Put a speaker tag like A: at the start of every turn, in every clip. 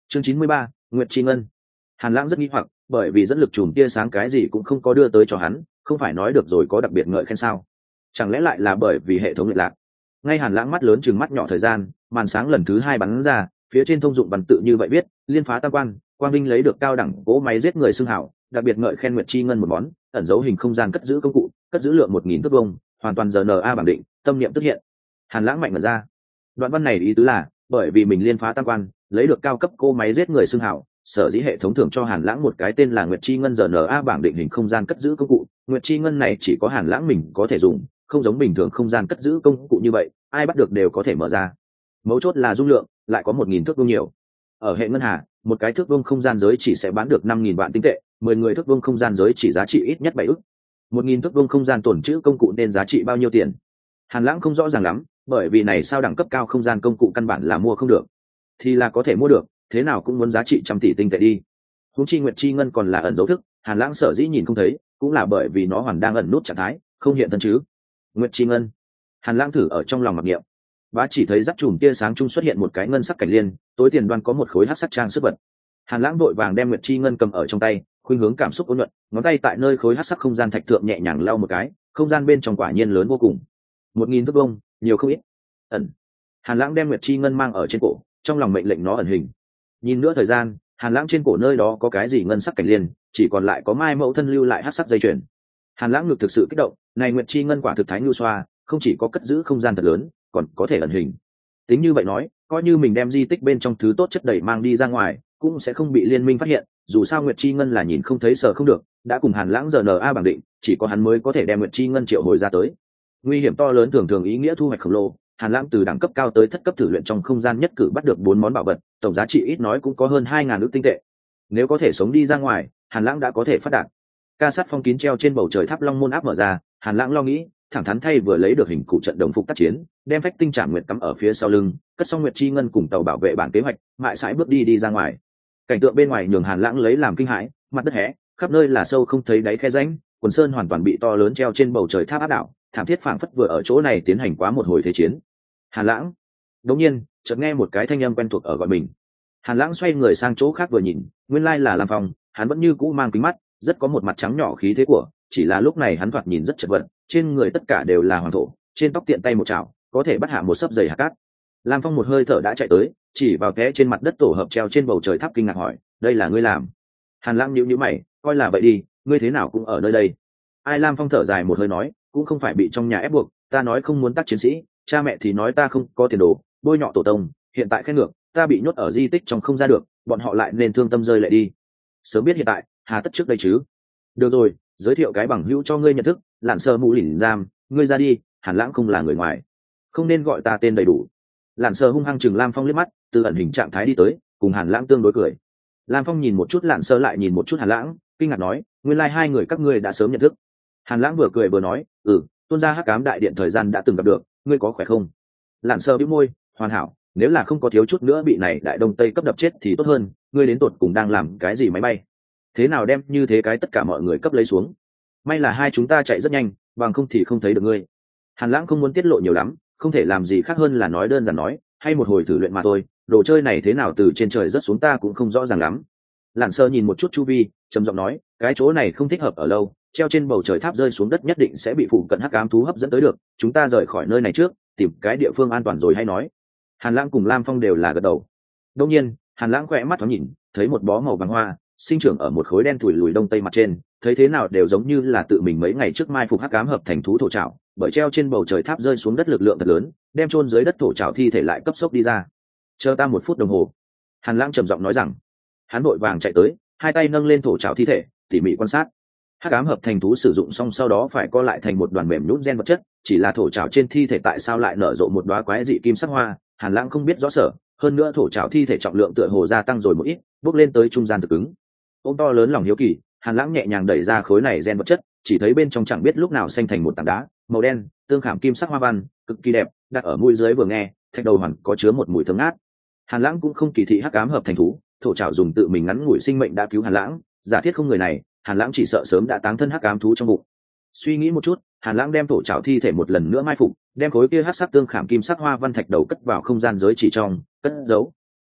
A: Chương 93, Nguyệt Chi Ngân. Hàn Lãng rất nghi hoặc, bởi vì dẫn lực chùm tia sáng cái gì cũng không có đưa tới cho hắn, không phải nói được rồi có đặc biệt ngợi khen sao? Chẳng lẽ lại là bởi vì hệ thống liên lạc? Ngay Hàn Lãng mắt lớn chừng mắt nhỏ thời gian, màn sáng lần thứ 2 bắn ra, phía trên thông dụng văn tự như vậy viết: liên phá tam quan, quang vinh lấy được cao đẳng cỗ máy giết người xưng hảo, đặc biệt ngợi khen Nguyệt Chi Ngân một món, ẩn dấu hình không gian cất giữ công cụ, cất giữ lượng 1000 thước vuông, hoàn toàn RNA bảng định, tâm niệm tức hiện. Hàn Lãng mạnh mở ra. Đoạn văn này ý tứ là, bởi vì mình liên phá tam quan, lấy được cao cấp cỗ máy giết người xưng hảo, sở dĩ hệ thống thưởng cho Hàn Lãng một cái tên là Nguyệt Chi Ngân RNA bảng định hình không gian cất giữ công cụ. Nguyệt Chi Ngân này chỉ có Hàn Lãng mình có thể dùng, không giống bình thường không gian cất giữ công cụ như vậy, ai bắt được đều có thể mở ra. Mấu chốt là dung lượng, lại có 1000 thước vuông nhiều. Ở hệ ngân hà, một cái thước vuông không gian giới chỉ sẽ bán được 5000 vạn tinh tệ, 10 người thước vuông không gian giới chỉ giá trị ít nhất 7 ức. 1000 thước vuông không gian tổn trữ công cụ nên giá trị bao nhiêu tiền? Hàn Lãng không rõ ràng lắm, bởi vì này sao đẳng cấp cao không gian công cụ căn bản là mua không được. Thì là có thể mua được, thế nào cũng muốn giá trị trăm tỷ tinh tệ đi. Huống chi Nguyệt Chi Ngân còn là ẩn dấu thức, Hàn Lãng sở dĩ nhìn không thấy, cũng là bởi vì nó hoàn đang ẩn nút trạng thái, không hiện thân chứ. Nguyệt Chi Ngân. Hàn Lãng thử ở trong lòng mặc niệm. Bá chỉ thấy rắc chùm tia sáng trung xuất hiện một cái ngân sắc cảnh liên, tối tiền đoan có một khối hắc sắc trang sức vật. Hàn Lãng vội vàng đem Nguyệt Chi Ngân cầm ở trong tay, khuynh hướng cảm xúc ôn nhuận, ngón tay tại nơi khối hắc sắc không gian thạch thượng nhẹ nhàng lau một cái, không gian bên trong quả nhiên lớn vô cùng. 1000 thước vuông, nhiều không ít. Ẩn. Hàn Lãng đem Nguyệt Chi Ngân mang ở trên cổ, trong lòng mệnh lệnh nó ẩn hình. Nhìn nữa thời gian, Hàn Lãng trên cổ nơi đó có cái gì ngân sắc cảnh liên, chỉ còn lại có Mai mẫu thân lưu lại hắc sắc dây chuyền. Hàn Lãng ngực thực sự kích động, này Nguyệt Chi Ngân quả thực thái nhu xoa, không chỉ có cất giữ không gian thật lớn, còn có thể ẩn hình. Tính như vậy nói, coi như mình đem di tích bên trong thứ tốt chất đầy mang đi ra ngoài, cũng sẽ không bị liên minh phát hiện, dù sao Nguyệt Chi Ngân là nhìn không thấy sợ không được, đã cùng Hàn Lãng RNA bảng định, chỉ có hắn mới có thể đem Nguyệt Chi Ngân triệu hồi ra tới. Nguy hiểm to lớn thường thường ý nghĩa thu hoạch khổng lồ. Hàn Lãng từ đẳng cấp cao tới thất cấp thử luyện trong không gian nhất cử bắt được 4 món bảo vật, tổng giá trị ít nói cũng có hơn 2000 ức tinh tệ. Nếu có thể sống đi ra ngoài, Hàn Lãng đã có thể phát đạt. Ca sát phong kín treo trên bầu trời tháp long môn áp mở ra, Hàn Lãng lo nghĩ, thẳng thắn thay vừa lấy được hình cụ trận đồng phục tác chiến, đem phách tinh trảm nguyệt cắm ở phía sau lưng, cất xong Nguyệt Chi Ngân cùng tàu bảo vệ bản kế hoạch, mại sải bước đi ra ngoài. Cảnh tượng bên ngoài nhường Hàn Lãng lấy làm kinh hãi, mặt đất hé, khắp nơi là sâu không thấy đáy khe rãnh, quần sơn hoàn toàn bị to lớn treo trên bầu trời tháp áp đảo, thảm thiết phảng phất vừa ở chỗ này tiến hành quá một hồi thế chiến. Hàn Lãng. Đột nhiên, chợt nghe một cái thanh âm quen thuộc ở gọi mình. Hàn Lãng xoay người sang chỗ khác vừa nhìn, nguyên lai là Lam Phong, hắn vẫn như cũ mang kính mắt, rất có một mặt trắng nhỏ khí thế của, chỉ là lúc này hắn thoạt nhìn rất chật vật, trên người tất cả đều là hoàng thổ, trên tóc tiện tay một chảo, có thể bắt hạ một sấp giày hạt cát. Lam Phong một hơi thở đã chạy tới, chỉ vào té trên mặt đất tổ hợp treo trên bầu trời tháp kinh ngạc hỏi, đây là ngươi làm? Hàn Lãng nhíu nhíu mày, coi là vậy đi, ngươi thế nào cũng ở nơi đây. Ai? Lam Phong thở dài một hơi nói, cũng không phải bị trong nhà ép buộc, ta nói không muốn tác chiến sĩ, cha mẹ thì nói ta không có tiền đồ, bôi nhọ tổ tông, hiện tại khen ngược, ta bị nhốt ở di tích trong không ra được, bọn họ lại nên thương tâm rơi lại đi. Sớm biết hiện tại, hà tất trước đây chứ. Được rồi, giới thiệu cái bằng hữu cho ngươi nhận thức, Lạn Sơ Mũ Lỉnh Giam, ngươi ra đi, Hàn Lãng không là người ngoài, không nên gọi ta tên đầy đủ. Lạn Sơ hung hăng chừng Lam Phong liếc mắt, từ ẩn hình trạng thái đi tới, cùng Hàn Lãng tương đối cười. Lam Phong nhìn một chút Lạn Sơ lại nhìn một chút Hàn Lãng, kinh ngạc nói, nguyên lai hai người các ngươi đã sớm nhận thức. Hàn Lãng vừa cười vừa nói, tuôn ra hắc ám đại điện thời gian đã từng gặp được, ngươi có khỏe không? Lạn Sơ bĩu môi, hoàn hảo, nếu là không có thiếu chút nữa bị này đại đông tây cấp đập chết thì tốt hơn, ngươi đến tột cùng đang làm cái gì máy bay? Thế nào đem như thế cái tất cả mọi người cấp lấy xuống? May là hai chúng ta chạy rất nhanh, bằng không thì không thấy được ngươi. Hàn Lãng không muốn tiết lộ nhiều lắm, không thể làm gì khác hơn là nói đơn giản nói, hay một hồi thử luyện mà thôi, đồ chơi này thế nào từ trên trời rớt xuống ta cũng không rõ ràng lắm. Lạn Sơ nhìn một chút chu vi, trầm giọng nói, cái chỗ này không thích hợp ở lâu, treo trên bầu trời tháp rơi xuống đất nhất định sẽ bị phụ cận hắc ám thú hấp dẫn tới được, chúng ta rời khỏi nơi này trước, tìm cái địa phương an toàn rồi hay nói. Hàn Lãng cùng Lam Phong đều là gật đầu. Đương nhiên, Hàn Lãng khẽ mắt thoáng nhìn, thấy một bó màu vàng hoa sinh trưởng ở một khối đen thủi lùi đông tây mặt trên, thấy thế nào đều giống như là tự mình mấy ngày trước mai phục hắc ám hợp thành thú thổ trảo, bởi treo trên bầu trời tháp rơi xuống đất lực lượng thật lớn, đem chôn dưới đất thổ trảo thi thể lại cấp sốc đi ra. Chờ ta 1 phút đồng hồ. Hàn Lãng trầm giọng nói rằng. Hắn vội vàng chạy tới, hai tay nâng lên thổ trảo thi thể, tỉ mỉ quan sát. Hắc ám hợp thành thú sử dụng xong sau đó phải co lại thành một đoàn mềm nhũn gen vật chất, chỉ là thổ trảo trên thi thể tại sao lại nở rộ một đóa quái dị kim sắc hoa, Hàn Lãng không biết rõ sở, hơn nữa thổ trảo thi thể trọng lượng tựa hồ gia tăng rồi một ít, bước lên tới trung gian thực ứng. Ôm to lớn lòng hiếu kỳ, Hàn Lãng nhẹ nhàng đẩy ra khối này gen vật chất, chỉ thấy bên trong chẳng biết lúc nào xanh thành một tảng đá màu đen, tương khảm kim sắc hoa văn, cực kỳ đẹp, đặt ở mũi dưới vừa nghe, thạch đầu hoàn có chứa một mùi thơm ngát. Hàn Lãng cũng không kỳ thị hắc ám hợp thành thú, thổ trảo dùng tự mình ngắn ngủi sinh mệnh đã cứu Hàn Lãng, giả thiết không người này, Hàn Lãng chỉ sợ sớm đã táng thân hắc ám thú trong bụng. Suy nghĩ một chút, Hàn Lãng đem thổ trảo thi thể một lần nữa mai phục, đem khối kia hắc sắc tương khảm kim sắc hoa văn thạch đầu cất vào không gian giới chỉ trong, cất giấu.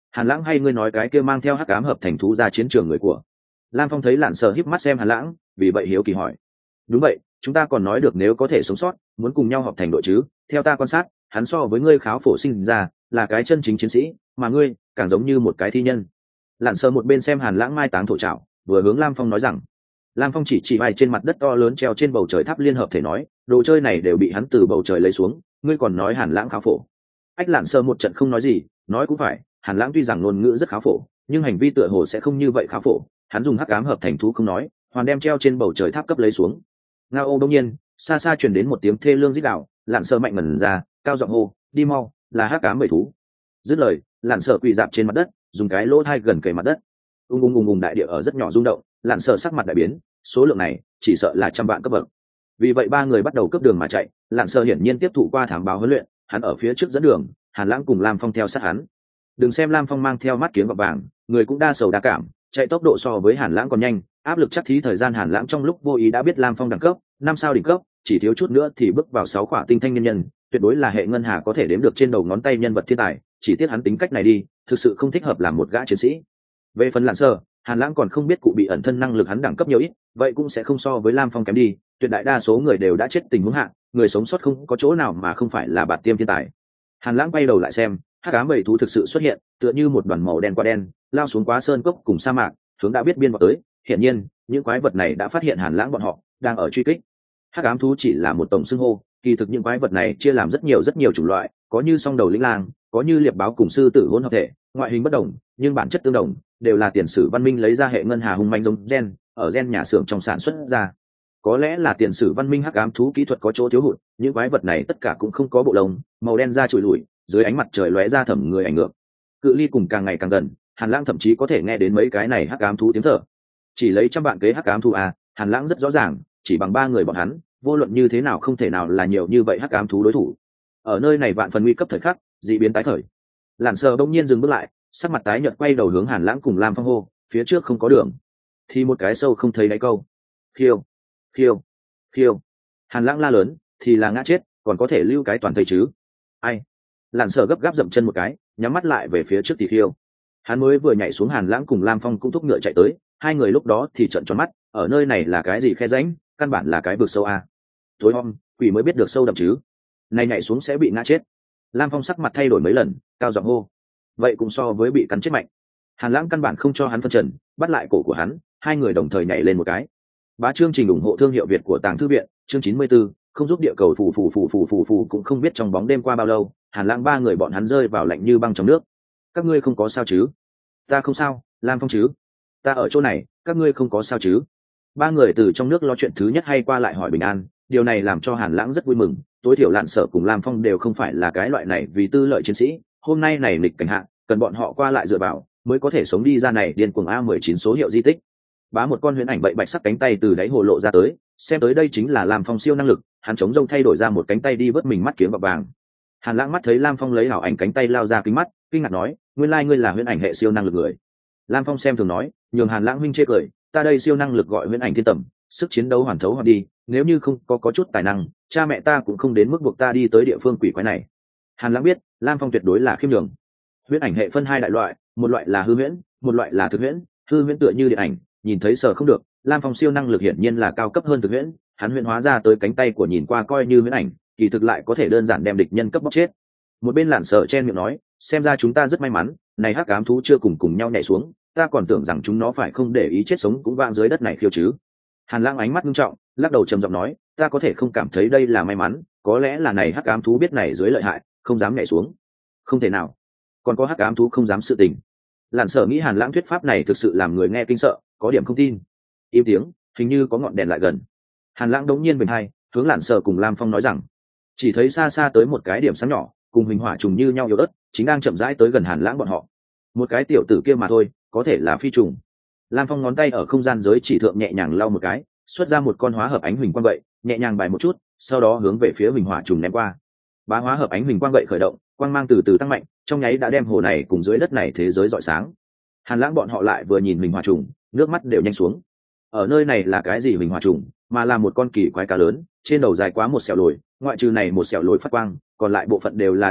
A: Hàn Lãng hay ngươi nói cái kia mang theo hắc ám hợp thành thú ra chiến trường người của? Lam Phong thấy Lạn Sở híp mắt xem Hàn Lãng, vì vậy hiếu kỳ hỏi. Đúng vậy, chúng ta còn nói được nếu có thể sống sót muốn cùng nhau hợp thành đội chứ. Theo ta quan sát, hắn so với ngươi kháo phổ sinh ra là cái chân chính chiến sĩ, mà ngươi càng giống như một cái thi nhân. Lạn Sở một bên xem Hàn Lãng mai táng thổ trảo, vừa hướng Lam Phong nói rằng. Lam Phong chỉ vai trên mặt đất to lớn treo trên bầu trời tháp liên hợp thể nói, đồ chơi này đều bị hắn từ bầu trời lấy xuống, ngươi còn nói Hàn Lãng kháo phổ. Ách Lạn Sở một trận không nói gì, nói cũng phải, Hàn Lãng tuy rằng ngôn ngữ rất kháo phổ, nhưng hành vi tựa hồ sẽ không như vậy kháo phổ. Hắn dùng hắc ám hợp thành thú không nói, hoàn đem treo trên bầu trời tháp cấp lấy xuống. Ngao ô đông nhiên, xa xa truyền đến một tiếng thê lương rít gào, Lạn Sở mạnh ngẩn ra, cao giọng hô, đi mau, là hắc ám bầy thú. Dứt lời, Lạn Sở quỳ dạp trên mặt đất, dùng cái lỗ thai gần kề mặt đất. Ung đại địa ở rất nhỏ rung động, Lạn Sở sắc mặt đại biến, số lượng này chỉ sợ là trăm vạn cấp bậc. Vì vậy ba người bắt đầu cướp đường mà chạy. Lạn Sở hiển nhiên tiếp thụ qua thám báo huấn luyện, hắn ở phía trước dẫn đường, Hàn Lãng cùng Lam Phong theo sát hắn. Đừng xem Lam Phong mang theo mắt kiếng gọt vàng, người cũng đa sầu đa cảm, chạy tốc độ so với Hàn Lãng còn nhanh, áp lực chắc thí thời gian Hàn Lãng trong lúc vô ý đã biết Lam Phong đẳng cấp 5 sao đỉnh cấp, chỉ thiếu chút nữa thì bước vào 6 khỏa tinh thanh nhân, tuyệt đối là hệ ngân hà có thể đếm được trên đầu ngón tay nhân vật thiên tài, chỉ tiếc hắn tính cách này đi, thực sự không thích hợp làm một gã chiến sĩ. Về phần Lạn Sở, Hàn Lãng còn không biết cụ bị ẩn thân năng lực hắn đẳng cấp nhiều ít, vậy cũng sẽ không so với Lam Phong kém đi, tuyệt đại đa số người đều đã chết tình huống hạ, người sống sót không có chỗ nào mà không phải là bạt tiêm thiên tài. Hàn Lãng quay đầu lại xem, hắc ám bầy thú thực sự xuất hiện, tựa như một đoàn màu đen qua đen, lao xuống quá sơn cốc cùng sa mạc, hướng đã biết biên vào tới. Hiển nhiên, những quái vật này đã phát hiện Hàn Lãng bọn họ đang ở truy kích. Hắc ám thú chỉ là một tổng xưng hô, kỳ thực những quái vật này chia làm rất nhiều chủng loại, có như song đầu lĩnh lang, có như liệp báo cùng sư tử hỗn hợp thể, ngoại hình bất đồng, nhưng bản chất tương đồng, đều là tiền sử văn minh lấy ra hệ ngân hà hung manh giống gen, ở gen nhà xưởng trong sản xuất ra. Có lẽ là tiền sử văn minh hắc ám thú kỹ thuật có chỗ thiếu hụt, những quái vật này tất cả cũng không có bộ lông, màu đen da trụi lủi, dưới ánh mặt trời lóe ra thẩm người ảnh ngược. Cự ly cùng càng ngày càng gần, Hàn Lãng thậm chí có thể nghe đến mấy cái này hắc ám thú tiếng thở. Chỉ lấy trăm bạn kế hắc ám thú Hàn Lãng rất rõ ràng, chỉ bằng ba người bọn hắn, vô luận như thế nào không thể nào là nhiều như vậy hắc ám thú đối thủ. Ở nơi này vạn phần nguy cấp thời khắc, dị biến tái khởi. Lạn Sở đông nhiên dừng bước lại, sắc mặt tái nhợt quay đầu hướng Hàn Lãng cùng Lam Phong hô, phía trước không có đường, thì một cái sâu không thấy đáy câu. Khiêu, khiêu, khiêu. Hàn Lãng la lớn, thì là ngã chết, còn có thể lưu cái toàn thây chứ? Ai? Lạn Sở gấp gáp dậm chân một cái, nhắm mắt lại về phía trước thì khiêu. Hắn mới vừa nhảy xuống, Hàn Lãng cùng Lam Phong cũng thúc ngựa chạy tới, hai người lúc đó thì trợn tròn mắt, ở nơi này là cái gì khe rãnh, căn bản là cái vực sâu tối om, quỷ mới biết được sâu đậm chứ. Này nhảy xuống sẽ bị ngã chết. Lam Phong sắc mặt thay đổi mấy lần, cao giọng hô. Vậy cũng so với bị cắn chết mạnh. Hàn Lãng căn bản không cho hắn phân trần, bắt lại cổ của hắn, hai người đồng thời nhảy lên một cái. Bá chương trình ủng hộ thương hiệu Việt của Tàng Thư viện, chương 94, không giúp địa cầu phù cũng không biết trong bóng đêm qua bao lâu, Hàn Lãng ba người bọn hắn rơi vào lạnh như băng trong nước. Các ngươi không có sao chứ? Ta không sao. Lam Phong chứ? Ta ở chỗ này, các ngươi không có sao chứ? Ba người từ trong nước lo chuyện thứ nhất hay qua lại hỏi bình an, điều này làm cho Hàn Lãng rất vui mừng, tối thiểu Lạn Sở cùng Lam Phong đều không phải là cái loại này vì tư lợi chiến sĩ, hôm nay này nghịch cảnh hạ, cần bọn họ qua lại dựa vào mới có thể sống đi ra này điên cuồng A19 số hiệu di tích. Bá một con huyền ảnh bậy bạch sắc cánh tay từ đáy hồ lộ ra tới, xem tới đây chính là Lam Phong siêu năng lực, hắn chống rông thay đổi ra một cánh tay đi vớt mình mắt kiếng bạc vàng. Hàn Lãng mắt thấy Lam Phong lấy hảo ảnh cánh tay lao ra kính mắt, kinh ngạc nói, nguyên lai ngươi là huyền ảnh hệ siêu năng lực người. Lam Phong xem thường nói, nhường Hàn Lãng huynh chê cười, ta đây siêu năng lực gọi huyền ảnh thiên tầm, sức chiến đấu hoàn thấu hoàn đi, nếu như không có chút tài năng, cha mẹ ta cũng không đến mức buộc ta đi tới địa phương quỷ quái này. Hàn Lãng biết, Lam Phong tuyệt đối là khiêm nhường. Huyễn ảnh hệ phân hai đại loại, một loại là hư huyễn, một loại là thực huyễn. Hư huyễn tựa như điện ảnh, nhìn thấy sờ không được, Lam Phong siêu năng lực hiển nhiên là cao cấp hơn thực huyễn, hắn huyễn hóa ra tới cánh tay của nhìn qua coi như huyễn ảnh, kỳ thực lại có thể đơn giản đem địch nhân cấp bóc chết. Một bên Lạn Sở chen miệng nói, xem ra chúng ta rất may mắn, này hắc ám thú chưa cùng nhau nhảy xuống, ta còn tưởng rằng chúng nó phải không để ý chết sống cũng vang dưới đất này khiêu chứ. Hàn Lãng ánh mắt nghiêm trọng, lắc đầu trầm giọng nói, ta có thể không cảm thấy đây là may mắn, có lẽ là này hắc ám thú biết này dưới lợi hại, không dám nhảy xuống. Không thể nào, còn có hắc ám thú không dám sự tình. Lạn Sở nghĩ Hàn Lãng thuyết pháp này thực sự làm người nghe kinh sợ, có điểm không tin. Im tiếng, hình như có ngọn đèn lại gần. Hàn Lãng đống nhiên bình hai, hướng Lạn Sở cùng Lam Phong nói rằng, chỉ thấy xa xa tới một cái điểm sáng nhỏ, cùng hình hỏa trùng như nhau yếu ớt, chính đang chậm rãi tới gần Hàn Lãng bọn họ. Một cái tiểu tử kia mà thôi, có thể là phi trùng. Lam Phong ngón tay ở không gian giới chỉ thượng nhẹ nhàng lau một cái, xuất ra một con hóa hợp ánh huỳnh quang gậy, nhẹ nhàng bài một chút, sau đó hướng về phía huỳnh hỏa trùng ném qua. Bá hóa hợp ánh huỳnh quang gậy khởi động, quang mang từ từ tăng mạnh, trong nháy đã đem hồ này cùng dưới đất này thế giới rọi sáng. Hàn Lãng bọn họ lại vừa nhìn huỳnh hỏa trùng, nước mắt đều nhanh xuống. Ở nơi này là cái gì huỳnh hỏa trùng, mà là một con kỳ quái cá lớn, trên đầu dài quá một sẹo lồi, ngoại trừ này một sẹo lồi phát quang, còn lại bộ phận đều là đen kịt,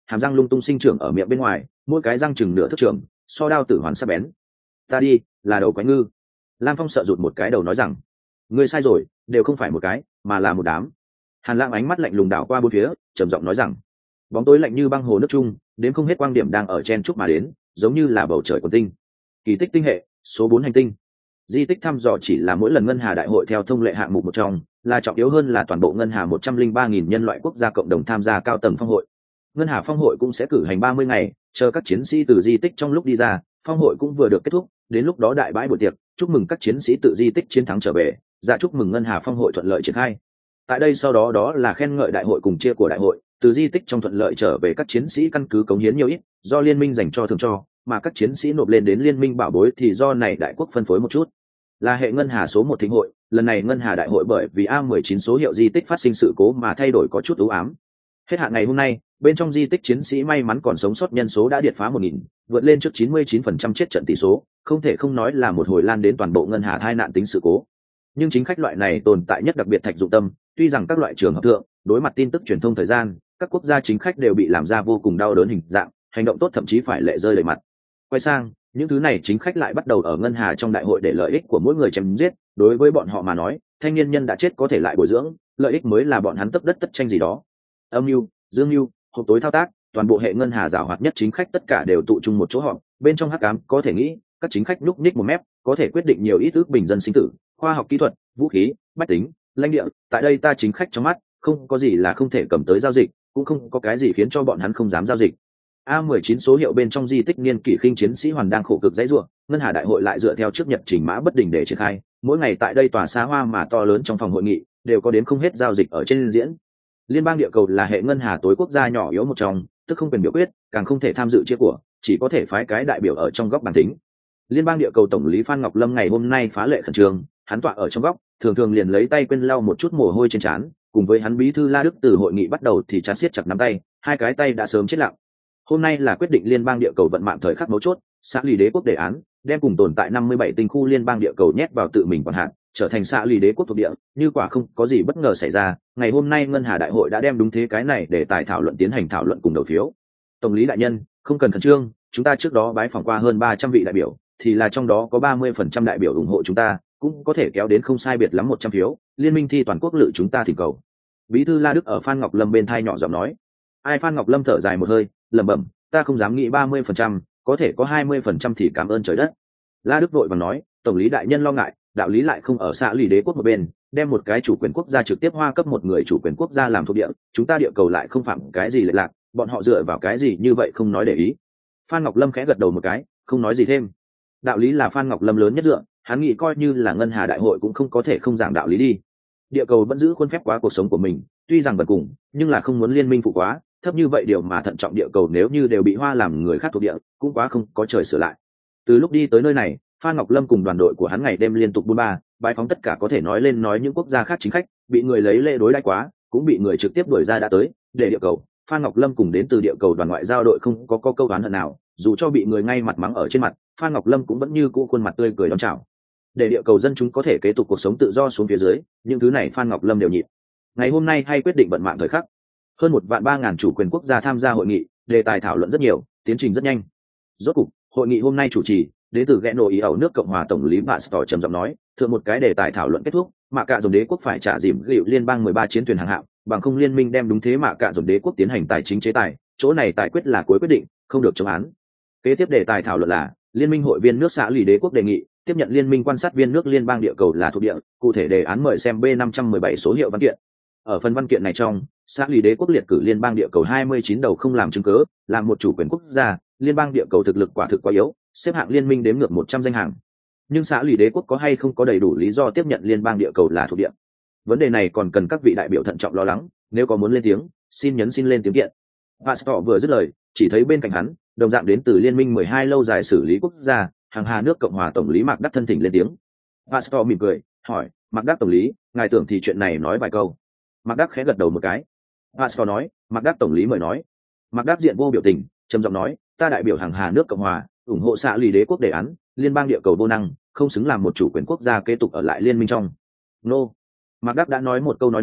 A: hàm răng lung tung sinh trưởng ở miệng bên ngoài, mỗi cái răng chừng nửa thước trưởng, so đao tử hoàn sắc bén. Ta đi, là đầu quái ngư. Lam Phong sợ rụt một cái đầu nói rằng, ngươi sai rồi, đều không phải một cái mà là một đám. Hàn Lãng ánh mắt lạnh lùng đảo qua bốn phía, trầm giọng nói rằng, bóng tối lạnh như băng hồ nước chung, đến không hết quang điểm đang ở chen chúc mà đến, giống như là bầu trời quần tinh. Kỳ tích tinh hệ, số 4 hành tinh. Di tích thăm dò chỉ là mỗi lần ngân hà đại hội theo thông lệ hạng mục một trong, là trọng yếu hơn là toàn bộ ngân hà 103.000 nhân loại quốc gia cộng đồng tham gia cao tầng phong hội. Ngân hà phong hội cũng sẽ cử hành 30 ngày, chờ các chiến sĩ từ di tích trong lúc đi ra, phong hội cũng vừa được kết thúc, đến lúc đó đại bãi buổi tiệc, chúc mừng các chiến sĩ tự di tích chiến thắng trở về, dạ chúc mừng ngân hà phong hội thuận lợi triển khai. Tại đây sau đó đó là khen ngợi đại hội cùng chia của đại hội, từ di tích trong thuận lợi trở về các chiến sĩ căn cứ cống hiến nhiều ít, do liên minh dành cho thường cho, mà các chiến sĩ nộp lên đến liên minh bảo bối thì do này đại quốc phân phối một chút. Là hệ ngân hà số 1 thịnh hội, lần này ngân hà đại hội bởi vì A19 số hiệu di tích phát sinh sự cố mà thay đổi có chút u ám. Hết hạn ngày hôm nay, bên trong di tích chiến sĩ may mắn còn sống sót nhân số đã điệt phá 1000, vượt lên trước 99% chết trận tỷ số, không thể không nói là một hồi lan đến toàn bộ ngân hà tai nạn tính sự cố. Nhưng chính khách loại này tồn tại nhất đặc biệt thạch dụng tâm, tuy rằng các loại trường hợp thượng, đối mặt tin tức truyền thông thời gian, các quốc gia chính khách đều bị làm ra vô cùng đau đớn hình dạng, hành động tốt thậm chí phải lệ rơi đầy mặt. Quay sang, những thứ này chính khách lại bắt đầu ở ngân hà trong đại hội để lợi ích của mỗi người chém giết, đối với bọn họ mà nói, thanh niên nhân đã chết có thể lại bồi dưỡng, lợi ích mới là bọn hắn tấp đất tất tranh gì đó. Âm mưu, dương mưu, hộp tối thao tác, toàn bộ hệ ngân hà giảo hoạt nhất chính khách tất cả đều tụ chung một chỗ họp, bên trong hắc ám có thể nghĩ, các chính khách nhúc nhích một mép, có thể quyết định nhiều ít ước bình dân sinh tử, khoa học kỹ thuật, vũ khí, bách tính, lãnh địa, tại đây ta chính khách trong mắt, không có gì là không thể cầm tới giao dịch, cũng không có cái gì khiến cho bọn hắn không dám giao dịch. A19 số hiệu bên trong di tích niên kỷ khinh chiến sĩ hoàn đang khổ cực dãy rủa, ngân hà đại hội lại dựa theo trước nhật trình mã bất định để triển khai, mỗi ngày tại đây tòa xa hoa mà to lớn trong phòng hội nghị, đều có đến không hết giao dịch ở trên diễn. Liên bang địa cầu là hệ ngân hà tối quốc gia nhỏ yếu một trong, tức không quyền biểu quyết, càng không thể tham dự chia của, chỉ có thể phái cái đại biểu ở trong góc bàn tính. Liên bang địa cầu tổng lý Phan Ngọc Lâm ngày hôm nay phá lệ khẩn trương, hắn tọa ở trong góc, thường thường liền lấy tay quên lau một chút mồ hôi trên trán, cùng với hắn bí thư La Đức từ hội nghị bắt đầu thì chán siết chặt nắm tay, hai cái tay đã sớm chết lặng. Hôm nay là quyết định liên bang địa cầu vận mạng thời khắc mấu chốt, xã lì đế quốc đề án, đem cùng tồn tại 57 tinh khu liên bang địa cầu nhét vào tự mình quản hạt, trở thành xã lì đế quốc thuộc địa, như quả không có gì bất ngờ xảy ra, ngày hôm nay ngân hà đại hội đã đem đúng thế cái này để tài thảo luận tiến hành thảo luận cùng đầu phiếu. Tổng lý đại nhân, không cần khẩn trương, chúng ta trước đó bái phỏng qua hơn 300 vị đại biểu, thì là trong đó có 30% đại biểu ủng hộ chúng ta, cũng có thể kéo đến không sai biệt lắm 100 phiếu, liên minh thi toàn quốc lự chúng ta thỉnh cầu. Bí thư La Đức ở Phan Ngọc Lâm bên thai nhỏ giọng nói. Ai Phan Ngọc Lâm thở dài một hơi, lẩm bẩm, ta không dám nghĩ 30%, có thể có 20% thì cảm ơn trời đất. La Đức vội vàng nói, tổng lý đại nhân lo ngại, đạo lý lại không ở xã lì đế quốc một bên, đem một cái chủ quyền quốc gia trực tiếp hoa cấp một người chủ quyền quốc gia làm thuộc địa, chúng ta địa cầu lại không phạm cái gì lệch lạc, bọn họ dựa vào cái gì như vậy không nói để ý. Phan Ngọc Lâm khẽ gật đầu một cái, không nói gì thêm. Đạo lý là Phan Ngọc Lâm lớn nhất dựa, hắn nghĩ coi như là ngân hà đại hội cũng không có thể không giảng đạo lý đi. Địa cầu vẫn giữ khuôn phép quá cuộc sống của mình, tuy rằng bần cùng, nhưng là không muốn liên minh phụ quá, thấp như vậy điều mà thận trọng địa cầu nếu như đều bị hoa làm người khác thuộc địa, cũng quá không có trời sửa lại. Từ lúc đi tới nơi này, Phan Ngọc Lâm cùng đoàn đội của hắn ngày đêm liên tục buôn ba, bãi phóng tất cả có thể nói lên nói những quốc gia khác chính khách, bị người lấy lệ đối đãi quá, cũng bị người trực tiếp đuổi ra đã tới, để địa cầu. Phan Ngọc Lâm cùng đến từ địa cầu đoàn ngoại giao đội không có câu oán hận nào, dù cho bị người ngay mặt mắng ở trên mặt, Phan Ngọc Lâm cũng vẫn như cũ khuôn mặt tươi cười đón chào. Để địa cầu dân chúng có thể kế tục cuộc sống tự do xuống phía dưới, những thứ này Phan Ngọc Lâm đều nhịn. Ngày hôm nay hay quyết định vận mạng thời khắc, hơn 1.300.000 chủ quyền quốc gia tham gia hội nghị, đề tài thảo luận rất nhiều, tiến trình rất nhanh. Rốt cục, hội nghị hôm nay chủ trì, đến từ ghé nội ý ẩu nước Cộng hòa tổng lý Pastor trầm giọng nói, thượng một cái đề tài thảo luận kết thúc, mạ cạ dòng đế quốc phải trả dìm gịu liên bang 13 chiến thuyền hàng hạm, bằng không liên minh đem đúng thế mạ cạ dòng đế quốc tiến hành tài chính chế tài, chỗ này tài quyết là cuối quyết định, không được chống án. Kế tiếp đề tài thảo luận là liên minh hội viên nước xã lì đế quốc đề nghị tiếp nhận liên minh quan sát viên nước liên bang địa cầu là thuộc địa, cụ thể đề án mời xem B517 số hiệu văn kiện. Ở phần văn kiện này trong, xã lì đế quốc liệt cử liên bang địa cầu 29 đầu không làm chứng cớ, làm một chủ quyền quốc gia, liên bang địa cầu thực lực quả thực quá yếu, xếp hạng liên minh đếm ngược 100 danh hàng. Nhưng xã lì đế quốc có hay không có đầy đủ lý do tiếp nhận liên bang địa cầu là thuộc địa? Vấn đề này còn cần các vị đại biểu thận trọng lo lắng, nếu có muốn lên tiếng, xin nhấn xin lên tiếng kiện. Pastor vừa dứt lời, chỉ thấy bên cạnh hắn, đồng dạng đến từ liên minh 12 lâu dài xử lý quốc gia, hàng hà nước Cộng hòa tổng lý Mạc Đắc thân thỉnh lên tiếng. Pastor mỉm cười, hỏi, Mạc Đắc tổng lý, ngài tưởng thì chuyện này nói vài câu. Mạc Đắc khẽ gật đầu một cái. Pastor nói, Mạc Đắc tổng lý mời nói. Mạc Đắc diện vô biểu tình, trầm giọng nói, ta đại biểu hàng hà nước Cộng hòa, ủng hộ xã lì đế quốc đề án, liên bang địa cầu vô năng, không xứng làm một chủ quyền quốc gia kế tục ở lại liên minh trong. Nô. Mạc Đắc đã nói một câu nói này,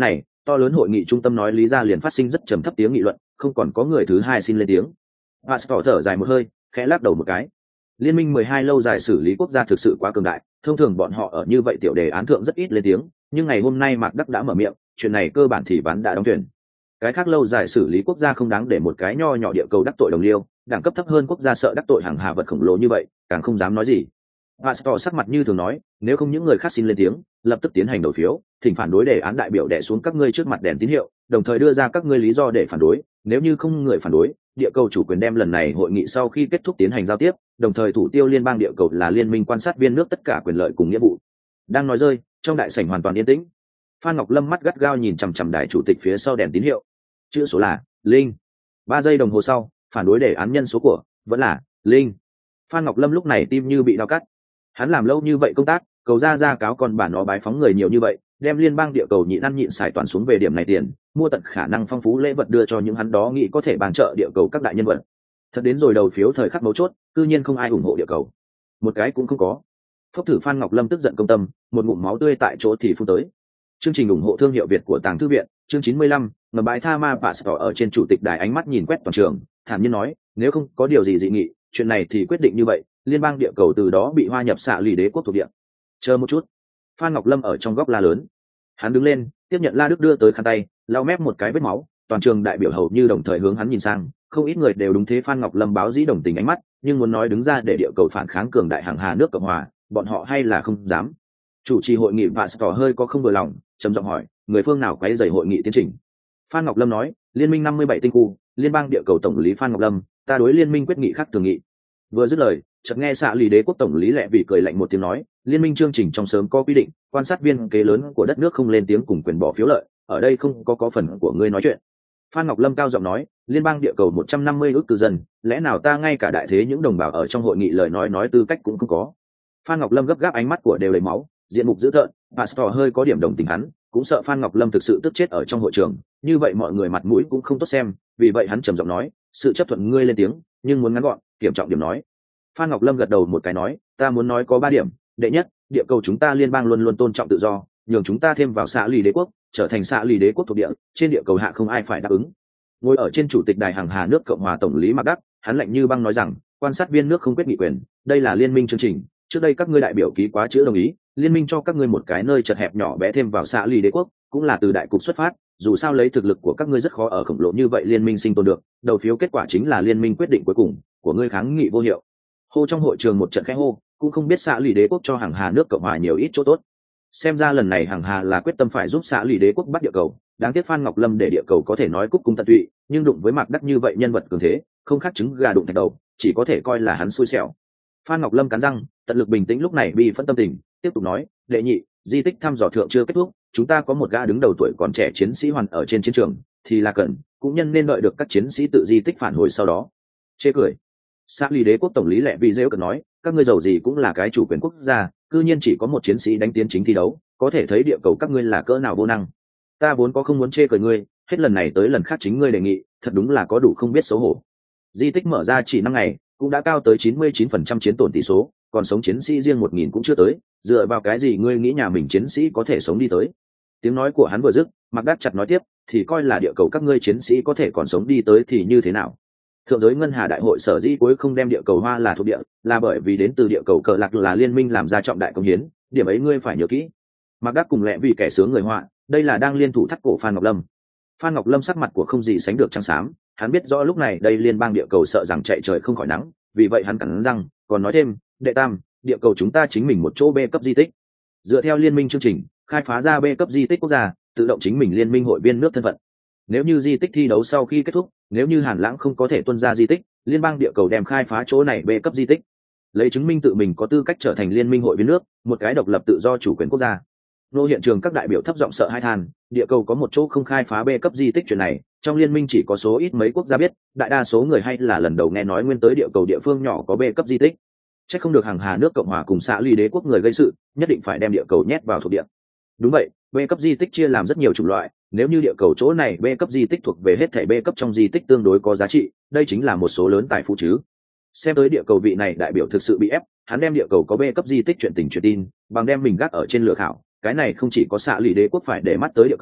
A: To lớn hội nghị trung tâm nói lý ra liền phát sinh rất trầm thấp tiếng nghị luận, không còn có người thứ hai xin lên tiếng. Pastor thở dài một hơi, khẽ lắc đầu một cái. Liên minh 12 lâu dài xử lý quốc gia thực sự quá cường đại, thông thường bọn họ ở như vậy tiểu đề án thượng rất ít lên tiếng, nhưng ngày hôm nay Mạc Đắc đã mở miệng, chuyện này cơ bản thì ván đã đóng thuyền. Cái khác lâu dài xử lý quốc gia không đáng để một cái nho nhỏ địa cầu đắc tội đồng liêu, đẳng cấp thấp hơn quốc gia sợ đắc tội hàng hà vật khổng lồ như vậy, càng không dám nói gì. Pastor sắc mặt như thường nói, nếu không những người khác xin lên tiếng, lập tức tiến hành đổi phiếu, thỉnh phản đối đề án đại biểu đè xuống các ngươi trước mặt đèn tín hiệu, đồng thời đưa ra các ngươi lý do để phản đối, nếu như không người phản đối, địa cầu chủ quyền đem lần này hội nghị sau khi kết thúc tiến hành giao tiếp, đồng thời thủ tiêu liên bang địa cầu là liên minh quan sát viên nước tất cả quyền lợi cùng nghĩa vụ. Đang nói rơi, trong đại sảnh hoàn toàn yên tĩnh. Phan Ngọc Lâm mắt gắt gao nhìn chằm chằm đài chủ tịch phía sau đèn tín hiệu. Chữ số là linh. 3 giây đồng hồ sau, phản đối đề án nhân số của vẫn là linh. Phan Ngọc Lâm lúc này tim như bị đau cắt. Hắn làm lâu như vậy công tác, cầu ra cáo còn bản nó bái phóng người nhiều như vậy, đem liên bang địa cầu nhịn ăn nhịn xài toàn xuống về điểm này tiền, mua tận khả năng phong phú lễ vật đưa cho những hắn đó nghĩ có thể bàn trợ địa cầu các đại nhân vật. Thật đến rồi đầu phiếu thời khắc mấu chốt, cư nhiên không ai ủng hộ địa cầu, một cái cũng không có. Phốc thử Phan Ngọc Lâm tức giận công tâm, một ngụm máu tươi tại chỗ thì phun tới. Chương trình ủng hộ thương hiệu Việt của Tàng Thư viện, chương 95, ngầm bãi tha ma Pastor ở trên chủ tịch đài ánh mắt nhìn quét toàn trường, thản nhiên nói, nếu không có điều gì dị nghị, chuyện này thì quyết định như vậy, liên bang địa cầu từ đó bị hoa nhập xạ lì đế quốc thuộc địa. Chờ một chút. Phan Ngọc Lâm ở trong góc la lớn. Hắn đứng lên, tiếp nhận La Đức đưa tới khăn tay, lau mép một cái vết máu, toàn trường đại biểu hầu như đồng thời hướng hắn nhìn sang, không ít người đều đúng thế. Phan Ngọc Lâm báo dĩ đồng tình ánh mắt, nhưng muốn nói đứng ra để địa cầu phản kháng cường đại hàng hà nước Cộng hòa, bọn họ hay là không dám. Chủ trì hội nghị Pastor hơi có không vừa lòng, trầm giọng hỏi, người phương nào quấy rầy hội nghị tiến trình? Phan Ngọc Lâm nói, liên minh 57 tinh khu, liên bang địa cầu tổng lý Phan Ngọc Lâm, ta đối liên minh quyết nghị khác thường nghị. Vừa dứt lời, chợt nghe xạ lì đế quốc tổng lý lẹ vì cười lạnh một tiếng nói, liên minh chương trình trong sớm có quy định, quan sát viên kế lớn của đất nước không lên tiếng cùng quyền bỏ phiếu lợi, ở đây không có phần của ngươi nói chuyện. Phan Ngọc Lâm cao giọng nói, liên bang địa cầu 150 ước cư dân, lẽ nào ta ngay cả đại thế những đồng bào ở trong hội nghị lời nói tư cách cũng không có? Phan Ngọc Lâm gấp gáp, ánh mắt của đều đầy máu, diện mục dữ tợn. Pastor hơi có điểm đồng tình hắn, cũng sợ Phan Ngọc Lâm thực sự tức chết ở trong hội trường, như vậy mọi người mặt mũi cũng không tốt xem, vì vậy hắn trầm giọng nói, sự chấp thuận ngươi lên tiếng, nhưng muốn ngắn gọn, kiểm trọng điểm nói. Phan Ngọc Lâm gật đầu một cái nói, ta muốn nói có 3 điểm. Đệ nhất, địa cầu chúng ta liên bang luôn luôn tôn trọng tự do, nhường chúng ta thêm vào xạ lì đế quốc, trở thành xạ lì đế quốc thuộc địa, trên địa cầu hạ không ai phải đáp ứng. Ngồi ở trên chủ tịch đài hàng hà nước Cộng hòa tổng lý Mạc Đắc, hắn lạnh như băng nói rằng, quan sát viên nước không quyết nghị quyền, đây là liên minh chương trình, trước đây các ngươi đại biểu ký quá chữ đồng ý, liên minh cho các ngươi một cái nơi chật hẹp nhỏ bé thêm vào xạ lì đế quốc, cũng là từ đại cục xuất phát, dù sao lấy thực lực của các ngươi rất khó ở khổng lồ như vậy liên minh sinh tồn được, đầu phiếu kết quả chính là liên minh quyết định cuối cùng của ngươi kháng nghị vô hiệu. Hô trong hội trường một trận khẽ hô, cũng không biết xạ lì đế quốc cho hàng hà nước Cộng hòa nhiều ít chỗ tốt. Xem ra lần này hàng hà là quyết tâm phải giúp xạ lì đế quốc bắt địa cầu, đáng tiếc Phan Ngọc Lâm để địa cầu có thể nói cúc cung tận tụy, nhưng đụng với Mạc Đắc như vậy nhân vật cường thế, không khác trứng gà đụng thạch đầu, chỉ có thể coi là hắn xui xẻo. Phan Ngọc Lâm cắn răng, tận lực bình tĩnh lúc này bi phân tâm tình, tiếp tục nói, đệ nhị, di tích thăm dò thượng chưa kết thúc, chúng ta có một gã đứng đầu tuổi còn trẻ chiến sĩ hoàn ở trên chiến trường, thì là cần, cũng nhân nên đợi được các chiến sĩ tự di tích phản hồi sau đó. Chê cười. Xã lì đế quốc tổng lý lẹ vì dễ cần nói, các ngươi giàu gì cũng là cái chủ quyền quốc gia, cư nhiên chỉ có một chiến sĩ đánh tiến chính thi đấu, có thể thấy địa cầu các ngươi là cỡ nào vô năng. Ta vốn có không muốn chê cười ngươi, hết lần này tới lần khác chính ngươi đề nghị, thật đúng là có đủ không biết xấu hổ. Di tích mở ra chỉ 5 ngày, cũng đã cao tới 99% chiến tổn tỷ số, còn sống chiến sĩ riêng 1000 cũng chưa tới, dựa vào cái gì ngươi nghĩ nhà mình chiến sĩ có thể sống đi tới? Tiếng nói của hắn vừa dứt, Mạc Đắc chặt nói tiếp, thì coi là địa cầu các ngươi chiến sĩ có thể còn sống đi tới thì như thế nào? Thượng giới ngân hà đại hội sở dĩ cuối không đem địa cầu hoa là thuộc địa, là bởi vì đến từ địa cầu cờ lạc là liên minh làm ra trọng đại công hiến, điểm ấy ngươi phải nhớ kỹ. Mạc Đắc cùng lẹ vì kẻ sướng người họa, đây là đang liên thủ thắt cổ Phan Ngọc Lâm. Phan Ngọc Lâm sắc mặt của không gì sánh được trắng xám, hắn biết rõ lúc này đây liên bang địa cầu sợ rằng chạy trời không khỏi nắng, vì vậy hắn cắn răng, còn nói thêm, đệ tam, địa cầu chúng ta chính mình một chỗ B cấp di tích. Dựa theo liên minh chương trình, khai phá ra B cấp di tích quốc gia, tự động chính mình liên minh hội viên nước thân phận. Nếu như di tích thi đấu sau khi kết thúc, nếu như Hàn Lãng không có thể tuân ra di tích, liên bang địa cầu đem khai phá chỗ này B cấp di tích, lấy chứng minh tự mình có tư cách trở thành liên minh hội viên nước, một cái độc lập tự do chủ quyền quốc gia. Nô hiện trường các đại biểu thấp giọng sợ hai than, địa cầu có một chỗ không khai phá B cấp di tích chuyện này, trong liên minh chỉ có số ít mấy quốc gia biết, đại đa số người hay là lần đầu nghe nói nguyên tới địa cầu địa phương nhỏ có B cấp di tích. Chắc không được hàng hà nước Cộng hòa cùng xã ly đế quốc người gây sự, nhất định phải đem địa cầu nhét vào thuộc địa. Đúng vậy, B cấp di tích chia làm rất nhiều chủng loại, nếu như địa cầu chỗ này B cấp di tích thuộc về hết thảy B cấp trong di tích tương đối có giá trị, đây chính là một số lớn tài phú chứ. Xem tới địa cầu vị này đại biểu thực sự bị ép, hắn đem địa cầu có B cấp di tích chuyện tình truyền tin, bằng đem mình gác ở trên lửa khảo, cái này không chỉ có xạ lì đế quốc phải để mắt tới địa cầu,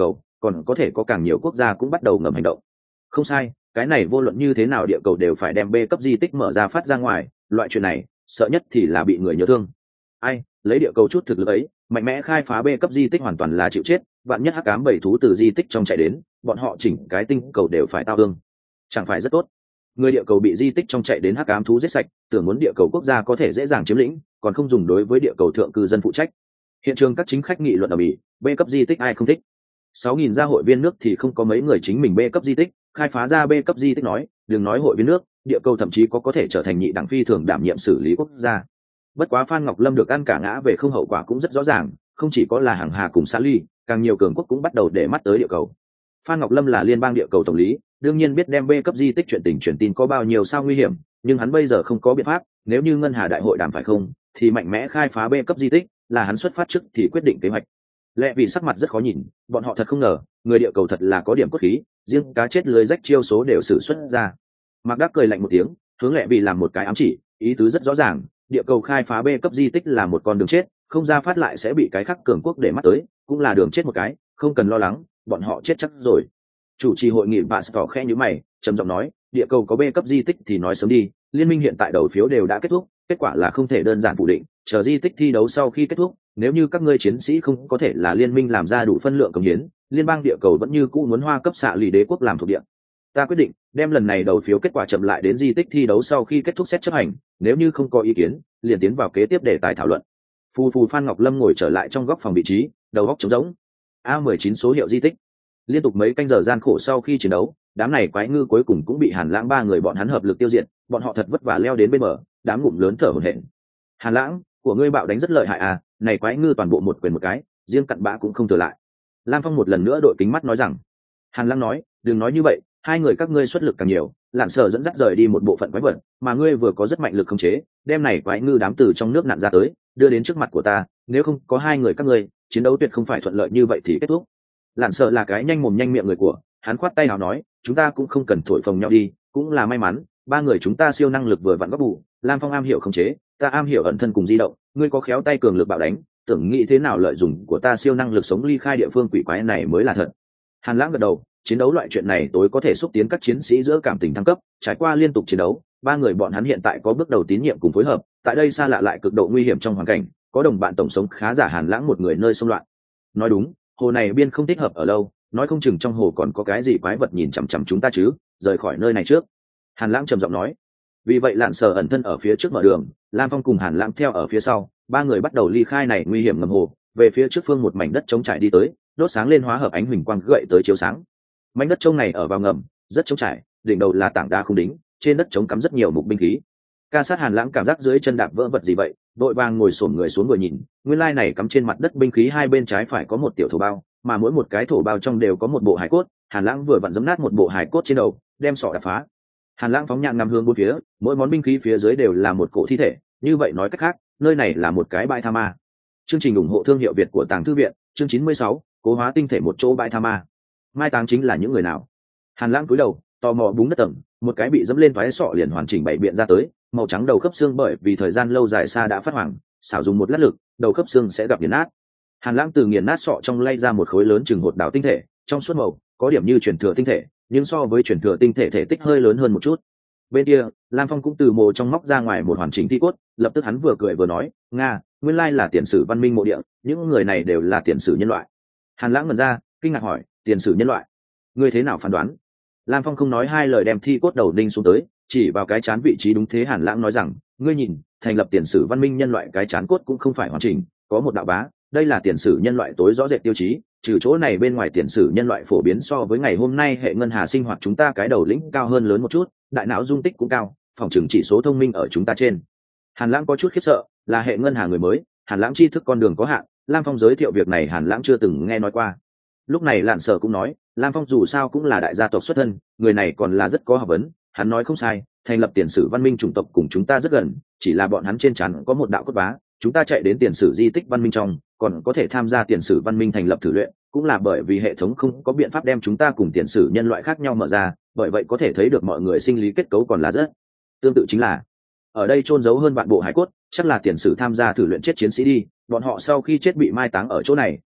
A: còn có thể có càng nhiều quốc gia cũng bắt đầu ngầm hành động. Không sai, cái này vô luận như thế nào địa cầu đều phải đem B cấp di tích mở ra phát ra ngoài, loại chuyện này sợ nhất thì là bị người nhớ thương. Ai lấy địa cầu chút thực lực ấy, mạnh mẽ khai phá B cấp di tích hoàn toàn là chịu chết, vạn nhất hắc ám bầy thú từ di tích trong chạy đến, bọn họ chỉnh cái tinh cầu đều phải tao thương, chẳng phải rất tốt. Người địa cầu bị di tích trong chạy đến hắc ám thú giết sạch, tưởng muốn địa cầu quốc gia có thể dễ dàng chiếm lĩnh, còn không dùng đối với địa cầu thượng cư dân phụ trách. Hiện trường các chính khách nghị luận ở Mỹ, B cấp di tích ai không thích. 6.000 gia hội viên nước thì không có mấy người chính mình B cấp di tích, khai phá ra B cấp di tích nói, đừng nói hội viên nước, địa cầu thậm chí có thể trở thành nhị đẳng phi thường đảm nhiệm xử lý quốc gia. Bất quá Phan Ngọc Lâm được ăn cả ngã về không hậu quả cũng rất rõ ràng, không chỉ có là hàng hà cùng xã ly, càng nhiều cường quốc cũng bắt đầu để mắt tới địa cầu. Phan Ngọc Lâm là liên bang địa cầu tổng lý, đương nhiên biết đem B cấp di tích chuyện tình truyền tin có bao nhiêu sao nguy hiểm, nhưng hắn bây giờ không có biện pháp, nếu như ngân hà đại hội đàm phải không, thì mạnh mẽ khai phá B cấp di tích, là hắn xuất phát trước thì quyết định kế hoạch. Lẽ vì sắc mặt rất khó nhìn, bọn họ thật không ngờ, người địa cầu thật là có điểm cốt khí, riêng cá chết lưới rách chiêu số đều sử xuất ra. Mạc Đắc cười lạnh một tiếng, hướng Lẽ vì làm một cái ám chỉ, ý tứ rất rõ ràng, địa cầu khai phá B cấp di tích là một con đường chết, không ra phát lại sẽ bị cái khác cường quốc để mắt tới, cũng là đường chết một cái, không cần lo lắng, bọn họ chết chắc rồi. Chủ trì hội nghị Pastor khẽ nhíu mày, trầm giọng nói, địa cầu có B cấp di tích thì nói sớm đi, liên minh hiện tại đầu phiếu đều đã kết thúc, kết quả là không thể đơn giản phủ định, chờ di tích thi đấu sau khi kết thúc, nếu như các ngươi chiến sĩ không có thể là liên minh làm ra đủ phân lượng cống hiến, liên bang địa cầu vẫn như cũ muốn hoa cấp xạ lì đế quốc làm thuộc địa. Ta quyết định đem lần này đầu phiếu kết quả chậm lại đến di tích thi đấu sau khi kết thúc xét chấp hành, nếu như không có ý kiến, liền tiến vào kế tiếp đề tài thảo luận. Phù Phan Ngọc Lâm ngồi trở lại trong góc phòng vị trí, đầu góc trống rỗng. A19 số hiệu di tích. Liên tục mấy canh giờ gian khổ sau khi chiến đấu, đám này quái ngư cuối cùng cũng bị Hàn Lãng ba người bọn hắn hợp lực tiêu diệt, bọn họ thật vất vả leo đến bên bờ, đám ngụm lớn thở hổn hển. Hàn Lãng, của ngươi bạo đánh rất lợi hại à, này quái ngư toàn bộ một quyền một cái, riêng cặn bã cũng không thừa lại. Lam Phong một lần nữa đội kính mắt nói rằng. Hàn Lãng nói, đừng nói như vậy, hai người các ngươi xuất lực càng nhiều, Lạn Sở dẫn dắt rời đi một bộ phận quái vật, mà ngươi vừa có rất mạnh lực khống chế, đem này quái ngư đám từ trong nước nạn ra tới, đưa đến trước mặt của ta, nếu không có hai người các ngươi, chiến đấu tuyệt không phải thuận lợi như vậy thì kết thúc. Lạn Sở là cái nhanh mồm nhanh miệng người của, hắn khoát tay nào nói, chúng ta cũng không cần thổi phồng nhau đi, cũng là may mắn, ba người chúng ta siêu năng lực vừa vặn góp bù, Lam Phong am hiểu khống chế, ta am hiểu ẩn thân cùng di động, ngươi có khéo tay cường lực bạo đánh, tưởng nghĩ thế nào lợi dụng của ta siêu năng lực sống ly khai địa phương quỷ quái này mới là thật. Hàn Lãng gật đầu, chiến đấu loại chuyện này tối có thể xúc tiến các chiến sĩ giữa cảm tình thăng cấp, trải qua liên tục chiến đấu, ba người bọn hắn hiện tại có bước đầu tín nhiệm cùng phối hợp, tại đây xa lạ lại cực độ nguy hiểm trong hoàn cảnh, có đồng bạn tổng sống khá giả Hàn Lãng một người nơi xung loạn. Nói đúng, hồ này biên không thích hợp ở lâu, nói không chừng trong hồ còn có cái gì quái vật nhìn chằm chằm chúng ta chứ, rời khỏi nơi này trước. Hàn Lãng trầm giọng nói. Vì vậy Lạn Sở ẩn thân ở phía trước mở đường, Lam Phong cùng Hàn Lãng theo ở phía sau, ba người bắt đầu ly khai này nguy hiểm ngầm hồ, về phía trước phương một mảnh đất trống trải đi tới, đốt sáng lên hóa hợp ánh huỳnh quang gợi tới chiếu sáng. Mảnh đất trống này ở vào ngầm, rất trống trải, đỉnh đầu là tảng đá không đính, trên đất trống cắm rất nhiều mục binh khí. Ca Sát Hàn Lãng cảm giác dưới chân đạp vỡ vật gì vậy, đội vàng ngồi xổm người xuống vừa nhìn, nguyên lai này cắm trên mặt đất binh khí hai bên trái phải có một tiểu thổ bao, mà mỗi một cái thổ bao trong đều có một bộ hài cốt. Hàn Lãng vừa vặn giẫm nát một bộ hài cốt trên đầu, đem sọ đập phá. Hàn Lãng phóng nhạn ngắm hướng bốn phía, mỗi món binh khí phía dưới đều là một cổ thi thể, như vậy nói cách khác, nơi này là một cái bãi tha ma. Chương trình ủng hộ thương hiệu Việt của Tàng Thư viện, chương 96, cố hóa tinh thể một chỗ bãi tha ma. Mai táng chính là những người nào? Hàn Lãng cúi đầu, tò mò búng đất tầng, một cái bị dẫm lên toái sọ liền hoàn chỉnh bảy biện ra tới, màu trắng đầu khớp xương bởi vì thời gian lâu dài xa đã phát hoàng, xảo dùng một lát lực, đầu khớp xương sẽ gặp nghiền nát. Hàn Lãng từ nghiền nát sọ trong lay ra một khối lớn chừng hột đào tinh thể, trong suốt màu, có điểm như truyền thừa tinh thể, nhưng so với truyền thừa tinh thể thể tích hơi lớn hơn một chút. Bên kia, Lam Phong cũng từ mồ trong móc ra ngoài một hoàn chỉnh thi cốt, lập tức hắn vừa cười vừa nói, nga, nguyên lai là tiền sử văn minh mộ địa, những người này đều là tiền sử nhân loại. Hàn Lãng ngẩn ra, kinh ngạc hỏi, tiền sử nhân loại, ngươi thế nào phán đoán? Lam Phong không nói hai lời đem thi cốt đầu đinh xuống tới, chỉ vào cái chán vị trí đúng thế. Hàn Lãng nói rằng, ngươi nhìn, thành lập tiền sử văn minh nhân loại cái chán cốt cũng không phải hoàn chỉnh, có một đạo bá, đây là tiền sử nhân loại tối rõ rệt tiêu chí, trừ chỗ này bên ngoài tiền sử nhân loại phổ biến so với ngày hôm nay hệ ngân hà sinh hoạt chúng ta cái đầu lĩnh cao hơn lớn một chút, đại não dung tích cũng cao, phòng trừng chỉ số thông minh ở chúng ta trên. Hàn Lãng có chút khiếp sợ, là hệ ngân hà người mới, Hàn Lãng tri thức con đường có hạn, Lam Phong giới thiệu việc này Hàn Lãng chưa từng nghe nói qua. Lúc này Lạn Sở cũng nói, Lam Phong dù sao cũng là đại gia tộc xuất thân, người này còn là rất có học vấn, hắn nói không sai, thành lập tiền sử văn minh chủng tộc cùng chúng ta rất gần, chỉ là bọn hắn trên trán có một đạo cốt bá, chúng ta chạy đến tiền sử di tích văn minh trong, còn có thể tham gia tiền sử văn minh thành lập thử luyện, cũng là bởi vì hệ thống không có biện pháp đem chúng ta cùng tiền sử nhân loại khác nhau mở ra, bởi vậy có thể thấy được mọi người sinh lý kết cấu còn là rất tương tự. Chính là ở đây chôn giấu hơn vạn bộ hải cốt, chắc là tiền sử tham gia thử luyện chết chiến sĩ đi, bọn họ sau khi chết bị mai táng ở chỗ này,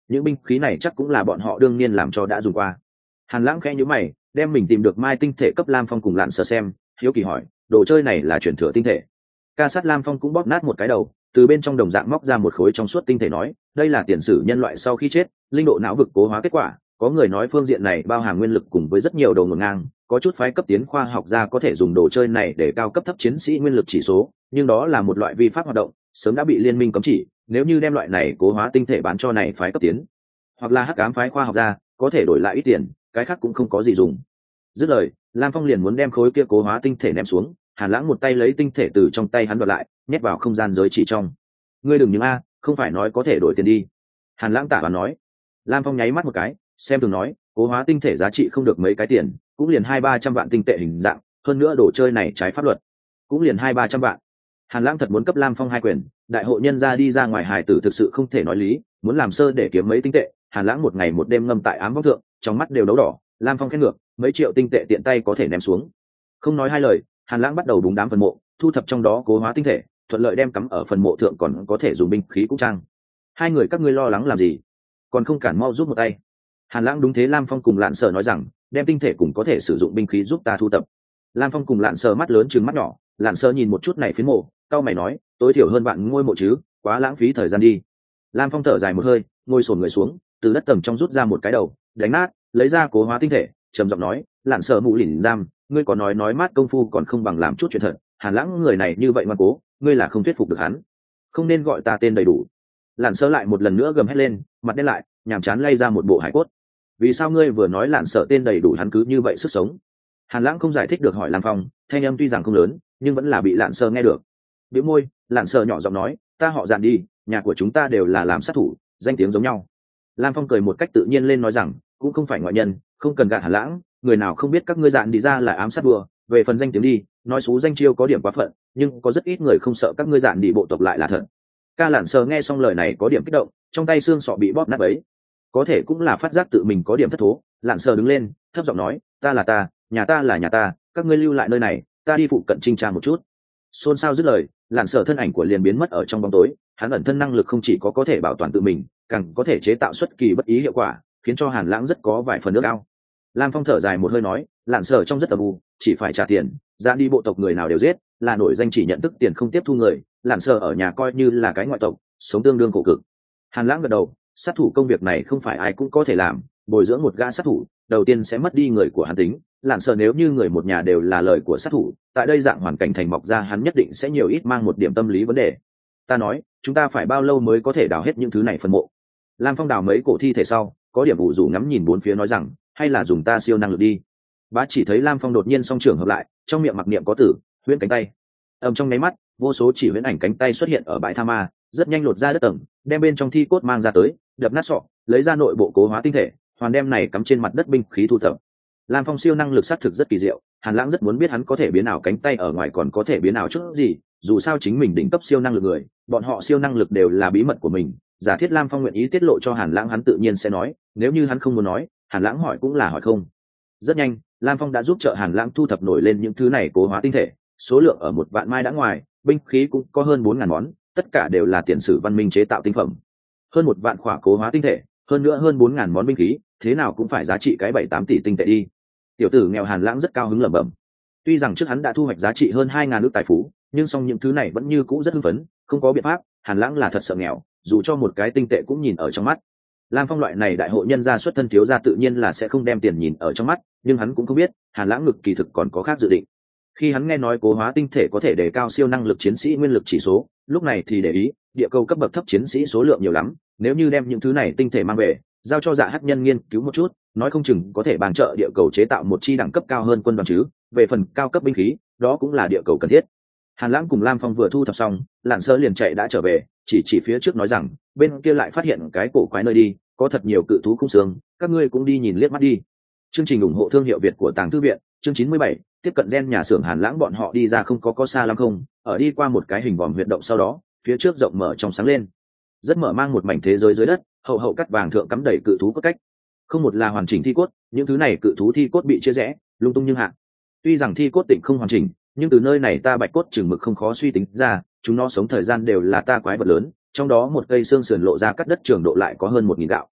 A: những binh khí này chắc cũng là bọn họ đương nhiên làm cho đã dùng qua. Hàn Lãng khẽ nhíu mày, đem mình tìm được mai tinh thể cấp Lam Phong cùng Lạn Sở xem, hiếu kỳ hỏi, đồ chơi này là chuyển thừa tinh thể? Ca sát Lam Phong cũng bóp nát một cái đầu, từ bên trong đồng dạng móc ra một khối trong suốt tinh thể nói, đây là tiền sử nhân loại sau khi chết linh độ não vực cố hóa kết quả. Có người nói phương diện này bao hàm nguyên lực cùng với rất nhiều đồ ngổn ngang, có chút phái cấp tiến khoa học gia có thể dùng đồ chơi này để cao cấp thấp chiến sĩ nguyên lực chỉ số, nhưng đó là một loại vi pháp hoạt động, sớm đã bị liên minh cấm chỉ. Nếu như đem loại này cố hóa tinh thể bán cho này phái cấp tiến hoặc là hắc ám phái khoa học gia, có thể đổi lại ít tiền, cái khác cũng không có gì dùng. Dứt lời, Lam Phong liền muốn đem khối kia cố hóa tinh thể ném xuống. Hàn Lãng một tay lấy tinh thể từ trong tay hắn đoạt lại, nhét vào không gian giới chỉ trong. Ngươi đừng những a, không phải nói có thể đổi tiền đi. Hàn Lãng tả và nói. Lam Phong nháy mắt một cái, xem thường nói, cố hóa tinh thể giá trị không được mấy cái tiền, cũng liền 200-300 vạn tinh tệ hình dạng, hơn nữa đồ chơi này trái pháp luật, cũng liền 200-300 vạn. Hàn Lãng thật muốn cấp Lam Phong 2 quyền, đại hội nhân gia đi ra ngoài hài tử thực sự không thể nói lý, muốn làm sơ để kiếm mấy tinh tệ. Hàn Lãng một ngày một đêm ngâm tại ám vong thượng, trong mắt đều đấu đỏ. Lam Phong khen ngược, mấy triệu tinh tệ tiện tay có thể ném xuống. Không nói hai lời, Hàn Lãng bắt đầu đúng đám phần mộ, thu thập trong đó cố hóa tinh thể, thuận lợi đem cắm ở phần mộ thượng, còn có thể dùng binh khí cũng trang. Hai người các ngươi lo lắng làm gì? Còn không cản mau giúp một tay. Hàn Lãng đúng thế Lam Phong cùng Lạn Sở nói rằng, đem tinh thể cũng có thể sử dụng binh khí giúp ta thu tập. Lam Phong cùng Lạn Sở mắt lớn trừng mắt nhỏ, Lạn Sở nhìn một chút này phiến mộ, cau mày nói, tối thiểu hơn bạn ngôi mộ chứ, quá lãng phí thời gian đi. Lam Phong thở dài một hơi, ngồi xổm người xuống, từ đất tầng trong rút ra một cái đầu, đánh nát, lấy ra cố hóa tinh thể, trầm giọng nói, Lạn Sở mụ lỉnh giam, ngươi có nói mát công phu còn không bằng làm chút chuyện thật. Hàn Lãng người này như vậy ngoan cố, ngươi là không thuyết phục được hắn, không nên gọi ta tên đầy đủ. Lạn Sở lại một lần nữa gầm hét lên, mặt đen lại, nhàm chán lay ra một bộ hải cốt. Vì sao ngươi vừa nói Lạn Sở tên đầy đủ hắn cứ như vậy sức sống? Hàn Lãng không giải thích được hỏi Lam Phong, thanh âm tuy rằng không lớn, nhưng vẫn là bị Lạn Sở nghe được. Bĩu môi, Lạn Sở nhỏ giọng nói, ta họ Dạn đi, nhà của chúng ta đều là làm sát thủ, danh tiếng giống nhau. Lam Phong cười một cách tự nhiên lên nói rằng, cũng không phải ngoại nhân, không cần gạt Hàn Lãng, người nào không biết các ngươi Dạn đi ra là ám sát bừa, về phần danh tiếng đi, nói xú danh chiêu có điểm quá phận, nhưng có rất ít người không sợ các ngươi Dạn đi bộ tộc lại là thật. Ca Lạn Sở nghe xong lời này có điểm kích động, trong tay xương sọ bị bóp nát ấy, có thể cũng là phát giác tự mình có điểm thất thố. Lạn Sở đứng lên, thấp giọng nói, ta là ta, nhà ta là nhà ta, các ngươi lưu lại nơi này, ta đi phụ cận trinh tra một chút. Xôn xao dứt lời, Lạn Sở thân ảnh của liền biến mất ở trong bóng tối. Hắn ẩn thân năng lực không chỉ có thể bảo toàn tự mình, càng có thể chế tạo xuất kỳ bất ý hiệu quả, khiến cho Hàn Lãng rất có vài phần nước ao. Lam Phong thở dài một hơi nói, Lạn Sở trong rất âm u, chỉ phải trả tiền, ra đi bộ tộc người nào đều giết, là nổi danh chỉ nhận thức tiền không tiếp thu người. Lạn Sở ở nhà coi như là cái ngoại tộc, sống tương đương khổ cực. Hàn Lãng gật đầu, sát thủ công việc này không phải ai cũng có thể làm, bồi dưỡng một gã sát thủ, đầu tiên sẽ mất đi người của hắn tính. Lạn Sở nếu như người một nhà đều là lời của sát thủ, tại đây dạng hoàn cảnh thành mọc ra, hắn nhất định sẽ nhiều ít mang một điểm tâm lý vấn đề. Ta nói, chúng ta phải bao lâu mới có thể đào hết những thứ này phân mộ? Lam Phong đào mấy cổ thi thể sau, có điểm ủ rũ ngắm nhìn bốn phía nói rằng, hay là dùng ta siêu năng lực đi. Bá chỉ thấy Lam Phong đột nhiên song trưởng hợp lại, trong miệng mặc niệm có tử, huyễn cánh tay. Trong nháy mắt, vô số chỉ huyễn ảnh cánh tay xuất hiện ở bãi tha ma, rất nhanh lột ra đất tầng, đem bên trong thi cốt mang ra tới, đập nát sọ, lấy ra nội bộ cố hóa tinh thể, hoàn đem này cắm trên mặt đất binh khí thu thập. Lam Phong siêu năng lực xác thực rất kỳ diệu, Hàn Lãng rất muốn biết hắn có thể biến ảo cánh tay ở ngoài còn có thể biến ảo chút gì, dù sao chính mình đỉnh cấp siêu năng lực người, bọn họ siêu năng lực đều là bí mật của mình. Giả thiết Lam Phong nguyện ý tiết lộ cho Hàn Lãng, hắn tự nhiên sẽ nói, nếu như hắn không muốn nói, Hàn Lãng hỏi cũng là hỏi không. Rất nhanh, Lam Phong đã giúp trợ Hàn Lãng thu thập nổi lên những thứ này cố hóa tinh thể, số lượng ở 1 vạn mai đã ngoài, binh khí cũng có hơn 4.000 món, tất cả đều là tiền sử văn minh chế tạo tinh phẩm. Hơn 1 vạn khỏa cố hóa tinh thể, hơn nữa hơn 4.000 món binh khí, thế nào cũng phải giá trị cái 7-8 tỷ tinh tệ đi. Tiểu tử nghèo Hàn Lãng rất cao hứng lẩm bẩm. Tuy rằng trước hắn đã thu hoạch giá trị hơn 2.000 ức tài phú, nhưng song những thứ này vẫn như cũ rất hưng phấn, không có biện pháp, Hàn Lãng là thật sợ nghèo, dù cho một cái tinh tệ cũng nhìn ở trong mắt. Lam Phong loại này đại hội nhân gia xuất thân thiếu gia tự nhiên là sẽ không đem tiền nhìn ở trong mắt, nhưng hắn cũng không biết, Hàn Lãng ngực kỳ thực còn có khác dự định. Khi hắn nghe nói cố hóa tinh thể có thể đề cao siêu năng lực chiến sĩ nguyên lực chỉ số, lúc này thì để ý, địa cầu cấp bậc thấp chiến sĩ số lượng nhiều lắm, nếu như đem những thứ này tinh thể mang về, giao cho Dạ Hắc Nhân nghiên cứu một chút, nói không chừng có thể bàn trợ địa cầu chế tạo một chi đẳng cấp cao hơn quân đoàn chứ. Về phần cao cấp binh khí, đó cũng là địa cầu cần thiết. Hàn Lãng cùng Lam Phong vừa thu thập xong, Lạn Sở liền chạy đã trở về, chỉ phía trước nói rằng, bên kia lại phát hiện cái cổ quái nơi đi, có thật nhiều cự thú khung xương, các ngươi cũng đi nhìn liếc mắt đi. Chương trình ủng hộ thương hiệu Việt của Tàng Thư viện, chương 97, tiếp cận gen nhà xưởng. Hàn Lãng bọn họ đi ra không có xa lắm không, ở đi qua một cái hình vòm huyệt động sau đó, phía trước rộng mở trong sáng lên, rất mở mang một mảnh thế giới dưới đất, hậu cắt vàng thượng cắm đầy cự thú cốt cách, không một là hoàn chỉnh thi cốt, những thứ này cự thú thi cốt bị chia rẽ, lung tung nhưng hạ. Tuy rằng thi cốt tịnh không hoàn chỉnh, nhưng từ nơi này ta bạch cốt chừng mực không khó suy tính ra, chúng nó sống thời gian đều là ta quái vật lớn, trong đó một cây xương sườn lộ ra cắt đất trường độ lại có hơn 1.000 gạo.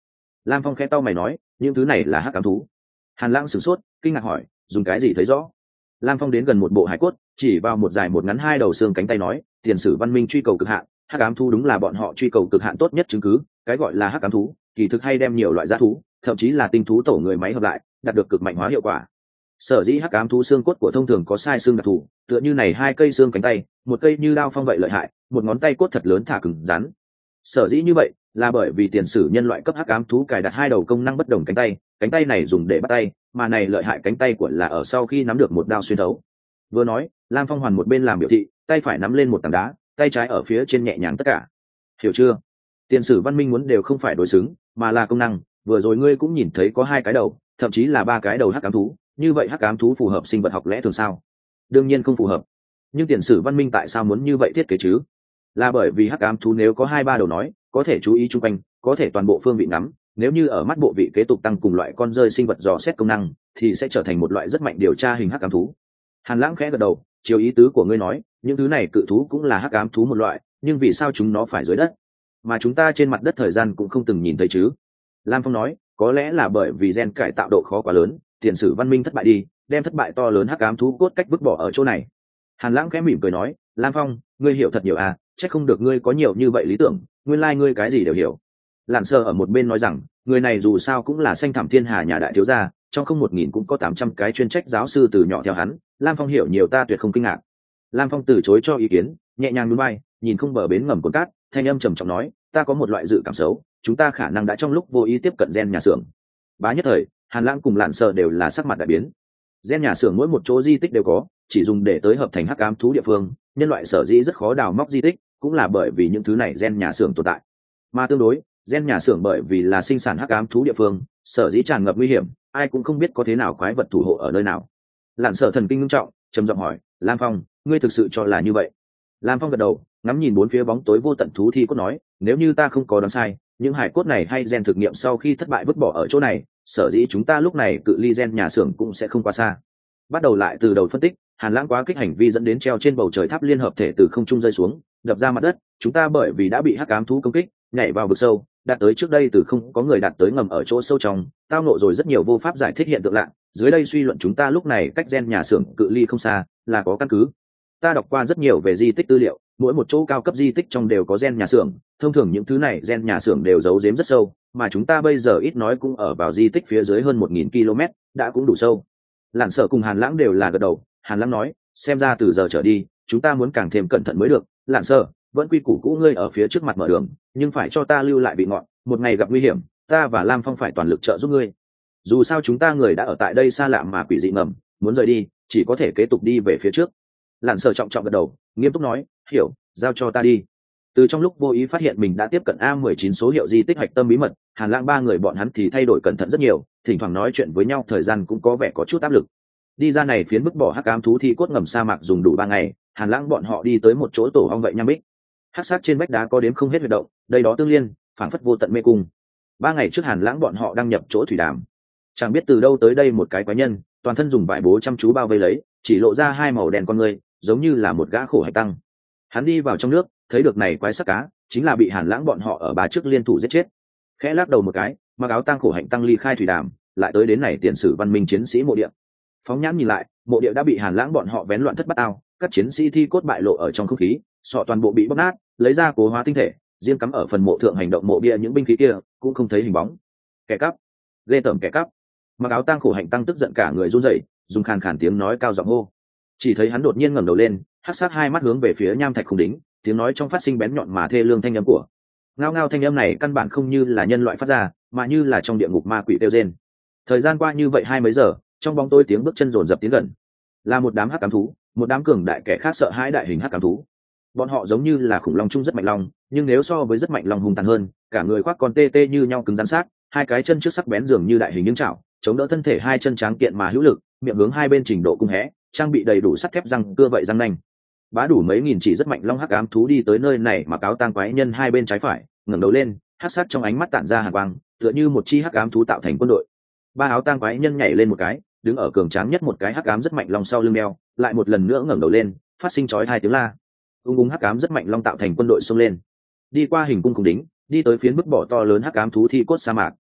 A: Lam Phong khẽ tao mày nói, những thứ này là hắc ám thú. Hàn Lãng sửng sốt, kinh ngạc hỏi, dùng cái gì thấy rõ? Lam Phong đến gần một bộ hải cốt, chỉ vào một dài một ngắn hai đầu xương cánh tay nói, tiền sử văn minh truy cầu cực hạn, hắc ám thú đúng là bọn họ truy cầu cực hạn tốt nhất chứng cứ. Cái gọi là hắc ám thú kỳ thực hay đem nhiều loại dã thú, thậm chí là tinh thú tổ người máy hợp lại, đạt được cực mạnh hóa hiệu quả. Sở dĩ hắc ám thú xương cốt của thông thường có sai xương đặc thù, tựa như này hai cây xương cánh tay, một cây như đao phong vậy lợi hại, một ngón tay cốt thật lớn thả cứng rắn. Sở dĩ như vậy là bởi vì tiền sử nhân loại cấp hắc ám thú cài đặt hai đầu công năng bất đồng cánh tay này dùng để bắt tay, mà này lợi hại cánh tay của là ở sau khi nắm được một đao xuyên thấu. Vừa nói, Lam Phong hoàn một bên làm biểu thị, tay phải nắm lên một tảng đá, tay trái ở phía trên nhẹ nhàng tất cả. Hiểu chưa? Tiền sử văn minh muốn đều không phải đối xứng, mà là công năng. Vừa rồi ngươi cũng nhìn thấy có hai cái đầu, thậm chí là ba cái đầu hắc ám thú, như vậy hắc ám thú phù hợp sinh vật học lẽ thường sao? Đương nhiên không phù hợp. Nhưng tiền sử văn minh tại sao muốn như vậy thiết kế chứ? Là bởi vì hắc ám thú nếu có hai ba đầu nói, có thể chú ý chung quanh, có thể toàn bộ phương vị ngắm, nếu như ở mắt bộ vị kế tục tăng cùng loại con rơi sinh vật dò xét công năng, thì sẽ trở thành một loại rất mạnh điều tra hình hắc ám thú. Hàn Lãng khẽ gật đầu, chiều ý tứ của ngươi nói, những thứ này cự thú cũng là hắc ám thú một loại, nhưng vì sao chúng nó phải dưới đất, mà chúng ta trên mặt đất thời gian cũng không từng nhìn thấy chứ? Lam Phong nói, có lẽ là bởi vì gen cải tạo độ khó quá lớn, tiền sử văn minh thất bại đi, đem thất bại to lớn hắc ám thú cốt cách vứt bỏ ở chỗ này. Hàn Lãng khẽ mỉm cười nói, Lam Phong, ngươi hiểu thật nhiều à, chắc không được ngươi có nhiều như vậy lý tưởng, nguyên lai ngươi cái gì đều hiểu. Lạn Sơ ở một bên nói rằng, người này dù sao cũng là xanh thẳm thiên hà nhà đại thiếu gia, trong không 1000 cũng có 800 cái chuyên trách giáo sư từ nhỏ theo hắn. Lam Phong hiểu nhiều ta tuyệt không kinh ngạc. Lam Phong từ chối cho ý kiến, nhẹ nhàng nhún vai, nhìn không bờ bến ngầm cồn cát, thanh âm trầm trọng nói, ta có một loại dự cảm xấu, chúng ta khả năng đã trong lúc vô ý tiếp cận gen nhà xưởng. Bá nhất thời, Hàn Lãng cùng Lạn Sơ đều là sắc mặt đại biến. Gen nhà xưởng mỗi một chỗ di tích đều có, chỉ dùng để tới hợp thành hắc ám thú địa phương, nhân loại sở dĩ rất khó đào móc di tích, cũng là bởi vì những thứ này gen nhà xưởng tồn tại. Mà tương đối, gen nhà xưởng bởi vì là sinh sản hắc ám thú địa phương, sở dĩ tràn ngập nguy hiểm, ai cũng không biết có thế nào quái vật thủ hộ ở nơi nào. Lạn Sở thần kinh nghiêm trọng, trầm giọng hỏi, Lam Phong, ngươi thực sự cho là như vậy? Lam Phong gật đầu, ngắm nhìn bốn phía bóng tối vô tận thú thi cốt nói, nếu như ta không có đoán sai, những hải cốt này hay gen thực nghiệm sau khi thất bại vứt bỏ ở chỗ này, sở dĩ chúng ta lúc này cự ly gen nhà xưởng cũng sẽ không quá xa. Bắt đầu lại từ đầu phân tích, Hàn Lãng quá kích hành vi dẫn đến treo trên bầu trời tháp liên hợp thể từ không trung rơi xuống, đập ra mặt đất, chúng ta bởi vì đã bị hắc ám thú công kích, nhảy vào vực sâu, đạt tới trước đây từ không có người đạt tới ngầm ở chỗ sâu trong, tao nộ rồi rất nhiều vô pháp giải thích hiện tượng lạ, dưới đây suy luận chúng ta lúc này cách gen nhà xưởng cự ly không xa, là có căn cứ. Ta đọc qua rất nhiều về di tích tư liệu, mỗi một chỗ cao cấp di tích trong đều có gen nhà xưởng, thông thường những thứ này gen nhà xưởng đều giấu giếm rất sâu, mà chúng ta bây giờ ít nói cũng ở vào di tích phía dưới hơn 1000 km, đã cũng đủ sâu. Lạn Sở cùng Hàn Lãng đều là gật đầu. Hàn Lãng nói, xem ra từ giờ trở đi, chúng ta muốn càng thêm cẩn thận mới được. Lạn Sở, vẫn quy củ cũ ngươi ở phía trước mặt mở đường, nhưng phải cho ta lưu lại vị ngọn, một ngày gặp nguy hiểm, ta và Lam Phong phải toàn lực trợ giúp ngươi. Dù sao chúng ta người đã ở tại đây xa lạ mà quỷ dị ngầm, muốn rời đi, chỉ có thể kế tục đi về phía trước. Lạn Sở trọng trọng gật đầu, nghiêm túc nói, hiểu, giao cho ta đi. Từ trong lúc vô ý phát hiện mình đã tiếp cận A19 số hiệu di tích hạch tâm bí mật, Hàn Lãng ba người bọn hắn thì thay đổi cẩn thận rất nhiều, thỉnh thoảng nói chuyện với nhau thời gian cũng có vẻ có chút áp lực. Đi ra này phiến bức bỏ hắc ám thú thi cốt ngầm sa mạc dùng đủ 3 ngày, Hàn Lãng bọn họ đi tới một chỗ tổ ong vậy nham bích. Hắc sát trên vách đá có đếm không hết huy động, đây đó tương liên, phảng phất vô tận mê cung. 3 ngày trước Hàn Lãng bọn họ đăng nhập chỗ thủy đàm. Chẳng biết từ đâu tới đây một cái quái nhân, toàn thân dùng vải bố chăm chú bao vây lấy, chỉ lộ ra hai màu đen con người, giống như là một gã khổ hạnh tăng. Hắn đi vào trong nước, thấy được này quái sắc cá, chính là bị Hàn Lãng bọn họ ở bà trước liên thủ giết chết. Khẽ lắc đầu một cái, mặc áo tang khổ hạnh tăng ly khai thủy đàm, lại tới đến này tiền sử văn minh chiến sĩ mộ địa. Phóng nhãn nhìn lại, mộ địa đã bị Hàn Lãng bọn họ vén loạn thất bát ao, các chiến sĩ thi cốt bại lộ ở trong không khí, sọ toàn bộ bị bóc nát, lấy ra cố hóa tinh thể, riêng cắm ở phần mộ thượng hành động mộ bia những binh khí kia cũng không thấy hình bóng. Kẻ cắp, ghê tởm kẻ cắp. Mặc áo tang khổ hạnh tăng tức giận cả người run rẩy, dùng khàn khàn tiếng nói cao giọng hô. Chỉ thấy hắn đột nhiên ngẩng đầu lên, hắc sát hai mắt hướng về phía nham thạch khung đính, tiếng nói trong phát sinh bén nhọn mà thê lương thanh âm của. Ngao ngao thanh âm này căn bản không như là nhân loại phát ra, mà như là trong địa ngục ma quỷ kêu rên. Thời gian qua như vậy 20 mấy giờ, trong bóng tối tiếng bước chân rồn rập tiến gần. Là một đám hắc ám thú, một đám cường đại kẻ khác sợ hãi đại hình hắc ám thú. Bọn họ giống như là khủng long chung rất mạnh long, nhưng nếu so với rất mạnh long hung tàn hơn, cả người khoác con tê tê như nhau cứng rắn xác, hai cái chân trước sắc bén dường như đại hình những chảo, chống đỡ thân thể hai chân tráng kiện mà hữu lực, miệng hướng hai bên trình độ cung hé, trang bị đầy đủ sắt thép răng cưa vậy răng nanh. Bá đủ mấy nghìn chỉ rất mạnh long hắc ám thú đi tới nơi này mà cáo tang quái nhân hai bên trái phải, ngẩng đầu lên, hắc sát trong ánh mắt tản ra hàn quang, tựa như một chi hắc ám thú tạo thành quân đội. Ba áo tang quái nhân nhảy lên một cái, đứng ở cường tráng nhất một cái hắc ám rất mạnh long sau lưng đeo, lại một lần nữa ngẩng đầu lên, phát sinh chói hai tiếng la. Ung hắc ám rất mạnh long tạo thành quân đội xông lên, đi qua hình cung cùng đính, đi tới phiến bức bỏ to lớn hắc ám thú thi cốt sa mạc.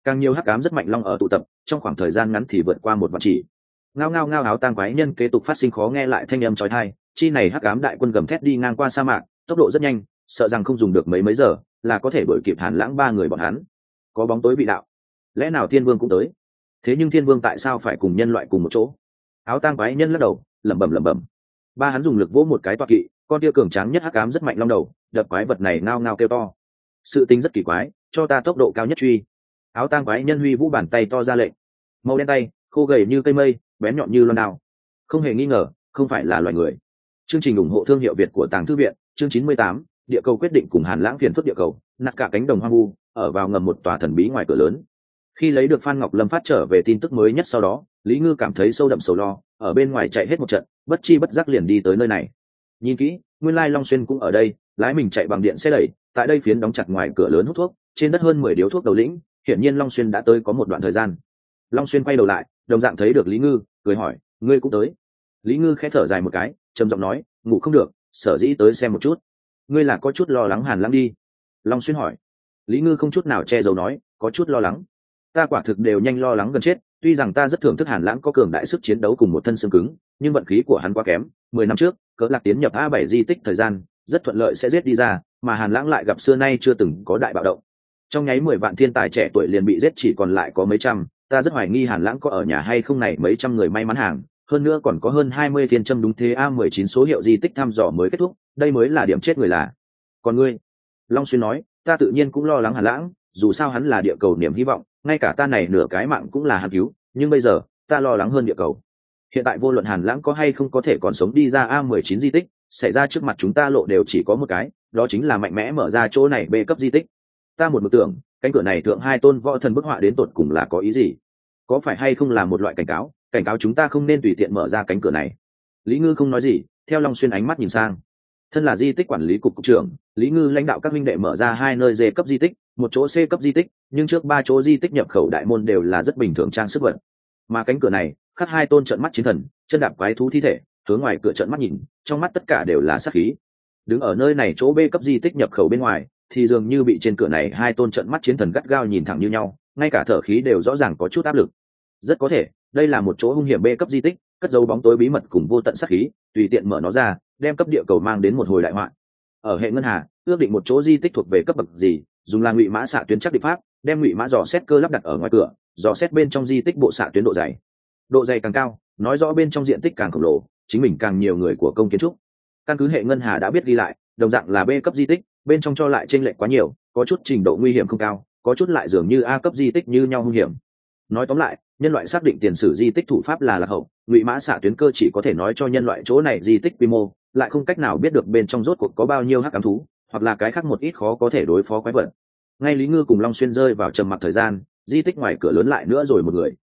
A: càng nhiều hắc ám rất mạnh long ở tụ tập, trong khoảng thời gian ngắn thì vượt qua một vạn chỉ. Ngao ngao ngao, áo tang quái nhân kế tục phát sinh khó nghe lại thanh âm chói tai. Chi này hắc ám đại quân gầm thét đi ngang qua sa mạc, tốc độ rất nhanh, sợ rằng không dùng được mấy giờ là có thể đuổi kịp Hàn Lãng ba người bọn hắn. Có bóng tối vị đạo, lẽ nào Thiên Vương cũng tới? Thế nhưng Thiên Vương tại sao phải cùng nhân loại cùng một chỗ? Áo tang quái nhân lắc đầu, lẩm bẩm. Ba hắn dùng lực vỗ một cái toa kỵ, con tia cường tráng nhất hắc ám rất mạnh long đầu, đập quái vật này ngao ngao kêu to. Sự tính rất kỳ quái, cho ta tốc độ cao nhất truy. Áo tang quái nhân huy vũ bàn tay to ra lệnh. Màu đen tay, khô gầy như cây mây, bén nhọn như loan đao. Không hề nghi ngờ, không phải là loài người. Chương trình ủng hộ thương hiệu Việt của Tàng Thư viện, chương 98, địa cầu quyết định cùng Hàn Lãng phiền phức địa cầu, nạt cả cánh đồng hoang vu, ở vào ngầm một tòa thần bí ngoài cửa lớn. Khi lấy được Phan Ngọc Lâm phát trở về tin tức mới nhất sau đó, Lý Ngư cảm thấy sâu đậm sầu lo, ở bên ngoài chạy hết một trận, bất chi bất giác liền đi tới nơi này. Nhìn kỹ, nguyên lai Long Xuyên cũng ở đây, lái mình chạy bằng điện xe đẩy, tại đây phiến đóng chặt ngoài cửa lớn hút thuốc, trên đất hơn 10 điếu thuốc đầu lĩnh, hiển nhiên Long Xuyên đã tới có một đoạn thời gian. Long Xuyên quay đầu lại, đồng dạng thấy được Lý Ngư, cười hỏi, ngươi cũng tới? Lý Ngư khẽ thở dài một cái, trầm giọng nói, ngủ không được, sở dĩ tới xem một chút. Ngươi là có chút lo lắng Hàn Lãng đi? Long Xuyên hỏi. Lý Ngư không chút nào che giấu nói, có chút lo lắng. Ta quả thực đều nhanh lo lắng gần chết, tuy rằng ta rất thưởng thức Hàn Lãng có cường đại sức chiến đấu cùng một thân xương cứng, nhưng vận khí của hắn quá kém. 10 năm trước, Cỡ Lạc tiến nhập A7 di tích thời gian, rất thuận lợi sẽ giết đi ra, mà Hàn Lãng lại gặp xưa nay chưa từng có đại bạo động. Trong nháy 10 vạn thiên tài trẻ tuổi liền bị giết chỉ còn lại có mấy trăm, ta rất hoài nghi Hàn Lãng có ở nhà hay không này mấy trăm người may mắn hàng, hơn nữa còn có hơn 20 thiên châm đúng thế A19 số hiệu di tích thăm dò mới kết thúc, đây mới là điểm chết người là. Còn ngươi? Long Xuyên nói, ta tự nhiên cũng lo lắng Hàn Lãng, dù sao hắn là địa cầu niềm hy vọng, ngay cả ta này nửa cái mạng cũng là hắn cứu, nhưng bây giờ, ta lo lắng hơn địa cầu. Hiện tại vô luận Hàn Lãng có hay không có thể còn sống đi ra A19 di tích, xảy ra trước mặt chúng ta lộ đều chỉ có một cái, đó chính là mạnh mẽ mở ra chỗ này B cấp di tích. Ta một mực tưởng, cánh cửa này thượng hai tôn võ thần bức họa đến tột cùng là có ý gì? Có phải hay không là một loại cảnh cáo chúng ta không nên tùy tiện mở ra cánh cửa này? Lý Ngư không nói gì, theo Long Xuyên ánh mắt nhìn sang. Thân là di tích quản lý cục trưởng, Lý Ngư lãnh đạo các huynh đệ mở ra 2 nơi D cấp di tích, một chỗ C cấp di tích, nhưng trước 3 chỗ di tích nhập khẩu đại môn đều là rất bình thường trang sức vật. Mà cánh cửa này, khắc 2 tôn trợn mắt chiến thần, chân đạp quái thú thi thể, hướng ngoài cửa trợn mắt nhìn, trong mắt tất cả đều là sát khí. Đứng ở nơi này chỗ B cấp di tích nhập khẩu bên ngoài, thì dường như bị trên cửa này 2 tôn trợn mắt chiến thần gắt gao nhìn thẳng như nhau, ngay cả thở khí đều rõ ràng có chút áp lực. Rất có thể, đây là một chỗ hung hiểm B cấp di tích, cất giấu bóng tối bí mật cùng vô tận sát khí, tùy tiện mở nó ra, đem cấp địa cầu mang đến một hồi đại họa. Ở hệ ngân hà, ước định một chỗ di tích thuộc về cấp bậc gì, dùng là ngụy mã xạ tuyến chắc định pháp, đem ngụy mã dò xét cơ lắp đặt ở ngoài cửa, dò xét bên trong di tích bộ xạ tuyến độ dày. Độ dày càng cao, nói rõ bên trong diện tích càng khổng lồ, chính mình càng nhiều người của công kiến trúc. Căn cứ hệ ngân hà đã biết ghi lại, đồng dạng là B cấp di tích, bên trong cho lại chênh lệch quá nhiều, có chút trình độ nguy hiểm không cao, có chút lại dường như A cấp di tích như nhau nguy hiểm. Nói tóm lại, nhân loại xác định tiền sử di tích thủ pháp là lạc hậu, ngụy mã xạ tuyến cơ chỉ có thể nói cho nhân loại chỗ này di tích quy mô, lại không cách nào biết được bên trong rốt cuộc có bao nhiêu hắc ám thú, hoặc là cái khác một ít khó có thể đối phó quái vật. Ngay Lý Ngư cùng Long Xuyên rơi vào trầm mặc thời gian, di tích ngoài cửa lớn lại nữa rồi một người.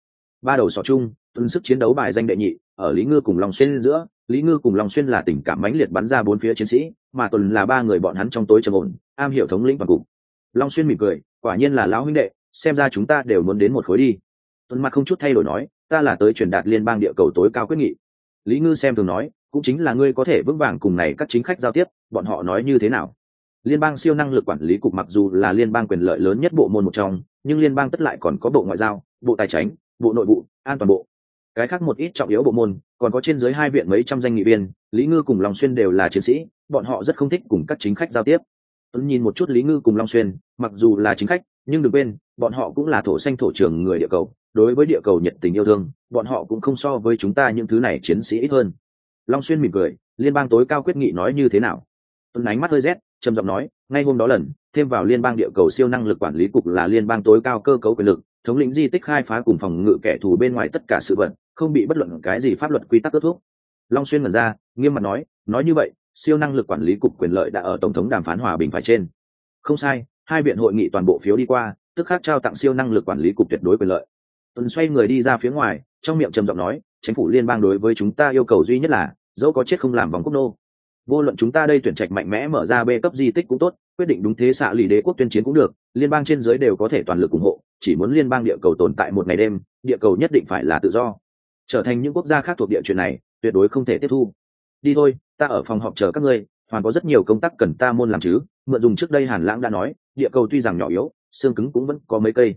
A: Ba đầu sọ chung, tuần sức chiến đấu bài danh đệ nhị, ở Lý Ngư cùng Long Xuyên giữa, Lý Ngư cùng Long Xuyên là tình cảm mãnh liệt bắn ra bốn phía chiến sĩ, mà Tuần là ba người bọn hắn trong tối trầm ổn, am hiểu thống lĩnh toàn cục. Long Xuyên mỉm cười, quả nhiên là lão huynh đệ, xem ra chúng ta đều muốn đến một khối đi. Tuần mặt không chút thay đổi nói, ta là tới truyền đạt liên bang địa cầu tối cao quyết nghị. Lý Ngư xem thường nói, cũng chính là ngươi có thể vững vàng cùng này các chính khách giao tiếp, bọn họ nói như thế nào? Liên bang siêu năng lực quản lý cục mặc dù là liên bang quyền lợi lớn nhất bộ môn một trong, nhưng liên bang tất lại còn có bộ ngoại giao, bộ tài chính, bộ nội vụ, an toàn bộ. Cái khác một ít trọng yếu bộ môn, còn có trên dưới hai viện mấy trăm danh nghị viên, Lý Ngư cùng Long Xuyên đều là chiến sĩ, bọn họ rất không thích cùng các chính khách giao tiếp. Tuấn nhìn một chút Lý Ngư cùng Long Xuyên, mặc dù là chính khách, nhưng đừng quên, bọn họ cũng là thổ xanh thổ trưởng người địa cầu, đối với địa cầu nhiệt tình yêu thương, bọn họ cũng không so với chúng ta những thứ này chiến sĩ ít hơn. Long Xuyên mỉm cười, liên bang tối cao quyết nghị nói như thế nào? Tuấn ánh mắt hơi rét, trầm giọng nói, ngay hôm đó lần, thêm vào liên bang địa cầu siêu năng lực quản lý cục là liên bang tối cao cơ cấu quyền lực, thống lĩnh di tích khai phá cùng phòng ngự kẻ thù bên ngoài tất cả sự vật, không bị bất luận cái gì pháp luật quy tắc ước thúc. Long Xuyên mở ra, nghiêm mặt nói như vậy, siêu năng lực quản lý cục quyền lợi đã ở tổng thống đàm phán hòa bình phải trên. Không sai, hai viện hội nghị toàn bộ phiếu đi qua, tức khắc trao tặng siêu năng lực quản lý cục tuyệt đối quyền lợi. Tuấn xoay người đi ra phía ngoài, trong miệng trầm giọng nói, chính phủ liên bang đối với chúng ta yêu cầu duy nhất là, dẫu có chết không làm vòng quốc nô. Vô luận chúng ta đây tuyển trạch mạnh mẽ mở ra B cấp di tích cũng tốt, quyết định đúng thế xạ lì đế quốc tuyên chiến cũng được, liên bang trên dưới đều có thể toàn lực ủng hộ, chỉ muốn liên bang địa cầu tồn tại một ngày đêm, địa cầu nhất định phải là tự do. Trở thành những quốc gia khác thuộc địa chuyện này, tuyệt đối không thể tiếp thu. Đi thôi, ta ở phòng họp chờ các ngươi, hoàn có rất nhiều công tác cần ta môn làm chứ, mượn dùng trước đây Hàn Lãng đã nói, địa cầu tuy rằng nhỏ yếu, xương cứng cũng vẫn có mấy cây.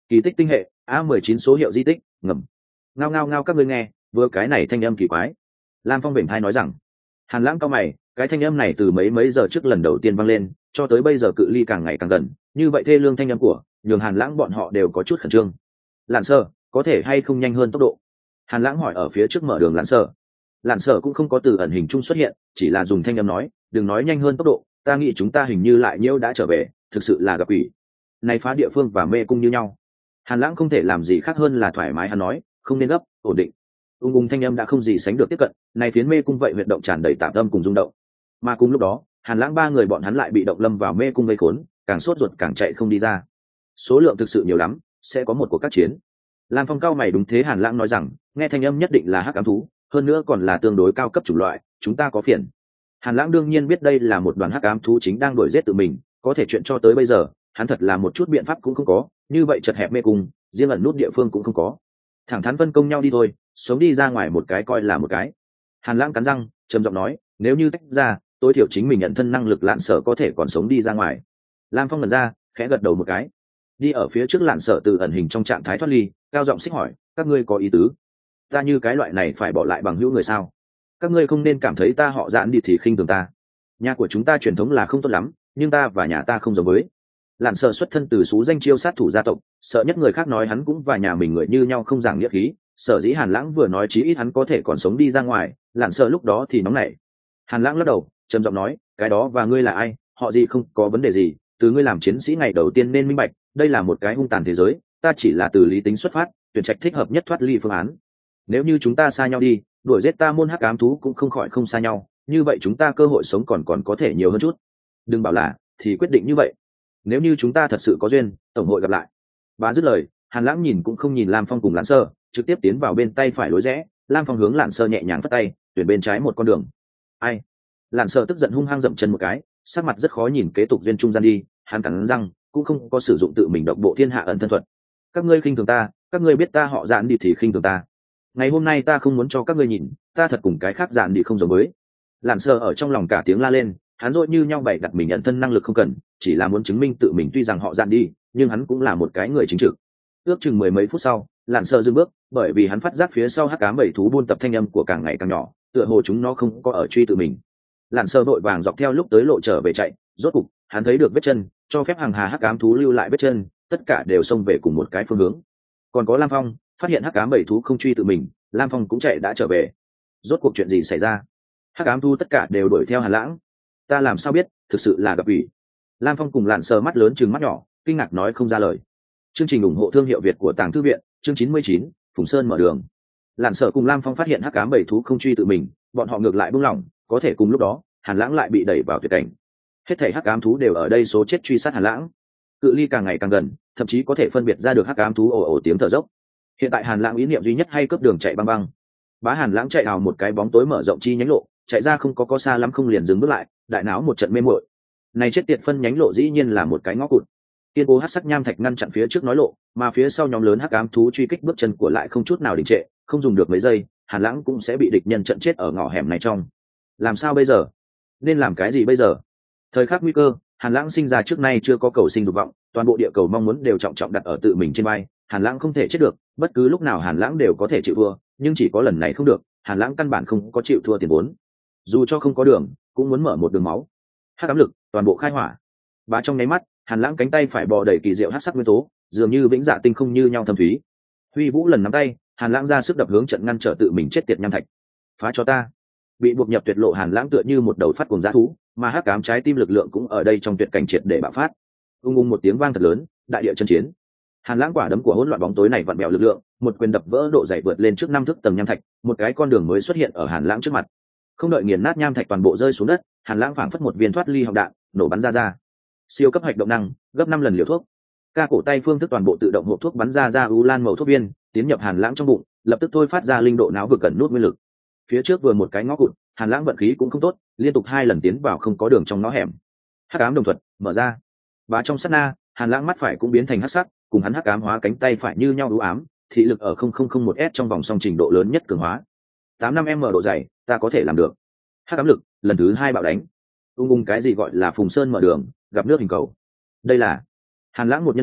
A: Kỳ tích tinh hệ A19 số hiệu di tích ngầm. Ngao ngao ngao, các ngươi nghe vừa cái này thanh âm kỳ quái. Lam Phong vểnh thai nói rằng. Hàn Lãng cao mày, cái thanh âm này từ mấy giờ trước lần đầu tiên vang lên cho tới bây giờ cự ly càng ngày càng gần, như vậy thê lương thanh âm của nhường Hàn Lãng bọn họ đều có chút khẩn trương. Lạn Sở, có thể hay không nhanh hơn tốc độ? Hàn Lãng hỏi ở phía trước mở đường Lạn Sở. Lạn Sở cũng không có từ ẩn hình chung xuất hiện, chỉ là dùng thanh âm nói, đừng nói nhanh hơn tốc độ, ta nghĩ chúng ta hình như lại nhiễu đã trở về, thực sự là gặp quỷ. Này phá địa phương và mê cung như nhau. Hàn Lãng không thể làm gì khác hơn là thoải mái hắn nói, không nên gấp, ổn định. Thanh âm đã không gì sánh được tiếp cận, này phiến mê cung vậy huyệt động tràn đầy tạp âm cùng rung động. Mà cùng lúc đó, Hàn Lãng ba người bọn hắn lại bị động lâm vào mê cung vây khốn, càng sốt ruột càng chạy không đi ra. Số lượng thực sự nhiều lắm, sẽ có một cuộc các chiến. Lam Phong cao mày, đúng thế. Hàn Lãng nói rằng, nghe thanh âm nhất định là hắc ám thú, hơn nữa còn là tương đối cao cấp chủng loại, chúng ta có phiền. Hàn Lãng đương nhiên biết đây là một đoàn hắc ám thú chính đang đuổi giết tự mình, có thể chuyện cho tới bây giờ, hắn thật là một chút biện pháp cũng không có, như vậy chật hẹp mê cung, riêng ẩn nút địa phương cũng không có. Thẳng thắn phân công nhau đi thôi, sống đi ra ngoài một cái coi là một cái. Hàn Lãng cắn răng trầm giọng nói, nếu như tách ra, tối thiểu chính mình nhận thân năng lực Lạn Sở có thể còn sống đi ra ngoài. Lam Phong lần ra khẽ gật đầu một cái, đi ở phía trước Lạn Sở từ ẩn hình trong trạng thái thoát ly, cao giọng xích hỏi, các ngươi có ý tứ ta như cái loại này phải bỏ lại bằng hữu người sao? Các ngươi không nên cảm thấy ta họ Dạn đi thì khinh thường ta. Nhà của chúng ta truyền thống là không tốt lắm, nhưng ta và nhà ta không giống với. Lạn Sở xuất thân từ số danh chiêu sát thủ gia tộc, sợ nhất người khác nói hắn cũng và nhà mình người như nhau không giảng nghĩa khí. Sở dĩ Hàn Lãng vừa nói chí ít hắn có thể còn sống đi ra ngoài, Lạn Sở lúc đó thì nóng nảy. Hàn Lãng lắc đầu trầm giọng nói, cái đó và ngươi là ai, họ gì không có vấn đề gì, từ ngươi làm chiến sĩ ngày đầu tiên nên minh bạch, đây là một cái hung tàn thế giới, ta chỉ là từ lý tính xuất phát, tuyển trạch thích hợp nhất thoát ly phương án. Nếu như chúng ta xa nhau đi, đuổi giết ta môn hắc ám thú cũng không khỏi không xa nhau, như vậy chúng ta cơ hội sống còn có thể nhiều hơn chút. Đừng bảo là thì quyết định như vậy, nếu như chúng ta thật sự có duyên, tổng hội gặp lại. Bá dứt lời, Hàn Lãng nhìn cũng không nhìn Lam Phong cùng Lạn Sơ, trực tiếp tiến vào bên tay phải lối rẽ. Lam Phong hướng Lạn Sơ nhẹ nhàng phất tay, tuyển bên trái một con đường. Ai? Lạn Sơ tức giận hung hăng dậm chân một cái, sắc mặt rất khó nhìn, kế tục duyên trung gian đi. Hắn cắn răng, cũng không có sử dụng tự mình độc bộ thiên hạ ẩn thân thuật. Các ngươi khinh thường ta, các ngươi biết ta họ Dạn đi thì khinh thường ta. Ngày hôm nay ta không muốn cho các ngươi nhìn, ta thật cùng cái khác Dạn đi không giống với. Lạn Sơ ở trong lòng cả tiếng la lên, hắn dội như nhau bày đặt mình nhận thân năng lực không cần, chỉ là muốn chứng minh tự mình tuy rằng họ Dạn đi, nhưng hắn cũng là một cái người chính trực. Ước chừng mười mấy phút sau, Lạn Sơ dừng bước, bởi vì hắn phát giác phía sau hắc ám bảy thú buôn tập thanh âm của càng ngày càng nhỏ, tựa hồ chúng nó không có ở truy tự mình. Lạn Sơ vội vàng dọc theo lúc tới lộ trở về chạy, rốt cục hắn thấy được vết chân, cho phép hàng hà hắc ám thú lưu lại vết chân, tất cả đều xông về cùng một cái phương hướng. Còn có Lam Phong, phát hiện hắc ám bảy thú không truy tự mình, Lam Phong cũng chạy đã trở về. Rốt cuộc chuyện gì xảy ra? Hắc ám thú tất cả đều đuổi theo Hàn Lãng. Ta làm sao biết, thực sự là gặp ủy. Lam Phong cùng Lạn Sơ mắt lớn trừng mắt nhỏ, kinh ngạc nói không ra lời. Chương trình ủng hộ thương hiệu Việt của Tàng Thư viện, chương 99, Phùng Sơn mở đường. Lạn Sơ cùng Lam Phong phát hiện hắc ám bảy thú không truy tự mình, bọn họ ngược lại buông lỏng, có thể cùng lúc đó, Hàn Lãng lại bị đẩy vào tuyệt cảnh. Hết thảy hắc ám thú đều ở đây số chết truy sát Hàn Lãng. Cự ly càng ngày càng gần, thậm chí có thể phân biệt ra được hắc ám thú ồ ồ tiếng thở dốc. Hiện tại Hàn Lãng ý niệm duy nhất hay cướp đường chạy băng băng. Bá Hàn Lãng chạy vào một cái bóng tối mở rộng chi nhánh lộ, chạy ra không có xa lắm không liền dừng bước lại, đại não một trận mê muội. Này chết tiệt, phân nhánh lộ dĩ nhiên là một cái ngõ cụt. Tiên cố hắc sắc nham thạch ngăn chặn phía trước nói lộ, mà phía sau nhóm lớn hắc ám thú truy kích bước chân của lại không chút nào đình trệ, không dùng được mấy giây, Hàn Lãng cũng sẽ bị địch nhân trận chết ở ngõ hẻm này trong. Làm sao bây giờ? Nên làm cái gì bây giờ? Thời khắc nguy cơ, Hàn Lãng sinh ra trước nay chưa có cầu sinh dục vọng, toàn bộ địa cầu mong muốn đều trọng trọng đặt ở tự mình trên vai. Hàn Lãng không thể chết được, bất cứ lúc nào Hàn Lãng đều có thể chịu thua, nhưng chỉ có lần này không được, Hàn Lãng căn bản không có chịu thua tiền vốn. Dù cho không có đường, cũng muốn mở một đường máu. Hắc ám lực, toàn bộ khai hỏa. Bá trong nháy mắt, Hàn Lãng cánh tay phải bò đầy kỳ diệu hắc sắc nguyên tố, dường như vĩnh dạ tinh không như nhau thâm thúy. Huy vũ lần nắm tay, Hàn Lãng ra sức đập hướng trận ngăn trở tự mình chết tiệt nham thạch. Phá cho ta! Bị buộc nhập tuyệt lộ Hàn Lãng tựa như một đầu phát cuồng dã thú, mà hắc ám trái tim lực lượng cũng ở đây trong tuyệt cảnh triệt để bạo phát. Ung một tiếng vang thật lớn, đại địa chân chiến. Hàn Lãng quả đấm của hỗn loạn bóng tối này vặn bèo lực lượng, một quyền đập vỡ độ dày vượt lên trước 5 thước tầng nham thạch, một cái con đường mới xuất hiện ở Hàn Lãng trước mặt. Không đợi nghiền nát nham thạch toàn bộ rơi xuống đất, Hàn Lãng phảng phất một viên thoát ly họng đạn, nổ bắn ra. Siêu cấp hạch động năng, gấp 5 lần liều thuốc. Ca cổ tay phương thức toàn bộ tự động hộp thuốc bắn ra u lan màu thuốc viên, tiến nhập Hàn Lãng trong bụng, lập tức thôi phát ra linh độ não vực cẩn nút nguyên lực. Phía trước vừa một cái ngõ cụt, Hàn Lãng vận khí cũng không tốt, liên tục 2 lần tiến vào không có đường trong ngõ hẻm. Hắc ám đồng thuật mở ra, và trong sát na, Hàn Lãng mắt phải cũng biến thành hắc sắc, cùng hắn hắc ám hóa cánh tay phải như nhau u ám, thị lực ở 0001s trong vòng song trình độ lớn nhất cường hóa. 85m độ dày, ta có thể làm được. Hắc ám lực, lần thứ 2 bạo đánh. Cái gì gọi là Phùng Sơn mở đường, gặp nước hình cầu. Đây là Hàn Lãng một nhân loại,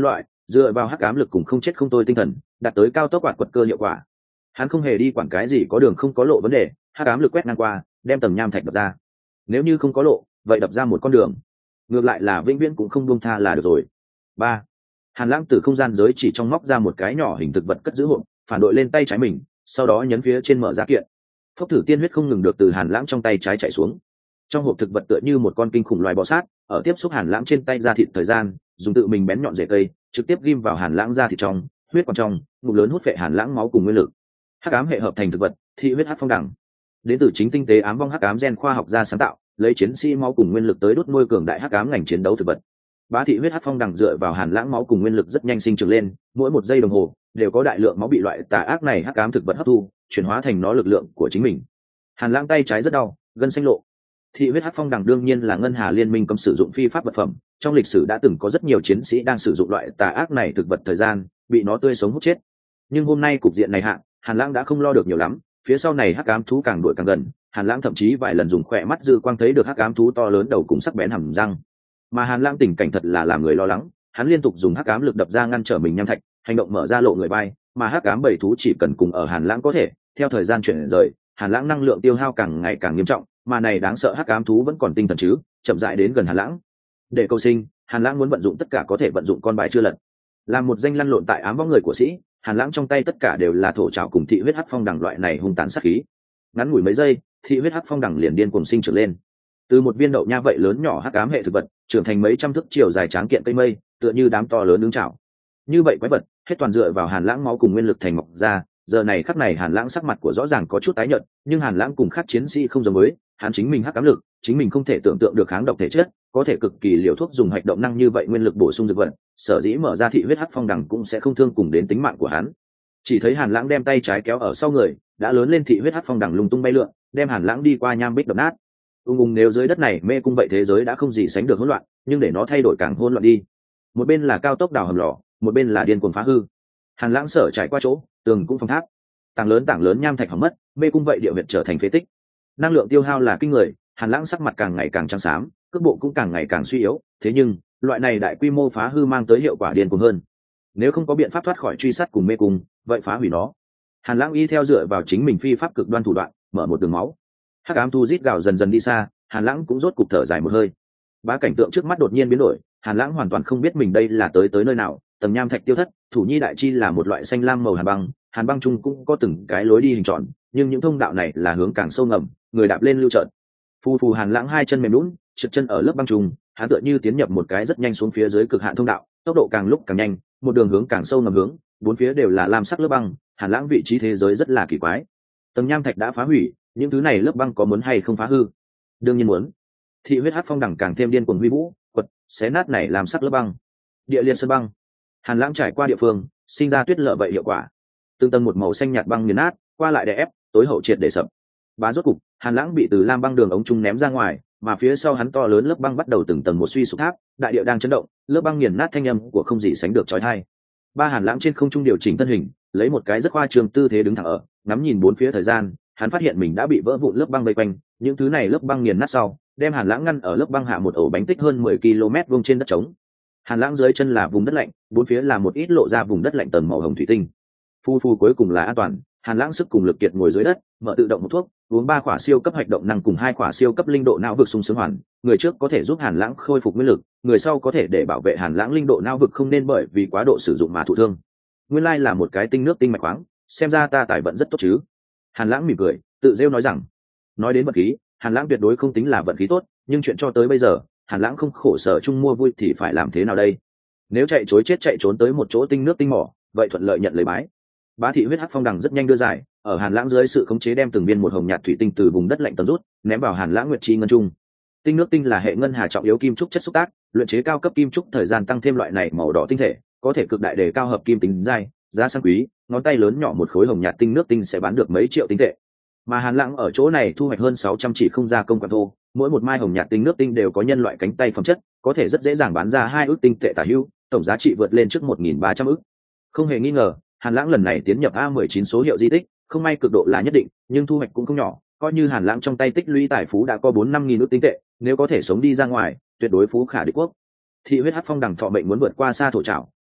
A: dựa vào hắc ám lực cùng không chết không tôi tinh thần đạt tới cao tốc quạt quật cơ hiệu quả. Hắn không hề đi quản cái gì có đường không có lộ vấn đề, hắc ám lực quét ngang qua đem tầng nham thạch đập ra. Nếu như không có lộ vậy đập ra một con đường, ngược lại là vĩnh viễn cũng không buông tha là được rồi. Ba, Hàn Lãng từ không gian giới chỉ trong móc ra một cái nhỏ hình thực vật cất giữ hộp, phản đội lên tay trái mình, sau đó nhấn phía trên mở giá kiện. Phốc thử tiên huyết không ngừng được từ Hàn Lãng trong tay trái chạy xuống. Trong hộp thực vật tựa như một con kinh khủng loài bò sát, ở tiếp xúc Hàn Lãng trên tay da thịt thời gian, dùng tự mình bén nhọn rễ cây, trực tiếp ghim vào Hàn Lãng da thịt trong, huyết còn trong, ngụm lớn hút phệ Hàn Lãng máu cùng nguyên lực. Hắc ám hệ hợp thành thực vật, thị huyết hắc phong đẳng. Đến từ chính tinh tế ám vong hắc ám gen khoa học gia sáng tạo, lấy chiến sĩ máu cùng nguyên lực tới đốt nuôi cường đại hắc ám ngành chiến đấu thực vật. Bá thị huyết hắc phong đằng dựa vào Hàn Lãng máu cùng nguyên lực rất nhanh sinh trưởng lên, mỗi một giây đồng hồ đều có đại lượng máu bị loại tà ác này hắc ám thực vật hấp thu, chuyển hóa thành nó lực lượng của chính mình. Hàn Lãng tay trái rất đau, gân xanh lộ. Thị huyết hắc phong đằng đương nhiên là ngân hà liên minh cấm sử dụng phi pháp vật phẩm, trong lịch sử đã từng có rất nhiều chiến sĩ đang sử dụng loại tà ác này thực vật thời gian bị nó tươi sống hút chết. Nhưng hôm nay cục diện này hạ, Hàn Lãng đã không lo được nhiều lắm, phía sau này hắc ám thú càng đuổi càng gần, Hàn Lãng thậm chí vài lần dùng khỏe mắt dư quang thấy được hắc ám thú to lớn đầu cùng sắc bén hàm răng. Mà Hàn Lãng tình cảnh thật là làm người lo lắng, hắn liên tục dùng hắc ám lực đập ra ngăn trở mình nham thạch, hành động mở ra lộ người bay, mà hắc ám bầy thú chỉ cần cùng ở Hàn Lãng có thể, theo thời gian chuyển rời, Hàn Lãng năng lượng tiêu hao càng ngày càng nghiêm trọng, mà này đáng sợ hắc ám thú vẫn còn tinh thần chứ, chậm rãi đến gần Hàn Lãng. Để cầu sinh, Hàn Lãng muốn vận dụng tất cả có thể vận dụng con bài chưa lật. Làm một danh lăn lộn tại ám vong người của sĩ, Hàn Lãng trong tay tất cả đều là thổ trảo cùng thị huyết hắc phong đằng loại này hung tàn sát khí. Ngắn ngủi mấy giây, thị huyết hắc phong đằng liền điên cuồng sinh trưởng lên. Từ một viên đậu nha vậy lớn nhỏ hắc ám hệ thực vật, trưởng thành mấy trăm thước chiều dài tráng kiện cây mây, tựa như đám to lớn ứng chảo. Như vậy quái vật, hết toàn dựa vào Hàn Lãng máu cùng nguyên lực thành mọc ra, giờ này khắc này Hàn Lãng sắc mặt của rõ ràng có chút tái nhợt, nhưng Hàn Lãng cùng khác chiến sĩ không giống với, hắn chính mình hắc ám lực, chính mình không thể tưởng tượng được kháng độc thể chất, có thể cực kỳ liều thuốc dùng hoạt động năng như vậy nguyên lực bổ sung dược vật, sở dĩ mở ra thị huyết hắc phong đằng cũng sẽ không thương cùng đến tính mạng của hắn. Chỉ thấy Hàn Lãng đem tay trái kéo ở sau người, đã lớn lên thị huyết hắc phong đằng lung tung bay lượn, đem Hàn Lãng đi qua nham bích đập nát. Nếu dưới đất này mê cung vậy thế giới đã không gì sánh được hỗn loạn, nhưng để nó thay đổi càng hỗn loạn đi. Một bên là cao tốc đào hầm lò, một bên là điên cuồng phá hư. Hàn Lãng sở trải qua chỗ, tường cũng phong tháp, tảng lớn nham thạch hỏng mất, mê cung vậy địa huyệt trở thành phế tích. Năng lượng tiêu hao là kinh người, Hàn Lãng sắc mặt càng ngày càng trắng xám, cước bộ cũng càng ngày càng suy yếu. Thế nhưng loại này đại quy mô phá hư mang tới hiệu quả điên cuồng hơn. Nếu không có biện pháp thoát khỏi truy sát cùng mê cung, vậy phá hủy nó. Hàn Lãng y theo dựa vào chính mình phi pháp cực đoan thủ đoạn, mở một đường máu. Hắc ám thu rít gào dần dần đi xa, Hàn Lãng cũng rốt cục thở dài một hơi. Bá cảnh tượng trước mắt đột nhiên biến đổi, Hàn Lãng hoàn toàn không biết mình đây là tới nơi nào. Tầng nham thạch tiêu thất, thủ nhi đại chi là một loại xanh lam màu hàn băng chung cũng có từng cái lối đi hình tròn, nhưng những thông đạo này là hướng càng sâu ngầm, người đạp lên lưu trợn. Phù Hàn Lãng hai chân mềm nhũn, trượt chân ở lớp băng trùng, hắn tựa như tiến nhập một cái rất nhanh xuống phía dưới cực hạn thông đạo, tốc độ càng lúc càng nhanh, một đường hướng càng sâu ngầm hướng, bốn phía đều là lam sắc lớp băng. Hàn Lãng vị trí thế giới rất là kỳ quái. Tầng nham thạch đã phá hủy, những thứ này lớp băng có muốn hay không phá hư? Đương nhiên muốn. Thị huyết hắc phong đẳng càng thêm điên cuồng huy vũ, quật, xé nát này làm sắc lớp băng. Địa liên sơn băng. Hàn Lãng trải qua địa phương, sinh ra tuyết lở vậy hiệu quả. Từng tầng một màu xanh nhạt băng nghiền nát, qua lại đè ép, tối hậu triệt để sập. Bá rốt cục, Hàn Lãng bị từ lam băng đường ống trung ném ra ngoài, mà phía sau hắn to lớn lớp băng bắt đầu từng tầng một suy sụp tháp, đại địa đang chấn động, lớp băng nghiền nát thanh âm của không gì sánh được chói tai. Hàn Lãng trên không trung điều chỉnh thân hình, lấy một cái rất khoa trương tư thế đứng thẳng ở, ngắm nhìn bốn phía thời gian, hắn phát hiện mình đã bị vỡ vụn lớp băng vây quanh, những thứ này lớp băng nghiền nát sau, đem Hàn Lãng ngăn ở lớp băng hạ một ổ bánh tích hơn 10 km vuông trên đất trống. Hàn Lãng dưới chân là vùng đất lạnh, bốn phía là một ít lộ ra vùng đất lạnh tầng màu hồng thủy tinh. Cuối cùng là an toàn, Hàn Lãng sức cùng lực kiệt ngồi dưới đất, mở tự động hút thuốc, uống 3 quả siêu cấp hoạt động năng cùng 2 quả siêu cấp linh độ não vực sung sướng hoàn, người trước có thể giúp Hàn Lãng khôi phục nguyên lực, người sau có thể để bảo vệ Hàn Lãng linh độ não vực không nên bởi vì quá độ sử dụng mà thụ thương. Nguyên lai là một cái tinh nước tinh mạch khoáng, xem ra ta tài vận rất tốt chứ. Hàn Lãng mỉm cười, tự rêu nói rằng, nói đến vận khí, Hàn Lãng tuyệt đối không tính là vận khí tốt, nhưng chuyện cho tới bây giờ, Hàn Lãng không khổ sở chung mua vui thì phải làm thế nào đây? Nếu chạy trốn tới một chỗ tinh nước tinh mỏ, vậy thuận lợi nhận lấy bái. Bá thị huyết hắc phong đằng rất nhanh đưa giải, ở Hàn Lãng dưới sự khống chế đem từng viên một hồng nhạt thủy tinh từ vùng đất lạnh tầm rút, ném vào Hàn Lãng nguyệt chi ngân trung. Tinh nước tinh là hệ ngân hà trọng yếu kim trúc chất xúc tác, luyện chế cao cấp kim trúc thời gian tăng thêm loại này màu đỏ tinh thể, có thể cực đại đề cao hợp kim tính dai, giá sang quý, ngón tay lớn nhỏ một khối hồng nhạt tinh nước tinh sẽ bán được mấy triệu tinh tệ. Mà Hàn Lãng ở chỗ này thu hoạch hơn 600 chỉ không gia công quặng thô, mỗi một mai hồng nhạt tinh nước tinh đều có nhân loại cánh tay phẩm chất, có thể rất dễ dàng bán ra 2 ức tinh tệ tả hữu, tổng giá trị vượt lên trước 1.300 ức. Không hề nghi ngờ, Hàn Lãng lần này tiến nhập A19 số hiệu di tích, không may cực độ là nhất định, nhưng thu hoạch cũng không nhỏ, coi như Hàn Lãng trong tay tích lũy tài phú đã có 4-5 nghìn ức tinh tệ, nếu có thể sống đi ra ngoài, tuyệt đối phú khả địch quốc. Thị huyết hắc phong đằng thọ mệnh muốn vượt qua xa thổ trảo,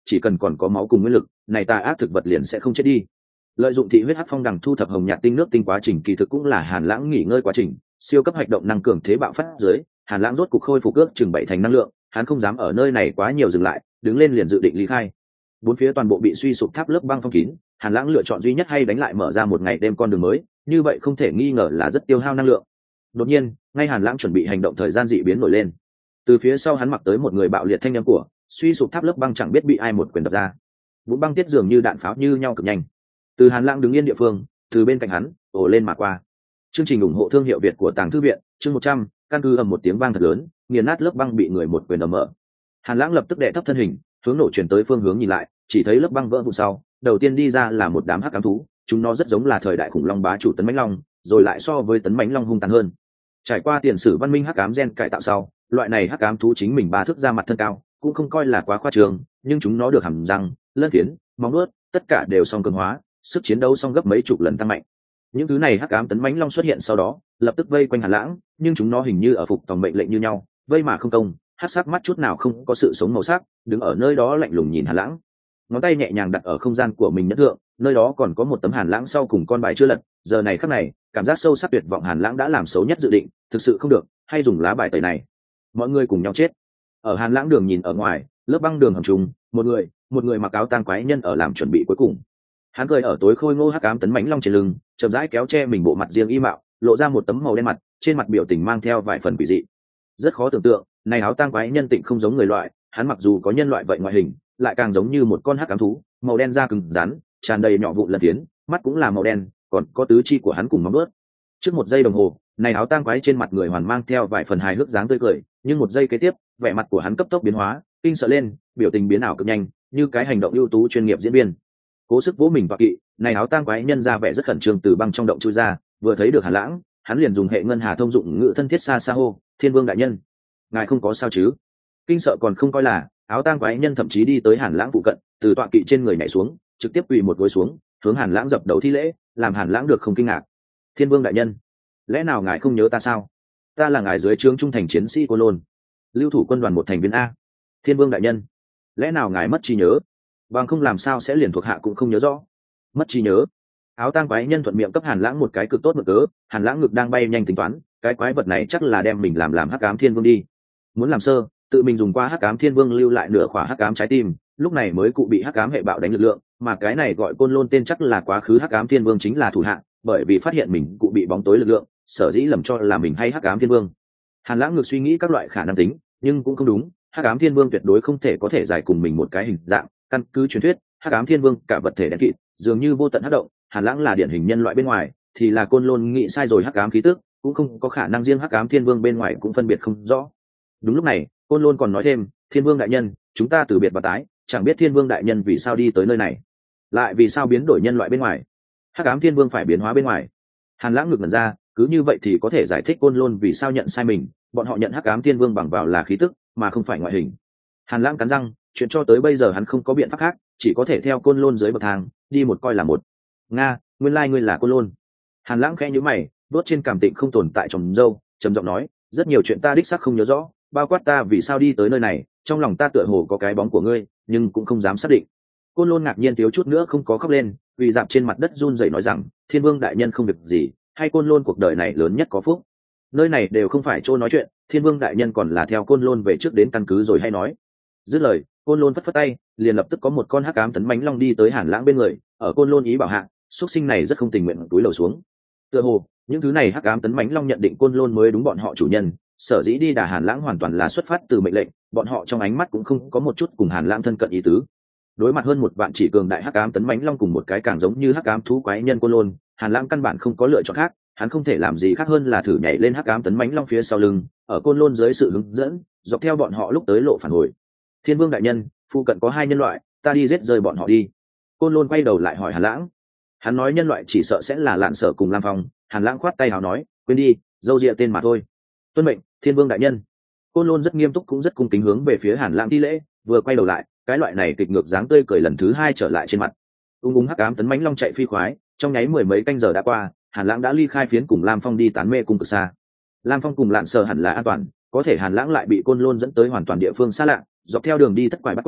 A: chỉ cần còn có máu cùng nguyên lực, này tà ác thực vật liền sẽ không chết đi. Lợi dụng thị huyết hắc phong đằng thu thập hồng nhạt tinh nước tinh quá trình kỳ thực cũng là Hàn Lãng nghỉ ngơi quá trình, siêu cấp hoạt động năng cường thế bạo phát dưới, Hàn Lãng rốt cục khôi phục ước chừng 7 thành năng lượng, hắn không dám ở nơi này quá nhiều dừng lại, đứng lên liền dự định ly khai. Bốn phía toàn bộ bị suy sụp tháp lớp băng phong kín, Hàn Lãng lựa chọn duy nhất hay đánh lại mở ra một ngày đêm con đường mới, như vậy không thể nghi ngờ là rất tiêu hao năng lượng. Đột nhiên, ngay Hàn Lãng chuẩn bị hành động thời gian dị biến nổi lên. Từ phía sau hắn mặc tới một người bạo liệt thanh âm của, suy sụp tháp lớp băng chẳng biết bị ai một quyền đập ra. Vụn băng tiết dường như đạn pháo như nhau cực nhanh. Từ Hàn Lãng đứng yên địa phương, từ bên cạnh hắn, ồ lên mà qua. Chương trình ủng hộ thương hiệu Việt của Tàng Thư viện, chương 100, căn cứ ầm một tiếng vang thật lớn, nghiền nát lớp băng bị người một quyền ầm mở. Hàn Lãng lập tức đệ thấp thân hình, hướng nổ chuyển tới phương hướng nhìn lại, chỉ thấy lớp băng vỡ vụn sau, đầu tiên đi ra là một đám hắc ám thú, chúng nó rất giống là thời đại khủng long bá chủ tấn mãnh long, rồi lại so với tấn mãnh long hung tàn hơn. Trải qua tiền sử văn minh hắc ám gen cải tạo sau, loại này hắc ám thú chính mình 3 thước ra mặt thân cao, cũng không coi là quá khoa trương, nhưng chúng nó được hàm răng, lân phiến, móng vuốt, tất cả đều song cường hóa, sức chiến đấu song gấp mấy chục lần tăng mạnh. Những thứ này hắc ám tấn mãnh long xuất hiện sau đó, lập tức vây quanh Hàn Lãng, nhưng chúng nó hình như ở phục tòng mệnh lệnh như nhau, vây mà không công, hắc sắc mắt chút nào không có sự sống màu sắc, đứng ở nơi đó lạnh lùng nhìn Hàn Lãng. Ngón tay nhẹ nhàng đặt ở không gian của mình nhất thượng, nơi đó còn có một tấm Hàn Lãng sau cùng con bài chưa lật, giờ này khắc này, cảm giác sâu sắc tuyệt vọng Hàn Lãng đã làm xấu nhất dự định, thực sự không được, hay dùng lá bài tẩy này. Mọi người cùng nhau chết. Ở Hàn Lãng đường nhìn ở ngoài, lớp băng đường hầm trùng, một người mặc áo tang quái nhân ở làm chuẩn bị cuối cùng. Hắn cười ở tối khôi ngô hắc ám tấn mãnh long trên lưng, chậm rãi kéo che mình bộ mặt riêng y mạo, lộ ra một tấm màu đen mặt, trên mặt biểu tình mang theo vài phần quỷ dị. Rất khó tưởng tượng, này áo tang quái nhân tịnh không giống người loại, hắn mặc dù có nhân loại vậy ngoại hình, lại càng giống như một con hắc ám thú, màu đen da cứng rắn, tràn đầy nhỏ vụn lân phiến, mắt cũng là màu đen, còn có tứ chi của hắn cùng móng vuốt. Trước một giây đồng hồ, này áo tang quái trên mặt người hoàn mang theo vài phần hài hước dáng tươi cười, nhưng một giây kế tiếp, vẻ mặt của hắn cấp tốc biến hóa, kinh sợ lên, biểu tình biến ảo cực nhanh, như cái hành động ưu tú chuyên nghiệp diễn viên. Cố sức vỗ mình vào kỵ, này áo tang quái nhân ra vẻ rất khẩn trương từ băng trong động chui ra, vừa thấy được Hàn Lãng, hắn liền dùng hệ ngân hà thông dụng ngữ thân thiết xa xa hô, Thiên Vương đại nhân, ngài không có sao chứ? Kinh sợ còn không coi là, áo tang quái nhân thậm chí đi tới Hàn Lãng phụ cận, từ tọa kỵ trên người nhảy xuống, trực tiếp quỳ một gối xuống, hướng Hàn Lãng dập đầu thi lễ, làm Hàn Lãng được không kinh ngạc. Thiên Vương đại nhân, lẽ nào ngài không nhớ ta sao? Ta là ngài dưới trướng trung thành chiến sĩ Cô Lôn, lưu thủ quân đoàn một thành viên a. Thiên Vương đại nhân, lẽ nào ngài mất trí nhớ? Bằng không làm sao sẽ liền thuộc hạ cũng không nhớ rõ. Mất trí nhớ. Áo tang quái nhân thuận miệng cấp Hàn Lãng một cái cực tốt mực cớ, Hàn Lãng ngực đang bay nhanh tính toán, cái quái vật này chắc là đem mình làm hắc ám thiên vương đi. Muốn làm sơ, tự mình dùng qua hắc ám thiên vương lưu lại nửa khỏa hắc ám trái tim, lúc này mới cụ bị hắc ám hệ bạo đánh lực lượng, mà cái này gọi Côn Lôn tên chắc là quá khứ hắc ám thiên vương chính là thủ hạ, bởi vì phát hiện mình cụ bị bóng tối lực lượng, sở dĩ lầm cho là mình hay hắc ám thiên vương. Hàn Lãng ngược suy nghĩ các loại khả năng tính, nhưng cũng không đúng, hắc ám thiên vương tuyệt đối không thể có thể giải cùng mình một cái hình dạng, căn cứ truyền thuyết, hắc ám thiên vương cả vật thể đen kịt, dường như vô tận hắc động, Hàn Lãng là điển hình nhân loại bên ngoài, thì là Côn Lôn nghĩ sai rồi hắc ám khí tức, cũng không có khả năng riêng hắc ám thiên vương bên ngoài cũng phân biệt không rõ. Đúng lúc này, Côn Lôn còn nói thêm, Thiên Vương đại nhân, chúng ta từ biệt và tái, chẳng biết Thiên Vương đại nhân vì sao đi tới nơi này, lại vì sao biến đổi nhân loại bên ngoài, hắc ám thiên vương phải biến hóa bên ngoài. Hàn Lãng ngực ngẩn ra, cứ như vậy thì có thể giải thích Côn Lôn vì sao nhận sai mình, bọn họ nhận hắc ám thiên vương bằng vào là khí tức mà không phải ngoại hình. Hàn Lãng cắn răng, chuyện cho tới bây giờ hắn không có biện pháp khác, chỉ có thể theo Côn Lôn dưới bậc thang đi một coi là một. Nga, nguyên lai ngươi là Côn Lôn. Hàn Lãng khẽ nhíu mày, đốt trên cảm tịnh không tồn tại trồng dâu, trầm giọng nói, rất nhiều chuyện ta đích xác không nhớ rõ, bao quát ta vì sao đi tới nơi này, trong lòng ta tựa hồ có cái bóng của ngươi, nhưng cũng không dám xác định. Côn Lôn ngạc nhiên thiếu chút nữa không có khóc lên, vì dạp trên mặt đất run rẩy nói rằng, Thiên Vương đại nhân không việc gì, hay Côn Lôn cuộc đời này lớn nhất có phúc. Nơi này đều không phải chỗ nói chuyện, Thiên Vương đại nhân còn là theo Côn Lôn về trước đến căn cứ rồi hay nói. Dứt lời, Côn Lôn phất phất tay, liền lập tức có một con hắc ám tấn mãnh long đi tới Hàn Lãng bên người, ở Côn Lôn ý bảo hạ, xuất sinh này rất không tình nguyện túi lầu xuống. Tựa hồ, những thứ này hắc ám tấn mãnh long nhận định Côn Lôn mới đúng bọn họ chủ nhân, sở dĩ đi đả Hàn Lãng hoàn toàn là xuất phát từ mệnh lệnh, bọn họ trong ánh mắt cũng không có một chút cùng Hàn Lãng thân cận ý tứ. Đối mặt hơn một vạn chỉ cường đại hắc ám tấn mãnh long cùng một cái càng giống như hắc ám thú quái nhân Côn Lôn, Hàn Lãng căn bản không có lựa chọn khác, hắn không thể làm gì khác hơn là thử nhảy lên hắc ám tấn mãnh long phía sau lưng, ở Côn Lôn dưới sự hướng dẫn, dọc theo bọn họ lúc tới lộ phản hồi. Thiên Vương đại nhân, phụ cận có 2 nhân loại, ta đi giết rơi bọn họ đi. Côn Lôn quay đầu lại hỏi Hàn Lãng. Hắn nói nhân loại chỉ sợ sẽ là Lạn Sở cùng Lam Phong. Hàn Lãng khoát tay hào nói, quên đi, dâu dịa tên mà thôi. Tuân mệnh, Thiên Vương đại nhân. Côn Lôn rất nghiêm túc cũng rất cung kính hướng về phía Hàn Lãng thi lễ, vừa quay đầu lại, cái loại này kịch ngược dáng tươi cười lần thứ 2 trở lại trên mặt. Ung hắc ám tấn mãnh long chạy phi khoái, trong nháy mười mấy canh giờ đã qua, Hàn Lãng đã ly khai phiến cùng Lam Phong đi tán mê cung cực xa. Lam Phong cùng Lạn Sở hẳn là an toàn, có thể Hàn Lãng lại bị Côn Lôn dẫn tới hoàn toàn địa phương xa lạ, dọc theo đường đi thất quải bắt quải,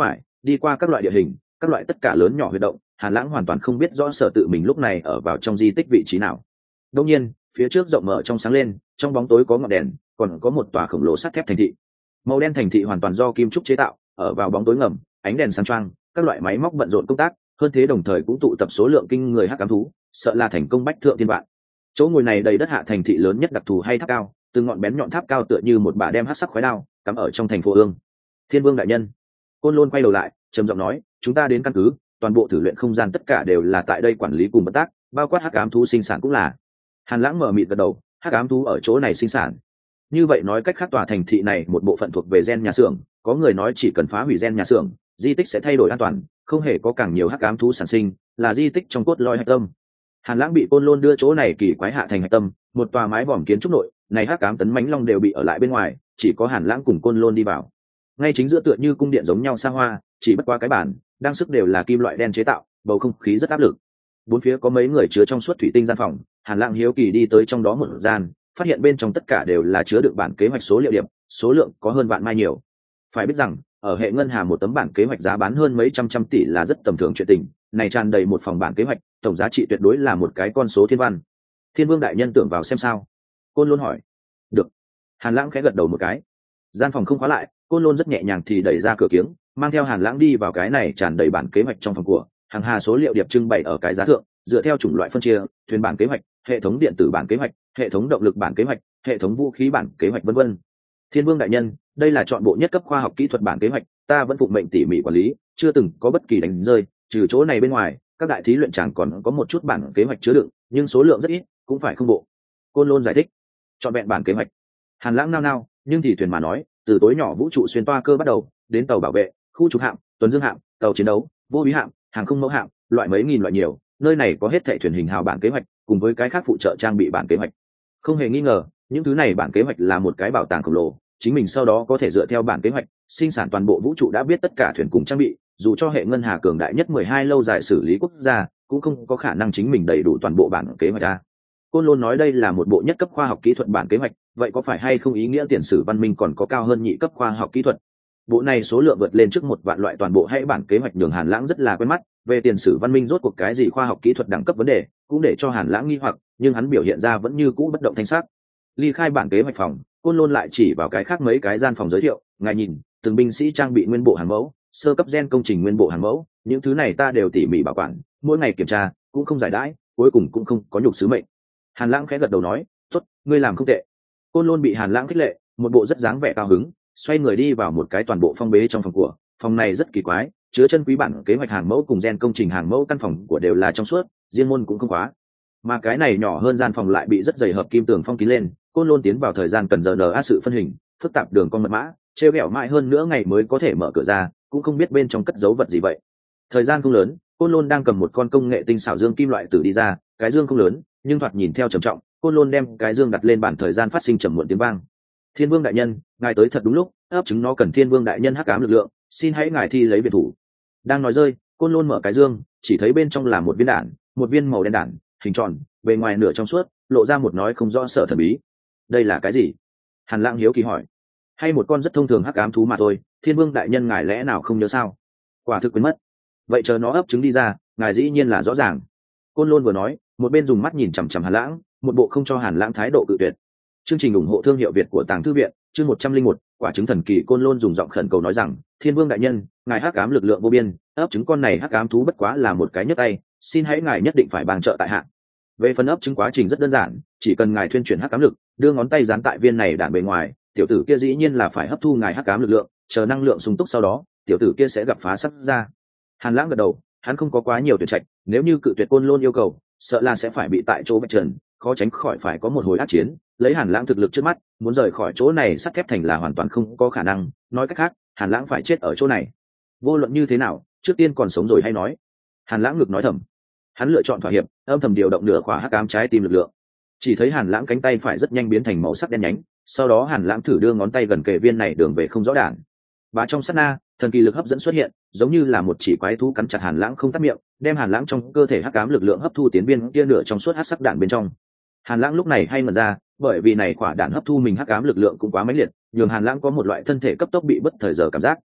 A: đi qua các loại địa hình, các loại tất cả lớn nhỏ huy động, Hàn Lãng hoàn toàn không biết rõ sở tự mình lúc này ở vào trong di tích vị trí nào. Đương nhiên, phía trước rộng mở trong sáng lên, trong bóng tối có ngọn đèn, còn có một tòa khổng lồ sắt thép thành thị. Màu đen thành thị hoàn toàn do kim trúc chế tạo, ở vào bóng tối ngầm, ánh đèn sáng choang, các loại máy móc bận rộn công tác, hơn thế đồng thời cũng tụ tập số lượng kinh người hắc ám thú, sợ là thành công bách thượng thiên vạn. Chỗ ngồi này đầy đất hạ thành thị lớn nhất đặc thù hay tháp cao, từ ngọn bén nhọn tháp cao tựa như một bả đem hắc sắc khói đao cắm ở trong thành phố ương. Thiên Vương đại nhân, Côn Lôn quay đầu lại, trầm giọng nói, chúng ta đến căn cứ, toàn bộ thử luyện không gian tất cả đều là tại đây quản lý cùng bất tác, bao quát hắc ám thú sinh sản cũng là. Hàn Lãng mở mịt gật đầu, hắc ám thú ở chỗ này sinh sản. Như vậy nói cách khác tòa thành thị này một bộ phận thuộc về gen nhà xưởng, có người nói chỉ cần phá hủy gen nhà xưởng, di tích sẽ thay đổi an toàn, không hề có càng nhiều hắc ám thú sản sinh, là di tích trong cốt lõi hạch tâm. Hàn Lãng bị Côn Lôn đưa chỗ này kỳ quái hạ thành hạch tâm, một tòa mái vòm kiến trúc nội, này hắc ám tấn mãnh long đều bị ở lại bên ngoài, chỉ có Hàn Lãng cùng Côn Lôn đi vào. Ngay chính giữa tựa như cung điện giống nhau xa hoa, chỉ bất qua cái bản, đang sức đều là kim loại đen chế tạo, bầu không khí rất áp lực. Bốn phía có mấy người chứa trong suốt thủy tinh gian phòng, Hàn Lãng hiếu kỳ đi tới trong đó một gian, phát hiện bên trong tất cả đều là chứa đựng bản kế hoạch số liệu điểm, số lượng có hơn vạn mai nhiều. Phải biết rằng, ở hệ ngân hà một tấm bản kế hoạch giá bán hơn mấy trăm tỷ là rất tầm thường chuyện tình, này tràn đầy một phòng bản kế hoạch, tổng giá trị tuyệt đối là một cái con số thiên văn. Thiên Vương đại nhân tưởng vào xem sao? Côn Lôn hỏi. Được. Hàn Lãng khẽ gật đầu một cái. Gian phòng không khóa lại, Côn Lôn rất nhẹ nhàng thì đẩy ra cửa kiếng, mang theo Hàn Lãng đi vào cái này tràn đầy bản kế hoạch trong phòng của, hàng hà số liệu điệp trưng bày ở cái giá thượng, dựa theo chủng loại phân chia, thuyền bản kế hoạch, hệ thống điện tử bản kế hoạch, hệ thống động lực bản kế hoạch, hệ thống vũ khí bản kế hoạch vân vân. Thiên Vương đại nhân, đây là chọn bộ nhất cấp khoa học kỹ thuật bản kế hoạch, ta vẫn phụng mệnh tỉ mỉ quản lý, chưa từng có bất kỳ đánh rơi, trừ chỗ này bên ngoài, các đại thí luyện chẳng còn có một chút bản kế hoạch chứa đựng, nhưng số lượng rất ít, cũng phải không bộ. Côn Lôn giải thích. Chọn vẹn bản kế hoạch. Hàn Lãng nao nao, nhưng thì thuyền mà nói, từ tối nhỏ vũ trụ xuyên toa cơ bắt đầu, đến tàu bảo vệ, khu trục hạm, tuần dương hạm, tàu chiến đấu, vô úy hạm, hàng không mẫu hạm, loại mấy nghìn loại nhiều, nơi này có hết thảy thuyền hình hào bản kế hoạch, cùng với cái khác phụ trợ trang bị bản kế hoạch. Không hề nghi ngờ, những thứ này bản kế hoạch là một cái bảo tàng khổng lồ, chính mình sau đó có thể dựa theo bản kế hoạch, sinh sản toàn bộ vũ trụ đã biết tất cả thuyền cùng trang bị, dù cho hệ ngân hà cường đại nhất 12 lâu dài xử lý quốc gia, cũng không có khả năng chính mình đầy đủ toàn bộ bản kế hoạch ra. Côn Lôn nói đây là một bộ nhất cấp khoa học kỹ thuật bản kế hoạch, vậy có phải hay không ý nghĩa tiền sử văn minh còn có cao hơn nhị cấp khoa học kỹ thuật? Bộ này số lượng vượt lên trước một vạn loại toàn bộ hay bản kế hoạch nhường Hàn Lãng rất là quen mắt, về tiền sử văn minh rốt cuộc cái gì khoa học kỹ thuật đẳng cấp vấn đề, cũng để cho Hàn Lãng nghi hoặc, nhưng hắn biểu hiện ra vẫn như cũ bất động thanh sắc. Ly khai bản kế hoạch phòng, Côn Lôn lại chỉ vào cái khác mấy cái gian phòng giới thiệu, ngài nhìn, từng binh sĩ trang bị nguyên bộ hàng mẫu, sơ cấp gen công trình nguyên bộ hàng mẫu, những thứ này ta đều tỉ mỉ bảo quản, mỗi ngày kiểm tra, cũng không giải đãi, cuối cùng cũng không có nhục sứ mệnh. Hàn Lãng khẽ gật đầu nói, tốt, ngươi làm không tệ. Côn Lôn bị Hàn Lãng khích lệ, một bộ rất dáng vẻ cao hứng, xoay người đi vào một cái toàn bộ phong bế trong phòng của, phòng này rất kỳ quái, chứa chân quý bản kế hoạch hàng mẫu cùng gen công trình hàng mẫu, căn phòng của đều là trong suốt, riêng môn cũng không khóa, mà cái này nhỏ hơn gian phòng lại bị rất dày hợp kim tường phong kín lên. Côn Lôn tiến vào thời gian cần giờ a sự phân hình, phức tạp đường con mật mã, treo ghẹo mãi hơn nữa ngày mới có thể mở cửa ra, cũng không biết bên trong cất giấu vật gì vậy. Thời gian không lớn, Côn Lôn đang cầm một con công nghệ tinh xảo dương kim loại tử đi ra, cái dương không lớn, nhưng thoạt nhìn theo trầm trọng. Côn Lôn đem cái dương đặt lên bàn, thời gian phát sinh trầm muộn tiếng vang. Thiên Vương đại nhân, ngài tới thật đúng lúc, ấp trứng nó cần Thiên Vương đại nhân hắc ám lực lượng, xin hãy ngài thi lấy biệt thủ. Đang nói rơi, Côn Lôn mở cái dương, chỉ thấy bên trong là một viên đạn, một viên màu đen đạn, hình tròn, bề ngoài nửa trong suốt, lộ ra một nói không rõ sợ thần bí. Đây là cái gì? Hàn Lãng hiếu kỳ hỏi. Hay một con rất thông thường hắc ám thú mà thôi, Thiên Vương đại nhân ngài lẽ nào không nhớ sao? Quả thực quên mất. Vậy chờ nó ấp trứng đi ra, ngài dĩ nhiên là rõ ràng. Côn Lôn vừa nói, một bên dùng mắt nhìn chằm chằm Hàn Lãng, một bộ không cho Hàn Lãng thái độ cự tuyệt. Chương trình ủng hộ thương hiệu Việt của Tàng Thư viện, chương 101, quả trứng thần kỳ. Côn Lôn dùng giọng khẩn cầu nói rằng, Thiên Vương đại nhân, ngài hắc ám lực lượng vô biên, ấp trứng con này hắc ám thú bất quá là một cái nhấc tay, xin hãy ngài nhất định phải bằng trợ tại hạ. Về phần ấp trứng quá trình rất đơn giản, chỉ cần ngài thuyên chuyển hắc ám lực, đưa ngón tay dán tại viên này đạn bề ngoài, tiểu tử kia dĩ nhiên là phải hấp thu ngài hắc ám lực lượng, chờ năng lượng sung túc sau đó, tiểu tử kia sẽ gặp phá sắc ra. Hàn Lãng gật đầu, hắn không có quá nhiều tuyển trạch, nếu như cự tuyệt Côn Lôn yêu cầu, sợ là sẽ phải bị tại chỗ vạch trần, khó tránh khỏi phải có một hồi ác chiến. Lấy Hàn Lãng thực lực trước mắt, muốn rời khỏi chỗ này sắt thép thành là hoàn toàn không có khả năng, nói cách khác, Hàn Lãng phải chết ở chỗ này. Vô luận như thế nào, trước tiên còn sống rồi hay nói. Hàn Lãng ngực nói thầm. Hắn lựa chọn thỏa hiệp, âm thầm điều động nửa khỏa hắc ám trái tim lực lượng. Chỉ thấy Hàn Lãng cánh tay phải rất nhanh biến thành màu sắc đen nhánh, sau đó Hàn Lãng thử đưa ngón tay gần kề viên này đường về không rõ đạn. Và trong sát na, thần kỳ lực hấp dẫn xuất hiện, giống như là một chỉ quái thú cắn chặt Hàn Lãng không tắt miệng, đem Hàn Lãng trong cơ thể hắc ám lực lượng hấp thu tiến viên kia nửa trong suốt hắc sắc đạn bên trong. Hàn Lãng lúc này hay mở ra, bởi vì này quả đạn hấp thu mình hắc ám lực lượng cũng quá mãnh liệt, nhường Hàn Lãng có một loại thân thể cấp tốc bị bất thời giờ cảm giác.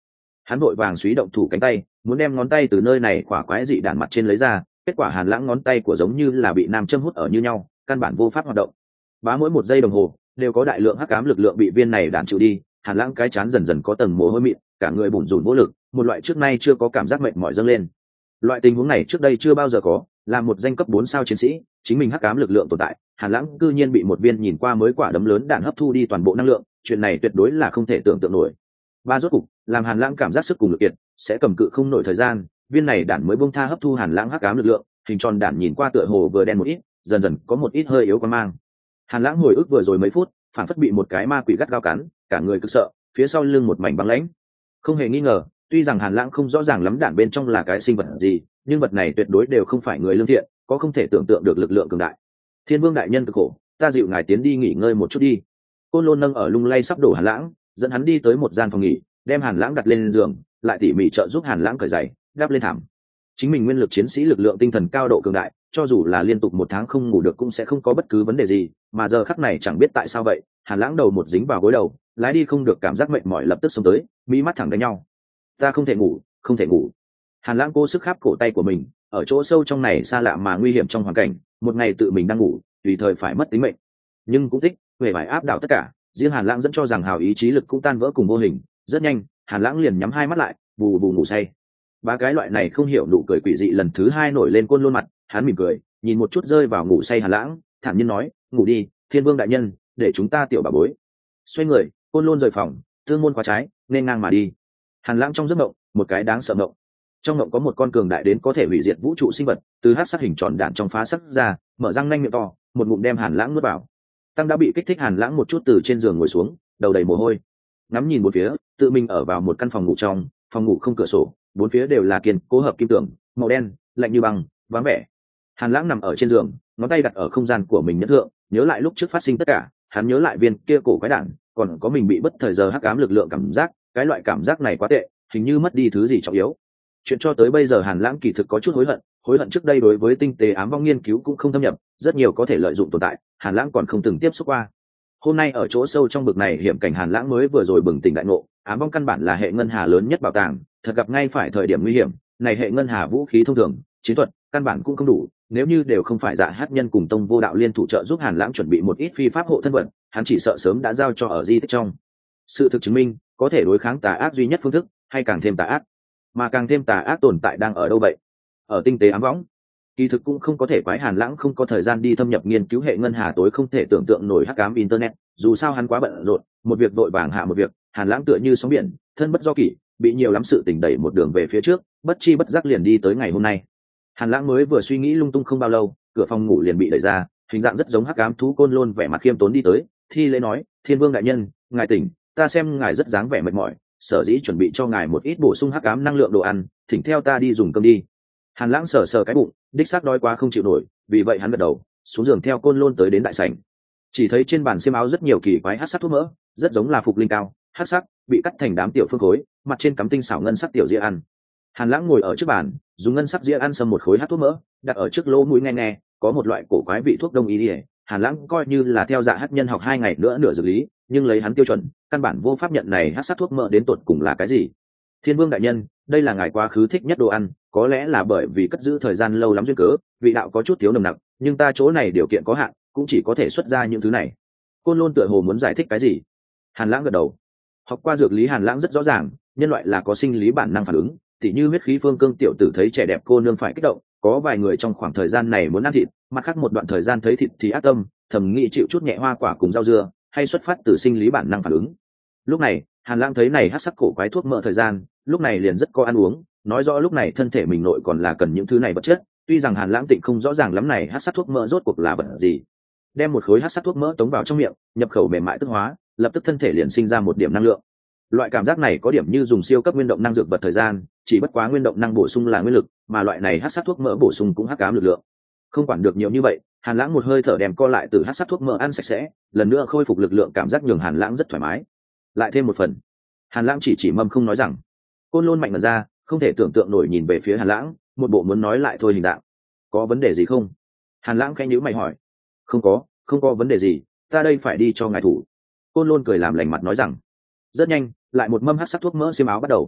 A: Hắn vội vàng suy động thủ cánh tay, muốn đem ngón tay từ nơi này quả quái dị đản mặt trên lấy ra, kết quả Hàn Lãng ngón tay của giống như là bị nam châm hút ở như nhau, căn bản vô pháp hoạt động. Bá mỗi một giây đồng hồ đều có đại lượng hắc ám lực lượng bị viên này đạn chịu đi. Hàn Lãng cái chán dần dần có tầng mồ hôi mịn, cả người bủn rủn vô lực, một loại trước nay chưa có cảm giác mệt mỏi dâng lên. Loại tình huống này trước đây chưa bao giờ có, là một danh cấp 4 sao chiến sĩ, chính mình hắc ám lực lượng tồn tại, Hàn Lãng cư nhiên bị một viên nhìn qua mới quả đấm lớn đạn hấp thu đi toàn bộ năng lượng, chuyện này tuyệt đối là không thể tưởng tượng nổi. Ba rốt cục, làm Hàn Lãng cảm giác sức cùng lực kiệt, sẽ cầm cự không nổi thời gian, viên này đạn mới buông tha hấp thu Hàn Lãng hắc ám lực lượng, hình tròn đạn nhìn qua tựa hồ vừa đen một ít, dần dần có một ít hơi yếu quan mang. Hàn Lãng hồi ức vừa rồi mấy phút, phản phất bị một cái ma quỷ gắt gao cắn, cả người cực sợ, phía sau lưng một mảnh băng lãnh. Không hề nghi ngờ, tuy rằng Hàn Lãng không rõ ràng lắm đạn bên trong là cái sinh vật gì, nhưng vật này tuyệt đối đều không phải người lương thiện, có không thể tưởng tượng được lực lượng cường đại. Thiên Vương đại nhân cực khổ, ta dịu ngài tiến đi nghỉ ngơi một chút đi. Côn Lôn nâng ở lung lay sắp đổ Hàn Lãng, dẫn hắn đi tới một gian phòng nghỉ, đem Hàn Lãng đặt lên giường, lại tỉ mỉ trợ giúp Hàn Lãng cởi giày, đắp lên thảm. Chính mình nguyên lực chiến sĩ lực lượng tinh thần cao độ cường đại, cho dù là liên tục 1 tháng không ngủ được cũng sẽ không có bất cứ vấn đề gì, mà giờ khắc này chẳng biết tại sao vậy, Hàn Lãng đầu một dính vào gối đầu, lái đi không được cảm giác mệt mỏi lập tức xông tới, mí mắt thẳng đánh nhau. Ta không thể ngủ, không thể ngủ. Hàn Lãng cố sức kháp cổ tay của mình, ở chỗ sâu trong này xa lạ mà nguy hiểm trong hoàn cảnh, một ngày tự mình đang ngủ, tùy thời phải mất tính mệnh. Nhưng cũng thích, huệ vải áp đảo tất cả, riêng Hàn Lãng dẫn cho rằng hào ý chí lực cũng tan vỡ cùng vô hình, rất nhanh, Hàn Lãng liền nhắm hai mắt lại, bù bù ngủ say. Ba cái loại này không hiểu nụ cười quỷ dị lần thứ hai nổi lên Côn Lôn mặt, hắn mỉm cười, nhìn một chút rơi vào ngủ say Hàn Lãng, thản nhiên nói, ngủ đi, Thiên Vương đại nhân, để chúng ta tiểu bà bối. Xoay người, Côn Lôn rời phòng, tương môn khóa trái, nên ngang mà đi. Hàn Lãng trong giấc mộng, một cái đáng sợ mộng. Trong mộng có một con cường đại đến có thể hủy diệt vũ trụ sinh vật, từ hắc sắc hình tròn đạn trong phá sắc ra, mở răng nanh miệng to, một ngụm đem Hàn Lãng nuốt vào. Tăng đã bị kích thích Hàn Lãng một chút từ trên giường ngồi xuống, đầu đầy mồ hôi, ngắm nhìn một phía, tự mình ở vào một căn phòng ngủ trong, phòng ngủ không cửa sổ, bốn phía đều là kiên cố hợp kim tường, màu đen, lạnh như băng, vắng vẻ. Hàn Lãng nằm ở trên giường, ngón tay đặt ở không gian của mình nhất thượng, nhớ lại lúc trước phát sinh tất cả, hắn nhớ lại viên kia cổ quái đạn, còn có mình bị bất thời giờ hắc ám lực lượng cảm giác, cái loại cảm giác này quá tệ, hình như mất đi thứ gì trọng yếu. Chuyện cho tới bây giờ Hàn Lãng kỳ thực có chút hối hận trước đây đối với tinh tế ám vong nghiên cứu cũng không thâm nhập, rất nhiều có thể lợi dụng tồn tại, Hàn Lãng còn không từng tiếp xúc qua. Hôm nay ở chỗ sâu trong bực này hiểm cảnh Hàn Lãng mới vừa rồi bừng tỉnh đại ngộ, ám vong căn bản là hệ ngân hà lớn nhất bảo tàng, thật gặp ngay phải thời điểm nguy hiểm, này hệ ngân hà vũ khí thông thường, chiến thuật, căn bản cũng không đủ, nếu như đều không phải Dạ Hát Nhân cùng Tông Vô Đạo liên thủ trợ giúp Hàn Lãng chuẩn bị một ít phi pháp hộ thân vật, hắn chỉ sợ sớm đã giao cho ở di tích trong. Sự thực chứng minh, có thể đối kháng tà ác duy nhất phương thức, hay càng thêm tà ác. Mà càng thêm tà ác tồn tại đang ở đâu vậy? Ở tinh tế ám võng. Kỳ thực cũng không có thể quái Hàn Lãng không có thời gian đi thâm nhập nghiên cứu hệ ngân hà tối không thể tưởng tượng nổi hắc ám internet, dù sao hắn quá bận rộn, một việc vội vàng hạ một việc, Hàn Lãng tựa như sóng biển, thân bất do kỷ, bị nhiều lắm sự tình đẩy một đường về phía trước, bất chi bất giác liền đi tới ngày hôm nay. Hàn Lãng mới vừa suy nghĩ lung tung không bao lâu, cửa phòng ngủ liền bị đẩy ra, hình dạng rất giống hắc ám thú Côn Lôn vẻ mặt khiêm tốn đi tới, thi lễ nói, Thiên Vương đại nhân, ngài tỉnh, ta xem ngài rất dáng vẻ mệt mỏi, sở dĩ chuẩn bị cho ngài một ít bổ sung hắc ám năng lượng đồ ăn, thỉnh theo ta đi dùng cơm đi. Hàn Lãng sờ sờ cái bụng, đích xác đói quá không chịu nổi, vì vậy hắn gật đầu, xuống giường theo Côn Lôn tới đến đại sảnh. Chỉ thấy trên bàn xiêm áo rất nhiều kỳ quái hắc sắc thuốc mỡ, rất giống là phục linh cao, hắc sắc, bị cắt thành đám tiểu phương khối, mặt trên cắm tinh xảo ngân sắc tiểu dĩa ăn. Hàn Lãng ngồi ở trước bàn, dùng ngân sắc dĩa ăn xâm một khối hắc thuốc mỡ, đặt ở trước lỗ mũi nghe nghe, có một loại cổ quái vị thuốc đông y. Hàn Lãng coi như là theo Dạ Hát Nhân học 2 ngày nữa nửa dược lý, nhưng lấy hắn tiêu chuẩn, căn bản vô pháp nhận này hắc sắc thuốc mỡ đến tột cùng là cái gì. Thiên Vương đại nhân, đây là ngài quá khứ thích nhất đồ ăn, có lẽ là bởi vì cất giữ thời gian lâu lắm duyên cớ, vị đạo có chút thiếu nồng nặc, nhưng ta chỗ này điều kiện có hạn, cũng chỉ có thể xuất ra những thứ này. Côn Lôn tựa hồ muốn giải thích cái gì. Hàn Lãng gật đầu. Học qua dược lý Hàn Lãng rất rõ ràng, nhân loại là có sinh lý bản năng phản ứng, tỉ như huyết khí phương cương tiểu tử thấy trẻ đẹp cô nương phải kích động, có vài người trong khoảng thời gian này muốn ăn thịt, mặt khác một đoạn thời gian thấy thịt thì ác tâm, thầm nghĩ chịu chút nhẹ hoa quả cùng rau dưa, hay xuất phát từ sinh lý bản năng phản ứng. Lúc này, Hàn Lãng thấy này hắc sắc cổ quái thuốc mỡ thời gian, lúc này liền rất có ăn uống, nói rõ lúc này thân thể mình nội còn là cần những thứ này vật chất, tuy rằng Hàn Lãng tịnh không rõ ràng lắm này hắc sắc thuốc mỡ rốt cuộc là vật gì. Đem một khối hắc sắc thuốc mỡ tống vào trong miệng, nhập khẩu mềm mại tức hóa, lập tức thân thể liền sinh ra một điểm năng lượng. Loại cảm giác này có điểm như dùng siêu cấp nguyên động năng dược vật thời gian, chỉ bất quá nguyên động năng bổ sung là nguyên lực, mà loại này hắc sắc thuốc mỡ bổ sung cũng hắc ám lực lượng. Không quản được nhiều như vậy, Hàn Lãng một hơi thở đem co lại từ hắc sắc thuốc mỡ ăn sạch sẽ, lần nữa khôi phục lực lượng, cảm giác nhường Hàn Lãng rất thoải mái. Lại thêm một phần. Hàn Lãng chỉ mâm không nói rằng. Côn Lôn mạnh mẽ ra, không thể tưởng tượng nổi nhìn về phía Hàn Lãng, một bộ muốn nói lại thôi hình dạng. Có vấn đề gì không? Hàn Lãng khẽ nhíu mày hỏi. Không có vấn đề gì, ta đây phải đi cho ngài thủ. Côn Lôn cười làm lành mặt nói rằng. Rất nhanh, lại một mâm hắc sắc thuốc mỡ xiêm áo bắt đầu.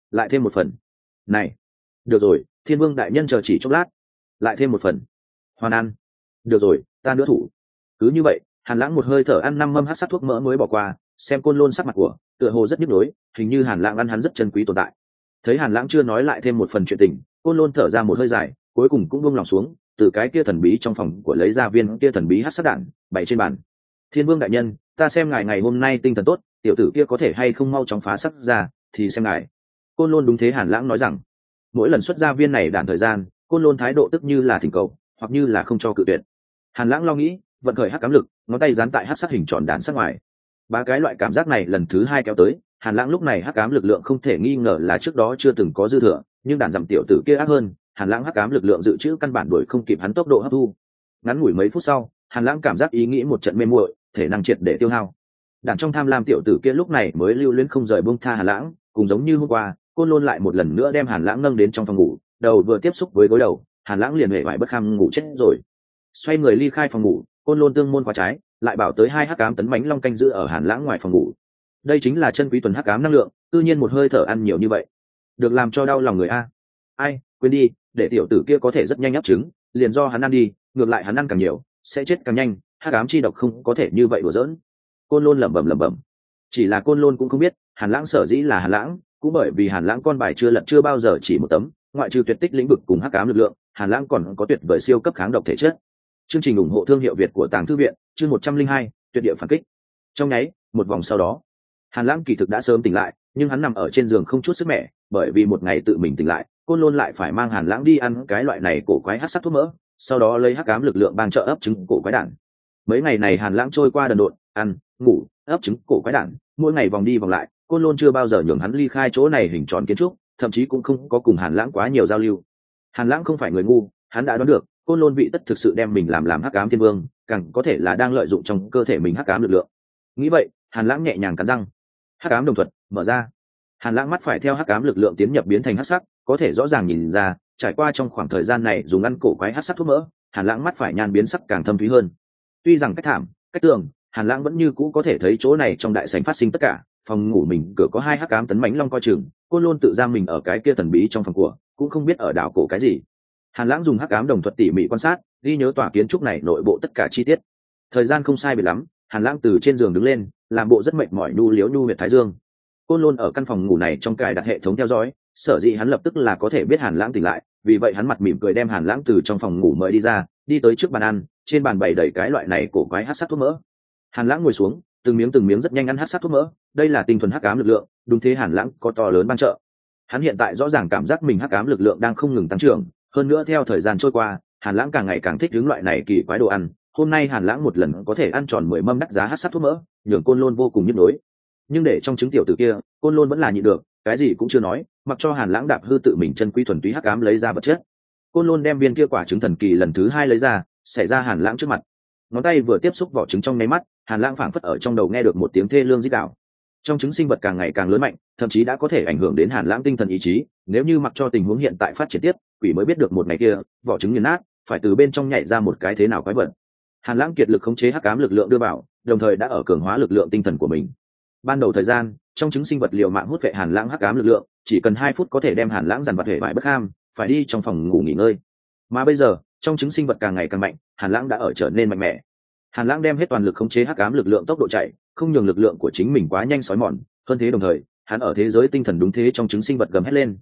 A: lại thêm một phần. Này, được rồi, Thiên Vương đại nhân chờ chỉ chốc lát, lại thêm một phần. Hoàn ăn. Được rồi, ta nữa thủ. Cứ như vậy, Hàn Lãng một hơi thở ăn 5 mâm hắc sát thuốc mỡ mới bỏ qua, xem Côn Lôn sắc mặt của, tựa hồ rất nhức nhối, hình như Hàn Lãng ăn hắn rất chân quý tồn tại. Thấy Hàn Lãng chưa nói lại thêm một phần chuyện tình, Côn Lôn thở ra một hơi dài, cuối cùng cũng buông lòng xuống, từ cái kia thần bí trong phòng của lấy ra viên kia thần bí hắc sát đạn, bày trên bàn. Thiên Vương đại nhân, ta xem ngài ngày hôm nay tinh thần tốt, tiểu tử kia có thể hay không mau chóng phá sắc ra, thì xem ngài. Côn Lôn đúng thế, Hàn Lãng nói rằng, mỗi lần xuất ra viên này đạn thời gian, Côn Lôn thái độ tức như là thỉnh cầu, hoặc như là không cho cự tuyệt. Hàn Lãng lo nghĩ, vận khởi hắc ám lực, ngón tay dán tại hắc sắc hình tròn đạn sắc ngoài. Ba cái loại cảm giác này lần thứ hai kéo tới, Hàn Lãng lúc này hắc ám lực lượng không thể nghi ngờ là trước đó chưa từng có dư thừa, nhưng đàn dặm tiểu tử kia ác hơn, Hàn Lãng hắc ám lực lượng dự trữ căn bản đuổi không kịp hắn tốc độ hấp thu. Ngắn ngủi mấy phút sau, Hàn Lãng cảm giác ý nghĩ một trận mê muội, thể năng triệt để tiêu hao. Đàn trong tham lam tiểu tử kia lúc này mới lưu luyến không rời buông tha Hàn Lãng, cùng giống như hôm qua, Côn Lôn lại một lần nữa đem Hàn Lãng nâng đến trong phòng ngủ, đầu vừa tiếp xúc với gối đầu, Hàn Lãng liền hề vải bất kham ngủ chết rồi. Xoay người ly khai phòng ngủ, Côn Lôn tương môn khóa trái, lại bảo tới 2 hắc ám tấn bánh long canh giữ ở Hàn Lãng ngoài phòng ngủ. Đây chính là chân quý tuần hắc ám năng lượng, tự nhiên một hơi thở ăn nhiều như vậy, được làm cho đau lòng người a. Ai, quên đi, để tiểu tử kia có thể rất nhanh ấp trứng, liền do hắn ăn đi, ngược lại hắn ăn càng nhiều, sẽ chết càng nhanh, hắc ám chi độc không có thể như vậy đùa giỡn. Côn Lôn lẩm bẩm. Chỉ là Côn Lôn cũng không biết, Hàn Lãng sở dĩ là Hàn Lãng, cũng bởi vì Hàn Lãng con bài chưa lật chưa bao giờ chỉ một tấm, ngoại trừ tuyệt tích lĩnh vực cùng hắc ám lực lượng, Hàn Lãng còn có tuyệt vời siêu cấp kháng độc thể chất. Chương trình ủng hộ thương hiệu Việt của Tàng Thư viện, chương 102, tuyệt địa phản kích. Trong nháy, một vòng sau đó, Hàn Lãng kỳ thực đã sớm tỉnh lại, nhưng hắn nằm ở trên giường không chút sức mẻ, bởi vì một ngày tự mình tỉnh lại, Côn Lôn lại phải mang Hàn Lãng đi ăn cái loại này cổ quái hắc sắc thuốc mỡ, sau đó lấy hắc ám lực lượng ban trợ ấp trứng cổ quái đản. Mấy ngày này Hàn Lãng trôi qua đần độn, ăn, ngủ, ấp trứng cổ quái đản, mỗi ngày vòng đi vòng lại, Côn Lôn chưa bao giờ nhường hắn ly khai chỗ này hình tròn kiến trúc, thậm chí cũng không có cùng Hàn Lãng quá nhiều giao lưu. Hàn Lãng không phải người ngu, hắn đã đoán được, Côn Lôn vị tất thực sự đem mình làm hắc ám thiên vương, càng có thể là đang lợi dụng trong cơ thể mình hắc ám lực lượng. Nghĩ vậy, Hàn Lãng nhẹ nhàng cắn răng. Hắc ám đồng thuật mở ra. Hàn Lãng mắt phải theo hắc ám lực lượng tiến nhập biến thành hắc sắc, có thể rõ ràng nhìn ra, trải qua trong khoảng thời gian này dùng ăn cổ quái hắc sắc thuốc mỡ, Hàn Lãng mắt phải nhan biến sắc càng thâm thúy hơn. Tuy rằng cách thảm, cách tường, Hàn Lãng vẫn như cũ có thể thấy chỗ này trong đại sảnh phát sinh tất cả. Phòng ngủ mình cửa có 2 hắc ám tấn mãnh long coi chừng, Côn Lôn tự giam mình ở cái kia thần bí trong phòng của, cũng không biết ở đảo cổ cái gì. Hàn Lãng dùng hắc ám đồng thuật tỉ mỉ quan sát, ghi nhớ tòa kiến trúc này nội bộ tất cả chi tiết. Thời gian không sai biệt lắm, Hàn Lãng từ trên giường đứng lên, làm bộ rất mệt mỏi nhu liếu nhu huyệt thái dương. Côn Lôn ở căn phòng ngủ này trong cài đặt hệ thống theo dõi, sở dĩ hắn lập tức là có thể biết Hàn Lãng tỉnh lại, vì vậy hắn mặt mỉm cười đem Hàn Lãng từ trong phòng ngủ mời đi ra, đi tới trước bàn ăn, trên bàn bày đầy cái loại này cổ quái hắc sắc thuốc mỡ. Hàn Lãng ngồi xuống, từng miếng rất nhanh ăn hắc sắc thuốc mỡ, đây là tinh thuần hắc ám lực lượng, đúng thế Hàn Lãng có to lớn ban trợ. Hắn hiện tại rõ ràng cảm giác mình hắc ám lực lượng đang không ngừng tăng trưởng, hơn nữa theo thời gian trôi qua, Hàn Lãng càng ngày càng thích hướng loại này kỳ quái đồ ăn. Hôm nay Hàn Lãng một lần có thể ăn tròn 10 mâm đắt giá hắc sắc thuốc mỡ, nhường Côn Lôn vô cùng nhức nhối. Nhưng để trong trứng tiểu tử kia, Côn Lôn vẫn là nhịn được, cái gì cũng chưa nói, mặc cho Hàn Lãng đạp hư tự mình chân quý thuần túy hắc ám lấy ra vật chất. Côn Lôn đem viên kia quả trứng thần kỳ lần thứ 2 lấy ra, xảy ra Hàn Lãng trước mặt. Ngón tay vừa tiếp xúc vỏ trứng trong nháy mắt, Hàn Lãng phảng phất ở trong đầu nghe được một tiếng thê lương rít gào. Trong trứng sinh vật càng ngày càng lớn mạnh, thậm chí đã có thể ảnh hưởng đến Hàn Lãng tinh thần ý chí, nếu như mặc cho tình huống hiện tại phát triển tiếp, quỷ mới biết được một ngày kia, vỏ trứng nghiền nát, phải từ bên trong nhảy ra một cái thế nào quái vật. Hàn Lãng kiệt lực khống chế hắc ám lực lượng đưa vào, đồng thời đã ở cường hóa lực lượng tinh thần của mình. Ban đầu thời gian, trong trứng sinh vật liều mạng hút vệ Hàn Lãng hắc ám lực lượng, chỉ cần 2 phút có thể đem Hàn Lãng dằn vặt hệ bại bất ham, phải đi trong phòng ngủ nghỉ ngơi. Mà bây giờ, trong trứng sinh vật càng ngày càng mạnh, Hàn Lãng đã ở trở nên mạnh mẽ. Hàn Lãng đem hết toàn lực khống chế hắc ám lực lượng tốc độ chạy, không nhường lực lượng của chính mình quá nhanh sói mòn, hơn thế đồng thời, hắn ở thế giới tinh thần đúng thế trong trứng sinh vật gầm hét lên,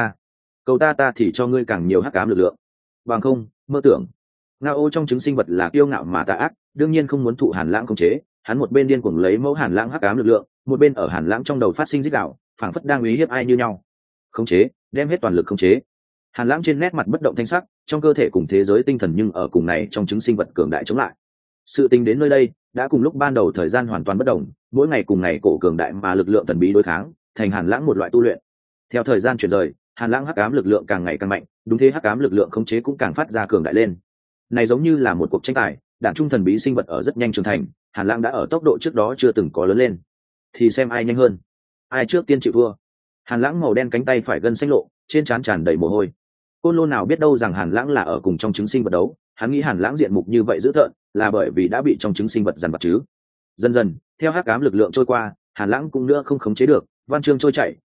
A: cầu ta ta thì cho ngươi càng nhiều hắc ám lực lượng. Bằng không, mơ tưởng. Ngao trong trứng sinh vật là kiêu ngạo mà tà ác, đương nhiên không muốn thụ Hàn Lãng khống chế, hắn một bên điên cuồng lấy mẫu Hàn Lãng hắc ám lực lượng, một bên ở Hàn Lãng trong đầu phát sinh rít gào, phảng phất đang uy hiếp ai như nhau. Khống chế, đem hết toàn lực khống chế. Hàn Lãng trên nét mặt bất động thanh sắc, trong cơ thể cùng thế giới tinh thần nhưng ở cùng này trong trứng sinh vật cường đại chống lại. Sự tình đến nơi đây, đã cùng lúc ban đầu thời gian hoàn toàn bất đồng, mỗi ngày cùng ngày cổ cường đại mà lực lượng thần bí đối kháng, thành Hàn Lãng một loại tu luyện. Theo thời gian chuyển rời, Hàn Lãng hắc ám lực lượng càng ngày càng mạnh, đúng thế hắc ám lực lượng khống chế cũng càng phát ra cường đại lên. Này giống như là một cuộc tranh tài, đạn trung thần bí sinh vật ở rất nhanh trưởng thành, Hàn Lãng đã ở tốc độ trước đó chưa từng có lớn lên. Thì xem ai nhanh hơn, ai trước tiên chịu thua. Hàn Lãng màu đen cánh tay phải gân xanh lộ, trên trán tràn đầy mồ hôi. Côn Lôn nào biết đâu rằng Hàn Lãng là ở cùng trong trứng sinh vật đấu, hắn nghĩ Hàn Lãng diện mục như vậy dữ tợn, là bởi vì đã bị trong trứng sinh vật dằn vặt chứ. Dần dần, theo hắc ám lực lượng trôi qua, Hàn Lãng cũng nữa không khống chế được, văn chương trôi chảy,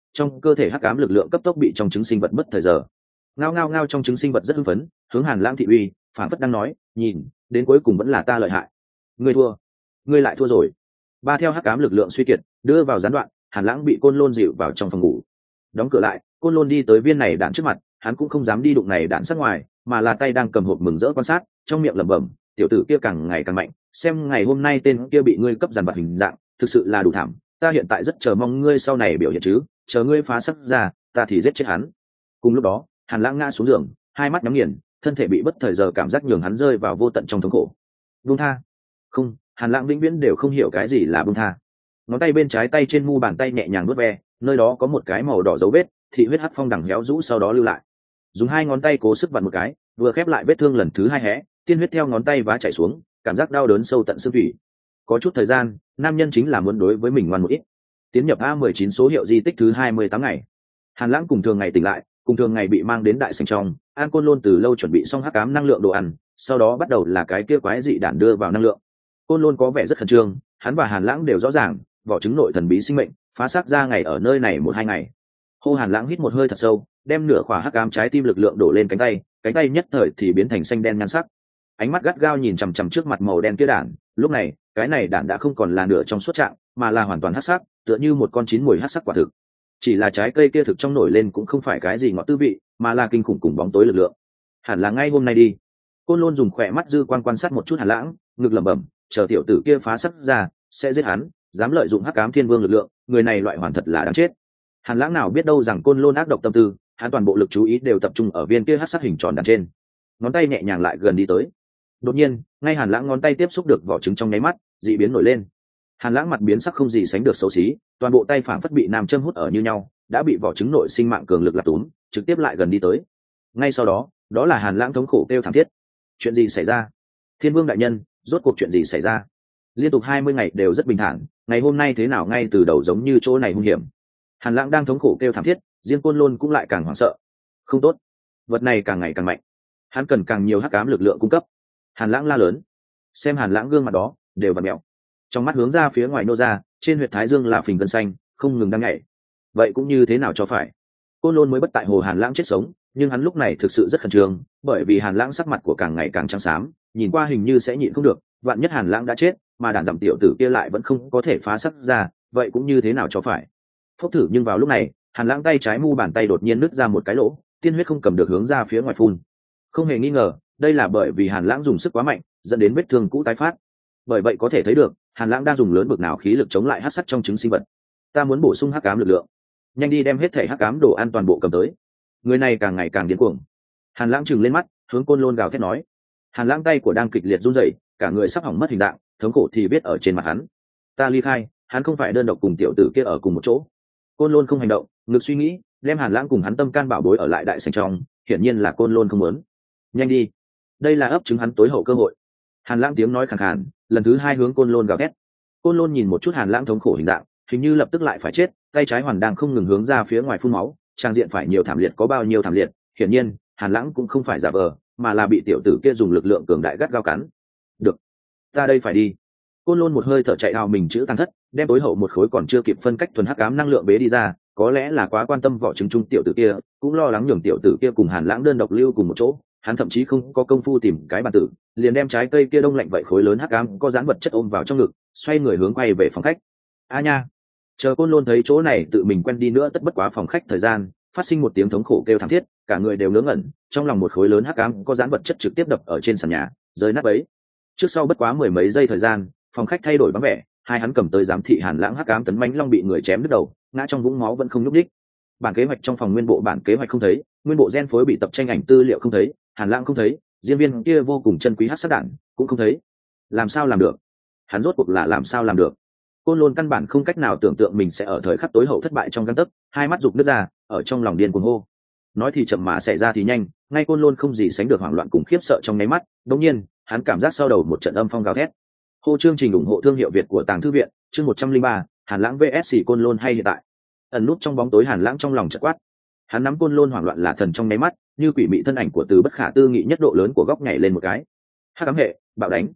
A: trong cơ thể hắc ám lực lượng cấp tốc bị trong trứng sinh vật mất thời giờ. Ngao ngao ngao, trong trứng sinh vật rất hưng phấn, hướng Hàn Lãng thị uy, phản phất đang nói, nhìn, đến cuối cùng vẫn là ta lợi hại. Ngươi thua, ngươi lại thua rồi. Ba theo hắc ám lực lượng suy kiệt, đưa vào gián đoạn, Hàn Lãng bị Côn Lôn dịu vào trong phòng ngủ. Đóng cửa lại, Côn Lôn đi tới viên này đạn trước mặt, hắn cũng không dám đi đụng này đạn sát ngoài, mà là tay đang cầm hộp mừng rỡ quan sát, trong miệng lẩm bẩm, tiểu tử kia càng ngày càng mạnh, xem ngày hôm nay tên kia bị ngươi cấp dàn vặt hình dạng, thực sự là đủ thảm. Ta hiện tại rất chờ mong ngươi sau này biểu hiện chứ, chờ ngươi phá sắc ra, ta thì giết chết hắn. Cùng lúc đó, Hàn Lãng ngã xuống giường, hai mắt nhắm nghiền, thân thể bị bất thời giờ cảm giác nhường hắn rơi vào vô tận trong thống khổ. Buông tha. Không, Hàn Lãng vĩnh viễn đều không hiểu cái gì là buông tha. Ngón tay bên trái tay trên mu bàn tay nhẹ nhàng vuốt ve, nơi đó có một cái màu đỏ dấu vết, thị huyết hắc phong đằng héo rũ sau đó lưu lại. Dùng hai ngón tay cố sức vặn một cái, vừa khép lại vết thương lần thứ hai hé, tiên huyết theo ngón tay vá chảy xuống, cảm giác đau đớn sâu tận xương thủy. Có chút thời gian, nam nhân chính là muốn đối với mình ngoan một ít. Tiến nhập A19 số hiệu di tích thứ 28 ngày. Hàn Lãng cùng thường ngày tỉnh lại, cùng thường ngày bị mang đến đại sảnh trong, An Côn Lôn từ lâu chuẩn bị xong hắc ám năng lượng đồ ăn, sau đó bắt đầu là cái kia quái dị đản đưa vào năng lượng. Côn Lôn có vẻ rất khẩn trương, hắn và Hàn Lãng đều rõ ràng, vỏ trứng nội thần bí sinh mệnh, phá xác ra ngày ở nơi này 1-2 ngày. Hô Hàn Lãng hít một hơi thật sâu, đem nửa khỏa hắc ám trái tim lực lượng đổ lên cánh tay nhất thời thì biến thành xanh đen nhan sắc. Ánh mắt gắt gao nhìn chằm chằm trước mặt màu đen kia đản, lúc này, cái này đản đã không còn là nửa trong suốt trạng, mà là hoàn toàn hắc sắc, tựa như một con chín mùi hắc sắc quả thực. Chỉ là trái cây kia thực trong nổi lên cũng không phải cái gì ngọt tư vị, mà là kinh khủng cùng bóng tối lực lượng. Hẳn là ngay hôm nay đi. Côn Lôn dùng khỏe mắt dư quan sát một chút Hàn Lãng, ngực lẩm bẩm, chờ tiểu tử kia phá sắc ra, sẽ giết hắn, dám lợi dụng hắc ám thiên vương lực lượng, người này loại hoàn thật là đáng chết. Hàn Lãng nào biết đâu rằng Côn Lôn ác độc tâm tư, hắn toàn bộ lực chú ý đều tập trung ở viên kia hắc sắc hình tròn đằng trên. Ngón tay nhẹ nhàng lại gần đi tới. Đột nhiên, ngay Hàn Lãng ngón tay tiếp xúc được vỏ trứng trong nháy mắt, dị biến nổi lên. Hàn Lãng mặt biến sắc không gì sánh được xấu xí, toàn bộ tay phảng phất bị nam châm hút ở như nhau, đã bị vỏ trứng nội sinh mạng cường lực lạp túm, trực tiếp lại gần đi tới. Ngay sau đó, đó là Hàn Lãng thống khổ kêu thảm thiết. Chuyện gì xảy ra? Thiên Vương đại nhân, rốt cuộc chuyện gì xảy ra? Liên tục 20 ngày đều rất bình thản, ngày hôm nay thế nào ngay từ đầu giống như chỗ này hung hiểm. Hàn Lãng đang thống khổ kêu thảm thiết, riêng Côn Lôn cũng lại càng hoảng sợ. Không tốt, vật này càng ngày càng mạnh, hắn cần càng nhiều hắc ám lực lượng cung cấp. Hàn Lãng la lớn. Xem Hàn Lãng gương mặt đó đều vặn mèo, trong mắt hướng ra phía ngoài nô ra, trên huyệt thái dương là phình gân xanh không ngừng đang nhảy. Vậy cũng như thế nào cho phải? Côn Lôn mới bất tại hồ Hàn Lãng chết sống, nhưng hắn lúc này thực sự rất khẩn trương, bởi vì Hàn Lãng sắc mặt của càng ngày càng trắng xám, nhìn qua hình như sẽ nhịn không được, vạn nhất Hàn Lãng đã chết mà đàn dặm tiểu tử kia lại vẫn không có thể phá sắc ra, vậy cũng như thế nào cho phải? Phốc thử, nhưng vào lúc này, Hàn Lãng tay trái mu bàn tay đột nhiên nứt ra một cái lỗ, tiên huyết không cầm được hướng ra phía ngoài phun. Không hề nghi ngờ, đây là bởi vì Hàn Lãng dùng sức quá mạnh, dẫn đến vết thương cũ tái phát. Bởi vậy có thể thấy được, Hàn Lãng đang dùng lớn bực nào khí lực chống lại hắc sắc trong trứng sinh vật. Ta muốn bổ sung hắc ám lực lượng, nhanh đi đem hết thể hắc ám đồ ăn toàn bộ cầm tới. Người này càng ngày càng điên cuồng. Hàn Lãng trừng lên mắt, hướng Côn Lôn gào thét nói. Hàn Lãng tay của đang kịch liệt run rẩy, cả người sắp hỏng mất hình dạng, thống khổ thì viết ở trên mặt hắn. Ta ly khai, hắn không phải đơn độc cùng tiểu tử kia ở cùng một chỗ. Côn Lôn không hành động, ngực suy nghĩ, đem Hàn Lãng cùng hắn tâm can bảo bối ở lại đại sảnh trong, hiển nhiên là Côn Lôn không muốn. Nhanh đi, đây là ấp trứng hắn tối hậu cơ hội. Hàn Lãng tiếng nói khàn khàn, lần thứ hai hướng Côn Lôn gào thét. Côn Lôn nhìn một chút Hàn Lãng thống khổ hình dạng, hình như lập tức lại phải chết, tay trái hoàn đang không ngừng hướng ra phía ngoài phun máu, trang diện phải nhiều thảm liệt có bao nhiêu thảm liệt. Hiển nhiên, Hàn Lãng cũng không phải giả vờ, mà là bị tiểu tử kia dùng lực lượng cường đại gắt gao cắn. Được, ta đây phải đi. Côn Lôn một hơi thở chạy ao mình chữ tăng thất, đem tối hậu một khối còn chưa kịp phân cách thuần hắc ám năng lượng bế đi ra. Có lẽ là quá quan tâm vỏ trứng trung tiểu tử kia, cũng lo lắng nhường tiểu tử kia cùng Hàn Lãng đơn độc lưu cùng một chỗ, hắn thậm chí không có công phu tìm cái bàn tử, liền đem trái cây kia đông lạnh vậy khối lớn hắc ám có dán vật chất ôm vào trong ngực, xoay người hướng quay về phòng khách. A nha! Chờ Côn Lôn thấy chỗ này tự mình quen đi nữa tất bất quá phòng khách thời gian, phát sinh một tiếng thống khổ kêu thảm thiết, cả người đều ngớ ngẩn, trong lòng một khối lớn hắc ám có dán vật chất trực tiếp đập ở trên sàn nhà, rơi nát bấy. Trước sau bất quá mười mấy giây thời gian, phòng khách thay đổi vắng vẻ, hai hắn cầm tới giám thị Hàn Lãng hắc ám tấn mãnh long bị người chém đứt đầu, ngã trong vũng máu vẫn không nhúc nhích. Bản kế hoạch trong phòng nguyên bộ bản kế hoạch không thấy, nguyên bộ gen phối bị tập tranh ảnh tư liệu không thấy, Hàn Lãng không thấy, diễn viên kia vô cùng chân quý hắc sắc đạn cũng không thấy. Làm sao làm được? Hắn rốt cuộc là làm sao làm được? Côn Lôn căn bản không cách nào tưởng tượng mình sẽ ở thời khắc tối hậu thất bại trong gang tấc, hai mắt rục nứt ra, ở trong lòng điên cuồng hô. Nói thì chậm mà xảy ra thì nhanh, ngay Côn Lôn không gì sánh được hoảng loạn cùng khiếp sợ trong nháy mắt, đột nhiên, hắn cảm giác sau đầu một trận âm phong gào thét. Hô chương trình ủng hộ thương hiệu Việt của Tàng Thư viện, chương 103, Hàn Lãng vs Côn Lôn hay hiện tại. Ẩn nút trong bóng tối Hàn Lãng trong lòng chợt quát. Hắn nắm Côn Lôn hoảng loạn là thần trong nháy mắt, như quỷ mị thân ảnh của từ bất khả tư nghị nhất độ lớn của góc nhảy lên một cái. Hắc ám hệ, bạo đánh.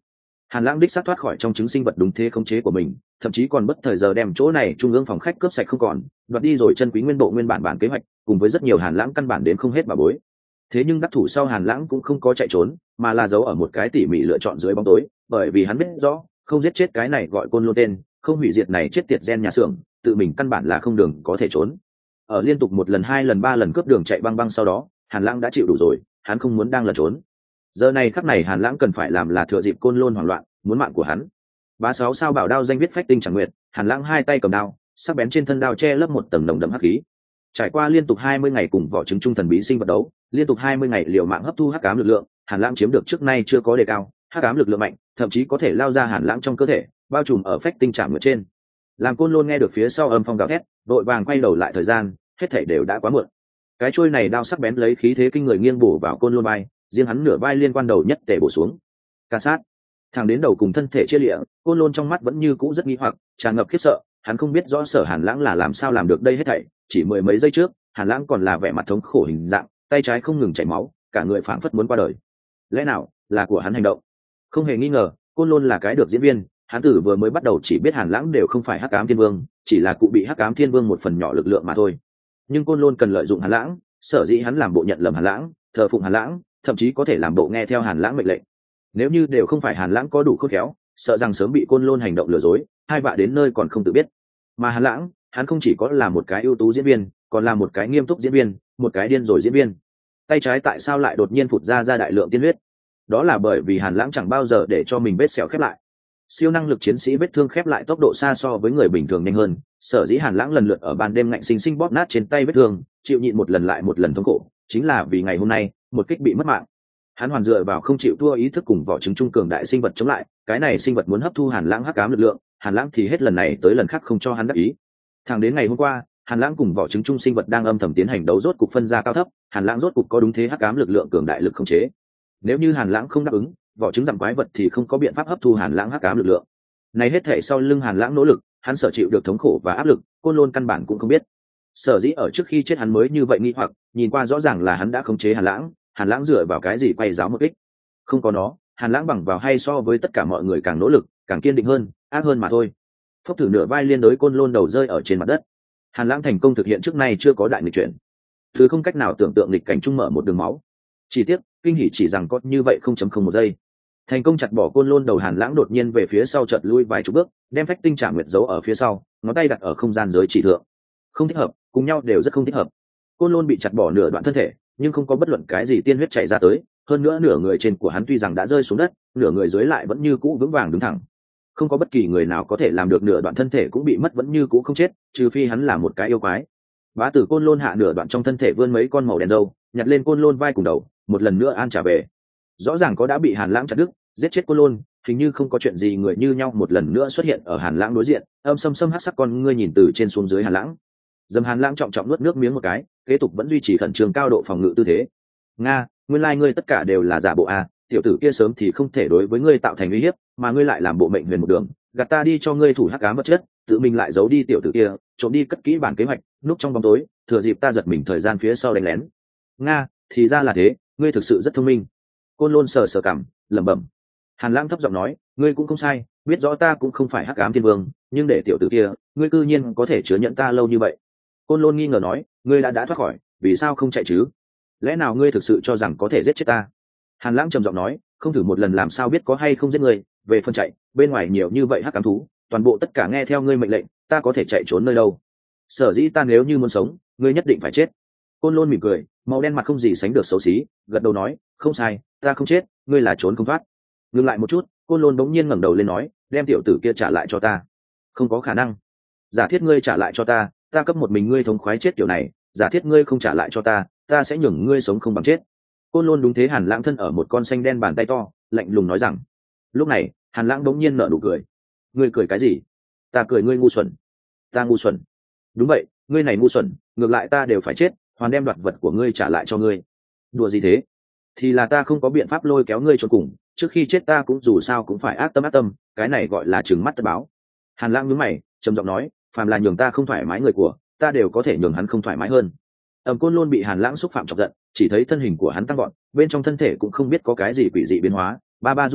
A: Hàn Lãng đích xác thoát khỏi trong trứng sinh vật đúng thế khống chế của mình, thậm chí còn bất thời giờ đem chỗ này trung ương phòng khách cướp sạch không còn, đoạt đi rồi chân quý nguyên bộ nguyên bản kế hoạch, cùng với rất nhiều Hàn Lãng căn bản đến không hết bà bối. Thế nhưng đắc thủ sau Hàn Lãng cũng không có chạy trốn, mà là giấu ở một cái tỉ mỉ lựa chọn dưới bóng tối, bởi vì hắn biết rõ, không giết chết cái này gọi Côn Lôn tên, không hủy diệt này chết tiệt gen nhà xưởng, tự mình căn bản là không đường có thể trốn. Ở liên tục một lần, hai lần, ba lần cướp đường chạy băng băng sau đó, Hàn Lãng đã chịu đủ rồi, hắn không muốn đang lẩn trốn. Giờ này khắc này Hàn Lãng cần phải làm là thừa dịp Côn Lôn hoảng loạn, muốn mạng của hắn. Bá Sáu sao bảo đao danh viết phách tinh chẳng nguyệt, Hàn Lãng hai tay cầm đao, sắc bén trên thân đao che lấp một tầng nồng đậm hắc khí. Trải qua liên tục 20 ngày cùng vỏ trứng trung thần bí sinh vật đấu, liên tục 20 ngày liều mạng hấp thu hắc ám lực lượng, Hàn Lãng chiếm được trước nay chưa có đề cao, hắc ám lực lượng mạnh, thậm chí có thể lao ra Hàn Lãng trong cơ thể, bao trùm ở phách tinh trảm nguyệt trên. Làm Côn Lôn nghe được phía sau âm phong gào thét, đội vàng quay đầu lại thời gian, hết thảy đều đã quá muộn. Cái chuôi này đao sắc bén lấy khí thế kinh người nghiêng bổ vào Côn Lôn vai, riêng hắn nửa vai liên quan đầu nhất tề bổ xuống. Ca sát, thẳng đến đầu cùng thân thể chia liễu, Côn Lôn trong mắt vẫn như cũ rất nghi hoặc, tràn ngập khiếp sợ, hắn không biết rõ Sở Hàn Lãng là làm sao làm được đây hết thảy, chỉ mười mấy giây trước, Hàn Lãng còn là vẻ mặt thống khổ hình dạng, tay trái không ngừng chảy máu, cả người phảng phất muốn qua đời. Lẽ nào là của hắn hành động? Không hề nghi ngờ, Côn Lôn là cái được diễn viên, hắn tử vừa mới bắt đầu chỉ biết Hàn Lãng đều không phải Hắc Ám Thiên Vương, chỉ là cụ bị Hắc Ám Thiên Vương một phần nhỏ lực lượng mà thôi. Nhưng Côn Lôn cần lợi dụng Hàn Lãng, sở dĩ hắn làm bộ nhận lầm Hàn Lãng, thờ phụng Hàn Lãng, thậm chí có thể làm bộ nghe theo Hàn Lãng mệnh lệnh. Nếu như đều không phải Hàn Lãng có đủ khôn khéo, sợ rằng sớm bị Côn Lôn hành động lừa dối, hai vạ đến nơi còn không tự biết. Mà Hàn Lãng, hắn không chỉ có là một cái ưu tú diễn viên, còn là một cái nghiêm túc diễn viên, một cái điên rồi diễn viên. Tay trái tại sao lại đột nhiên phụt ra đại lượng tiên huyết? Đó là bởi vì Hàn Lãng chẳng bao giờ để cho mình vết sẹo khép lại. Siêu năng lực chiến sĩ vết thương khép lại tốc độ xa so với người bình thường nhanh hơn, sở dĩ Hàn Lãng lần lượt ở ban đêm ngạnh sinh sinh bóp nát trên tay vết thương, chịu nhịn một lần lại một lần thống khổ, chính là vì ngày hôm nay, một kích bị mất mạng. Hắn hoàn dựa vào không chịu thua ý thức cùng vỏ trứng trung cường đại sinh vật chống lại, cái này sinh vật muốn hấp thu Hàn Lãng hắc ám lực lượng, Hàn Lãng thì hết lần này tới lần khác không cho hắn đắc ý. Thẳng đến ngày hôm qua, Hàn Lãng cùng vỏ trứng trung sinh vật đang âm thầm tiến hành đấu rốt cục phân ra cao thấp, Hàn Lãng rốt cục có đúng thế hắc ám lực lượng cường đại lực khống chế. Nếu như Hàn Lãng không đáp ứng, vỏ trứng giảm quái vật thì không có biện pháp hấp thu Hàn Lãng hắc ám lực lượng. Này hết thảy sau lưng Hàn Lãng nỗ lực, hắn sở chịu được thống khổ và áp lực, Côn Lôn căn bản cũng không biết. Sở dĩ ở trước khi chết hắn mới như vậy nghi hoặc, nhìn qua rõ ràng là hắn đã khống chế Hàn Lãng dựa vào cái gì quay giáo một kích? Không có nó, Hàn Lãng bằng vào hay so với tất cả mọi người càng nỗ lực, càng kiên định hơn, ác hơn mà thôi. Phốc thử nửa vai liên đối Côn Lôn đầu rơi ở trên mặt đất. Hàn Lãng thành công thực hiện trước nay chưa có đại nghịch chuyển. Thứ không cách nào tưởng tượng nghịch cảnh trung mở một đường máu. Chỉ tiếc, kinh hỉ chỉ rằng có như vậy 0.01 giây. Thành công chặt bỏ Côn Lôn đầu, Hàn Lãng đột nhiên về phía sau chợt lui vài chục bước, đem phách tinh trảm nguyệt giấu ở phía sau, ngón tay đặt ở không gian giới chỉ thượng. Không thích hợp, cùng nhau đều rất không thích hợp. Côn Lôn bị chặt bỏ nửa đoạn thân thể, nhưng không có bất luận cái gì tiên huyết chảy ra tới, hơn nữa nửa người trên của hắn tuy rằng đã rơi xuống đất, nửa người dưới lại vẫn như cũ vững vàng đứng thẳng. Không có bất kỳ người nào có thể làm được nửa đoạn thân thể cũng bị mất vẫn như cũ không chết, trừ phi hắn là một cái yêu quái. Bá tử Côn Lôn hạ nửa đoạn trong thân thể vươn mấy con màu đen râu, nhặt lên Côn Lôn vai cùng đầu, một lần nữa an trả về. Rõ ràng có đã bị Hàn Lãng chặt đứt, giết chết Côn Lôn, hình như không có chuyện gì, người như nhau một lần nữa xuất hiện ở Hàn Lãng đối diện, âm sâm hắc sắc con ngươi nhìn từ trên xuống dưới Hàn Lãng. Dầm Hàn Lãng trọng trọng nuốt nước miếng một cái, kế tục vẫn duy trì khẩn trương cao độ phòng ngự tư thế. Nga, nguyên lai ngươi tất cả đều là giả bộ à? Tiểu tử kia sớm thì không thể đối với ngươi tạo thành uy hiếp, mà ngươi lại làm bộ mệnh huyền một đường, gạt ta đi cho ngươi thủ hắc ám vật chất, tự mình lại giấu đi tiểu tử kia, trộm đi cất kỹ bản kế hoạch, núp trong bóng tối, thừa dịp ta giật mình thời gian phía sau đánh lén. Nga, thì ra là thế, ngươi thực sự rất thông minh. Côn Lôn sờ sờ cằm, lẩm bẩm. Hàn Lãng thấp giọng nói, ngươi cũng không sai, biết rõ ta cũng không phải hắc ám thiên vương, nhưng để tiểu tử kia, ngươi cư nhiên có thể chứa nhận ta lâu như vậy. Côn Lôn nghi ngờ nói, ngươi đã thoát khỏi, vì sao không chạy chứ? Lẽ nào ngươi thực sự cho rằng có thể giết chết ta? Hàn Lãng trầm giọng nói, không thử một lần làm sao biết có hay không giết ngươi, về phân chạy, bên ngoài nhiều như vậy hắc ám thú, toàn bộ tất cả nghe theo ngươi mệnh lệnh, ta có thể chạy trốn nơi đâu? Sở dĩ ta nếu như muốn sống, ngươi nhất định phải chết. Côn Lôn mỉm cười, màu đen mặt không gì sánh được xấu xí, gật đầu nói, không sai, ta không chết, ngươi là trốn không thoát. Ngừng lại một chút, Côn Lôn bỗng nhiên ngẩng đầu lên nói, đem tiểu tử kia trả lại cho ta. Không có khả năng. Giả thiết ngươi trả lại cho ta, ta cấp một mình ngươi thống khoái chết kiểu này, giả thiết ngươi không trả lại cho ta, ta sẽ nhường ngươi sống không bằng chết. Côn Lôn đúng thế. Hàn Lãng thân ở một con xanh đen bàn tay to, lạnh lùng nói rằng. Lúc này, Hàn Lãng bỗng nhiên nở nụ cười. Ngươi cười cái gì? Ta cười ngươi ngu xuẩn. Ta ngu xuẩn? Đúng vậy, ngươi này ngu xuẩn, ngược lại ta đều phải chết, hoàn đem đoạt vật của ngươi trả lại cho ngươi. Đùa gì thế? Thì là ta không có biện pháp lôi kéo ngươi cho cùng, trước khi chết ta cũng dù sao cũng phải ác tâm, cái này gọi là trừng mắt tất báo. Hàn Lãng nhướng mày, trầm giọng nói, phàm là nhường ta không thoải mái người của, ta đều có thể nhường hắn không thoải mái hơn. Côn Lôn bị Hàn Lãng xúc phạm chọc giận, chỉ thấy thân hình của hắn tăng gọn, bên trong thân thể cũng không biết có cái gì quỷ dị biến hóa, ba rung động,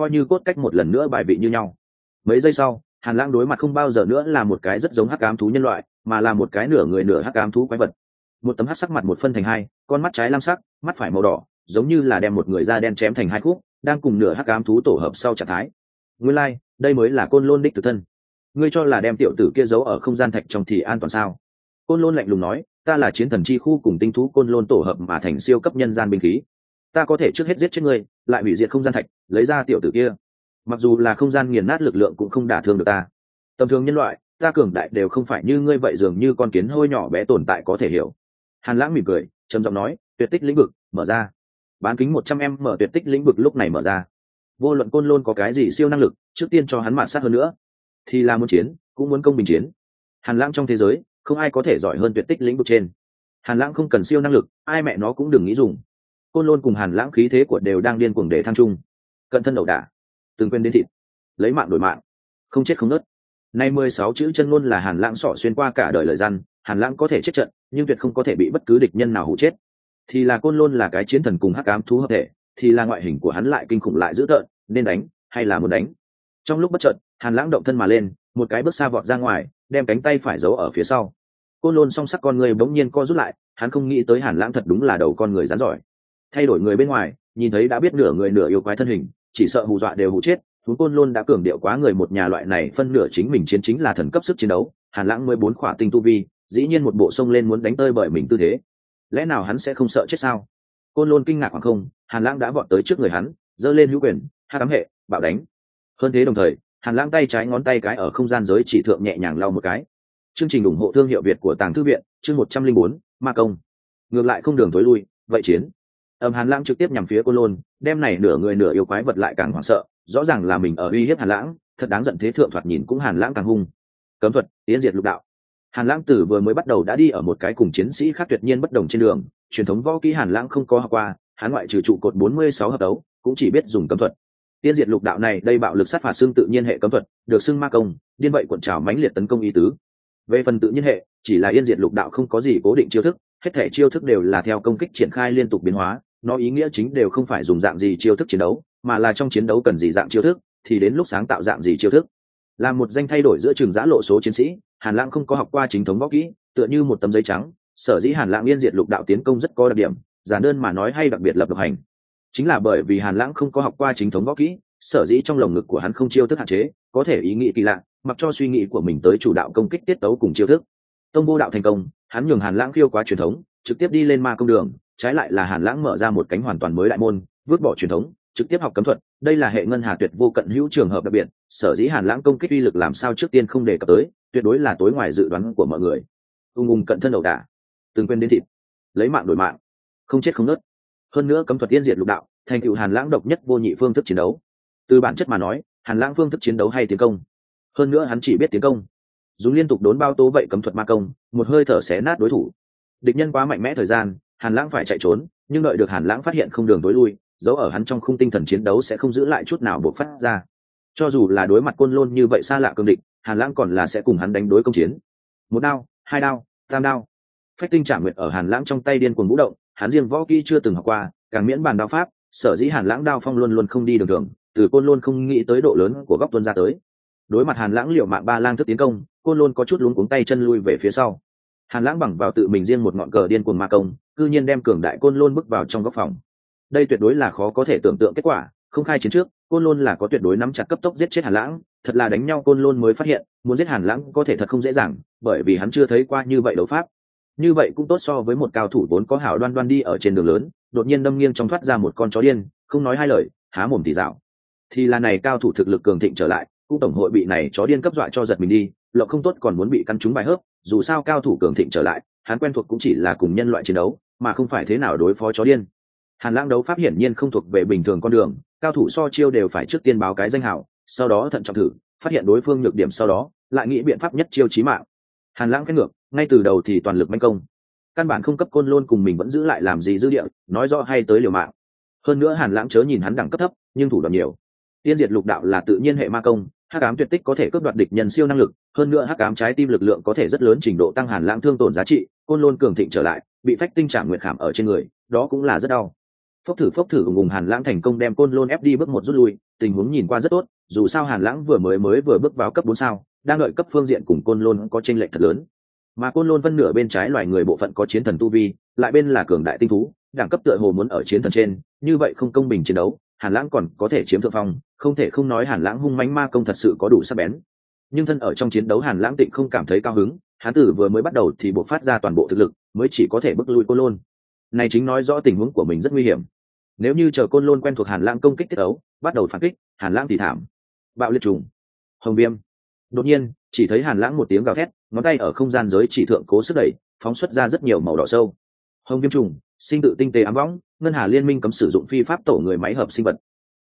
A: coi như cốt cách một lần nữa bài vị như nhau. Mấy giây sau, Hàn Lãng đối mặt không bao giờ nữa là một cái rất giống hắc ám thú nhân loại, mà là một cái nửa người nửa hắc ám thú quái vật. Một tấm hắc sắc mặt một phân thành hai, con mắt trái lam sắc, mắt phải màu đỏ, giống như là đem một người da đen chém thành hai khúc, đang cùng nửa hắc ám thú tổ hợp sau trạng thái. Nguyên lai, đây mới là Côn Lôn đích thực thân. Ngươi cho là đem tiểu tử kia giấu ở không gian thạch trong thì an toàn sao? Côn Lôn lạnh lùng nói, ta là chiến thần chi khu cùng tinh thú Côn Lôn tổ hợp mà thành siêu cấp nhân gian binh khí. Ta có thể trước hết giết chết ngươi, lại hủy diệt không gian thạch, lấy ra tiểu tử kia. Mặc dù là không gian nghiền nát lực lượng cũng không đả thương được ta. Tầm thường nhân loại, ta cường đại đều không phải như ngươi vậy, dường như con kiến hôi nhỏ bé tồn tại có thể hiểu. Hàn Lãng mỉm cười, trầm giọng nói, tuyệt tích lĩnh vực mở ra. Bán kính 100m mở tuyệt tích lĩnh vực lúc này mở ra. Vô luận Côn Lôn có cái gì siêu năng lực, trước tiên cho hắn mạt sát hơn nữa. Thì là muốn chiến, cũng muốn công bình chiến. Hàn Lãng trong thế giới, không ai có thể giỏi hơn tuyệt tích lĩnh vực trên. Hàn Lãng không cần siêu năng lực, ai mẹ nó cũng đừng nghĩ dùng. Côn Lôn cùng Hàn Lãng khí thế của đều đang điên cuồng để thăng trung. Cận thân đầu đả, từng quên đến thịt, lấy mạng đổi mạng, không chết không nứt. Nay 16 chữ chân ngôn là Hàn Lãng sọ xuyên qua cả đời lời răn. Hàn Lãng có thể chết trận, nhưng tuyệt không có thể bị bất cứ địch nhân nào hụ chết. Thì là Côn Lôn là cái chiến thần cùng hắc ám thú hợp thể, thì là ngoại hình của hắn lại kinh khủng lại dữ tợn, nên đánh hay là muốn đánh. Trong lúc bất chợt, Hàn Lãng động thân mà lên, một cái bước xa vọt ra ngoài, đem cánh tay phải giấu ở phía sau. Côn Lôn song sắc con người bỗng nhiên co rút lại, hắn không nghĩ tới Hàn Lãng thật đúng là đầu con người rắn giỏi. Thay đổi người bên ngoài, nhìn thấy đã biết nửa người nửa yêu quái thân hình, chỉ sợ hù dọa đều hù chết. Chúng Côn Lôn đã cường điệu quá người một nhà loại này, phân nửa chính mình chiến chính là thần cấp sức chiến đấu. Hàn Lãng 14 khỏa tinh tu vi, dĩ nhiên một bộ sông lên muốn đánh tơi bởi mình tư thế. Lẽ nào hắn sẽ không sợ chết sao? Côn Lôn kinh ngạc khoảng không, Hàn Lãng đã vọt tới trước người hắn, giơ lên hữu quyền, hắc ám hệ, bạo đánh. Hơn thế đồng thời, Hàn Lãng tay trái ngón tay cái ở không gian giới chỉ thượng nhẹ nhàng lau một cái. Chương trình ủng hộ thương hiệu Việt của Tàng Thư viện, chương 104, ma công. Ngược lại không đường tối lui, vậy chiến. Hàn Lãng trực tiếp nhằm phía Côn Lôn, đem này nửa người nửa yêu quái vật lại càng hoảng sợ, rõ ràng là mình ở uy hiếp Hàn Lãng, thật đáng giận. Thế thượng thoạt nhìn cũng Hàn Lãng càng hung. Cấm thuật, tiến diệt lục đạo. Hàn Lãng từ vừa mới bắt đầu đã đi ở một cái cùng chiến sĩ khác tuyệt nhiên bất đồng trên đường, truyền thống võ kỹ Hàn Lãng không có học qua, hắn ngoại trừ trụ cột 46 hợp đấu, cũng chỉ biết dùng cấm thuật. Tiên diệt lục đạo này, đây bạo lực sát phạt xương tự nhiên hệ cấm thuật, được xưng ma công, điên vậy cuộn trào mãnh liệt tấn công ý tứ. Về phần tự nhiên hệ, chỉ là yên diệt lục đạo không có gì cố định chiêu thức, hết thể chiêu thức đều là theo công kích triển khai liên tục biến hóa, nó ý nghĩa chính đều không phải dùng dạng gì chiêu thức chiến đấu, mà là trong chiến đấu cần gì dạng chiêu thức, thì đến lúc sáng tạo dạng gì chiêu thức. Là một danh thay đổi giữa trường giã lộ số chiến sĩ, Hàn Lãng không có học qua chính thống võ kỹ, tựa như một tấm giấy trắng. Sở dĩ Hàn Lãng yên diệt lục đạo tiến công rất có đặc điểm, giản đơn mà nói hay đặc biệt lập độc hành. Chính là bởi vì Hàn Lãng không có học qua chính thống võ kỹ, sở dĩ trong lồng ngực của hắn không chiêu thức hạn chế, có thể ý nghĩ kỳ lạ, mặc cho suy nghĩ của mình tới chủ đạo công kích tiết tấu cùng chiêu thức. Tông vô đạo thành công, hắn nhường Hàn Lãng khiêu quá truyền thống, trực tiếp đi lên ma công đường, trái lại là Hàn Lãng mở ra một cánh hoàn toàn mới đại môn, vứt bỏ truyền thống, trực tiếp học cấm thuật. Đây là hệ ngân hà tuyệt vô cận hữu trường hợp đặc biệt, sở dĩ Hàn Lãng công kích uy lực làm sao trước tiên không đề cập tới, tuyệt đối là tối ngoài dự đoán của mọi người. Ung cận thân đầu đả, từng quên đến thịt, lấy mạng đổi mạng, không chết không nứt. Hơn nữa cấm thuật tiên diệt lục đạo, thành tựu Hàn Lãng độc nhất vô nhị phương thức chiến đấu. Từ bản chất mà nói, Hàn Lãng phương thức chiến đấu hay tiến công. Hơn nữa hắn chỉ biết tiến công, dùng liên tục đốn bao tố vậy cấm thuật ma công, một hơi thở xé nát đối thủ. Địch nhân quá mạnh mẽ thời gian, Hàn Lãng phải chạy trốn, nhưng đợi được Hàn Lãng phát hiện không đường tối lui, dấu ở hắn trong khung tinh thần chiến đấu sẽ không giữ lại chút nào bộc phát ra. Cho dù là đối mặt Côn Lôn như vậy xa lạ cương địch, Hàn Lãng còn là sẽ cùng hắn đánh đối công chiến. Một đao, hai đao, tam đao. Phách tinh trảm nguyệt ở Hàn Lãng trong tay điên cuồng vũ động, hắn riêng võ kỹ chưa từng học qua, càng miễn bàn đao pháp, sở dĩ Hàn Lãng đao phong luôn luôn không đi đường thường, từ Côn Lôn không nghĩ tới độ lớn của góc tuôn ra tới. Đối mặt Hàn Lãng liều mạng ba lang thức tiến công, Côn Lôn có chút luống cuống tay chân lui về phía sau. Hàn Lãng bằng vào tự mình riêng một ngọn cờ điên cuồng ma công, cư nhiên đem cường đại Côn Lôn bước vào trong góc phòng. Đây tuyệt đối là khó có thể tưởng tượng kết quả, không khai chiến trước, Côn Lôn là có tuyệt đối nắm chặt cấp tốc giết chết Hàn Lãng, thật là đánh nhau Côn Lôn mới phát hiện, muốn giết Hàn Lãng có thể thật không dễ dàng, bởi vì hắn chưa thấy qua như vậy đấu pháp. Như vậy cũng tốt so với một cao thủ vốn có hảo đoan đoan đi ở trên đường lớn, đột nhiên đâm nghiêng trong thoát ra một con chó điên, không nói hai lời, há mồm thì dạo. Thì là này cao thủ thực lực cường thịnh trở lại, cũng tổng hội bị này chó điên cấp dọa cho giật mình đi, lộng không tốt còn muốn bị căn trúng bài hớp, dù sao cao thủ cường thịnh trở lại, hắn quen thuộc cũng chỉ là cùng nhân loại chiến đấu, mà không phải thế nào đối phó chó điên. Hàn Lãng đấu pháp hiển nhiên không thuộc về bình thường con đường, cao thủ so chiêu đều phải trước tiên báo cái danh hào, sau đó thận trọng thử, phát hiện đối phương nhược điểm sau đó, lại nghĩ biện pháp nhất chiêu chí mạng. Hàn Lãng cái ngược, ngay từ đầu thì toàn lực manh công, căn bản không cấp Côn Lôn cùng mình vẫn giữ lại làm gì dư địa, nói rõ hay tới liều mạng. Hơn nữa Hàn Lãng chớ nhìn hắn đẳng cấp thấp, nhưng thủ đoạn nhiều. Tiên diệt lục đạo là tự nhiên hệ ma công, hắc ám tuyệt tích có thể cướp đoạt địch nhân siêu năng lực, hơn nữa hắc ám trái tim lực lượng có thể rất lớn trình độ tăng Hàn Lãng thương tổn giá trị. Côn Lôn cường thịnh trở lại, bị phách tinh trảm nguyệt khảm ở trên người, đó cũng là rất đau. Phốc thử ùng ùng, Hàn Lãng thành công đem Côn Lôn ép đi bước một rút lui, tình huống nhìn qua rất tốt, dù sao Hàn Lãng vừa bước vào cấp 4 sao, đang đợi cấp phương diện cùng Côn Lôn có chênh lệch thật lớn. Mà Côn Lôn phân nửa bên trái loài người bộ phận có chiến thần tu vi, lại bên là cường đại tinh thú, đẳng cấp tựa hồ muốn ở chiến thần trên, như vậy không công bình chiến đấu, Hàn Lãng còn có thể chiếm thượng phong, không thể không nói Hàn Lãng hung mãnh ma công thật sự có đủ sắc bén. Nhưng thân ở trong chiến đấu Hàn Lãng Tịnh không cảm thấy cao hứng, hắn tử vừa mới bắt đầu thì buộc phát ra toàn bộ thực lực, mới chỉ có thể bức lui Côn Lôn. Này chính nói rõ tình huống của mình rất nguy hiểm. Nếu như chờ Côn Lôn quen thuộc Hàn Lãng công kích tiết ấu, bắt đầu phản kích, Hàn Lãng thì thảm. Bạo liệt trùng, hồng viêm. Đột nhiên, chỉ thấy Hàn Lãng một tiếng gào thét, ngón tay ở không gian giới chỉ thượng cố sức đẩy, phóng xuất ra rất nhiều màu đỏ sâu. Hồng viêm trùng, sinh tự tinh tế ám võng, ngân hà liên minh cấm sử dụng phi pháp tổ người máy hợp sinh vật.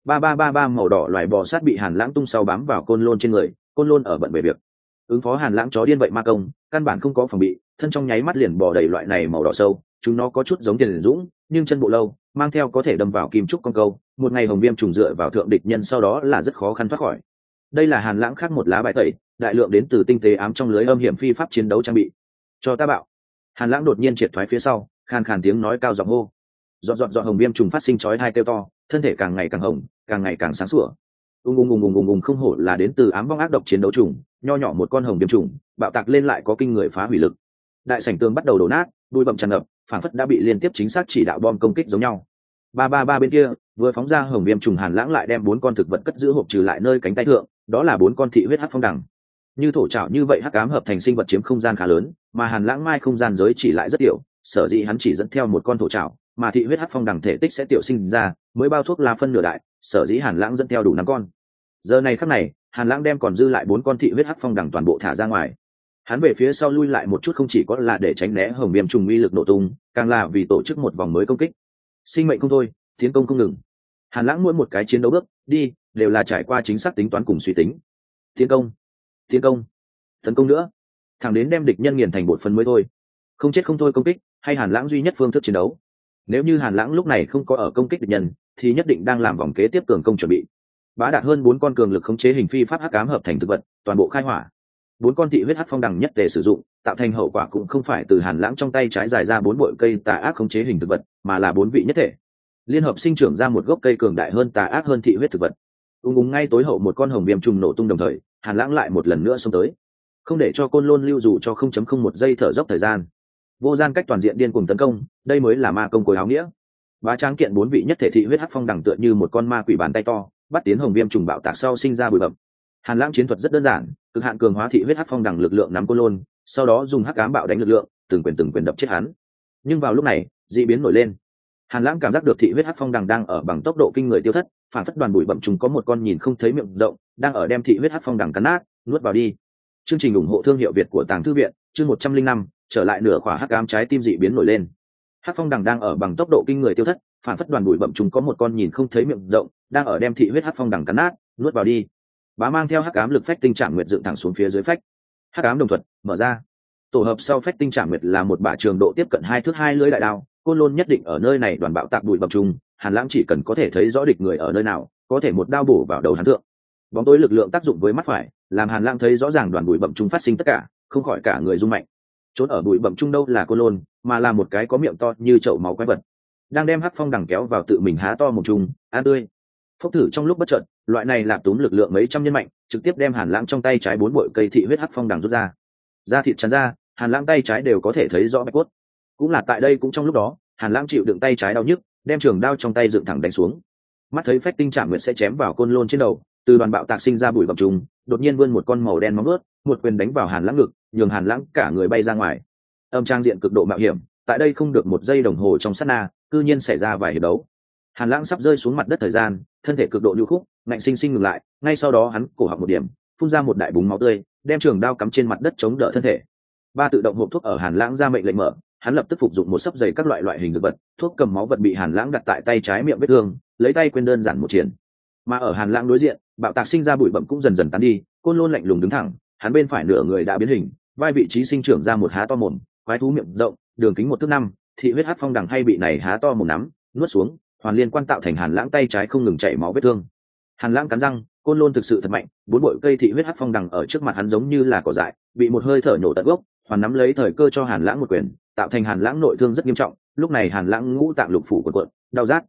A: Ba màu đỏ loài bò sát bị Hàn Lãng tung sau bám vào Côn Lôn trên người, Côn Lôn ở bận về việc ứng phó Hàn Lãng chó điên vậy ma công, căn bản không có phòng bị, thân trong nháy mắt liền bò đầy loại này màu đỏ sâu, chúng nó có chút giống tiền dũng, nhưng chân bộ lâu, mang theo có thể đâm vào kim trúc con câu, một ngày hồng viêm trùng dựa vào thượng địch nhân sau đó là rất khó khăn thoát khỏi. Đây là Hàn Lãng khác một lá bài tẩy, đại lượng đến từ tinh tế ám trong lưới âm hiểm phi pháp chiến đấu trang bị. Cho ta bạo. Hàn Lãng đột nhiên triệt thoái phía sau, khàn khàn tiếng nói cao giọng hô. Dọn hồng viêm trùng phát sinh chói tai kêu to, thân thể càng ngày càng hồng, càng ngày càng sáng sủa. Ung, không hổ là đến từ ám vong ác độc chiến đấu trùng, nho nhỏ một con hồng viêm trùng, bạo tạc lên lại có kinh người phá hủy lực. Đại sảnh tường bắt đầu đổ nát, bụi bặm tràn ngập, phản phất đã bị liên tiếp chính xác chỉ đạo bom công kích giống nhau. Ba bên kia, vừa phóng ra hồng viêm trùng Hàn Lãng lại đem 4 con thực vật cất giữ hộp trừ lại nơi cánh tay thượng, đó là 4 con thị huyết hắc phong đằng. Như thổ trảo như vậy hắc ám hợp thành sinh vật chiếm không gian khá lớn, mà Hàn Lãng mai không gian giới chỉ lại rất tiểu, sở dĩ hắn chỉ dẫn theo một con thổ trảo, mà thị huyết hắc phong đằng thể tích sẽ tiểu sinh ra, mới bao thuốc là phân nửa đại, sở dĩ Hàn Lãng dẫn theo đủ 5 con. Giờ này khắc này, Hàn Lãng đem còn dư lại 4 con thị huyết hắc phong đằng toàn bộ thả ra ngoài. Hắn về phía sau lui lại một chút không chỉ có là để tránh né hồng viêm trùng uy lực nổ tung, càng là vì tổ chức một vòng mới công kích. Sinh mệnh không thôi, tiến công không ngừng. Hàn Lãng mỗi một cái chiến đấu bước đi đều là trải qua chính xác tính toán cùng suy tính. Tiến công, tấn công nữa, thẳng đến đem địch nhân nghiền thành bột phấn mới thôi. Không chết không thôi công kích, hay Hàn Lãng duy nhất phương thức chiến đấu. Nếu như Hàn Lãng lúc này không có ở công kích địch nhân, thì nhất định đang làm vòng kế tiếp cường công chuẩn bị. Bá đạt hơn 4 con cường lực khống chế hình phi pháp hắc ám hợp thành thực vật, toàn bộ khai hỏa. 4 con thị huyết hắc phong đằng nhất tề sử dụng, tạo thành hậu quả cũng không phải từ Hàn Lãng trong tay trái dài ra 4 bội cây tà ác khống chế hình thực vật, mà là 4 vị nhất thể liên hợp sinh trưởng ra một gốc cây cường đại hơn tà ác hơn thị huyết thực vật. Ngay tối hậu một con hồng viêm trùng nổ tung đồng thời, Hàn Lãng lại một lần nữa xông tới, không để cho Côn Lôn lưu dù cho 0.01 giây thở dốc thời gian. Vô gian cách toàn diện điên cuồng tấn công, đây mới là ma công cối áo nghĩa. Bá tráng kiện 4 vị nhất thể thị huyết hắc phong đằng tựa như một con ma quỷ bàn tay to, bắt tiến hồng viêm trùng bạo tạc sau sinh ra bụi bặm. Hàn Lãng chiến thuật rất đơn giản, cực hạn cường hóa thị huyết hắc phong đằng lực lượng nắm Côn Lôn, sau đó dùng hắc ám bạo đánh lực lượng, từng quyền đập chết hắn. Nhưng vào lúc này, dị biến nổi lên. Hàn Lãng cảm giác được thị huyết hắc phong đằng đang ở bằng tốc độ kinh người tiêu thất, phản phất đoàn bụi bặm trùng có một con nhìn không thấy miệng rộng, đang ở đem thị huyết hắc phong đằng cắn nát, nuốt vào đi. Chương trình ủng hộ thương hiệu Việt của Tàng Thư viện, chương 105, trở lại nửa khỏa hắc ám trái tim dị biến nổi lên. Hắc phong đằng đang ở bằng tốc độ kinh người tiêu thất, phản phất đoàn bụi bặm trùng có một con nhìn không thấy miệng rộng, đang ở đem thị huyết hắc phong đằng cắn nát, nuốt vào đi. Bá mang theo hắc ám lực phách tinh trạng nguyệt dựng thẳng xuống phía dưới phách. Hắc ám đồng thuật mở ra. Tổ hợp sau phách tinh trạng nguyệt là một bả trường độ tiếp cận 2 thước 2 lưỡi đại đao, Côn Lôn nhất định ở nơi này đoàn bạo tạc bụi bặm trùng, Hàn Lãng chỉ cần có thể thấy rõ địch người ở nơi nào, có thể một đao bổ vào đầu hắn thượng. Bóng tối lực lượng tác dụng với mắt phải, làm Hàn Lãng thấy rõ ràng đoàn bụi bặm trùng phát sinh tất cả, không khỏi cả người rung mạnh. Trốn ở bụi bặm trung đâu là Côn Lôn, mà là một cái có miệng to như chậu máu quái vật, đang đem hắc phong đằng kéo vào tự mình há to một trùng, ăn tươi. Phốc thử trong lúc bất chợt, loại này lạp túm lực lượng mấy trăm nhân mạnh, trực tiếp đem Hàn Lãng trong tay trái 4 bội cây thị huyết hắc phong đằng rút ra. Da thịt tràn ra, Hàn Lãng tay trái đều có thể thấy rõ bạch cốt. Cũng là tại đây cũng trong lúc đó, Hàn Lãng chịu đựng tay trái đau nhức, đem trường đao trong tay dựng thẳng đánh xuống. Mắt thấy phách tinh trạng nguyệt sẽ chém vào Côn Lôn trên đầu, từ đoàn bạo tạc sinh ra bụi bặm trùng, đột nhiên vươn một con màu đen móng vuốt, một quyền đánh vào Hàn Lãng ngực, nhường Hàn Lãng cả người bay ra ngoài. Âm trang diện cực độ mạo hiểm, tại đây không được 1 giây đồng hồ trong sát na, cư nhiên xảy ra vài hiệp đấu. Hàn Lãng sắp rơi xuống mặt đất thời gian, thân thể cực độ nhu khúc, ngạnh sinh ngừng lại, ngay sau đó hắn cổ họng một điểm, phun ra một đại búng máu tươi, đem trường đao cắm trên mặt đất chống đỡ thân thể. Ba tự động hộp thuốc ở Hàn Lãng ra mệnh lệnh mở, hắn lập tức phục dụng một sấp dày các loại hình dược vật, thuốc cầm máu vật bị Hàn Lãng đặt tại tay trái miệng vết thương, lấy tay quên đơn giản một triển. Mà ở Hàn Lãng đối diện, bạo tạc sinh ra bụi bặm cũng dần dần tán đi, Côn Lôn lạnh lùng đứng thẳng, hắn bên phải nửa người đã biến hình, vai vị trí sinh trưởng ra một há to mồm, quái thú miệng rộng, đường kính 1 thước 5, thị huyết hắc phong đằng hay bị này há to mồm nắm, nuốt xuống, hoàn liên quan tạo thành Hàn Lãng tay trái không ngừng chảy máu vết thương. Hàn Lãng cắn răng, Côn Lôn thực sự thật mạnh, 4 bội cây thị huyết hắc phong đằng ở trước mặt hắn giống như là cỏ dại, bị một hơi thở nhổ tận gốc, hoàn nắm lấy thời cơ cho Hàn Lãng một quyền, tạo thành Hàn Lãng nội thương rất nghiêm trọng. Lúc này Hàn Lãng ngũ tạng lục phủ cuộn cuộn, đau rát.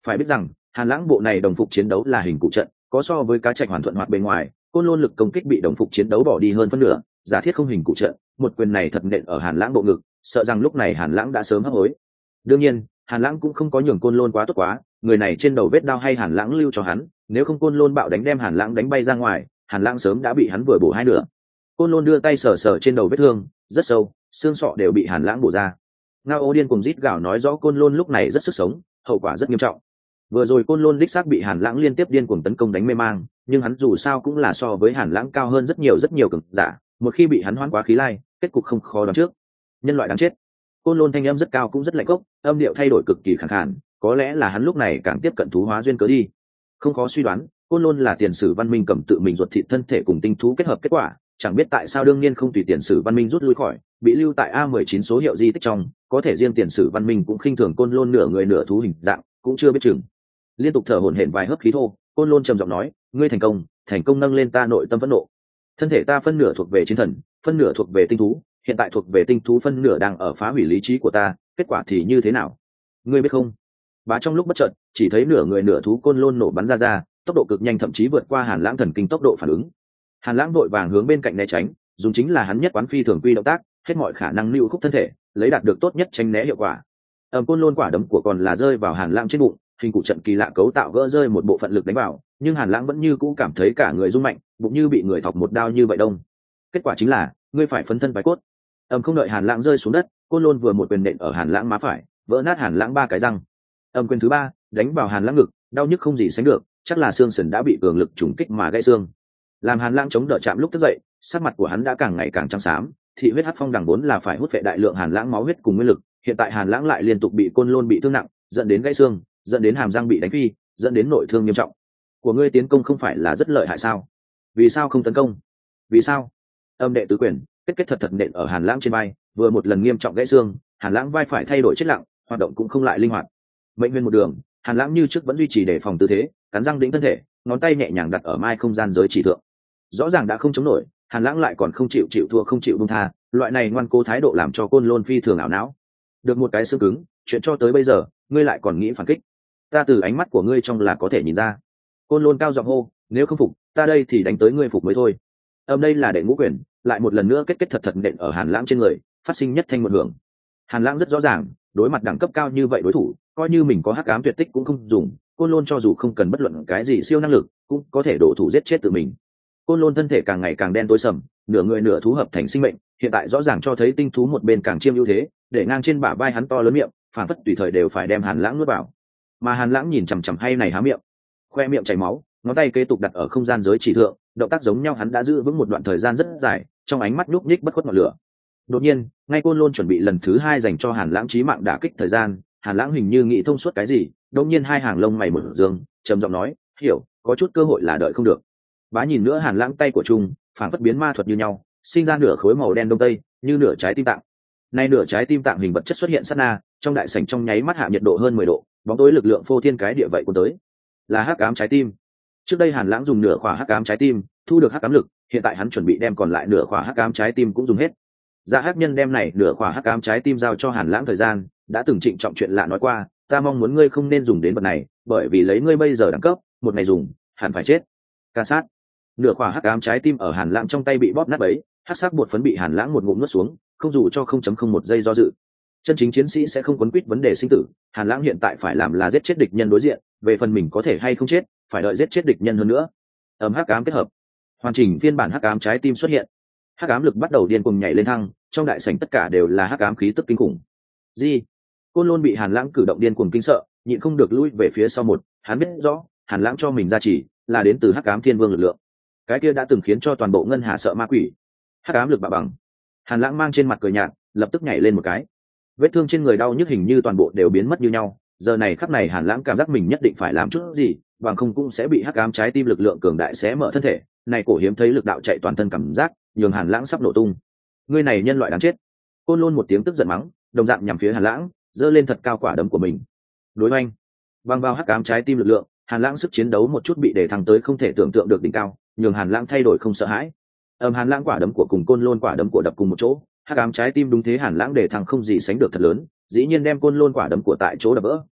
A: Phải biết rằng hàn lãng bộ này đồng phục chiến đấu là hình cụ trận, có so với cá trạch hoàn thuận hoạt bề ngoài, côn lôn lực công kích bị đồng phục chiến đấu bỏ đi hơn phân nửa. Giả thiết không hình cụ trận, một quyền này thật nện ở hàn lãng bộ ngực, sợ rằng lúc này hàn lãng đã sớm hấp hối. Đương nhiên hàn lãng cũng không có nhường côn lôn quá tốt quá, người này trên đầu vết đao hay hàn lãng lưu cho hắn, nếu không côn lôn bạo đánh đem hàn lãng đánh bay ra ngoài, hàn lãng sớm đã bị hắn vừa bổ hai nửa. Côn lôn đưa tay sờ sờ trên đầu vết thương rất sâu, xương sọ đều bị hàn lãng bổ ra. Ngao ô điên cùng rít gào nói rõ côn lôn lúc này rất sức sống, hậu quả rất nghiêm trọng. Vừa rồi côn lôn đích xác bị hàn lãng liên tiếp điên cuồng tấn công đánh mê mang, nhưng hắn dù sao cũng là so với hàn lãng cao hơn rất nhiều cường giả, một khi bị hắn hoán quá khí lai, kết cục không khó đoán trước. Nhân loại đáng chết. Côn lôn thanh âm rất cao cũng rất lạnh cốc, âm điệu thay đổi cực kỳ khàn khàn, có lẽ là hắn lúc này càng tiếp cận thú hóa duyên cớ đi. Không khó suy đoán, côn lôn là tiền sử văn minh cầm tự mình ruột thịt thân thể cùng tinh thú kết hợp kết quả, chẳng biết tại sao đương nhiên không tùy tiền sử văn minh rút lui khỏi, bị lưu tại A19 số hiệu di tích trong, có thể riêng tiền sử văn minh cũng khinh thường côn lôn nửa người nửa thú hình dạng, cũng chưa biết chừng. Liên tục thở hổn hển vài hớp khí thô, côn lôn trầm giọng nói, ngươi thành công nâng lên ta nội tâm phẫn nộ. Thân thể ta phân nửa thuộc về chiến thần, phân nửa thuộc về tinh thú, hiện tại thuộc về tinh thú phân nửa đang ở phá hủy lý trí của ta, kết quả thì như thế nào? Ngươi biết không? Bá trong lúc bất chợt, chỉ thấy nửa người nửa thú côn lôn nổ bắn ra, tốc độ cực nhanh thậm chí vượt qua hàn lãng thần kinh tốc độ phản ứng. Hàn lãng vội vàng hướng bên cạnh né tránh, dùng chính là hắn nhất quán phi thường quy động tác, hết mọi khả năng lưu khúc thân thể, lấy đạt được tốt nhất tránh né hiệu quả. Côn lôn quả đấm của còn là rơi vào hàn lãng trên bụng, hình cụ trận kỳ lạ cấu tạo gỡ rơi một bộ phận lực đánh vào, nhưng hàn lãng vẫn như cũ cảm thấy cả người rung mạnh, bụng như bị người thọc một đao như vậy đông. Kết quả chính là ngươi phải phấn thân vái cốt. Không đợi hàn lãng rơi xuống đất, côn lôn vừa một quyền nện ở hàn lãng má phải, vỡ nát hàn lãng ba cái răng. Quyền thứ ba đánh vào hàn lãng ngực, đau nhức không gì sánh được, chắc là xương sườn đã bị cường lực trùng kích mà gãy xương. Làm hàn lãng chống đỡ chạm lúc thức dậy, sắc mặt của hắn đã càng ngày càng trắng xám, thị huyết hắc phong đằng vốn là phải hút phệ đại lượng hàn lãng máu huyết cùng nguyên lực, hiện tại hàn lãng lại liên tục bị côn lôn bị thương nặng, dẫn đến gãy xương, dẫn đến hàm răng bị đánh phi, dẫn đến nội thương nghiêm trọng. Của ngươi tiến công không phải là rất lợi hại sao? Vì sao không tấn công? Vì sao? Đệ tứ quyền kết thật nện ở hàn lãng trên vai, vừa một lần nghiêm trọng gãy xương, hàn lãng vai phải thay đổi chết lặng, hoạt động cũng không lại linh hoạt. Mệnh nguyên một đường, hàn lãng như trước vẫn duy trì đề phòng tư thế, cắn răng đĩnh thân thể, ngón tay nhẹ nhàng đặt ở mai không gian giới chỉ thượng. Rõ ràng đã không chống nổi, hàn lãng lại còn không chịu thua không chịu buông tha, loại này ngoan cố thái độ làm cho côn lôn phi thường ảo não. Được một cái xương cứng, chuyện cho tới bây giờ ngươi lại còn nghĩ phản kích, ta từ ánh mắt của ngươi trong là có thể nhìn ra. Côn lôn cao giọng hô, nếu không phục ta đây thì đánh tới ngươi phục mới thôi. Đây là đệ ngũ quyền, lại một lần nữa kết thật nện ở hàn lãng trên người, phát sinh nhất thanh một hưởng. Hàn lãng rất rõ ràng, đối mặt đẳng cấp cao như vậy đối thủ, coi như mình có hắc ám tuyệt tích cũng không dùng, côn lôn cho dù không cần bất luận cái gì siêu năng lực cũng có thể đổ thủ giết chết tự mình. Côn lôn thân thể càng ngày càng đen tối sầm, nửa người nửa thú hợp thành sinh mệnh, hiện tại rõ ràng cho thấy tinh thú một bên càng chiêm ưu thế, để ngang trên bả vai hắn to lớn miệng, phản phất tùy thời đều phải đem hàn lãng nuốt vào. Mà hàn lãng nhìn chằm chằm hay này há miệng, khoe miệng chảy máu, ngón tay kế tục đặt ở không gian giới chỉ thượng, động tác giống nhau hắn đã giữ vững một đoạn thời gian rất dài, trong ánh mắt nhúc nhích bất khuất ngọn lửa. Đột nhiên, ngay côn lôn chuẩn bị lần thứ hai dành cho hàn lãng chí mạng đả kích thời gian, hàn lãng hình như nghĩ thông suốt cái gì, đột nhiên hai hàng lông mày mở dương, trầm giọng nói, hiểu, có chút cơ hội là đợi không được. Bá nhìn nữa hàn lãng tay của trung, phản phất biến ma thuật như nhau, sinh ra nửa khối màu đen đông tây, như nửa trái tim tạng. Nay nửa trái tim tạng hình vật chất xuất hiện sát na, trong đại sảnh trong nháy mắt hạ nhiệt độ hơn 10 độ, bóng tối lực lượng phô thiên cái địa vậy của tới, là hắc ám trái tim. Trước đây hàn lãng dùng nửa khỏa hắc ám trái tim thu được hắc ám lực, hiện tại hắn chuẩn bị đem còn lại nửa khỏa hắc ám trái tim cũng dùng hết. Dạ hắc nhân đem này nửa khỏa hắc ám trái tim giao cho hàn lãng thời gian, đã từng trịnh trọng chuyện lạ nói qua, ta mong muốn ngươi không nên dùng đến vật này, bởi vì lấy ngươi bây giờ đẳng cấp, một ngày dùng hẳn phải chết. Ca sát. Nửa khỏa hắc ám trái tim ở hàn lãng trong tay bị bóp nát bấy, hắc sắc bột phấn bị hàn lãng một ngụm nuốt xuống, không dù cho 0.01 giây do dự. Chân chính chiến sĩ sẽ không quấn quýt vấn đề sinh tử, hàn lãng hiện tại phải làm là giết chết địch nhân đối diện, về phần mình có thể hay không chết, phải đợi giết chết địch nhân hơn nữa. Hắc ám kết hợp, hoàn chỉnh phiên bản hắc ám trái tim xuất hiện, hắc ám lực bắt đầu điên cuồng nhảy lên thăng, trong đại sảnh tất cả đều là hắc ám khí tức kinh khủng. Gì? Côn lôn bị hàn lãng cử động điên cuồng kinh sợ, nhịn không được lui về phía sau một, hắn biết rõ hàn lãng cho mình ra chỉ là đến từ hắc ám thiên vương lực lượng, cái kia đã từng khiến cho toàn bộ ngân hà sợ ma quỷ. Hắc ám lực bạo bằng. Hàn lãng mang trên mặt cười nhạt, lập tức nhảy lên một cái, vết thương trên người đau nhức hình như toàn bộ đều biến mất như nhau. Giờ này khắc này hàn lãng cảm giác mình nhất định phải làm chút gì, bằng không cũng sẽ bị hắc ám trái tim lực lượng cường đại xé mở thân thể. Này cổ hiếm thấy lực đạo chạy toàn thân cảm giác, nhường hàn lãng sắp nổ tung. Ngươi này nhân loại đáng chết. Côn lôn một tiếng tức giận mắng, đồng dạng nhằm phía hàn lãng, giơ lên thật cao quả đấm của mình. Đối oanh, băng vào hắc ám trái tim lực lượng, hàn lãng sức chiến đấu một chút bị để thăng tới không thể tưởng tượng được đỉnh cao, nhường hàn lãng thay đổi không sợ hãi. Hàn lãng quả đấm của cùng côn lôn quả đấm của đập cùng một chỗ, hắc ám trái tim đúng thế hàn lãng để thăng không gì sánh được thật lớn, dĩ nhiên đem côn lôn quả đấm của tại chỗ đập vỡ.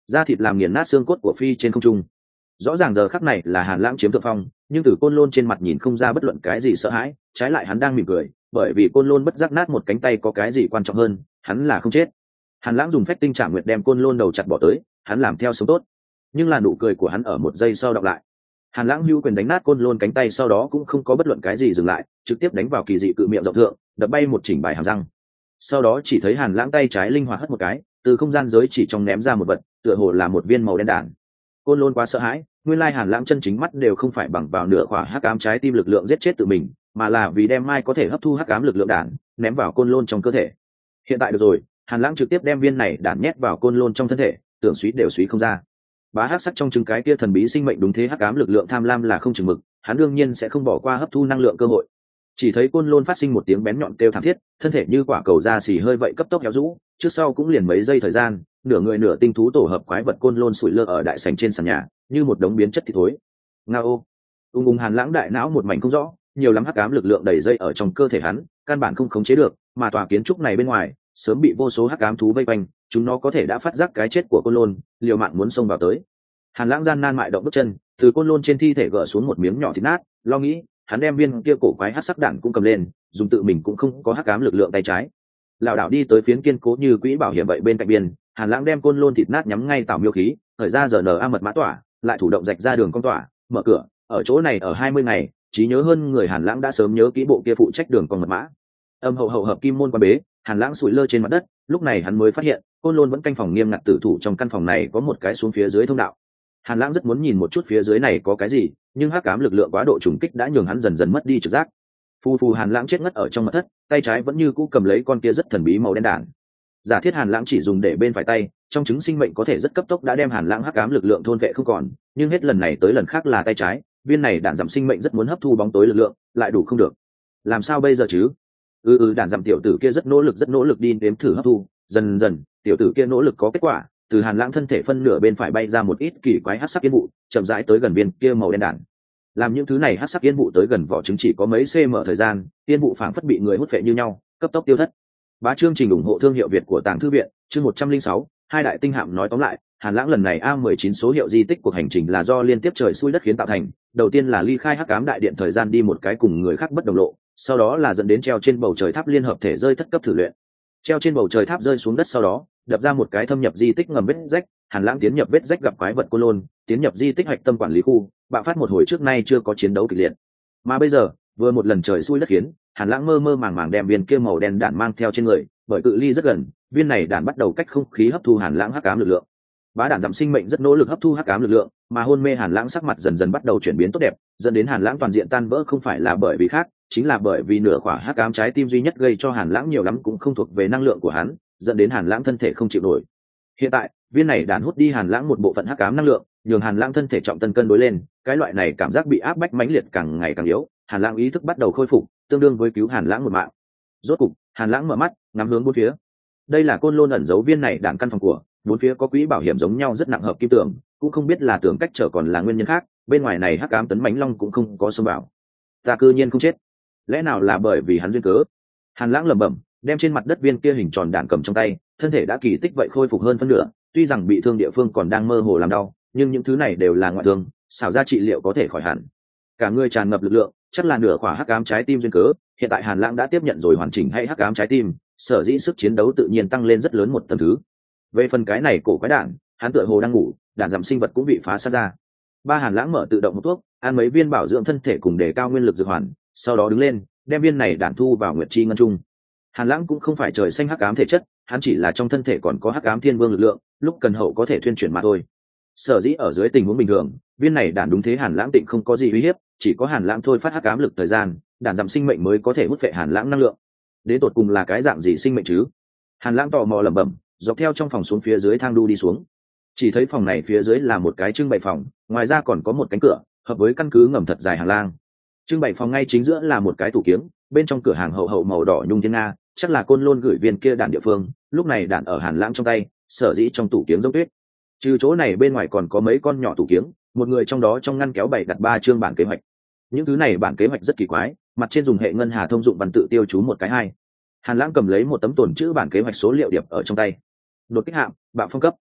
A: da thịt làm nghiền nát xương cốt của phi trên không trung. Rõ ràng giờ khắc này là Hàn Lãng chiếm thượng phong, nhưng từ Côn Lôn trên mặt nhìn không ra bất luận cái gì sợ hãi, trái lại hắn đang mỉm cười, bởi vì Côn Lôn bất giác nát một cánh tay có cái gì quan trọng hơn, hắn là không chết. Hàn Lãng dùng phách tinh trả nguyệt đem Côn Lôn đầu chặt bỏ tới, hắn làm theo sống tốt, nhưng là nụ cười của hắn ở một giây sau đọc lại. Hàn Lãng hưu quyền đánh nát Côn Lôn cánh tay, sau đó cũng không có bất luận cái gì dừng lại, trực tiếp đánh vào kỳ dị cự miệng rộng thượng, đập bay một chỉnh bài hàm răng. Sau đó chỉ thấy Hàn Lãng tay trái linh hoạt hất một cái, từ không gian giới chỉ trong ném ra một vật, tựa hồ là một viên màu đen đạn. Côn Lôn quá sợ hãi, nguyên lai Hàn Lãng chân chính mắt đều không phải bằng vào nửa khỏa hắc ám trái tim lực lượng giết chết tự mình, mà là vì đem mai có thể hấp thu hắc ám lực lượng đạn ném vào Côn Lôn trong cơ thể. Hiện tại được rồi, Hàn Lãng trực tiếp đem viên này đạn nhét vào Côn Lôn trong thân thể, tưởng suý đều suý không ra. Bá hắc sắc trong trứng cái kia thần bí sinh mệnh đúng thế, hắc ám lực lượng tham lam là không chừng mực, hắn đương nhiên sẽ không bỏ qua hấp thu năng lượng cơ hội. Chỉ thấy Côn Lôn phát sinh một tiếng bén nhọn kêu thảm thiết, thân thể như quả cầu da xì hơi vậy cấp tốc héo rũ, trước sau cũng liền mấy giây thời gian, nửa người nửa tinh thú tổ hợp quái vật Côn Lôn sủi lơ ở đại sảnh trên sàn nhà, như một đống biến chất thịt thối. Ngao. Hàn Lãng đại não một mảnh không rõ, nhiều lắm hắc ám lực lượng đầy dây ở trong cơ thể hắn, căn bản không khống chế được, mà tòa kiến trúc này bên ngoài sớm bị vô số hắc ám thú vây quanh, chúng nó có thể đã phát giác cái chết của Côn Lôn, liều mạng muốn xông vào tới. Hàn Lãng gian nan mại động bước chân, từ Côn Lôn trên thi thể gỡ xuống một miếng nhỏ thịt nát, lo nghĩ, hắn đem viên kia cổ quái hắc sắc đạn cũng cầm lên, dùng tự mình cũng không có hắc ám lực lượng tay trái, lảo đảo đi tới phiến kiên cố như quỹ bảo hiểm vậy bên cạnh biên. Hàn Lãng đem Côn Lôn thịt nát nhắm ngay tảo miêu khí, thời ra giờ NA mật mã tỏa, lại thủ động rạch ra đường cong tỏa, mở cửa, ở chỗ này ở 20 ngày, trí nhớ hơn người Hàn Lãng đã sớm nhớ kỹ bộ kia phụ trách đường cong mật mã. Âm hậu hợp kim môn quan bế, Hàn Lãng sủi lơ trên mặt đất, lúc này hắn mới phát hiện, Côn Lôn vẫn canh phòng nghiêm ngặt tử thủ, trong căn phòng này có một cái xuống phía dưới thông đạo. Hàn Lãng rất muốn nhìn một chút phía dưới này có cái gì, nhưng hắc ám lực lượng quá độ trùng kích đã nhường hắn dần dần mất đi trực giác. Phù Hàn Lãng chết ngất ở trong mật thất, tay trái vẫn như cũ cầm lấy con kia rất thần bí màu đen đản. Giả thiết Hàn Lãng chỉ dùng để bên phải tay, trong chứng sinh mệnh có thể rất cấp tốc đã đem Hàn Lãng hắc ám lực lượng thôn vệ không còn, nhưng hết lần này tới lần khác là tay trái, viên này đạn giảm sinh mệnh rất muốn hấp thu bóng tối lực lượng, lại đủ không được. Làm sao bây giờ chứ? Đạn giảm tiểu tử kia rất nỗ lực đi nếm thử hấp thu, dần dần, tiểu tử kia nỗ lực có kết quả, từ Hàn Lãng thân thể phân nửa bên phải bay ra một ít kỳ quái hắc sắc yên vụ, chậm rãi tới gần viên kia màu đen đạn. Làm những thứ này hắc sắc yên vụ tới gần vỏ trứng chỉ có mấy cm thời gian, yên vụ phảng phất bị người hút phệ như nhau, cấp tốc tiêu thất. Bá chương trình ủng hộ thương hiệu Việt của Tàng Thư viện, chương 106, hai đại tinh hạm nói tóm lại, Hàn Lãng lần này A19 số hiệu di tích cuộc hành trình là do liên tiếp trời xui đất khiến tạo thành, đầu tiên là ly khai hắc ám đại điện thời gian đi một cái cùng người khác bất đồng lộ, sau đó là dẫn đến treo trên bầu trời tháp liên hợp thể rơi thất cấp thử luyện. Treo trên bầu trời tháp rơi xuống đất sau đó, đập ra một cái thâm nhập di tích ngầm vết rách, Hàn Lãng tiến nhập vết rách gặp quái vật Côn Lôn, tiến nhập di tích hạch tâm quản lý khu, bạo phát một hồi trước nay chưa có chiến đấu kịch liệt. Mà bây giờ, vừa một lần trời xui đất khiến, Hàn Lãng mơ mơ màng màng đem viên kia màu đen đạn mang theo trên người, bởi cự ly rất gần, viên này đạn bắt đầu cách không khí hấp thu Hàn Lãng hắc ám lực lượng. Bá đạn giảm sinh mệnh rất nỗ lực hấp thu hắc ám lực lượng, mà hôn mê Hàn Lãng sắc mặt dần dần bắt đầu chuyển biến tốt đẹp, dẫn đến Hàn Lãng toàn diện tan vỡ không phải là bởi vì khác, chính là bởi vì nửa khỏa hắc ám trái tim duy nhất gây cho Hàn Lãng nhiều lắm cũng không thuộc về năng lượng của hắn, dẫn đến Hàn Lãng thân thể không chịu nổi. Hiện tại, viên này đạn hút đi Hàn Lãng một bộ phận hắc ám năng lượng, nhường Hàn Lãng thân thể trọng tân cân đối lên, cái loại này cảm giác bị áp bách mãnh liệt càng ngày càng yếu, Hàn Lãng ý thức bắt đầu khôi phục, tương đương với cứu Hàn Lãng một mạng. Rốt cục, Hàn Lãng mở mắt, ngắm hướng bốn phía. Đây là Côn Lôn ẩn giấu viên này đạn căn phòng của, bốn phía có quỹ bảo hiểm giống nhau rất nặng hợp kim tường, cũng không biết là tường cách trở còn là nguyên nhân khác, bên ngoài này hắc ám tấn mãnh long cũng không có xông vào. Ta cư nhiên không chết, lẽ nào là bởi vì hắn duyên cớ? Hàn Lãng lẩm bẩm, đem trên mặt đất viên kia hình tròn đạn cầm trong tay, thân thể đã kỳ tích vậy khôi phục hơn phân nửa, tuy rằng bị thương địa phương còn đang mơ hồ làm đau, nhưng những thứ này đều là ngoại thương, xảo ra trị liệu có thể khỏi hẳn. Cả người tràn ngập lực lượng, chắc là nửa khỏa hắc ám trái tim duyên cớ, hiện tại Hàn Lãng đã tiếp nhận rồi hoàn chỉnh hay hắc ám trái tim, sở dĩ sức chiến đấu tự nhiên tăng lên rất lớn một tầng thứ. Về phần cái này cổ quái đạn, hắn tựa hồ đang ngủ, đạn giảm sinh vật cũng bị phá sát ra. Hàn Lãng mở tự động một thuốc, ăn mấy viên bảo dưỡng thân thể cùng đề cao nguyên lực dược hoàn, sau đó đứng lên, đem viên này đạn thu vào nguyệt chi ngân trung. Hàn Lãng cũng không phải trời xanh hắc ám thể chất, hắn chỉ là trong thân thể còn có hắc ám thiên vương lực lượng, lúc cần hậu có thể thuyên chuyển mà thôi. Sở dĩ ở dưới tình huống bình thường, viên này đạn đúng thế Hàn Lãng tịnh không có gì uy hiếp, chỉ có Hàn Lãng thôi phát hắc ám lực thời gian, đạn giảm sinh mệnh mới có thể hút phệ Hàn Lãng năng lượng. Đến tột cùng là cái dạng gì sinh mệnh chứ? Hàn Lãng tò mò lẩm bẩm, dọc theo trong phòng xuống phía dưới thang đu đi xuống. Chỉ thấy phòng này phía dưới là một cái trưng bày phòng, ngoài ra còn có một cánh cửa, hợp với căn cứ ngầm thật dài hàng lang. Trưng bày phòng ngay chính giữa là một cái tủ kiếng, bên trong cửa hàng hậu màu đỏ nhung thiên nga, chắc là Côn Lôn gửi viên kia đạn địa phương, lúc này đạn ở Hàn Lãng trong tay, sở dĩ trong tủ kiếng giống tuyết. Trừ chỗ này bên ngoài còn có mấy con nhỏ tủ kiếng, một người trong đó trong ngăn kéo bày đặt 3 chương bản kế hoạch. Những thứ này bản kế hoạch rất kỳ quái, mặt trên dùng hệ ngân hà thông dụng văn tự tiêu chú một cái hai. Hàn Lãng cầm lấy một tấm tồn chữ bản kế hoạch số liệu điệp ở trong tay. Đột kích hạm, bạo phong cấp.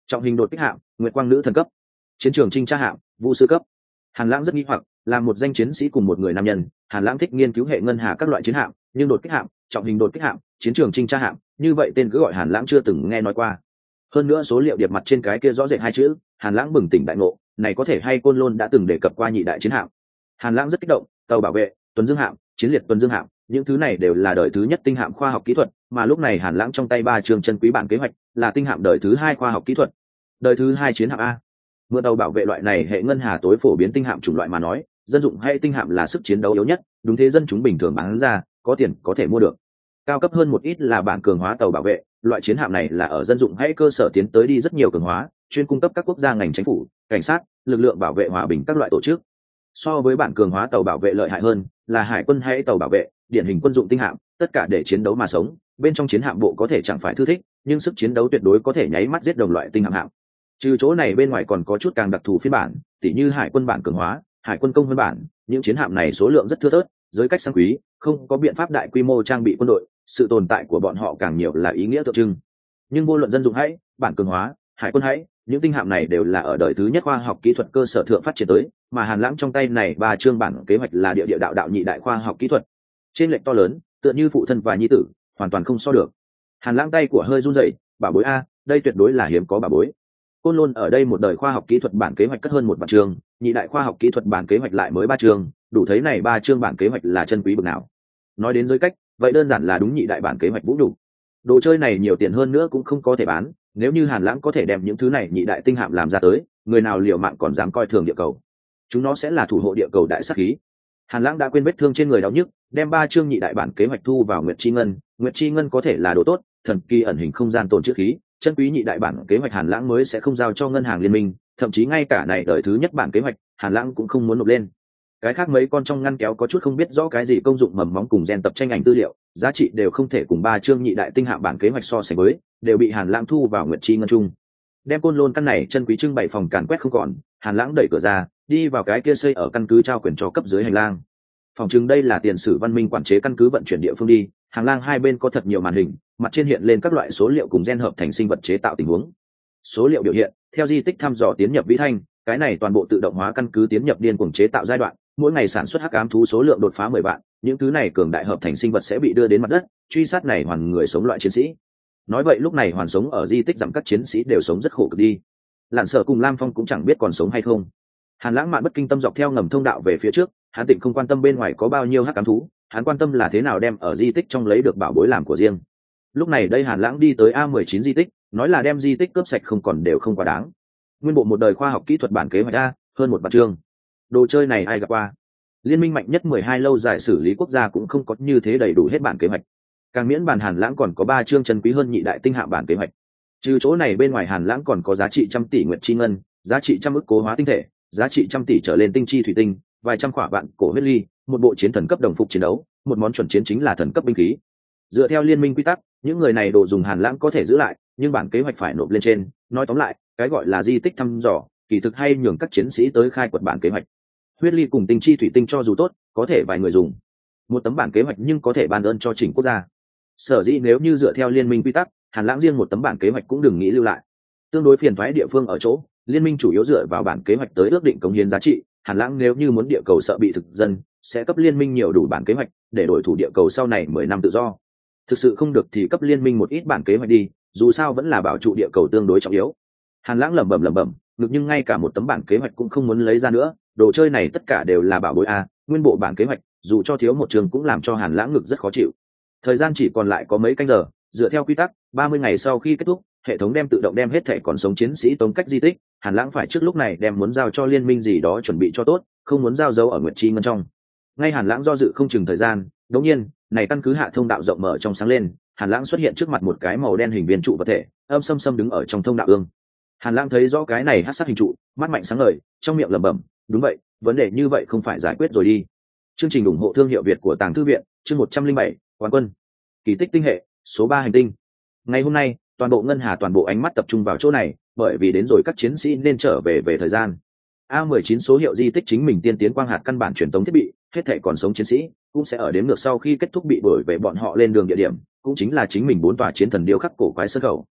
A: Trọng hình đột kích hạm, nguyệt quang nữ thần cấp. Chiến trường trinh tra hạm, vũ sư cấp. Hàn Lãng rất nghi hoặc, là một danh chiến sĩ cùng một người nam nhân, Hàn Lãng thích nghiên cứu hệ ngân hà các loại chiến hạm, nhưng đột kích hạm, trọng hình đột kích hạm, chiến trường trinh tra hạm, như vậy tên cứ gọi Hàn Lãng chưa từng nghe nói qua. Hơn nữa số liệu điệp mặt trên cái kia rõ rệt hai chữ, Hàn Lãng bừng tỉnh đại ngộ, này có thể hay Côn Lôn đã từng đề cập qua nhị đại chiến hạm. Hàn Lãng rất kích động, tàu bảo vệ, tuần dương hạm, chiến liệt tuần dương hạm, những thứ này đều là đời thứ nhất tinh hạm khoa học kỹ thuật, mà lúc này Hàn Lãng trong tay 3 trường chân quý bản kế hoạch, là tinh hạm đời thứ 2 khoa học kỹ thuật. Đời thứ 2 chiến hạm a. Mượn tàu bảo vệ loại này hệ ngân hà tối phổ biến tinh hạm chủng loại mà nói, dân dụng hay tinh hạm là sức chiến đấu yếu nhất, đúng thế dân chúng bình thường bán ra, có tiền có thể mua được. Cao cấp hơn một ít là bản cường hóa tàu bảo vệ, loại chiến hạm này là ở dân dụng hay cơ sở tiến tới đi rất nhiều cường hóa, chuyên cung cấp các quốc gia ngành chính phủ, cảnh sát, lực lượng bảo vệ hòa bình các loại tổ chức. So với bản cường hóa tàu bảo vệ lợi hại hơn là hải quân hay tàu bảo vệ, điển hình quân dụng tinh hạm, tất cả để chiến đấu mà sống, bên trong chiến hạm bộ có thể chẳng phải thư thích, nhưng sức chiến đấu tuyệt đối có thể nháy mắt giết đồng loại tinh hạm hạm. Trừ chỗ này bên ngoài còn có chút càng đặc thù phiên bản, tỉ như hải quân bản cường hóa, hải quân công văn bản, những chiến hạm này số lượng rất thưa thớt, giới cách sang quý, không có biện pháp đại quy mô trang bị quân đội, sự tồn tại của bọn họ càng nhiều là ý nghĩa tượng trưng. Nhưng vô luận dân dụng hãy, bản cường hóa, hải quân hãy, những tinh hạm này đều là ở đời thứ nhất khoa học kỹ thuật cơ sở thượng phát triển tới, mà Hàn Lãng trong tay này 3 chương bản kế hoạch là địa đạo đạo nhị đại khoa học kỹ thuật. Trên lệch to lớn, tựa như phụ thân và nhi tử, hoàn toàn không so được. Hàn Lãng tay của hơi run rẩy, bảo bối a, đây tuyệt đối là hiếm có bảo bối. Côn Lôn ở đây một đời khoa học kỹ thuật bản kế hoạch cất hơn 1 vạn chương, nhị đại khoa học kỹ thuật bản kế hoạch lại mới 3 chương, đủ thấy này 3 chương bản kế hoạch là chân quý bậc nào. Nói đến giới cách, vậy đơn giản là đúng nhị đại bản kế hoạch vũ đủ. Đồ chơi này nhiều tiền hơn nữa cũng không có thể bán, nếu như Hàn Lãng có thể đem những thứ này nhị đại tinh hạm làm ra tới, người nào liều mạng còn dám coi thường địa cầu. Chúng nó sẽ là thủ hộ địa cầu đại sát khí. Hàn Lãng đã quên vết thương trên người đau nhức, đem 3 chương nhị đại bản kế hoạch thu vào Nguyệt Chi Ngân. Nguyệt Chi Ngân có thể là đồ tốt, thần kỳ ẩn hình không gian tồn trữ khí, chân quý nhị đại bản kế hoạch Hàn Lãng mới sẽ không giao cho ngân hàng liên minh, thậm chí ngay cả này đời thứ nhất bản kế hoạch, Hàn Lãng cũng không muốn nộp lên. Cái khác mấy con trong ngăn kéo có chút không biết rõ cái gì công dụng mầm móng cùng gen tập tranh ảnh tư liệu, giá trị đều không thể cùng 3 chương nhị đại tinh hạm bản kế hoạch so sánh với, đều bị Hàn Lãng thu vào Nguyệt Chi Ngân chung. Đem Côn Lôn căn này chân quý trưng bày phòng càn quét không còn, Hàn Lãng đẩy cửa ra, đi vào cái kia xây ở căn cứ trao quyền cho cấp dưới hành lang. Phòng chứng đây là tiền sử văn minh quản chế căn cứ vận chuyển địa phương đi, hành lang hai bên có thật nhiều màn hình, mặt trên hiện lên các loại số liệu cùng gen hợp thành sinh vật chế tạo tình huống. Số liệu biểu hiện, theo di tích thăm dò tiến nhập vĩ thanh, cái này toàn bộ tự động hóa căn cứ tiến nhập điên cuồng chế tạo giai đoạn, mỗi ngày sản xuất hắc ám thú số lượng đột phá 10 vạn, những thứ này cường đại hợp thành sinh vật sẽ bị đưa đến mặt đất, truy sát này hoàn người sống loại chiến sĩ. Nói vậy lúc này hoàn sống ở di tích giảm các chiến sĩ đều sống rất khổ cực đi. Lạn Sở cùng Lam Phong cũng chẳng biết còn sống hay không. Hàn Lãng mạn bất kinh tâm dọc theo ngầm thông đạo về phía trước, hắn tịnh không quan tâm bên ngoài có bao nhiêu hắc ám thú, hắn quan tâm là thế nào đem ở di tích trong lấy được bảo bối làm của riêng. Lúc này đây Hàn Lãng đi tới A19 di tích, nói là đem di tích cướp sạch không còn đều không quá đáng. Nguyên bộ một đời khoa học kỹ thuật bản kế hoạch A, hơn 1 vạn chương. Đồ chơi này ai gặp qua? Liên minh mạnh nhất 12 lâu dài xử lý quốc gia cũng không có như thế đầy đủ hết bản kế hoạch. Càng miễn bàn Hàn Lãng còn có 3 chương chân quý hơn nhị đại tinh hạm bản kế hoạch. Trừ chỗ này bên ngoài Hàn Lãng còn có giá trị trăm tỷ nguyệt chi ngân, giá trị trăm ức cố hóa tinh thể, giá trị trăm tỷ trở lên tinh chi thủy tinh, vài trăm khỏa vạn cổ huyết ly, một bộ chiến thần cấp đồng phục chiến đấu, một món chuẩn chiến chính là thần cấp binh khí. Dựa theo liên minh quy tắc, những người này đồ dùng Hàn Lãng có thể giữ lại, nhưng bản kế hoạch phải nộp lên trên. Nói tóm lại, cái gọi là di tích thăm dò, kỳ thực hay nhường các chiến sĩ tới khai quật bản kế hoạch. Huyết ly cùng tinh chi thủy tinh cho dù tốt, có thể vài người dùng. Một tấm bản kế hoạch nhưng có thể ban ơn cho chỉnh quốc gia. Sở dĩ nếu như dựa theo liên minh quy tắc, Hàn Lãng riêng một tấm bản kế hoạch cũng đừng nghĩ lưu lại. Tương đối phiền toái địa phương ở chỗ, liên minh chủ yếu dựa vào bản kế hoạch tới ước định cống hiến giá trị. Hàn Lãng nếu như muốn địa cầu sợ bị thực dân, sẽ cấp liên minh nhiều đủ bản kế hoạch để đổi thủ địa cầu sau này 10 năm tự do. Thực sự không được thì cấp liên minh một ít bản kế hoạch đi, dù sao vẫn là bảo trụ địa cầu tương đối trọng yếu. Hàn Lãng lẩm bẩm, ngược nhưng ngay cả một tấm bản kế hoạch cũng không muốn lấy ra nữa, đồ chơi này tất cả đều là bảo bối a, nguyên bộ bản kế hoạch, dù cho thiếu một trường cũng làm cho Hàn Lãng ngực rất khó chịu. Thời gian chỉ còn lại có mấy canh giờ, dựa theo quy tắc, 30 ngày sau khi kết thúc, hệ thống đem tự động đem hết thể còn sống chiến sĩ tống cách di tích. Hàn Lãng phải trước lúc này đem muốn giao cho liên minh gì đó chuẩn bị cho tốt, không muốn giao dấu ở Nguyệt Chi Ngân trong. Ngay Hàn Lãng do dự không chừng thời gian, đột nhiên, này căn cứ hạ thông đạo rộng mở trong sáng lên, Hàn Lãng xuất hiện trước mặt một cái màu đen hình viên trụ vật thể, âm sâm sâm đứng ở trong thông đạo ương. Hàn Lãng thấy rõ cái này hắc sắc hình trụ, mắt mạnh sáng ngời, trong miệng lẩm bẩm, đúng vậy, vấn đề như vậy không phải giải quyết rồi đi. Chương trình ủng hộ thương hiệu Việt của Tàng Thư viện, chương 107, quán quân. Kỳ tích tinh hệ, số 3 hành tinh. Ngày hôm nay, toàn bộ ngân hà toàn bộ ánh mắt tập trung vào chỗ này, bởi vì đến rồi các chiến sĩ nên trở về thời gian. A19 số hiệu di tích chính mình tiên tiến quang hạt căn bản truyền tống thiết bị, hết thảy còn sống chiến sĩ cũng sẽ ở đếm ngược sau khi kết thúc bị đuổi về bọn họ lên đường địa điểm, cũng chính là chính mình 4 tòa chiến thần điêu khắc cổ quái sơn khẩu.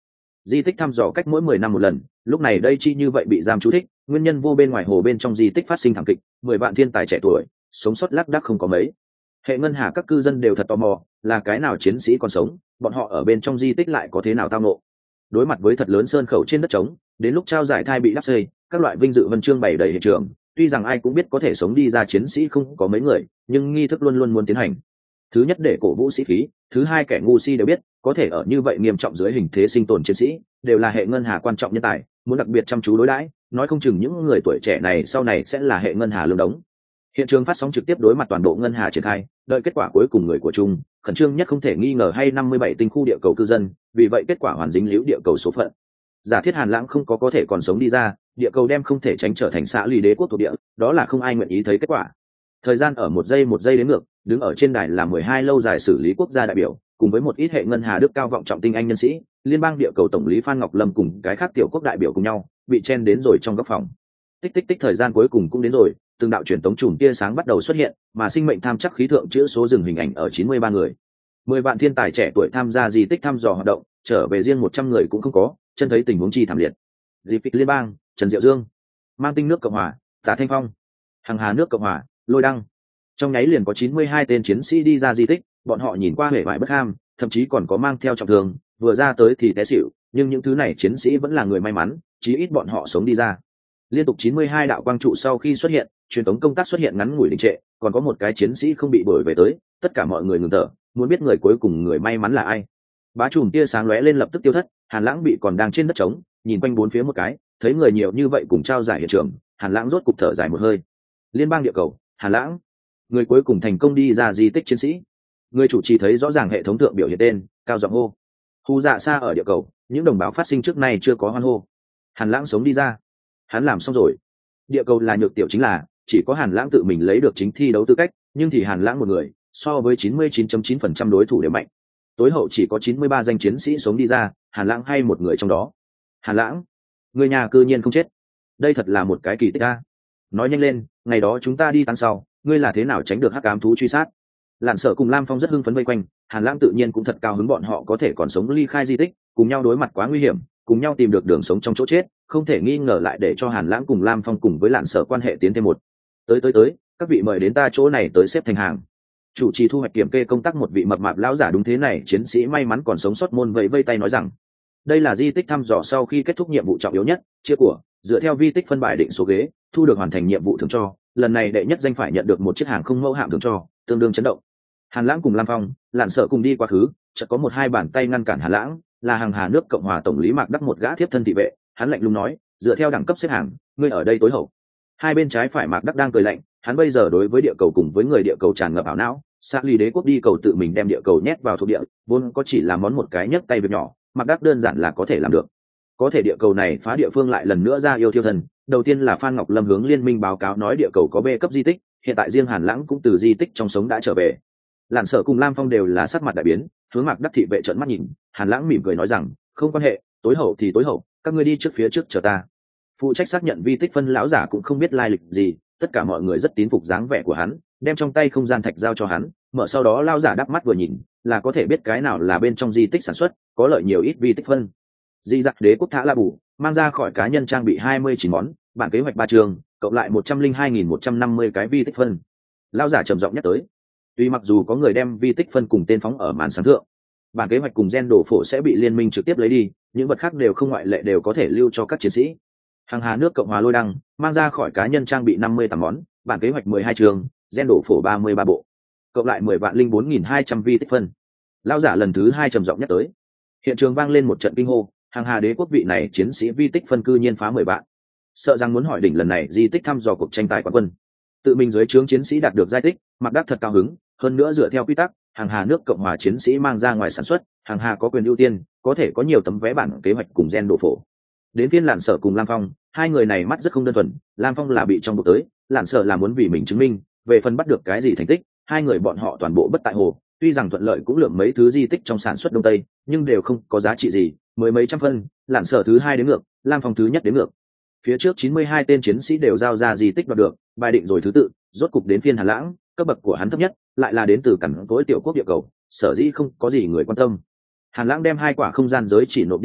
A: Di tích thăm dò cách mỗi 10 năm một lần, lúc này đây chi như vậy bị giam chú thích, nguyên nhân vô bên ngoài hồ bên trong di tích phát sinh thảm kịch, 10 vạn thiên tài trẻ tuổi, sống sót lác đác không có mấy. Hệ ngân hà các cư dân đều thật tò mò, là cái nào chiến sĩ còn sống, bọn họ ở bên trong di tích lại có thế nào tao ngộ. Đối mặt với thật lớn sơn khẩu trên đất trống, đến lúc trao giải thai bị đắp xây, các loại vinh dự huân chương bày đầy hiện trường, tuy rằng ai cũng biết có thể sống đi ra chiến sĩ không có mấy người, nhưng nghi thức luôn luôn muốn tiến hành. Thứ nhất để cổ vũ sĩ khí, thứ hai kẻ ngu si đều biết, có thể ở như vậy nghiêm trọng dưới hình thế sinh tồn chiến sĩ, đều là hệ ngân hà quan trọng nhân tài, muốn đặc biệt chăm chú đối đãi, nói không chừng những người tuổi trẻ này sau này sẽ là hệ ngân hà lương đống. Hiện trường phát sóng trực tiếp đối mặt toàn bộ ngân hà triển khai, đợi kết quả cuối cùng người của chung, khẩn trương nhất không thể nghi ngờ hay 57 tinh khu địa cầu cư dân, vì vậy kết quả hoàn dính liễu địa cầu số phận. Giả thiết Hàn Lãng không có thể còn sống đi ra, địa cầu đem không thể tránh trở thành xã lì đế quốc thuộc địa, đó là không ai nguyện ý thấy kết quả. Thời gian ở một giây đến ngược, đứng ở trên đài là 12 lâu dài xử lý quốc gia đại biểu, cùng với một ít hệ ngân hà đức cao vọng trọng tinh anh nhân sĩ, liên bang địa cầu tổng lý Phan Ngọc Lâm cùng cái khác tiểu quốc đại biểu cùng nhau, bị chen đến rồi trong góc phòng. Tích tích tích, thời gian cuối cùng cũng đến rồi, từng đạo truyền tống chùm tia sáng bắt đầu xuất hiện, mà sinh mệnh tham chắc khí thượng chữa số dừng hình ảnh ở 93 người. 10 vạn thiên tài trẻ tuổi tham gia di tích thăm dò hoạt động, trở về riêng 100 người cũng không có, chân thấy tình huống chi thảm liệt. Di tích liên bang, Trần Diệu Dương, Mang Tinh nước Cộng hòa, Tạ Thanh Phong, Hằng Hà nước Cộng hòa, Lôi Đăng. Trong nháy liền có 92 tên chiến sĩ đi ra di tích, bọn họ nhìn qua hề bại bất ham, thậm chí còn có mang theo trọng thương, vừa ra tới thì té xỉu, nhưng những thứ này chiến sĩ vẫn là người may mắn, chí ít bọn họ sống đi ra. Liên tục 92 đạo quang trụ sau khi xuất hiện, truyền tống công tác xuất hiện ngắn ngủi đình trệ, còn có một cái chiến sĩ không bị đuổi về tới, tất cả mọi người ngừng thở, muốn biết người cuối cùng người may mắn là ai. Bá chùm tia sáng lóe lên lập tức tiêu thất, Hàn Lãng bị còn đang trên đất trống, nhìn quanh bốn phía một cái, thấy người nhiều như vậy cùng trao giải hiện trường, Hàn Lãng rốt cục thở dài một hơi. Liên bang địa cầu, Hàn Lãng, người cuối cùng thành công đi ra di tích chiến sĩ. Người chủ trì thấy rõ ràng hệ thống thượng biểu hiện tên, cao giọng hô. Hù dạ xa ở địa cầu, những đồng báo phát sinh trước nay chưa có hoan hô. Hàn Lãng sống đi ra, hắn làm xong rồi. Địa cầu là nhược tiểu chính là chỉ có Hàn Lãng tự mình lấy được chính thi đấu tư cách, nhưng thì Hàn Lãng một người so với 99.9% đối thủ đều mạnh. Tối hậu chỉ có 93 danh chiến sĩ sống đi ra, Hàn Lãng hay một người trong đó. Hàn Lãng, người nhà cư nhiên không chết, đây thật là một cái kỳ tích a. Nói nhanh lên, ngày đó chúng ta đi tan sau, ngươi là thế nào tránh được hắc ám thú truy sát? Lạn Sở cùng Lam Phong rất hưng phấn vây quanh, Hàn Lãng tự nhiên cũng thật cao hứng bọn họ có thể còn sống ly khai di tích, cùng nhau đối mặt quá nguy hiểm, cùng nhau tìm được đường sống trong chỗ chết, không thể nghi ngờ lại để cho Hàn Lãng cùng Lam Phong cùng với Lạn Sở quan hệ tiến thêm một. Tới, các vị mời đến ta chỗ này tới xếp thành hàng. Chủ trì thu hoạch kiểm kê công tác một vị mập mạp lão giả đúng thế này chiến sĩ may mắn còn sống sót môn vây tay nói rằng, đây là di tích thăm dò sau khi kết thúc nhiệm vụ trọng yếu nhất, chia của, dựa theo vi tích phân bài định số ghế, thu được hoàn thành nhiệm vụ thưởng cho, lần này đệ nhất danh phải nhận được một chiếc hàng không mẫu hạm thưởng cho, tương đương chấn động. Hàn Lãng cùng Lam Phong, Lạn Sở cùng đi quá khứ, chợt có một hai bàn tay ngăn cản Hàn Lãng, là Hằng Hà nước Cộng hòa tổng lý Mạc Đắc một gã thiếp thân thị vệ, hắn lạnh lùng nói, dựa theo đẳng cấp xếp hàng, ngươi ở đây tối hậu. Hai bên trái phải Mạc Đắc đang cười lạnh, hắn bây giờ đối với địa cầu cùng với người địa cầu tràn ngập ảo não, xã ly đế quốc đi cầu tự mình đem địa cầu nhét vào thuộc địa, vốn có chỉ là món một cái nhấc tay việc nhỏ, Mạc Đắc đơn giản là có thể làm được. Có thể địa cầu này phá địa phương lại lần nữa ra yêu thiêu thần, đầu tiên là Phan Ngọc Lâm hướng liên minh báo cáo nói địa cầu có B cấp di tích, hiện tại riêng Hàn Lãng cũng từ di tích trong sống đã trở về. Lạn Sở cùng Lam Phong đều là sắc mặt đại biến, hướng Mạc Đắc thị vệ trợn mắt nhìn, Hàn Lãng mỉm cười nói rằng, không quan hệ, tối hậu thì tối hậu, các ngươi đi trước phía trước chờ ta. Phụ trách xác nhận vi tích phân lão giả cũng không biết lai lịch gì, tất cả mọi người rất tín phục dáng vẻ của hắn, đem trong tay không gian thạch giao cho hắn, mở sau đó lão giả đắp mắt vừa nhìn, là có thể biết cái nào là bên trong di tích sản xuất, có lợi nhiều ít vi tích phân. Di Dặc Đế quốc Thả La Bù mang ra khỏi cá nhân trang bị 29 món, bản kế hoạch 3 trường, cộng lại 102.150 cái vi tích phân. Lão giả trầm giọng nhắc tới. Tuy mặc dù có người đem vi tích phân cùng tên phóng ở màn sáng thượng, bản kế hoạch cùng gen đồ phổ sẽ bị liên minh trực tiếp lấy đi, những vật khác đều không ngoại lệ đều có thể lưu cho các chiến sĩ. Hằng Hà nước Cộng hòa Lôi Đăng mang ra khỏi cá nhân trang bị 58 món, bản kế hoạch 12 trường, gen đồ phổ 33 bộ, cộng lại 10.04.200 vi tích phân. Lão giả lần thứ 2 trầm giọng nhắc tới. Hiện trường vang lên một trận kinh hô, Hằng Hà đế quốc vị này chiến sĩ vi tích phân cư nhiên phá 10 vạn. Sợ rằng muốn hỏi đỉnh lần này di tích thăm dò cuộc tranh tài quán quân. Tự mình dưới trướng chiến sĩ đạt được giai tích, Mạc Đắc thật cao hứng, hơn nữa dựa theo quy tắc, Hằng Hà nước Cộng hòa chiến sĩ mang ra ngoài sản xuất, Hằng Hà có quyền ưu tiên, có thể có nhiều tấm vé bản kế hoạch cùng gen đồ phổ. Đến phiên Lạn Sở cùng Lam Phong, hai người này mắt rất không đơn thuần, Lam Phong là bị trong buộc tới, Lạn Sở là muốn vì mình chứng minh, về phần bắt được cái gì thành tích, hai người bọn họ toàn bộ bất tại hồ, tuy rằng thuận lợi cũng lượng mấy thứ di tích trong sản xuất đông tây, nhưng đều không có giá trị gì, mới mấy trăm phân, Lạn Sở thứ 2 đến ngược, Lam Phong thứ nhất đến ngược. Phía trước 92 tên chiến sĩ đều giao ra di tích đoạt được, bài định rồi thứ tự, rốt cục đến phiên Hàn Lãng, cấp bậc của hắn thấp nhất, lại là đến từ cẩn tối tiểu quốc địa cầu, sở dĩ không có gì người quan tâm. Hàn Lãng đem 2 quả không gian giới chỉ nộp đi tới,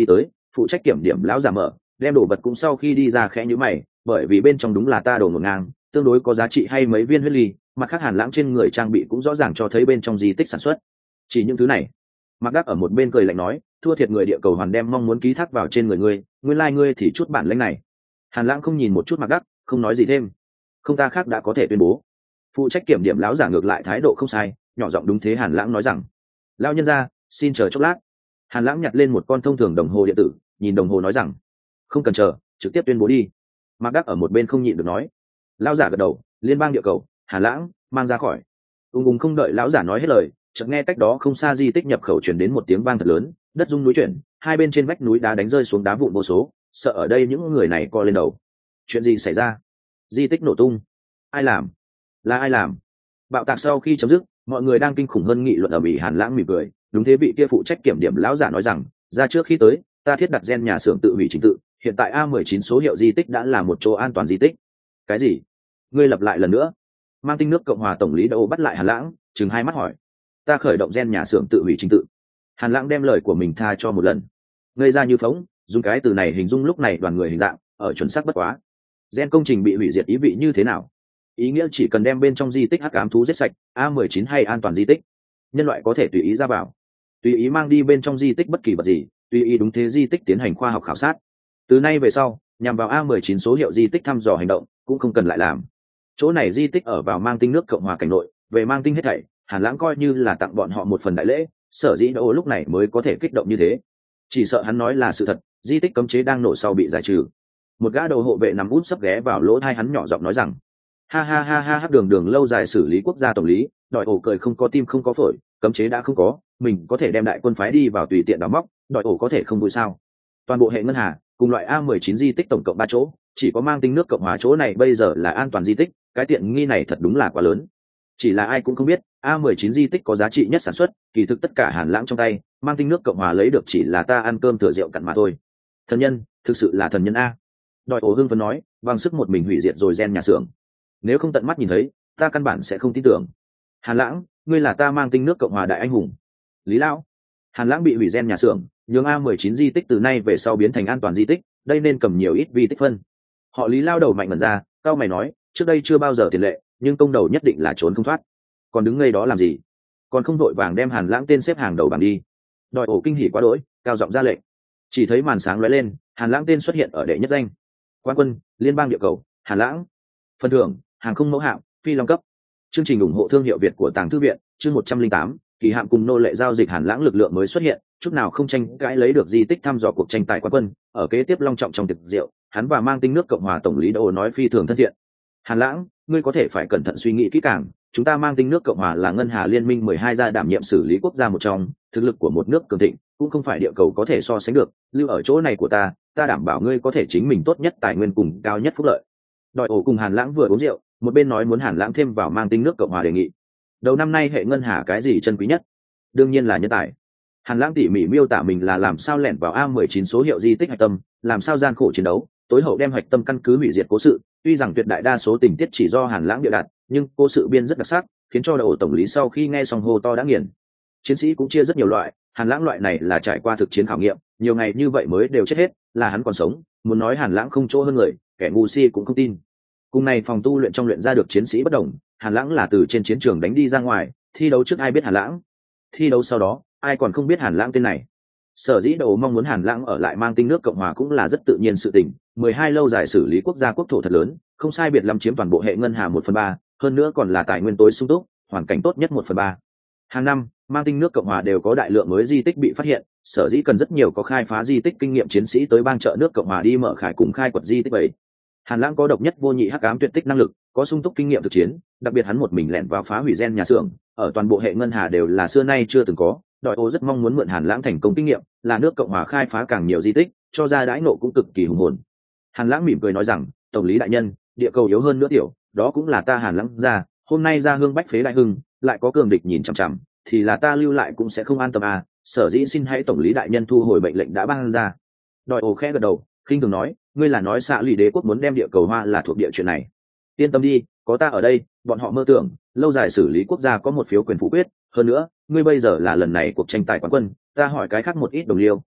A: phụ trách kiểm điểm lão giả mở, đem đồ vật cũng sau khi đi ra khẽ nhíu mày, bởi vì bên trong đúng là ta đồ ngổn ngang, tương đối có giá trị hay mấy viên huyết ly, mặt khác Hàn Lãng trên người trang bị cũng rõ ràng cho thấy bên trong di tích sản xuất. Chỉ những thứ này. Mạc Đắc ở một bên cười lạnh nói, thua thiệt người địa cầu hoàn đem mong muốn ký thác vào trên người ngươi, nguyên lai ngươi thì chút bản lĩnh này. Hàn Lãng không nhìn một chút Mạc Đắc, không nói gì thêm. Không ta khác đã có thể tuyên bố. Phụ trách kiểm điểm lão giả ngược lại thái độ không sai, nhỏ giọng đúng thế Hàn Lãng nói rằng, lão nhân gia, xin chờ chốc lát. Hàn Lãng nhặt lên một con thông thường đồng hồ điện tử, nhìn đồng hồ nói rằng, không cần chờ, trực tiếp tuyên bố đi. Mạc Đắc ở một bên không nhịn được nói. Lão giả gật đầu, liên bang địa cầu, Hàn Lãng mang ra khỏi. Ung không đợi lão giả nói hết lời, chợt nghe cách đó không xa di tích nhập khẩu truyền đến một tiếng vang thật lớn, đất rung núi chuyển, hai bên trên vách núi đá đánh rơi xuống đá vụn vô số, sợ ở đây những người này co lên đầu. Chuyện gì xảy ra? Di tích nổ tung. Ai làm? Là ai làm? Bạo tạc sau khi chấm dứt, mọi người đang kinh khủng hơn nghị luận ở Bỉ. Hàn Lãng mỉm cười, đúng thế vị kia phụ trách kiểm điểm lão giả nói rằng, ra trước khi tới, ta thiết đặt gen nhà xưởng tự hủy trình tự, hiện tại A19 số hiệu di tích đã là một chỗ an toàn di tích. Cái gì? Ngươi lặp lại lần nữa. Mang tinh nước Cộng hòa tổng lý Đỗ bắt lại Hàn Lãng, trừng hai mắt hỏi, ta khởi động gen nhà xưởng tự hủy trình tự. Hàn Lãng đem lời của mình tha cho một lần, ngây ra như phóng, dùng cái từ này hình dung lúc này đoàn người hình dạng ở chuẩn xác bất quá. Gen công trình bị hủy diệt ý vị như thế nào? Ý nghĩa chỉ cần đem bên trong di tích hắc ám thú giết sạch, A19 hay an toàn di tích, nhân loại có thể tùy ý ra vào, tùy ý mang đi bên trong di tích bất kỳ vật gì, tùy ý đúng thế di tích tiến hành khoa học khảo sát. Từ nay về sau, nhằm vào A19 số hiệu di tích thăm dò hành động cũng không cần lại làm. Chỗ này di tích ở vào mang tinh nước Cộng hòa cảnh nội, về mang tinh hết thảy, Hàn Lãng coi như là tặng bọn họ một phần đại lễ, sở dĩ Đỗ lúc này mới có thể kích động như thế. Chỉ sợ hắn nói là sự thật, di tích cấm chế đang nổ sau bị giải trừ. Một gã đầu hộ vệ nằm út sấp ghé vào lỗ tai hắn nhỏ giọng nói rằng, ha ha ha ha, hắc đường lâu dài xử lý quốc gia tổng lý, đòi ổ cười không có tim không có phổi, cấm chế đã không có, mình có thể đem đại quân phái đi vào tùy tiện đào móc, đòi ổ có thể không vui sao? Toàn bộ hệ ngân hà cùng loại A19 di tích tổng cộng 3 chỗ, chỉ có mang tinh nước Cộng hòa chỗ này bây giờ là an toàn di tích, cái tiện nghi này thật đúng là quá lớn. Chỉ là ai cũng không biết, A19 di tích có giá trị nhất sản xuất, kỳ thực tất cả Hàn Lãng trong tay, mang tinh nước Cộng hòa lấy được chỉ là ta ăn cơm thừa rượu cặn mà thôi. Thần nhân, thực sự là thần nhân a. Đòi ổ hưng phấn nói, bằng sức một mình hủy diệt rồi gen nhà xưởng. Nếu không tận mắt nhìn thấy, ta căn bản sẽ không tin tưởng. Hàn Lãng, ngươi là ta mang tinh nước Cộng hòa đại anh hùng. Lý lão, Hàn Lãng bị hủy gen nhà xưởng, nhường A19 di tích từ nay về sau biến thành an toàn di tích, đây nên cầm nhiều ít vi tích phân. Họ Lý lao đầu mạnh mẩn ra, cao mày nói, trước đây chưa bao giờ tiền lệ, nhưng công đầu nhất định là trốn không thoát. Còn đứng ngây đó làm gì? Còn không đội vàng đem Hàn Lãng tên xếp hàng đầu bảng đi. Đòi ổ kinh hỉ quá đỗi, cao giọng ra lệnh. Chỉ thấy màn sáng lóe lên, Hàn Lãng tên xuất hiện ở đệ nhất danh. Quan quân, liên bang địa cầu, Hàn Lãng. Phần thưởng, hàng không mẫu hạm, phi long cấp. Chương trình ủng hộ thương hiệu Việt của Tàng Thư viện, chương 108, kỳ hạm cùng nô lệ giao dịch. Hàn Lãng lực lượng mới xuất hiện, chút nào không tranh cãi lấy được di tích thăm dò cuộc tranh tài quán quân, ở kế tiếp long trọng trong tiệc rượu, hắn và mang tinh nước Cộng hòa tổng lý Đỗ nói phi thường thân thiện. Hàn Lãng, ngươi có thể phải cẩn thận suy nghĩ kỹ càng, chúng ta mang tinh nước Cộng hòa là ngân hà liên minh 12 gia đảm nhiệm xử lý quốc gia một trong, thực lực của một nước cường thịnh cũng không phải địa cầu có thể so sánh được, lưu ở chỗ này của ta đảm bảo ngươi có thể chính mình tốt nhất tài nguyên cùng cao nhất phúc lợi. Đòi ổ cùng Hàn Lãng vừa uống rượu, một bên nói muốn Hàn Lãng thêm vào mang tinh nước Cộng hòa đề nghị. Đầu năm nay hệ ngân hà cái gì chân quý nhất? Đương nhiên là nhân tài. Hàn Lãng tỉ mỉ miêu tả mình là làm sao lẻn vào A19 số hiệu di tích hạch tâm, làm sao gian khổ chiến đấu, tối hậu đem hạch tâm căn cứ hủy diệt cố sự. Tuy rằng tuyệt đại đa số tình tiết chỉ do Hàn Lãng bịa đặt, nhưng cố sự biên rất đặc sắc, khiến cho Đỗ tổng lý sau khi nghe xong hô to đã nghiền. Chiến sĩ cũng chia rất nhiều loại, Hàn Lãng loại này là trải qua thực chiến khảo nghiệm, nhiều ngày như vậy mới đều chết hết, là hắn còn sống, muốn nói Hàn Lãng không chỗ hơn người, kẻ ngu si cũng không tin. Cùng này phòng tu luyện trong luyện ra được chiến sĩ bất đồng, Hàn Lãng là từ trên chiến trường đánh đi ra ngoài, thi đấu trước ai biết Hàn Lãng, thi đấu sau đó ai còn không biết Hàn Lãng tên này. Sở dĩ Đỗ mong muốn Hàn Lãng ở lại mang tinh nước Cộng hòa cũng là rất tự nhiên sự tình, 12 lâu dài xử lý quốc gia quốc thổ thật lớn, không sai biệt lắm chiếm toàn bộ hệ ngân hà 1/3, hơn nữa còn là tài nguyên tối sung túc, hoàn cảnh tốt nhất 1/3. Hàng năm, mang tinh nước Cộng hòa đều có đại lượng mới di tích bị phát hiện, sở dĩ cần rất nhiều có khai phá di tích kinh nghiệm chiến sĩ tới bang trợ nước Cộng hòa đi mở khải cùng khai quật di tích vậy. Hàn Lãng có độc nhất vô nhị hắc ám tuyệt tích năng lực, có sung túc kinh nghiệm thực chiến, đặc biệt hắn một mình lẻn vào phá hủy gen nhà xưởng, ở toàn bộ hệ ngân hà đều là xưa nay chưa từng có. Đòi ô rất mong muốn mượn Hàn Lãng thành công kinh nghiệm, là nước Cộng hòa khai phá càng nhiều di tích, cho ra đãi ngộ cũng cực kỳ hùng hồn. Hàn Lãng mỉm cười nói rằng, tổng lý đại nhân, địa cầu yếu hơn nữa tiểu, đó cũng là ta Hàn Lãng ra, hôm nay ra hương bách phế đại hưng, lại có cường địch nhìn chằm chằm, thì là ta lưu lại cũng sẽ không an tâm à, sở dĩ xin hãy tổng lý đại nhân thu hồi mệnh lệnh đã ban ra. Đòi ô khẽ gật đầu, khinh thường nói, ngươi là nói xạ lụy đế quốc muốn đem địa cầu hoa là thuộc địa chuyện này. Yên tâm đi, có ta ở đây, bọn họ mơ tưởng lâu dài xử lý quốc gia có một phiếu quyền phủ quyết. Hơn nữa, ngươi bây giờ là lần này cuộc tranh tài quán quân, ta hỏi cái khác một ít đồng liêu,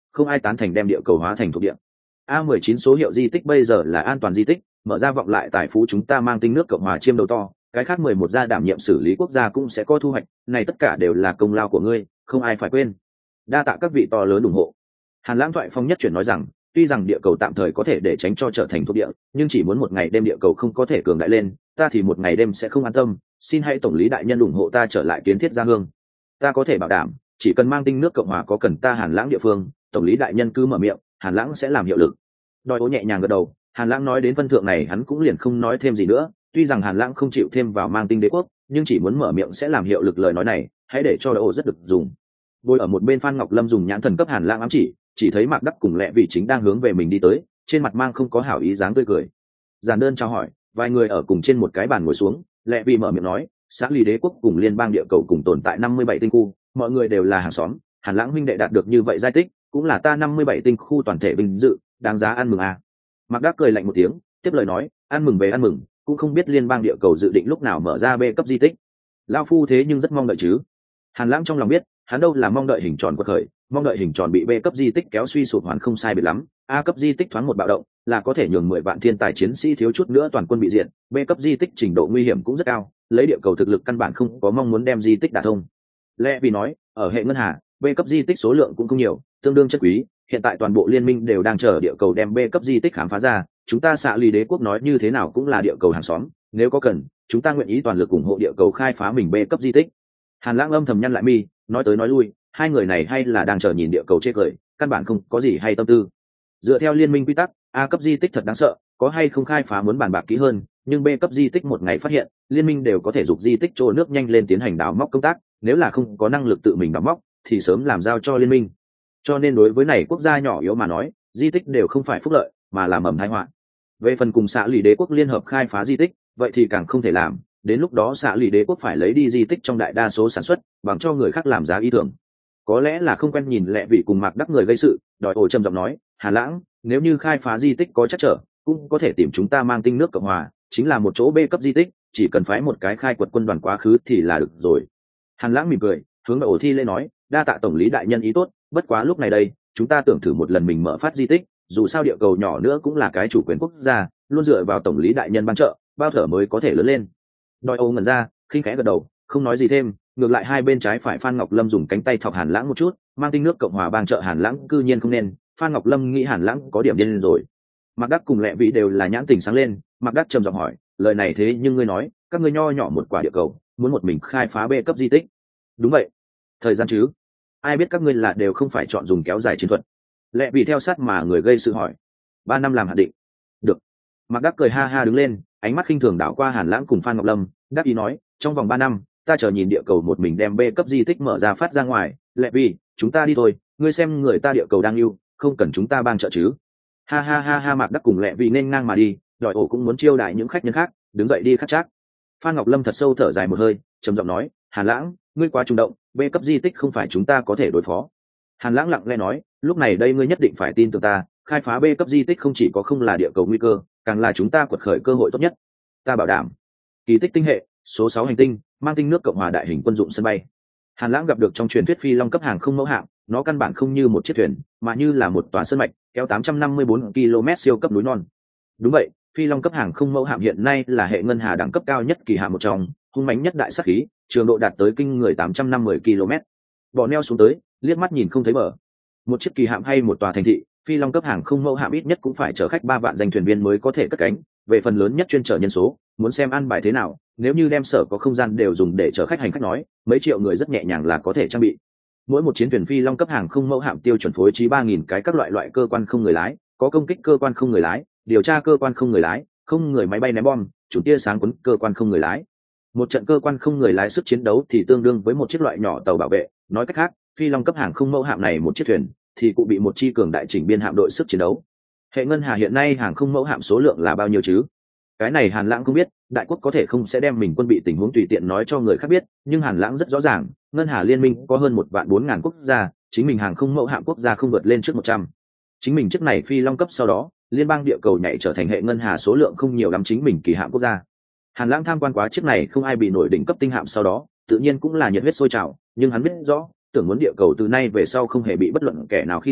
A: không ai tán thành đem địa cầu hóa thành thuộc địa. A19 số hiệu di tích bây giờ là an toàn di tích, mở ra vọng lại tài phú chúng ta mang tinh nước Cộng hòa chiêm đầu to, cái khác 11 gia đảm nhiệm xử lý quốc gia cũng sẽ có thu hoạch, này tất cả đều là công lao của ngươi, không ai phải quên. Đa tạ các vị to lớn ủng hộ. Hàn Lãng thoại phong nhất chuyển nói rằng, tuy rằng địa cầu tạm thời có thể để tránh cho trở thành thuộc địa, nhưng chỉ muốn một ngày đêm địa cầu không có thể cường đại lên, ta thì một ngày đêm sẽ không an tâm, xin hãy tổng lý đại nhân ủng hộ ta trở lại kiến thiết gia hương. Ta có thể bảo đảm, chỉ cần mang tinh nước Cộng hòa có cần ta Hàn Lãng địa phương, tổng lý đại nhân cứ mở miệng, Hàn Lãng sẽ làm hiệu lực. Đòi Ố nhẹ nhàng gật đầu, Hàn Lãng nói đến phân thượng này hắn cũng liền không nói thêm gì nữa, tuy rằng Hàn Lãng không chịu thêm vào mang tinh đế quốc, nhưng chỉ muốn mở miệng sẽ làm hiệu lực lời nói này, hãy để cho Đòi Ố rất được dùng. Ngồi ở một bên Phan Ngọc Lâm dùng nhãn thần cấp Hàn Lãng ám chỉ thấy Mạc Đắc cùng Lệ Vị chính đang hướng về mình đi tới, trên mặt mang không có hảo ý dáng tươi cười. Giản đơn chào hỏi, vài người ở cùng trên một cái bàn ngồi xuống, Lệ Vị mở miệng nói, xã lý đế quốc cùng liên bang địa cầu cùng tồn tại 57 tinh khu, mọi người đều là hàng xóm, Hàn Lãng huynh đệ đạt được như vậy giai tích, cũng là ta 57 tinh khu toàn thể vinh dự, đáng giá ăn mừng à. Mạc Đắc cười lạnh một tiếng, tiếp lời nói, ăn mừng về ăn mừng, cũng không biết liên bang địa cầu dự định lúc nào mở ra B cấp di tích. Lão phu thế nhưng rất mong đợi chứ. Hàn Lãng trong lòng biết, hắn đâu là mong đợi hình tròn quật khởi, mong đợi hình tròn bị B cấp di tích kéo suy sụp hoàn không sai biệt lắm, A cấp di tích thoáng một bạo động, là có thể nhường 10 vạn thiên tài chiến sĩ thiếu chút nữa toàn quân bị diệt, B cấp di tích trình độ nguy hiểm cũng rất cao, lấy địa cầu thực lực căn bản không có mong muốn đem di tích đả thông. Lẽ vì nói, ở hệ ngân hà, B cấp di tích số lượng cũng không nhiều, tương đương chất quý, hiện tại toàn bộ liên minh đều đang chờ địa cầu đem B cấp di tích khám phá ra, chúng ta xạ lì đế quốc nói như thế nào cũng là địa cầu hàng xóm, nếu có cần, chúng ta nguyện ý toàn lực ủng hộ địa cầu khai phá mình B cấp di tích. Hàn Lãng âm thầm nhăn lại mi, nói tới nói lui, hai người này hay là đang chờ nhìn địa cầu chê cười, căn bản không có gì hay tâm tư. Dựa theo liên minh quy tắc, A cấp di tích thật đáng sợ, có hay không khai phá muốn bàn bạc kỹ hơn, nhưng B cấp di tích một ngày phát hiện, liên minh đều có thể dục di tích trô nước nhanh lên tiến hành đào móc công tác, nếu là không có năng lực tự mình đào móc, thì sớm làm giao cho liên minh. Cho nên đối với này quốc gia nhỏ yếu mà nói, di tích đều không phải phúc lợi, mà là mầm tai họa. Về phần cùng xã lì đế quốc liên hợp khai phá di tích, vậy thì càng không thể làm, đến lúc đó xã lì đế quốc phải lấy đi di tích trong đại đa số sản xuất, bằng cho người khác làm giá ý tưởng. Có lẽ là không quen nhìn Lệ Vị cùng Mạc Đắc người gây sự, Đòi Ổ trầm giọng nói, Hà Lãng, nếu như khai phá di tích có chắc trở, cũng có thể tìm chúng ta mang tinh nước Cộng hòa, chính là một chỗ B cấp di tích, chỉ cần phái một cái khai quật quân đoàn quá khứ thì là được rồi. Hàn Lãng mỉm cười, hướng Đòi Ổ thi lễ nói, đa tạ tổng lý đại nhân ý tốt, bất quá lúc này đây, chúng ta tưởng thử một lần mình mở phát di tích, dù sao địa cầu nhỏ nữa cũng là cái chủ quyền quốc gia, luôn dựa vào tổng lý đại nhân ban trợ, bao thở mới có thể lớn lên. Đòi Ổ ngẩn ra, khinh khẽ gật đầu, không nói gì thêm, ngược lại hai bên trái phải Phan Ngọc Lâm dùng cánh tay thọc Hàn Lãng một chút, mang tinh nước Cộng hòa ban trợ Hàn Lãng cư nhiên không nên, Phan Ngọc Lâm nghĩ Hàn Lãng có điểm điên rồi. Mạc Đắc cùng Lệ Vị đều là nhãn tình sáng lên, Mạc Đắc trầm giọng hỏi, lời này thế nhưng ngươi nói, các ngươi nho nhỏ một quả địa cầu, muốn một mình khai phá B cấp di tích? Đúng vậy. Thời gian chứ? Ai biết các ngươi là đều không phải chọn dùng kéo dài chiến thuật. Lệ Vị theo sát mà người gây sự hỏi. 3 năm làm hạn định. Được. Mạc Đắc cười ha ha đứng lên, ánh mắt khinh thường đảo qua Hàn Lãng cùng Phan Ngọc Lâm, đáp ý nói, trong vòng 3 năm, ta chờ nhìn địa cầu một mình đem B cấp di tích mở ra phát ra ngoài. Lệ Vị, chúng ta đi thôi, ngươi xem người ta địa cầu đang yêu, không cần chúng ta bang trợ chứ? Ha ha ha ha. Mạc Đắc cùng Lệ Vị nên ngang mà đi, Đòi Ổ cũng muốn chiêu đãi những khách nhân khác, đứng dậy đi khắc chắc. Phan Ngọc Lâm thật sâu thở dài một hơi, trầm giọng nói, Hàn Lãng, ngươi quá chủ động, B cấp di tích không phải chúng ta có thể đối phó. Hàn Lãng lặng lẽ nói, lúc này đây ngươi nhất định phải tin tưởng ta, khai phá B cấp di tích không chỉ có không là địa cầu nguy cơ, càng là chúng ta quật khởi cơ hội tốt nhất. Ta bảo đảm. Kỳ tích tinh hệ, số 6 hành tinh, mang tinh nước Cộng hòa đại hình quân dụng sân bay. Hàn Lãng gặp được trong truyền thuyết phi long cấp hàng không mẫu hạm, nó căn bản không như một chiếc thuyền, mà như là một tòa sơn mạch, kéo 854 km siêu cấp núi non. Đúng vậy, phi long cấp hàng không mẫu hạm hiện nay là hệ ngân hà đẳng cấp cao nhất kỳ hạm một trong, hung mãnh nhất đại sát khí, trường độ đạt tới kinh người 850 km. Bỏ neo xuống tới, liếc mắt nhìn không thấy bờ. Một chiếc kỳ hạm hay một tòa thành thị, phi long cấp hàng không mẫu hạm ít nhất cũng phải chở khách 3 vạn danh thuyền viên mới có thể cất cánh, về phần lớn nhất chuyên chở nhân số, muốn xem ăn bài thế nào, nếu như đem sở có không gian đều dùng để chở khách hành khách nói, mấy triệu người rất nhẹ nhàng là có thể trang bị. Mỗi một chiến thuyền phi long cấp hàng không mẫu hạm tiêu chuẩn phối trí 3000 cái các loại cơ quan không người lái, có công kích cơ quan không người lái, điều tra cơ quan không người lái, không người máy bay ném bom, chủ tia sáng quấn cơ quan không người lái. Một trận cơ quan không người lái sức chiến đấu thì tương đương với một chiếc loại nhỏ tàu bảo vệ, nói cách khác, phi long cấp hàng không mẫu hạm này một chiếc thuyền thì cụ bị một chi cường đại chỉnh biên hạm đội sức chiến đấu. Hệ ngân hà hiện nay hàng không mẫu hạm số lượng là bao nhiêu chứ? Cái này Hàn Lãng không biết, đại quốc có thể không sẽ đem mình quân bị tình huống tùy tiện nói cho người khác biết, nhưng Hàn Lãng rất rõ ràng, ngân hà liên minh có hơn 1.400.000 quốc gia, chính mình hàng không mẫu hạm quốc gia không vượt lên trước 100. Chính mình chiếc này phi long cấp sau đó, liên bang địa cầu nhảy trở thành hệ ngân hà số lượng không nhiều lắm chính mình kỳ hạm quốc gia. Hàn Lãng tham quan quá chiếc này không ai bị nổi đỉnh cấp tinh hạm sau đó, tự nhiên cũng là nhiệt huyết sôi trào, nhưng hắn biết rõ, tưởng muốn địa cầu từ nay về sau không hề bị bất luận kẻ nào khi dễ,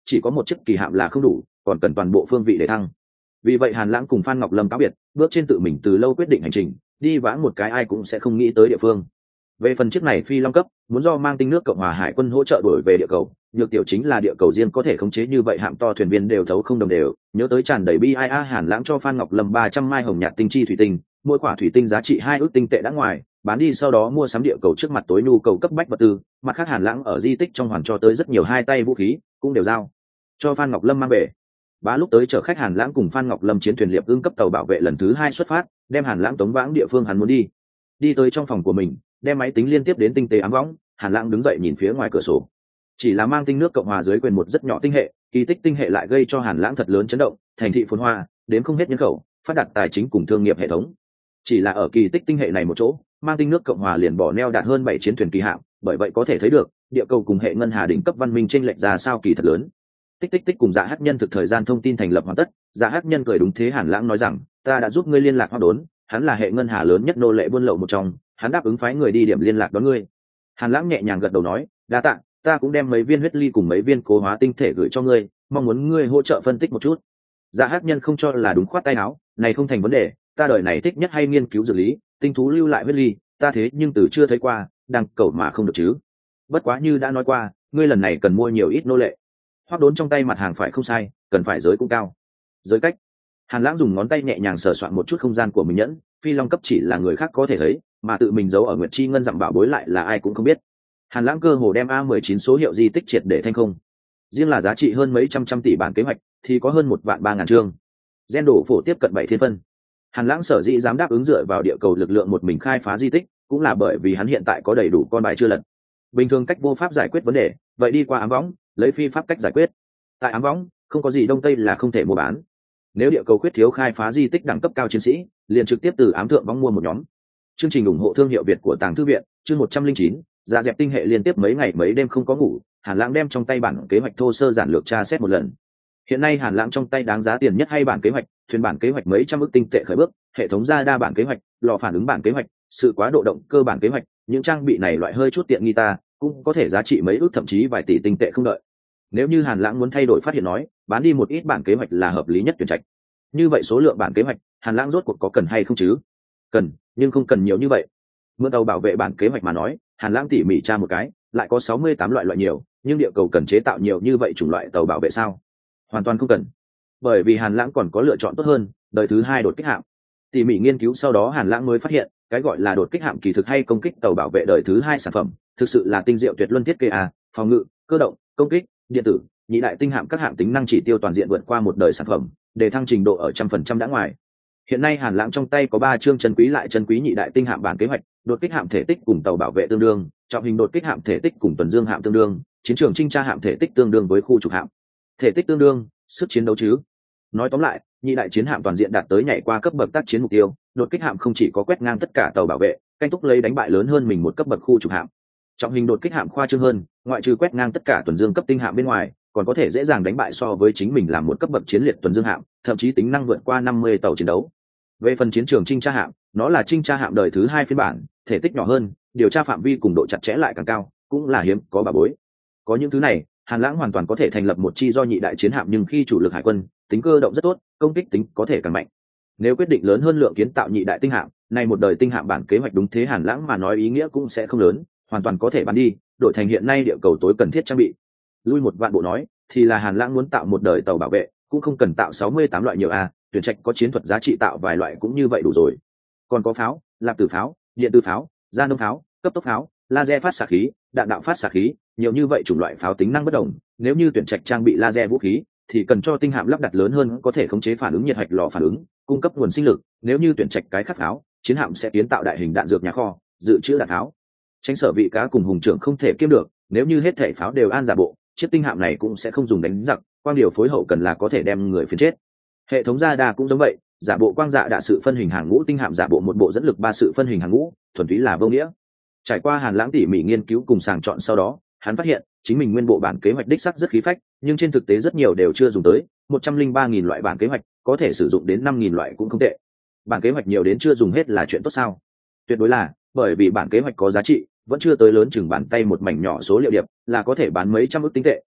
A: chỉ có một chiếc kỳ hạm là không đủ, còn cần toàn bộ phương vị để thăng. Vì vậy Hàn Lãng cùng Phan Ngọc Lâm cáo biệt, bước trên tự mình từ lâu quyết định hành trình, đi vãng một cái ai cũng sẽ không nghĩ tới địa phương. Về phần chiếc này phi long cấp, muốn do mang tinh nước Cộng hòa Hải quân hỗ trợ đổi về địa cầu, nhược tiểu chính là địa cầu riêng có thể khống chế như vậy hạm to thuyền viên đều thấu không đồng đều. Nhớ tới tràn đầy BIA, Hàn Lãng cho Phan Ngọc Lâm 300 mai hồng nhạt tinh chi thủy tinh, mỗi quả thủy tinh giá trị 2 ức tinh tệ đã ngoài, bán đi sau đó mua sắm địa cầu trước mặt tối nhu cầu cấp bách vật tư. Mặt khác Hàn Lãng ở di tích trong hoàn cho tới rất nhiều hai tay vũ khí, cũng đều giao cho Phan Ngọc Lâm mang về. Bá lúc tới chở khách Hàn Lãng cùng Phan Ngọc Lâm chiến thuyền Liệp Ưng cấp tàu bảo vệ lần thứ 2 xuất phát, đem Hàn Lãng tống vãng địa phương hắn muốn đi. Đi tới trong phòng của mình, đem máy tính liên tiếp đến tinh tế ám võng, Hàn Lãng đứng dậy nhìn phía ngoài cửa sổ. Chỉ là mang tinh nước Cộng hòa dưới quyền một rất nhỏ tinh hệ, kỳ tích tinh hệ lại gây cho Hàn Lãng thật lớn chấn động, thành thị phồn hoa, đến không hết nhân khẩu, phát đạt tài chính cùng thương nghiệp hệ thống. Chỉ là ở kỳ tích tinh hệ này một chỗ, mang tinh nước Cộng hòa liền bỏ neo đạt hơn 7 chiến thuyền kỳ hạm, bởi vậy có thể thấy được, địa cầu cùng hệ ngân hà đỉnh cấp văn minh chênh lệch ra sao kỳ thật lớn. Tích tích tích cùng Dạ Hắc Nhân thực thời gian thông tin thành lập hoàn tất, Dạ Hắc Nhân cười đúng thế. Hàn Lãng nói rằng, ta đã giúp ngươi liên lạc Hoắc Đốn, hắn là hệ ngân hà lớn nhất nô lệ buôn lậu một trong, hắn đáp ứng phái người đi điểm liên lạc đón ngươi. Hàn Lãng nhẹ nhàng gật đầu nói, đa tạ, ta cũng đem mấy viên huyết ly cùng mấy viên cố hóa tinh thể gửi cho ngươi, mong muốn ngươi hỗ trợ phân tích một chút. Dạ Hắc Nhân không cho là đúng, khoát tay áo, này không thành vấn đề, ta đời này thích nhất hay nghiên cứu dược lý, tinh thú lưu lại huyết ly, ta thế nhưng từ chưa thấy qua, đang cầu mà không được chứ. Bất quá như đã nói qua, ngươi lần này cần mua nhiều ít nô lệ. Hoắc Đốn trong tay mặt hàng phải không sai, cần phải giới cũng cao. Giới cách. Hàn Lãng dùng ngón tay nhẹ nhàng sờ soạn một chút không gian của mình nhẫn, phi long cấp chỉ là người khác có thể thấy, mà tự mình giấu ở Nguyệt Chi ngân dặm bảo bối lại là ai cũng không biết. Hàn Lãng cơ hồ đem A19 số hiệu di tích triệt để thanh không. Riêng là giá trị hơn mấy trăm tỷ bản kế hoạch thì có hơn 1.300.000 chương. Gen đổ phổ tiếp cận 7 thiên phân. Hàn Lãng sở dĩ dám đáp ứng dựa vào địa cầu lực lượng một mình khai phá di tích, cũng là bởi vì hắn hiện tại có đầy đủ con bài chưa lật. Bình thường cách vô pháp giải quyết vấn đề, vậy đi qua ám võng, lấy phi pháp cách giải quyết. Tại ám võng, không có gì đông tây là không thể mua bán. Nếu địa cầu khuyết thiếu khai phá di tích đẳng cấp cao chiến sĩ, liền trực tiếp từ ám thượng võng mua một nhóm. Chương trình ủng hộ thương hiệu Việt của Tàng Thư viện, chương 109, ra dẹp tinh hệ liên tiếp mấy ngày mấy đêm không có ngủ, Hàn Lãng đem trong tay bản kế hoạch thô sơ giản lược tra xét một lần. Hiện nay Hàn Lãng trong tay đáng giá tiền nhất hay bản kế hoạch, thuyền bản kế hoạch mấy trăm ức tinh tệ khởi bước, hệ thống ra đa bản kế hoạch, lò phản ứng bản kế hoạch, sự quá độ động cơ bản kế hoạch, những trang bị này loại hơi chút tiện nghi ta, cũng có thể giá trị mấy ức thậm chí vài tỷ tinh tệ không đợi. Nếu như Hàn Lãng muốn thay đổi phát hiện nói, bán đi một ít bản kế hoạch là hợp lý nhất tuyển trạch. Như vậy số lượng bản kế hoạch, Hàn Lãng rốt cuộc có cần hay không chứ? Cần, nhưng không cần nhiều như vậy. Mượn tàu bảo vệ bản kế hoạch mà nói, Hàn Lãng tỉ mỉ tra một cái, lại có 68 loại nhiều, nhưng địa cầu cần chế tạo nhiều như vậy chủng loại tàu bảo vệ sao? Hoàn toàn không cần. Bởi vì Hàn Lãng còn có lựa chọn tốt hơn, đời thứ 2 đột kích hạm. Tỉ mỉ nghiên cứu sau đó Hàn Lãng mới phát hiện, cái gọi là đột kích hạm kỳ thực hay công kích tàu bảo vệ đời thứ 2 sản phẩm, thực sự là tinh diệu tuyệt luân thiết kế phòng ngự, cơ động, công kích, điện tử, nhị đại tinh hạm các hạng tính năng chỉ tiêu toàn diện vượt qua một đời sản phẩm, để thăng trình độ ở 100% đã ngoài. Hiện nay Hàn Lãng trong tay có 3 chương chân quý nhị đại tinh hạm bản kế hoạch, đột kích hạm thể tích cùng tàu bảo vệ tương đương, trọng hình đột kích hạm thể tích cùng tuần dương hạm tương đương, chiến trường trinh tra hạm thể tích tương đương với khu trục hạm. Thể tích tương đương, sức chiến đấu chứ. Nói tóm lại, nhị đại chiến hạm toàn diện đạt tới nhảy qua cấp bậc tác chiến mục tiêu, đột kích hạm không chỉ có quét ngang tất cả tàu bảo vệ, canh túc lấy đánh bại lớn hơn mình một cấp bậc khu trục hạm. Trọng hình đột kích hạm khoa trương hơn, ngoại trừ quét ngang tất cả tuần dương cấp tinh hạm bên ngoài, còn có thể dễ dàng đánh bại so với chính mình làm một cấp bậc chiến liệt tuần dương hạm, thậm chí tính năng vượt qua 50 tàu chiến đấu. Về phần chiến trường trinh tra hạm, nó là trinh tra hạm đời thứ 2 phiên bản, thể tích nhỏ hơn, điều tra phạm vi cùng độ chặt chẽ lại càng cao, cũng là hiếm có bà bối. Có những thứ này, Hàn Lãng hoàn toàn có thể thành lập một chi do nhị đại chiến hạm, nhưng khi chủ lực hải quân, tính cơ động rất tốt, công kích tính có thể càng mạnh. Nếu quyết định lớn hơn lượng kiến tạo nhị đại tinh hạm, này một đời tinh hạm bản kế hoạch đúng thế Hàn Lãng mà nói ý nghĩa cũng sẽ không lớn, hoàn toàn có thể bán đi, đổi thành hiện nay địa cầu tối cần thiết trang bị. Lui một vạn bộ nói, thì là Hàn Lãng muốn tạo một đời tàu bảo vệ, cũng không cần tạo 68 loại nhiều tuyển trạch có chiến thuật giá trị tạo vài loại cũng như vậy đủ rồi. Còn có pháo, lạp tử pháo, điện tử pháo, gia nông pháo, cấp tốc pháo, laser phát xạ khí, đạn đạo phát xạ khí, nhiều như vậy chủng loại pháo tính năng bất đồng. Nếu như tuyển trạch trang bị laser vũ khí, thì cần cho tinh hạm lắp đặt lớn hơn, có thể khống chế phản ứng nhiệt hạch lò phản ứng, cung cấp nguồn sinh lực. Nếu như tuyển trạch cái khắc pháo, chiến hạm sẽ kiến tạo đại hình đạn dược nhà kho, dự trữ đạn pháo. Tránh sở vị cá cùng hùng trưởng không thể kiêm được, nếu như hết thể pháo đều an giả bộ, chiếc tinh hạm này cũng sẽ không dùng đánh giặc, quang điều phối hậu cần là có thể đem người phiến chết. Hệ thống radar cũng giống vậy, giả bộ quang dạ đạ sự phân hình hàng ngũ tinh hạm giả bộ một bộ dẫn lực 3 sự phân hình hàng ngũ, thuần túy là vô nghĩa. Trải qua Hàn Lãng tỉ mỉ nghiên cứu cùng sàng chọn sau đó, hắn phát hiện chính mình nguyên bộ bản kế hoạch đích sắc rất khí phách, nhưng trên thực tế rất nhiều đều chưa dùng tới, 103.000 loại bản kế hoạch, có thể sử dụng đến 5.000 loại cũng không tệ. Bản kế hoạch nhiều đến chưa dùng hết là chuyện tốt sao? Tuyệt đối là, bởi vì bản kế hoạch có giá trị, vẫn chưa tới lớn chừng bàn tay một mảnh nhỏ số liệu điệp, là có thể bán mấy trăm ức tinh tệ,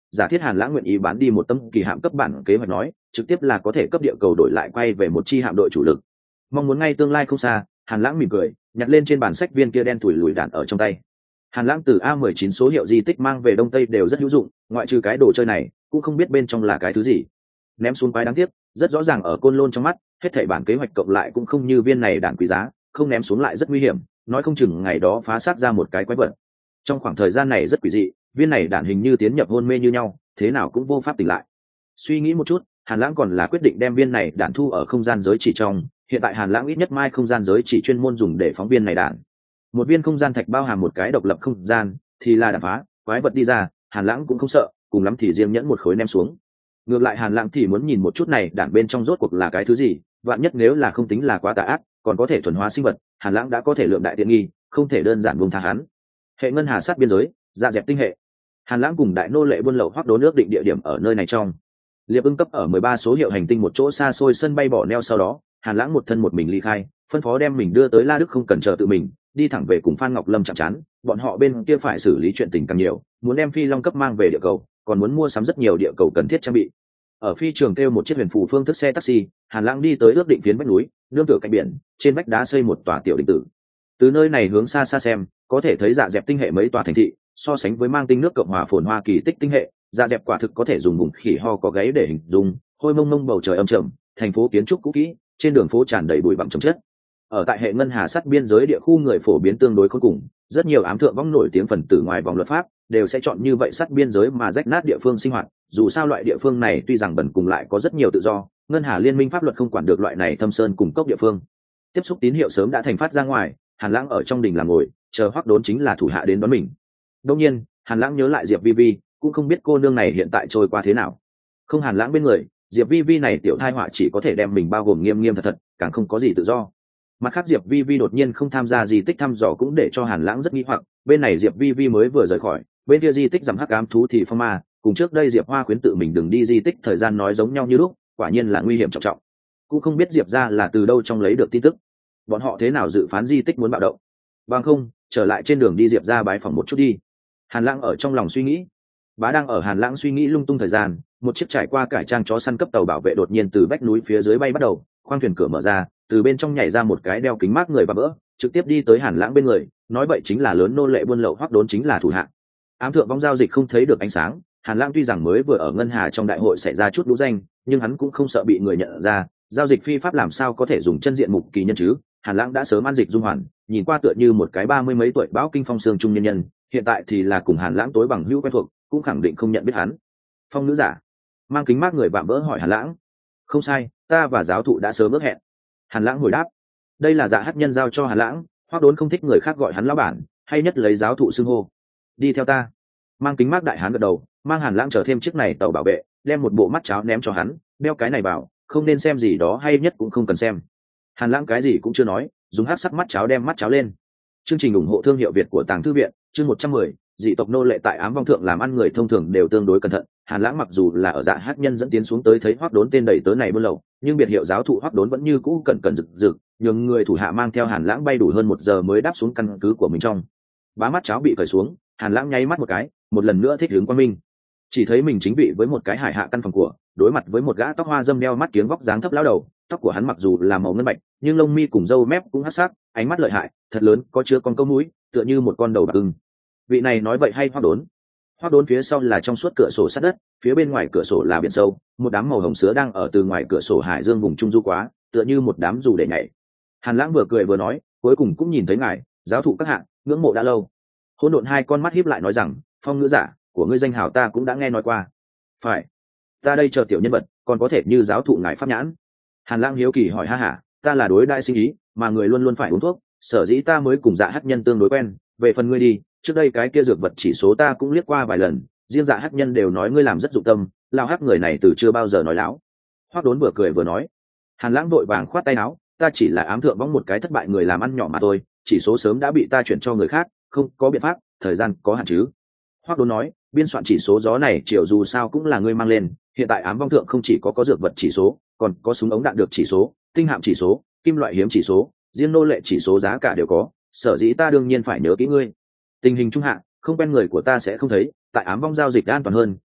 A: giả thiết Hàn Lãng nguyện ý bán đi một tấm kỳ hạm cấp bản kế hoạch nói, trực tiếp là có thể cấp địa cầu đổi lại quay về một chi hạm đội chủ lực. Mong muốn ngay tương lai không xa, Hàn Lãng mỉm cười, nhặt lên trên bản sách viên kia đen thủi lùi đạn ở trong tay. Hàn Lãng từ A19 số hiệu di tích mang về Đông Tây đều rất hữu dụng, ngoại trừ cái đồ chơi này, cũng không biết bên trong là cái thứ gì. Ném xuống quái đáng tiếc, rất rõ ràng ở Côn Lôn trong mắt, hết thảy bản kế hoạch cộng lại cũng không như viên này đạn quý giá, không ném xuống lại rất nguy hiểm, nói không chừng ngày đó phá xác ra một cái quái vật. Trong khoảng thời gian này rất quỷ dị, viên này đạn hình như tiến nhập hôn mê như nhau, thế nào cũng vô pháp tỉnh lại. Suy nghĩ một chút, Hàn Lãng còn là quyết định đem viên này đạn thu ở không gian giới chỉ trong. Hiện tại Hàn Lãng ít nhất mai không gian giới chỉ chuyên môn dùng để phóng viên này đạn. Một viên không gian thạch bao hàm một cái độc lập không gian, thì là đạn phá, quái vật đi ra, Hàn Lãng cũng không sợ, cùng lắm thì riêng nhẫn một khối ném xuống. Ngược lại Hàn Lãng thì muốn nhìn một chút này đạn bên trong rốt cuộc là cái thứ gì, vạn nhất nếu là không tính là quá tà ác, còn có thể thuần hóa sinh vật, Hàn Lãng đã có thể lượng đại tiện nghi, không thể đơn giản buông tha hắn. Hệ ngân hà sát biên giới, dạ dẹp tinh hệ. Hàn Lãng cùng đại nô lệ buôn lậu Hoắc Đốn ước định địa điểm ở nơi này trong. Liệp Ưng cấp ở 13 số hiệu hành tinh một chỗ xa xôi sân bay bỏ neo, sau đó Hàn Lãng một thân một mình ly khai, phân phó đem mình đưa tới La Đức không cần chờ tự mình, đi thẳng về cùng Phan Ngọc Lâm chạm trán, bọn họ bên kia phải xử lý chuyện tình càng nhiều, muốn đem Phi Long cấp mang về địa cầu, còn muốn mua sắm rất nhiều địa cầu cần thiết trang bị. Ở phi trường kêu một chiếc huyền phù phương thức xe taxi, Hàn Lãng đi tới ước định phiến vách núi, nương tựa cạnh biển, trên vách đá xây một tòa tiểu đình tử. Từ nơi này hướng xa xa xem, có thể thấy dạ dẹp tinh hệ mấy tòa thành thị, so sánh với mang tinh nước Cộng hòa phồn hoa kỳ tích tinh hệ, dạ dẹp quả thực có thể dùng bụng khỉ ho có gáy để hình dung, hôi mông mông bầu trời âm trầm, thành phố kiến trúc cũ kỹ, trên đường phố tràn đầy bụi bặm chồng chất. Ở tại hệ ngân hà sắt biên giới địa khu người phổ biến tương đối khôn cùng, rất nhiều ám thượng vong nổi tiếng phần tử ngoài vòng luật pháp đều sẽ chọn như vậy sắt biên giới mà rách nát địa phương sinh hoạt. Dù sao loại địa phương này tuy rằng bẩn cùng lại có rất nhiều tự do, ngân hà liên minh pháp luật không quản được loại này thâm sơn cùng cốc địa phương. Tiếp xúc tín hiệu sớm đã thành phát ra ngoài, Hàn Lãng ở trong đình làm ngồi, chờ Hoắc Đốn chính là thủ hạ đến đón mình. Đương nhiên, Hàn Lãng nhớ lại Diệp Vi Vi, cũng không biết cô nương này hiện tại trôi qua thế nào. Không Hàn Lãng bên người, Diệp Vi Vi này tiểu thai họa chỉ có thể đem mình bao gồm nghiêm nghiêm thật thật, càng không có gì tự do. Mặt khác Diệp Vi Vi đột nhiên không tham gia di tích thăm dò cũng để cho Hàn Lãng rất nghi hoặc, bên này Diệp Vi Vi mới vừa rời khỏi, bên kia di tích giảm hắc ám thú thì phong ma, cùng trước đây Diệp Hoa khuyến tự mình đừng đi di tích thời gian nói giống nhau như lúc, quả nhiên là nguy hiểm trọng trọng. Cũng không biết Diệp gia là từ đâu trong lấy được tin tức, bọn họ thế nào dự phán di tích muốn bạo động. Bằng không, trở lại trên đường đi Diệp gia bái phỏng một chút đi. Hàn Lãng ở trong lòng suy nghĩ. Bá đang ở Hàn Lãng suy nghĩ lung tung thời gian, một chiếc trải qua cải trang chó săn cấp tàu bảo vệ đột nhiên từ vách núi phía dưới bay bắt đầu, khoang thuyền cửa mở ra, từ bên trong nhảy ra một cái đeo kính mát người và vỡ, trực tiếp đi tới Hàn Lãng bên người, nói vậy chính là lớn nô lệ buôn lậu Hoắc Đốn chính là thủ hạ. Ám thượng vong giao dịch không thấy được ánh sáng, Hàn Lãng tuy rằng mới vừa ở ngân hà trong đại hội xảy ra chút lũ danh, nhưng hắn cũng không sợ bị người nhận ra, giao dịch phi pháp làm sao có thể dùng chân diện mục kỳ nhân chứ. Hàn Lãng đã sớm ăn dịch dung hoàn, nhìn qua tựa như một cái 30 mấy tuổi bão kinh phong sương trung nhân nhân, hiện tại thì là cùng Hàn Lãng tối bằng hữu quen thuộc, cũng khẳng định không nhận biết hắn. Phong nữ giả mang kính mát người vạm vỡ hỏi Hàn Lãng. Không sai, ta và giáo thụ đã sớm ước hẹn. Hàn Lãng hồi đáp. Đây là Dạ Hắc Nhân giao cho Hàn Lãng, Hoắc Đốn không thích người khác gọi hắn lão bản, hay nhất lấy giáo thụ xưng hô. Đi theo ta. Mang kính mát đại hán gật đầu, mang Hàn Lãng chờ thêm chiếc này tàu bảo vệ, đem một bộ mắt cháo ném cho hắn, đeo cái này vào, không nên xem gì đó hay nhất cũng không cần xem. Hàn Lãng cái gì cũng chưa nói, dùng hắc sắc mắt cháo đem mắt cháo lên. Chương trình ủng hộ thương hiệu Việt của Tàng Thư viện, chương 110, dị tộc nô lệ tại ám vong thượng làm ăn người thông thường đều tương đối cẩn thận. Hàn Lãng mặc dù là ở Dạ Hắc Nhân dẫn tiến xuống tới thấy Hoắc Đốn tên đầy tớ này buôn lậu, nhưng biệt hiệu giáo thụ Hoắc Đốn vẫn như cũ cẩn cẩn rực rực, nhường người thủ hạ mang theo Hàn Lãng bay đủ hơn 1 giờ mới đáp xuống căn cứ của mình trong. Bá mắt cháo bị cởi xuống, Hàn Lãng nháy mắt một cái, một lần nữa thích hướng quang minh. Chỉ thấy mình chính vị với một cái hải hạ căn phòng của, đối mặt với một gã tóc hoa dâm đeo mắt kiếng vóc dáng thấp lão đầu, tóc của hắn mặc dù là màu ngân bạch, nhưng lông mi cùng râu mép cũng hắc sắc, ánh mắt lợi hại, thật lớn, có chứa con câu mũi, tựa như một con đầu bạc ưng. Vị này nói vậy hay Hoắc Đốn. Hoắc Đốn phía sau là trong suốt cửa sổ sắt đất, phía bên ngoài cửa sổ là biển sâu, một đám màu hồng sứa đang ở từ ngoài cửa sổ hải dương vùng trung du quá, tựa như một đám dù để nhảy. Hàn Lãng vừa cười vừa nói, cuối cùng cũng nhìn thấy ngài, giáo thụ các hạ, ngưỡng mộ đã lâu. Hỗn độn hai con mắt híp lại nói rằng, Phong ngữ giả của ngươi danh hào ta cũng đã nghe nói qua. Phải, ta đây chờ tiểu nhân vật, còn có thể như giáo thụ ngài pháp nhãn. Hàn Lãng hiếu kỳ hỏi ha hả, ta là đối đại sinh ý, mà người luôn luôn phải uống thuốc, sở dĩ ta mới cùng Dạ Hắc Nhân tương đối quen. Về phần ngươi đi, trước đây cái kia dược vật chỉ số ta cũng liếc qua vài lần, riêng Dạ Hắc Nhân đều nói ngươi làm rất dụng tâm, lao hắc người này từ chưa bao giờ nói láo. Hoắc Đốn vừa cười vừa nói. Hàn Lãng vội vàng khoát tay áo, ta chỉ là ám thượng võng một cái thất bại người làm ăn nhỏ mà thôi, chỉ số sớm đã bị ta chuyển cho người khác, không có biện pháp, thời gian có hạn chứ. Hoắc Đốn nói, biên soạn chỉ số gió này chiều dù sao cũng là ngươi mang lên, hiện tại ám vong thượng không chỉ có dược vật chỉ số, còn có súng ống đạn được chỉ số, tinh hạm chỉ số, kim loại hiếm chỉ số, riêng nô lệ chỉ số giá cả đều có, sở dĩ ta đương nhiên phải nhớ kỹ ngươi. Tình hình trung hạ, không quen người của ta sẽ không thấy, tại ám vong giao dịch an toàn hơn,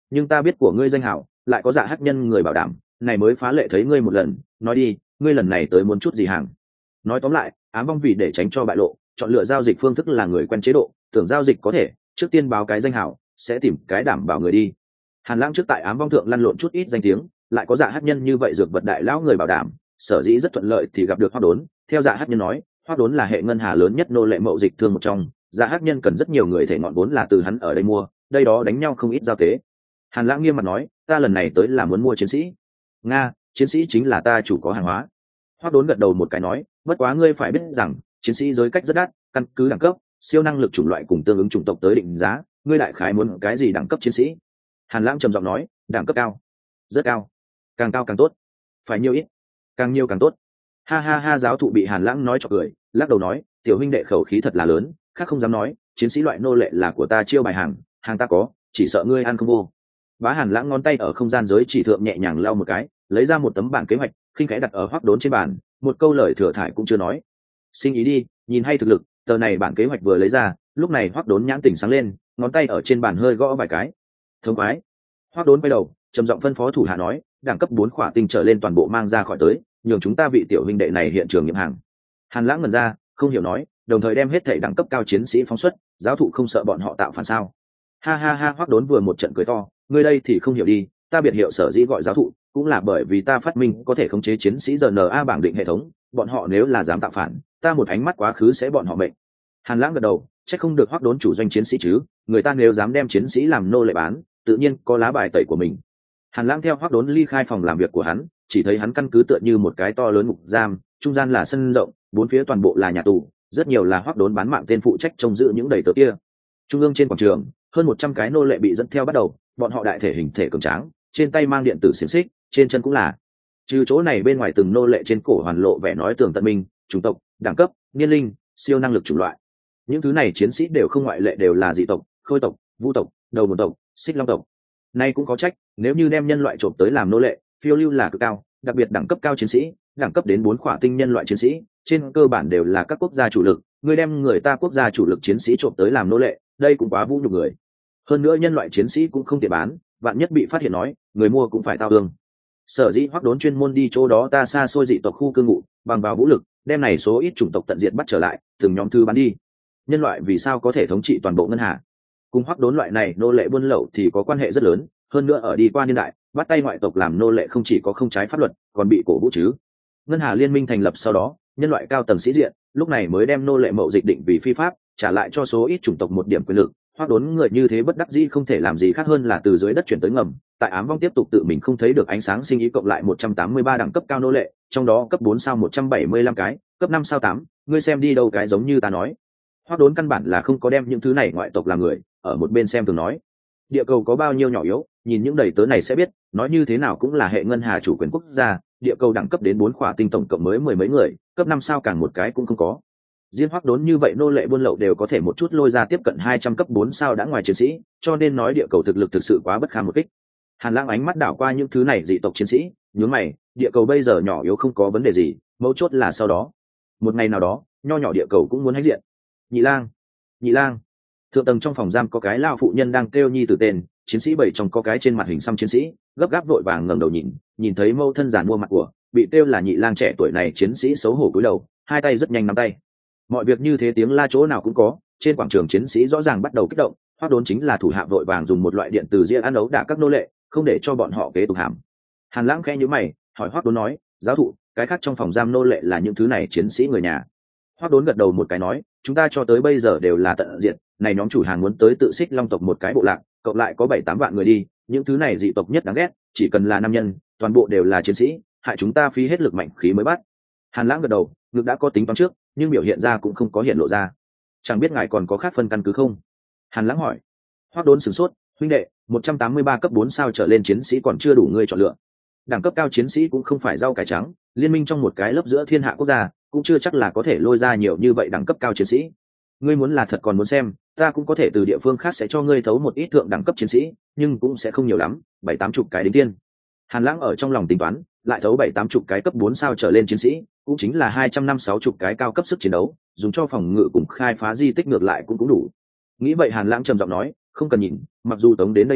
A: nhưng ta biết của ngươi danh hảo, lại có Dạ Hắc Nhân người bảo đảm, này mới phá lệ thấy ngươi một lần. Nói đi, ngươi lần này tới muốn chút gì hàng? Nói tóm lại, ám vong vì để tránh cho bại lộ, chọn lựa giao dịch phương thức là người quen chế độ, tưởng giao dịch có thể trước tiên báo cái danh hảo, sẽ tìm cái đảm bảo người đi. Hàn Lãng trước tại ám vong thượng lăn lộn chút ít danh tiếng, lại có Dạ Hắc Nhân như vậy dược vật đại lão người bảo đảm, sở dĩ rất thuận lợi thì gặp được Hoắc Đốn. Theo Dạ Hắc Nhân nói, Hoắc Đốn là hệ ngân hà lớn nhất nô lệ mậu dịch thương một trong, Dạ Hắc Nhân cần rất nhiều người thể ngọn vốn là từ hắn ở đây mua, đây đó đánh nhau không ít giao tế. Hàn Lãng nghiêm mặt nói, ta lần này tới là muốn mua chiến sĩ. Nga, chiến sĩ chính là ta chủ có hàng hóa. Hoắc Đốn gật đầu một cái nói, bất quá ngươi phải biết rằng chiến sĩ giới cách rất đắt, căn cứ đẳng cấp, siêu năng lực chủng loại cùng tương ứng chủng tộc tới định giá, ngươi đại khái muốn cái gì đẳng cấp chiến sĩ? Hàn Lãng trầm giọng nói, đẳng cấp cao, rất cao, càng cao càng tốt, phải nhiều ít, càng nhiều càng tốt. Ha ha ha, giáo thụ bị Hàn Lãng nói cho cười, lắc đầu nói, tiểu huynh đệ khẩu khí thật là lớn, khác không dám nói, chiến sĩ loại nô lệ là của ta chiêu bài hàng, hàng ta có, chỉ sợ ngươi ăn không vô. Bá Hàn Lãng ngón tay ở không gian giới chỉ thượng nhẹ nhàng lau một cái, lấy ra một tấm bản kế hoạch, khinh khẽ đặt ở Hoắc Đốn trên bàn, một câu lời thừa thải cũng chưa nói. Sinh ý đi, nhìn hay thực lực, tờ này bản kế hoạch vừa lấy ra, lúc này Hoắc Đốn nhãn tỉnh sáng lên, ngón tay ở trên bàn hơi gõ vài cái. Thông khoái. Hoắc Đốn quay đầu, trầm giọng phân phó thủ hạ nói, đẳng cấp 4 khỏa tinh trở lên toàn bộ mang ra khỏi tới, nhường chúng ta vị tiểu huynh đệ này hiện trường nghiệm hàng. Hàn Lãng ngẩn ra, không hiểu nói, đồng thời đem hết thảy đẳng cấp cao chiến sĩ phóng xuất, giáo thụ không sợ bọn họ tạo phản sao? Ha ha ha, Hoắc Đốn vừa một trận cười to, ngươi đây thì không hiểu đi, ta biệt hiệu sở dĩ gọi giáo thụ, cũng là bởi vì ta phát minh có thể khống chế chiến sĩ RNA bảng định hệ thống, bọn họ nếu là dám tạo phản, ta một ánh mắt quá khứ sẽ bọn họ mệnh. Hàn Lãng gật đầu, chắc không được Hoắc Đốn chủ doanh chiến sĩ chứ, người ta nếu dám đem chiến sĩ làm nô lệ bán, tự nhiên có lá bài tẩy của mình. Hàn Lãng theo Hoắc Đốn ly khai phòng làm việc của hắn, chỉ thấy hắn căn cứ tựa như một cái to lớn ngục giam, trung gian là sân rộng, bốn phía toàn bộ là nhà tù, rất nhiều là Hoắc Đốn bán mạng tên phụ trách trông giữ những đầy tớ kia. Trung ương trên quảng trường, hơn 100 cái nô lệ bị dẫn theo bắt đầu, bọn họ đại thể hình thể cường tráng, trên tay mang điện tử xiềng xích, trên chân cũng là. Trừ chỗ này bên ngoài từng nô lệ trên cổ hoàn lộ vẻ nói tường tận minh, chủng tộc, đẳng cấp, niên linh, siêu năng lực chủng loại. Những thứ này chiến sĩ đều không ngoại lệ đều là dị tộc, khôi tộc, vu tộc, đầu một tộc, xích long tộc. Nay cũng có trách, nếu như đem nhân loại trộm tới làm nô lệ, phiêu lưu là cực cao, đặc biệt đẳng cấp cao chiến sĩ, đẳng cấp đến 4 khỏa tinh nhân loại chiến sĩ, trên cơ bản đều là các quốc gia chủ lực, người đem người ta quốc gia chủ lực chiến sĩ trộm tới làm nô lệ, đây cũng quá vũ nhục người. Hơn nữa nhân loại chiến sĩ cũng không tiện bán, vạn nhất bị phát hiện nói, người mua cũng phải tao tương. Sở dĩ Hoắc Đốn chuyên môn đi chỗ đó ta xa xôi dị tộc khu cư ngụ, bằng vào vũ lực, đem này số ít chủng tộc tận diệt bắt trở lại, từng nhóm thư bán đi. Nhân loại vì sao có thể thống trị toàn bộ ngân hà? Cùng Hoắc Đốn loại này nô lệ buôn lậu thì có quan hệ rất lớn, hơn nữa ở đi qua niên đại, bắt tay ngoại tộc làm nô lệ không chỉ có không trái pháp luật, còn bị cổ vũ chứ. Ngân hà liên minh thành lập sau đó, nhân loại cao tầng sĩ diện, lúc này mới đem nô lệ mậu dịch định vì phi pháp, trả lại cho số ít chủng tộc một điểm quyền lực. Hoắc Đốn người như thế bất đắc dĩ không thể làm gì khác hơn là từ dưới đất chuyển tới ngầm, tại ám vong tiếp tục tự mình không thấy được ánh sáng sinh ý cộng lại 183 đẳng cấp cao nô lệ, trong đó cấp 4 sao 175 cái, cấp 5 sao 8, ngươi xem đi đâu cái giống như ta nói. Hoắc Đốn căn bản là không có đem những thứ này ngoại tộc làm người, ở một bên xem thường nói, địa cầu có bao nhiêu nhỏ yếu, nhìn những đầy tớ này sẽ biết, nói như thế nào cũng là hệ ngân hà chủ quyền quốc gia, địa cầu đẳng cấp đến 4 khỏa tinh tổng cộng mới 10 mấy người, cấp 5 sao càng một cái cũng không có. Riêng Hoắc Đốn như vậy nô lệ buôn lậu đều có thể một chút lôi ra tiếp cận 200 cấp 4 sao đã ngoài chiến sĩ, cho nên nói địa cầu thực lực thực sự quá bất kham một kích. Hàn Lãng ánh mắt đảo qua những thứ này dị tộc chiến sĩ, nhướng mày, địa cầu bây giờ nhỏ yếu không có vấn đề gì, mấu chốt là sau đó, một ngày nào đó, nho nhỏ địa cầu cũng muốn hãnh diện. Nhị lang, nhị lang. Thượng tầng trong phòng giam có cái lao phụ nhân đang kêu nhi tử tên, chiến sĩ bảy trong có cái trên mặt hình xăm chiến sĩ, gấp gáp vội vàng ngẩng đầu nhìn thấy mâu thân giàn mua mặt của, bị kêu là nhị lang trẻ tuổi này chiến sĩ xấu hổ cúi đầu, hai tay rất nhanh nắm tay. Mọi việc như thế tiếng la chỗ nào cũng có, trên quảng trường chiến sĩ rõ ràng bắt đầu kích động, Hoắc Đốn chính là thủ hạ vội vàng dùng một loại điện từ ria ăn ấu đả các nô lệ, không để cho bọn họ kế tục hàm. Hàn Lãng khẽ nhíu mày, hỏi Hoắc Đốn nói, giáo thụ, cái khác trong phòng giam nô lệ là những thứ này chiến sĩ người nhà? Hoắc Đốn gật đầu một cái nói, chúng ta cho tới bây giờ đều là tận diện, này nhóm chủ hàng muốn tới tự xích long tộc một cái bộ lạc, cộng lại có 7-8 vạn người đi, những thứ này dị tộc nhất đáng ghét, chỉ cần là nam nhân, toàn bộ đều là chiến sĩ, hại chúng ta phí hết lực mạnh khí mới bắt. Hàn Lãng gật đầu, ngực đã có tính toán trước, nhưng biểu hiện ra cũng không có hiện lộ ra. Chẳng biết ngài còn có khác phân căn cứ không? Hàn Lãng hỏi. Hoắc Đốn sửng sốt, huynh đệ, 183 cấp 4 sao trở lên chiến sĩ còn chưa đủ ngươi chọn lựa. Đẳng cấp cao chiến sĩ cũng không phải rau cải trắng, liên minh trong một cái lớp giữa thiên hạ quốc gia, cũng chưa chắc là có thể lôi ra nhiều như vậy đẳng cấp cao chiến sĩ. Ngươi muốn là thật còn muốn xem, ta cũng có thể từ địa phương khác sẽ cho ngươi thấu một ít thượng đẳng cấp chiến sĩ, nhưng cũng sẽ không nhiều lắm, 7-80 cái đính tiên. Hàn Lãng ở trong lòng tính toán, lại thấu 7-80 cái cấp 4 sao trở lên chiến sĩ, cũng chính là 250-60 cái cao cấp sức chiến đấu, dùng cho phòng ngự cùng khai phá di tích ngược lại cũng đủ. Nghĩ vậy Hàn Lãng trầm giọng nói, không cần nhìn, mặc dù tống đến đây đi,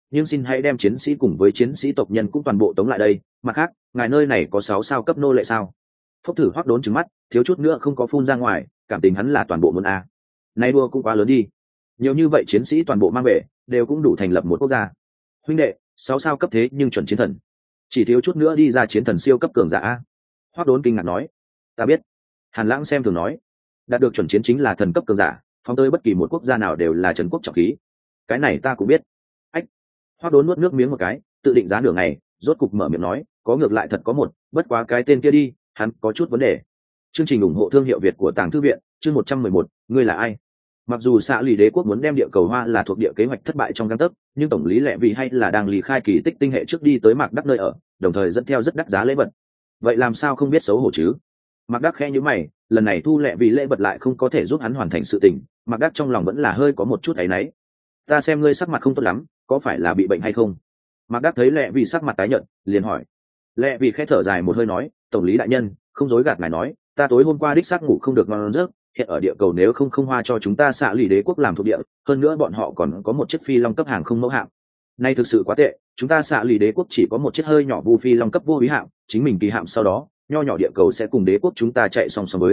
A: nhưng xin hãy đem chiến sĩ cùng với chiến sĩ tộc nhân cũng toàn bộ tống lại đây. Mặt khác, ngài nơi này có 6 sao cấp nô lệ sao? Phốc Thử Hoắc Đốn trừng mắt, thiếu chút nữa không có phun ra ngoài, cảm tình hắn là toàn bộ muốn a. Nay đua cũng quá lớn đi. Nhiều như vậy chiến sĩ toàn bộ mang về, đều cũng đủ thành lập một quốc gia. Huynh đệ, 6 sao cấp thế nhưng chuẩn chiến thần. Chỉ thiếu chút nữa đi ra chiến thần siêu cấp cường giả a. Hoắc Đốn kinh ngạc nói, ta biết. Hàn Lãng xem thường nói, đạt được chuẩn chiến chính là thần cấp cường giả, phóng tới bất kỳ một quốc gia nào đều là trấn quốc trọng khí. Cái này ta cũng biết. Ách. Hoắc Đốn nuốt nước miếng một cái, tự định giá nửa ngày, rốt cục mở miệng nói, có ngược lại thật có một, bất quá cái tên kia đi, hắn có chút vấn đề. Chương trình ủng hộ thương hiệu Việt của Tàng Thư viện, chương 111, ngươi là ai? Mặc dù xạ lì đế quốc muốn đem địa cầu hoa là thuộc địa kế hoạch thất bại trong gang tấc, nhưng tổng lý lệ vì hay là đang lì khai kỳ tích tinh hệ trước đi tới Mạc Đắc nơi ở, đồng thời dẫn theo rất đắt giá lễ vật. Vậy làm sao không biết xấu hổ chứ? Mạc Đắc khẽ nhíu mày, lần này thu lệ vì lễ vật lại không có thể giúp hắn hoàn thành sự tình, Mạc Đắc trong lòng vẫn là hơi có một chút áy náy. Ta xem ngươi sắc mặt không tốt lắm, có phải là bị bệnh hay không? Mạc Đắc thấy lệ vì sắc mặt tái nhợt, liền hỏi. Lệ vì khẽ thở dài một hơi nói, tổng lý đại nhân, không dối gạt ngài nói, ta tối hôm qua đích xác ngủ không được ngon giấc, hiện ở địa cầu nếu không hoa cho chúng ta xạ lì đế quốc làm thuộc địa, hơn nữa bọn họ còn có một chiếc phi long cấp hàng không mẫu hạm. Nay thực sự quá tệ, chúng ta xạ lì đế quốc chỉ có một chiếc hơi nhỏ vu phi long cấp vô úy hạm, chính mình kỳ hạm sau đó, nho nhỏ địa cầu sẽ cùng đế quốc chúng ta chạy song song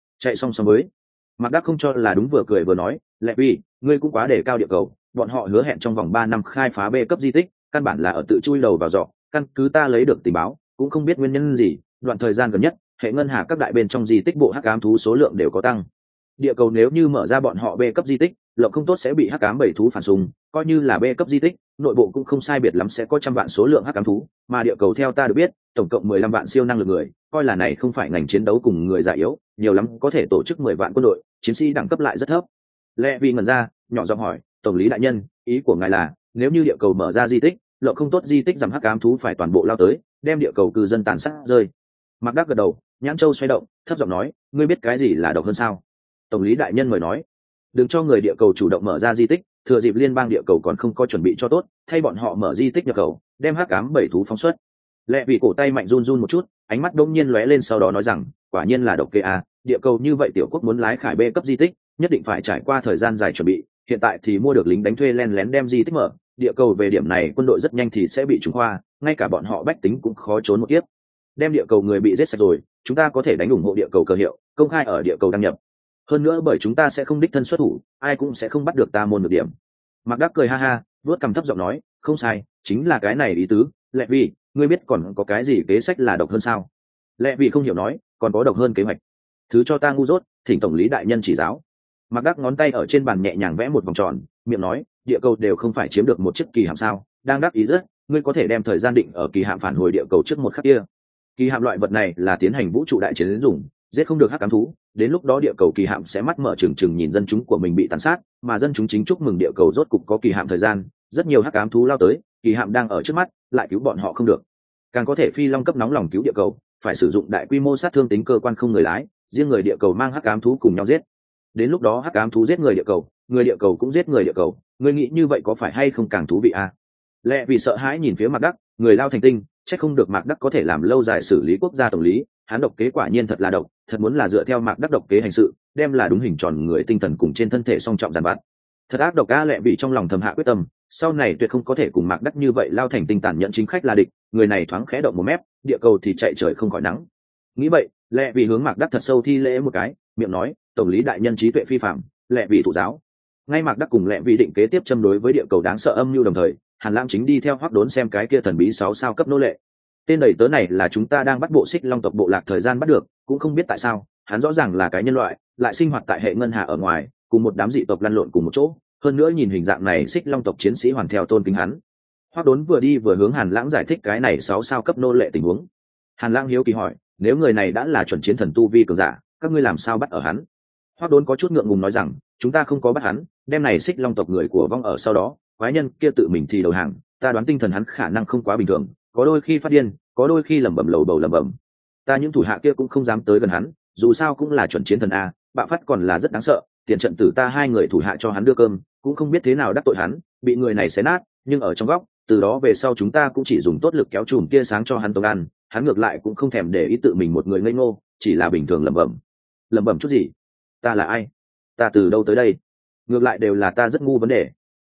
A: với. Mạc Đắc không cho là đúng, vừa cười vừa nói, lệ vì, ngươi cũng quá đề cao địa cầu, bọn họ hứa hẹn trong vòng 3 năm khai phá B cấp di tích, căn bản là ở tự chui đầu vào giỏ, căn cứ ta lấy được tình báo, cũng không biết nguyên nhân gì, đoạn thời gian gần nhất, hệ ngân hà các đại bên trong di tích bộ hắc ám thú số lượng đều có tăng. Địa cầu nếu như mở ra bọn họ B cấp di tích, lộng không tốt sẽ bị hắc ám 7 thú phản xung, coi như là B cấp di tích, nội bộ cũng không sai biệt lắm sẽ có trăm vạn số lượng hắc ám thú, mà địa cầu theo ta được biết, tổng cộng 15 vạn siêu năng lực người, coi là này không phải ngành chiến đấu cùng người già yếu, nhiều lắm có thể tổ chức 10 vạn quân đội, chiến sĩ đẳng cấp lại rất thấp. Lệ vì ngẩn ra, nhỏ giọng hỏi, tổng lý đại nhân, ý của ngài là, nếu như địa cầu mở ra di tích, lộng không tốt di tích giảm hắc ám thú phải toàn bộ lao tới, đem địa cầu cư dân tàn sát rơi. Mạc Đắc gật đầu, nhãn châu xoay động, thấp giọng nói, ngươi biết cái gì là độc hơn sao? Tổng lý đại nhân mời nói, đừng cho người địa cầu chủ động mở ra di tích, thừa dịp liên bang địa cầu còn không có chuẩn bị cho tốt, thay bọn họ mở di tích nhập cầu, đem hắc ám 7 thú phóng xuất. Lệ vì cổ tay mạnh run run một chút, ánh mắt đông nhiên lóe lên, sau đó nói rằng, quả nhiên là độc kê a, địa cầu như vậy tiểu quốc muốn lái khải B cấp di tích, nhất định phải trải qua thời gian dài chuẩn bị, hiện tại thì mua được lính đánh thuê len lén đem di tích mở, địa cầu về điểm này quân đội rất nhanh thì sẽ bị trúng khoa, ngay cả bọn họ bách tính cũng khó trốn một kiếp. Đem địa cầu người bị giết sạch rồi, chúng ta có thể đánh ủng hộ địa cầu cờ hiệu, công khai ở địa cầu đăng nhập. Hơn nữa bởi chúng ta sẽ không đích thân xuất thủ, ai cũng sẽ không bắt được ta môn được điểm. Mạc Đắc cười ha ha, vuốt cằm thấp giọng nói, không sai, chính là cái này ý tứ. Lệ vì, ngươi biết còn có cái gì kế sách là độc hơn sao? Lệ vì không hiểu nói, còn có độc hơn kế hoạch. Thứ cho ta ngu dốt, thỉnh tổng lý đại nhân chỉ giáo. Mạc Đắc ngón tay ở trên bàn nhẹ nhàng vẽ một vòng tròn, miệng nói, địa cầu đều không phải chiếm được một chiếc kỳ hạm sao? Đang đắc ý rất, ngươi có thể đem thời gian định ở kỳ hạm phản hồi địa cầu trước một khắc kia. Kỳ hạm loại vật này là tiến hành vũ trụ đại chiến dùng, giết không được hắc ám thú, đến lúc đó địa cầu kỳ hạm sẽ mắt mở trừng trừng nhìn dân chúng của mình bị tàn sát, mà dân chúng chính chúc mừng địa cầu rốt cục có kỳ hạm thời gian, rất nhiều hắc ám thú lao tới, kỳ hạm đang ở trước mắt, lại cứu bọn họ không được. Càng có thể phi long cấp nóng lòng cứu địa cầu, phải sử dụng đại quy mô sát thương tính cơ quan không người lái, riêng người địa cầu mang hắc ám thú cùng nhau giết. Đến lúc đó hắc ám thú giết người địa cầu cũng giết người địa cầu, ngươi nghĩ như vậy có phải hay không càng thú vị a? Lệ vì sợ hãi nhìn phía Mạc Đắc, người lao thành tinh, chắc không được Mạc Đắc có thể làm lâu dài xử lý quốc gia tổng lý, hắn độc kế quả nhiên thật là độc, thật muốn là dựa theo Mạc Đắc độc kế hành sự, đem là đúng hình tròn người tinh thần cùng trên thân thể song trọng giàn vặt. Thật ác độc a. Lệ vì trong lòng thầm hạ quyết tâm, sau này tuyệt không có thể cùng Mạc Đắc như vậy lao thành tinh tàn nhận chính khách là địch, người này thoáng khẽ động một mép, địa cầu thì chạy trời không khỏi nắng. Nghĩ vậy, Lệ vì hướng Mạc Đắc thật sâu thi lễ một cái, miệng nói, tổng lý đại nhân trí tuệ phi phạm, Lệ vì thụ giáo. Ngay Mạc Đắc cùng Lệ vì định kế tiếp châm đối với địa cầu đáng sợ âm mưu đồng thời, Hàn Lãng chính đi theo Hoắc Đốn xem cái kia thần bí 6 sao cấp nô lệ. Tên đầy tớ này là chúng ta đang bắt bộ Xích Long tộc bộ lạc thời gian bắt được, cũng không biết tại sao, hắn rõ ràng là cái nhân loại, lại sinh hoạt tại hệ ngân hà ở ngoài, cùng một đám dị tộc lăn lộn cùng một chỗ, hơn nữa nhìn hình dạng này Xích Long tộc chiến sĩ hoàn theo tôn kính hắn. Hoắc Đốn vừa đi vừa hướng Hàn Lãng giải thích cái này 6 sao cấp nô lệ tình huống. Hàn Lãng hiếu kỳ hỏi, nếu người này đã là chuẩn chiến thần tu vi cường giả, các ngươi làm sao bắt ở hắn? Hoắc Đốn có chút ngượng ngùng nói rằng, chúng ta không có bắt hắn, đem này Xích Long tộc người của vong ở sau đó, quái nhân kia tự mình thì đầu hàng, ta đoán tinh thần hắn khả năng không quá bình thường, có đôi khi phát điên, có đôi khi lẩm bẩm lầu bầu lẩm bẩm. Ta những thủ hạ kia cũng không dám tới gần hắn, dù sao cũng là chuẩn chiến thần a, bạo phát còn là rất đáng sợ, tiền trận tử ta 2 người thủ hạ cho hắn đưa cơm, cũng không biết thế nào đắc tội hắn, bị người này xé nát, nhưng ở trong góc, từ đó về sau chúng ta cũng chỉ dùng tốt lực kéo chùm tia sáng cho hắn tống ăn, hắn ngược lại cũng không thèm để ý tự mình một người ngây ngô, chỉ là bình thường lẩm bẩm. Lẩm bẩm chút gì? Ta là ai? Ta từ đâu tới đây? Ngược lại đều là ta rất ngu vấn đề.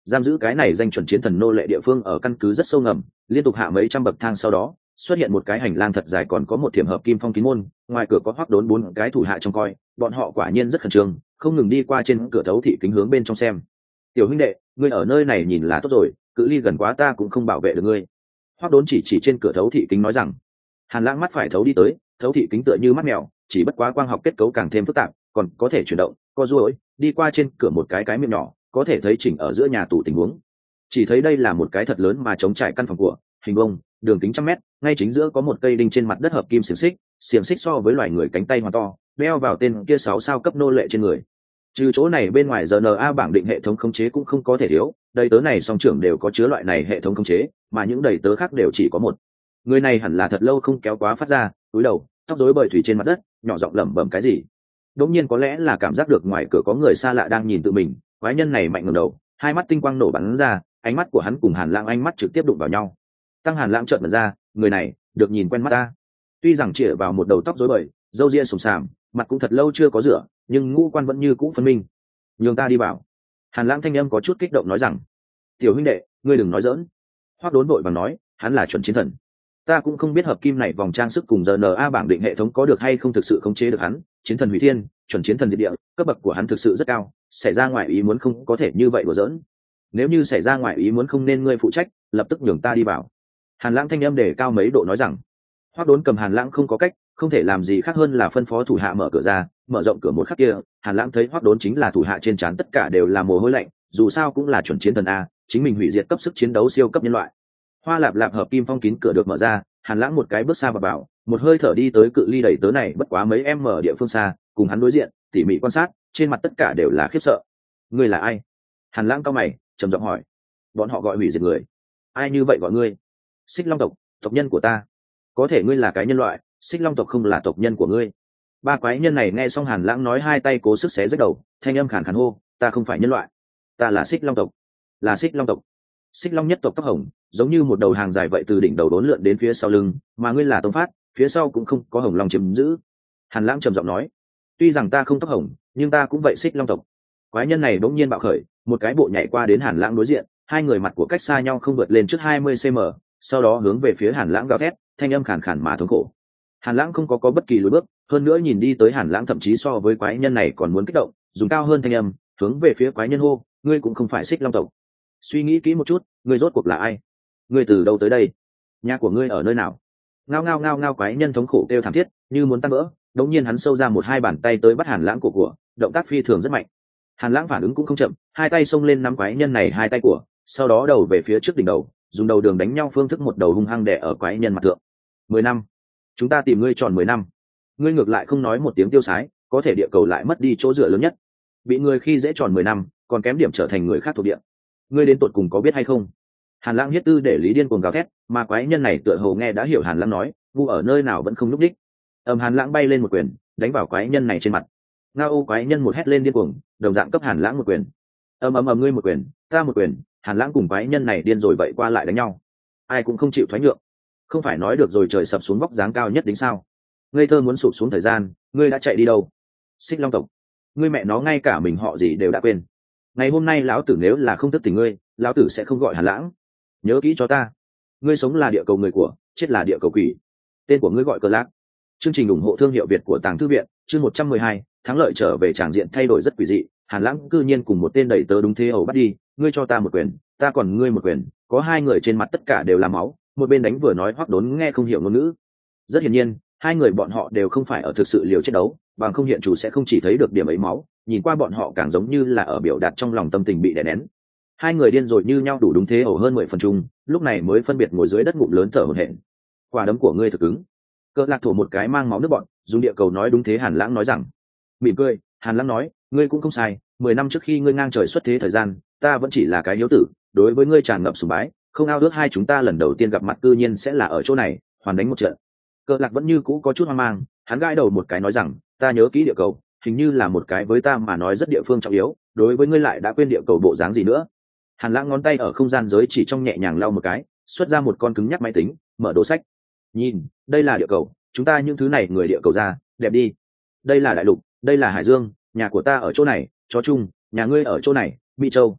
A: giam giữ cái này danh chuẩn chiến thần nô lệ địa phương ở căn cứ rất sâu ngầm, liên tục hạ mấy trăm bậc thang, sau đó xuất hiện một cái hành lang thật dài, còn có một thiểm hợp kim phong kín môn, ngoài cửa có Hoắc Đốn 4 cái thủ hạ trông coi, bọn họ quả nhiên rất khẩn trương, không ngừng đi qua trên cửa thấu thị kính hướng bên trong xem. Tiểu huynh đệ, ngươi ở nơi này nhìn là tốt rồi, cự ly gần quá ta cũng không bảo vệ được ngươi. Hoắc Đốn chỉ trên cửa thấu thị kính nói rằng. Hàn Lãng mắt phải thấu đi tới, thấu thị kính tựa như mắt mèo, chỉ bất quá quang học kết cấu càng thêm phức tạp, còn có thể chuyển động, co duỗi, đi qua trên cửa một cái miệng nhỏ, có thể thấy chỉnh ở giữa nhà tủ tình huống. Chỉ thấy đây là một cái thật lớn mà trống trải căn phòng của, hình vuông, đường kính trăm mét, ngay chính giữa có một cây đinh trên mặt đất hợp kim xiềng xích so với loài người cánh tay hoàn to, đeo vào tên kia 6 sao cấp nô lệ trên người. Trừ chỗ này bên ngoài RNA bảng định hệ thống khống chế cũng không có thể thiếu, đầy tớ này song trưởng đều có chứa loại này hệ thống khống chế, mà những đầy tớ khác đều chỉ có một. Người này hẳn là thật lâu không kéo quá phát ra, cúi đầu, tóc rối bời thủy trên mặt đất, nhỏ giọng lẩm bẩm cái gì. Đột nhiên có lẽ là cảm giác được ngoài cửa có người xa lạ đang nhìn tự mình, quái nhân này mạnh ngẩng đầu, hai mắt tinh quang nổ bắn ra, ánh mắt của hắn cùng Hàn Lãng ánh mắt trực tiếp đụng vào nhau. Tăng Hàn Lãng trợn mắt ra, người này được nhìn quen mắt ta. Tuy rằng chĩa vào một đầu tóc rối bời, râu ria sồm sàm, mặt cũng thật lâu chưa có rửa, nhưng ngũ quan vẫn như cũ phân minh. Nhường ta đi vào. Hàn Lãng thanh âm có chút kích động nói rằng, tiểu huynh đệ, ngươi đừng nói giỡn. Hoắc Đốn vội vàng nói, hắn là chuẩn chiến thần. Ta cũng không biết hợp kim này vòng trang sức cùng RNA bảng định hệ thống có được hay không thực sự khống chế được hắn. Chiến thần hủy thiên, chuẩn chiến thần diệt địa, cấp bậc của hắn thực sự rất cao, xảy ra ngoài ý muốn không có thể như vậy đùa giỡn. Nếu như xảy ra ngoài ý muốn không nên ngươi phụ trách, lập tức nhường ta đi vào. Hàn Lãng thanh âm để cao mấy độ nói rằng. Hoắc Đốn cầm Hàn Lãng không có cách, không thể làm gì khác hơn là phân phó thủ hạ mở cửa ra, mở rộng cửa một khắc kia, Hàn Lãng thấy Hoắc Đốn chính là thủ hạ trên trán tất cả đều là mồ hôi lạnh, dù sao cũng là chuẩn chiến thần a, chính mình hủy diệt cấp sức chiến đấu siêu cấp nhân loại. Hoa lạp lạp hợp kim phong kín cửa được mở ra, Hàn Lãng một cái bước xa và bảo, một hơi thở đi tới cự ly đẩy tớ này bất quá mấy em ở địa phương xa, cùng hắn đối diện, tỉ mỉ quan sát, trên mặt tất cả đều là khiếp sợ. Ngươi là ai? Hàn Lãng cau mày, trầm giọng hỏi. Bọn họ gọi hủy diệt người. Ai như vậy gọi ngươi? Xích Long tộc, tộc nhân của ta. Có thể ngươi là cái nhân loại, Xích Long tộc không là tộc nhân của ngươi. Ba quái nhân này nghe xong Hàn Lãng nói, hai tay cố sức xé rách đầu, thanh âm khàn khàn hô, ta không phải nhân loại, ta là Xích Long tộc, là Xích Long tộc. Xích Long nhất tộc tóc hồng, giống như một đầu hàng dài vậy từ đỉnh đầu đốn lượn đến phía sau lưng, mà ngươi là Tông Phát, phía sau cũng không có hồng long chiếm giữ. Hàn Lãng trầm giọng nói, tuy rằng ta không tóc hồng, nhưng ta cũng vậy Xích Long tộc. Quái nhân này bỗng nhiên bạo khởi, một cái bộ nhảy qua đến Hàn Lãng đối diện, hai người mặt của cách xa nhau không vượt lên trước 20 cm, sau đó hướng về phía Hàn Lãng gào thét, thanh âm khàn khàn mà thống khổ. Hàn Lãng không có bất kỳ lùi bước, hơn nữa nhìn đi tới Hàn Lãng thậm chí so với quái nhân này còn muốn kích động, dùng cao hơn thanh âm hướng về phía quái nhân hô, ngươi cũng không phải Xích Long tộc. Suy nghĩ kỹ một chút, ngươi rốt cuộc là ai? Ngươi từ đâu tới đây? Nhà của ngươi ở nơi nào? Ngao ngao ngao ngao, quái nhân thống khổ kêu thảm thiết, như muốn tan vỡ. Đống nhiên hắn sâu ra một hai bàn tay tới bắt Hàn Lãng cổ của, động tác phi thường rất mạnh. Hàn Lãng phản ứng cũng không chậm, hai tay xông lên nắm quái nhân này hai tay của, sau đó đầu về phía trước đỉnh đầu, dùng đầu đường đánh nhau phương thức một đầu hung hăng đè ở quái nhân mặt thượng. 10 năm, chúng ta tìm ngươi tròn 10 năm. Ngươi ngược lại không nói một tiếng tiêu sái, có thể địa cầu lại mất đi chỗ dựa lớn nhất. Bị ngươi khi dễ tròn 10 năm, còn kém điểm trở thành người khác thuộc địa. Ngươi đến tột cùng có biết hay không? Hàn Lãng hiết tư để lý điên cuồng gào thét, mà quái nhân này tựa hồ nghe đã hiểu Hàn Lãng nói, vu ở nơi nào vẫn không núp đích. Hàn Lãng bay lên một quyền, đánh vào quái nhân này trên mặt. Ngao quái nhân một hét lên điên cuồng, đồng dạng cấp Hàn Lãng một quyền. Ngươi một quyền, ta một quyền, Hàn Lãng cùng quái nhân này điên rồi vậy qua lại đánh nhau. Ai cũng không chịu thoái nhượng. Không phải nói được rồi trời sập xuống vóc dáng cao nhất đính sao? Ngây thơ muốn sụp xuống thời gian, ngươi đã chạy đi đâu? Xích Long tộc, ngươi mẹ nó ngay cả mình họ gì đều đã quên. Ngày hôm nay lão tử nếu là không thức tỉnh ngươi, lão tử sẽ không gọi Hàn Lãng. Nhớ kỹ cho ta, ngươi sống là địa cầu người của, chết là địa cầu quỷ. Tên của ngươi gọi Cờ Lạc. Chương trình ủng hộ thương hiệu Việt của Tàng Thư Viện, chương 112, thắng lợi trở về, tràng diện thay đổi rất quỷ dị. Hàn Lãng cư nhiên cùng một tên đẩy tớ đúng thế ẩu bắt đi, ngươi cho ta một quyền, ta còn ngươi một quyền, có hai người trên mặt tất cả đều là máu, một bên đánh vừa nói Hoắc Đốn nghe không hiểu ngôn ngữ. Rất hiển nhiên, hai người bọn họ đều không phải ở thực sự liều chết đấu, bằng không hiện chủ sẽ không chỉ thấy được điểm ấy máu, nhìn qua bọn họ càng giống như là ở biểu đạt trong lòng tâm tình bị đè nén. Hai người điên rồi như nhau đủ đúng thế ẩu hơn 10 phần chung, lúc này mới phân biệt ngồi dưới đất ngụm lớn thở hổn hển. Quả đấm của ngươi thực cứng. Cờ Lạc thổ một cái mang máu nước bọn, dùng địa cầu nói đúng thế. Hàn Lãng nói rằng. Mỉm cười, Hàn Lãng nói, ngươi cũng không sai, 10 năm trước khi ngươi ngang trời xuất thế thời gian, ta vẫn chỉ là cái hiếu tử, đối với ngươi tràn ngập sùng bái, không ao ước hai chúng ta lần đầu tiên gặp mặt cư nhiên sẽ là ở chỗ này, hoàn đánh một trận. Cờ Lạc vẫn như cũ có chút hoang mang, hắn gãi đầu một cái nói rằng, ta nhớ kỹ địa cầu, hình như là một cái với ta mà nói rất địa phương trọng yếu, đối với ngươi lại đã quên địa cầu bộ dáng gì nữa. Hàn Lãng ngón tay ở không gian giới chỉ trong nhẹ nhàng lau một cái, xuất ra một con cứng nhắc máy tính, mở đồ sách. Nhìn, đây là địa cầu, chúng ta những thứ này người địa cầu ra, đẹp đi. Đây là đại lục, đây là hải dương, nhà của ta ở chỗ này, chó chung, nhà ngươi ở chỗ này, Mỹ Châu.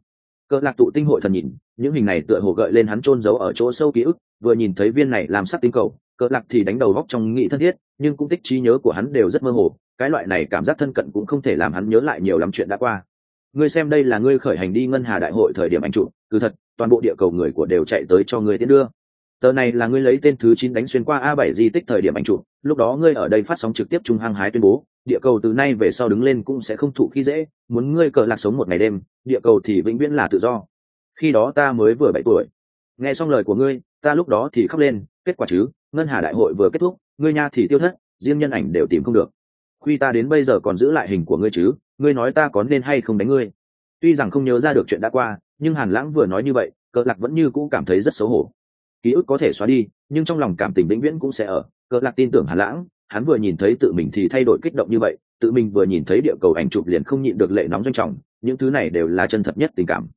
A: Cờ lạc tụ tinh hội thần nhìn những hình này tựa hồ gợi lên hắn chôn giấu ở chỗ sâu ký ức, vừa nhìn thấy viên này làm sắc tinh cầu, cờ lạc thì đánh đầu góc trong nghĩ thân thiết, nhưng cũng tích trí nhớ của hắn đều rất mơ hồ, cái loại này cảm giác thân cận cũng không thể làm hắn nhớ lại nhiều lắm chuyện đã qua. Ngươi xem, đây là ngươi khởi hành đi ngân hà đại hội thời điểm anh chụp, cứ thật toàn bộ địa cầu người của đều chạy tới cho ngươi tiến đưa. Tờ này là ngươi lấy tên thứ 9 đánh xuyên qua A7 di tích thời điểm anh chụp, lúc đó ngươi ở đây phát sóng trực tiếp trung hăng hái tuyên bố địa cầu từ nay về sau đứng lên cũng sẽ không thụ khi dễ, muốn ngươi cờ lạc sống một ngày đêm, địa cầu thì vĩnh viễn là tự do. Khi đó ta mới vừa 7 tuổi. Nghe xong lời của ngươi, ta lúc đó thì khóc lên, kết quả chứ, ngân hà đại hội vừa kết thúc, ngươi nha thì tiêu thất, riêng nhân ảnh đều tìm không được. Khuy ta đến bây giờ còn giữ lại hình của ngươi chứ, ngươi nói ta có nên hay không đánh ngươi. Tuy rằng không nhớ ra được chuyện đã qua, nhưng Hàn Lãng vừa nói như vậy, cờ lạc vẫn như cũ cảm thấy rất xấu hổ. Ký ức có thể xóa đi, nhưng trong lòng cảm tình vĩnh viễn cũng sẽ ở. Cờ lạc tin tưởng Hàn Lãng, hắn vừa nhìn thấy tự mình thì thay đổi kích động như vậy, tự mình vừa nhìn thấy địa cầu ảnh chụp liền không nhịn được lệ nóng doanh trọng, những thứ này đều là chân thật nhất tình cảm.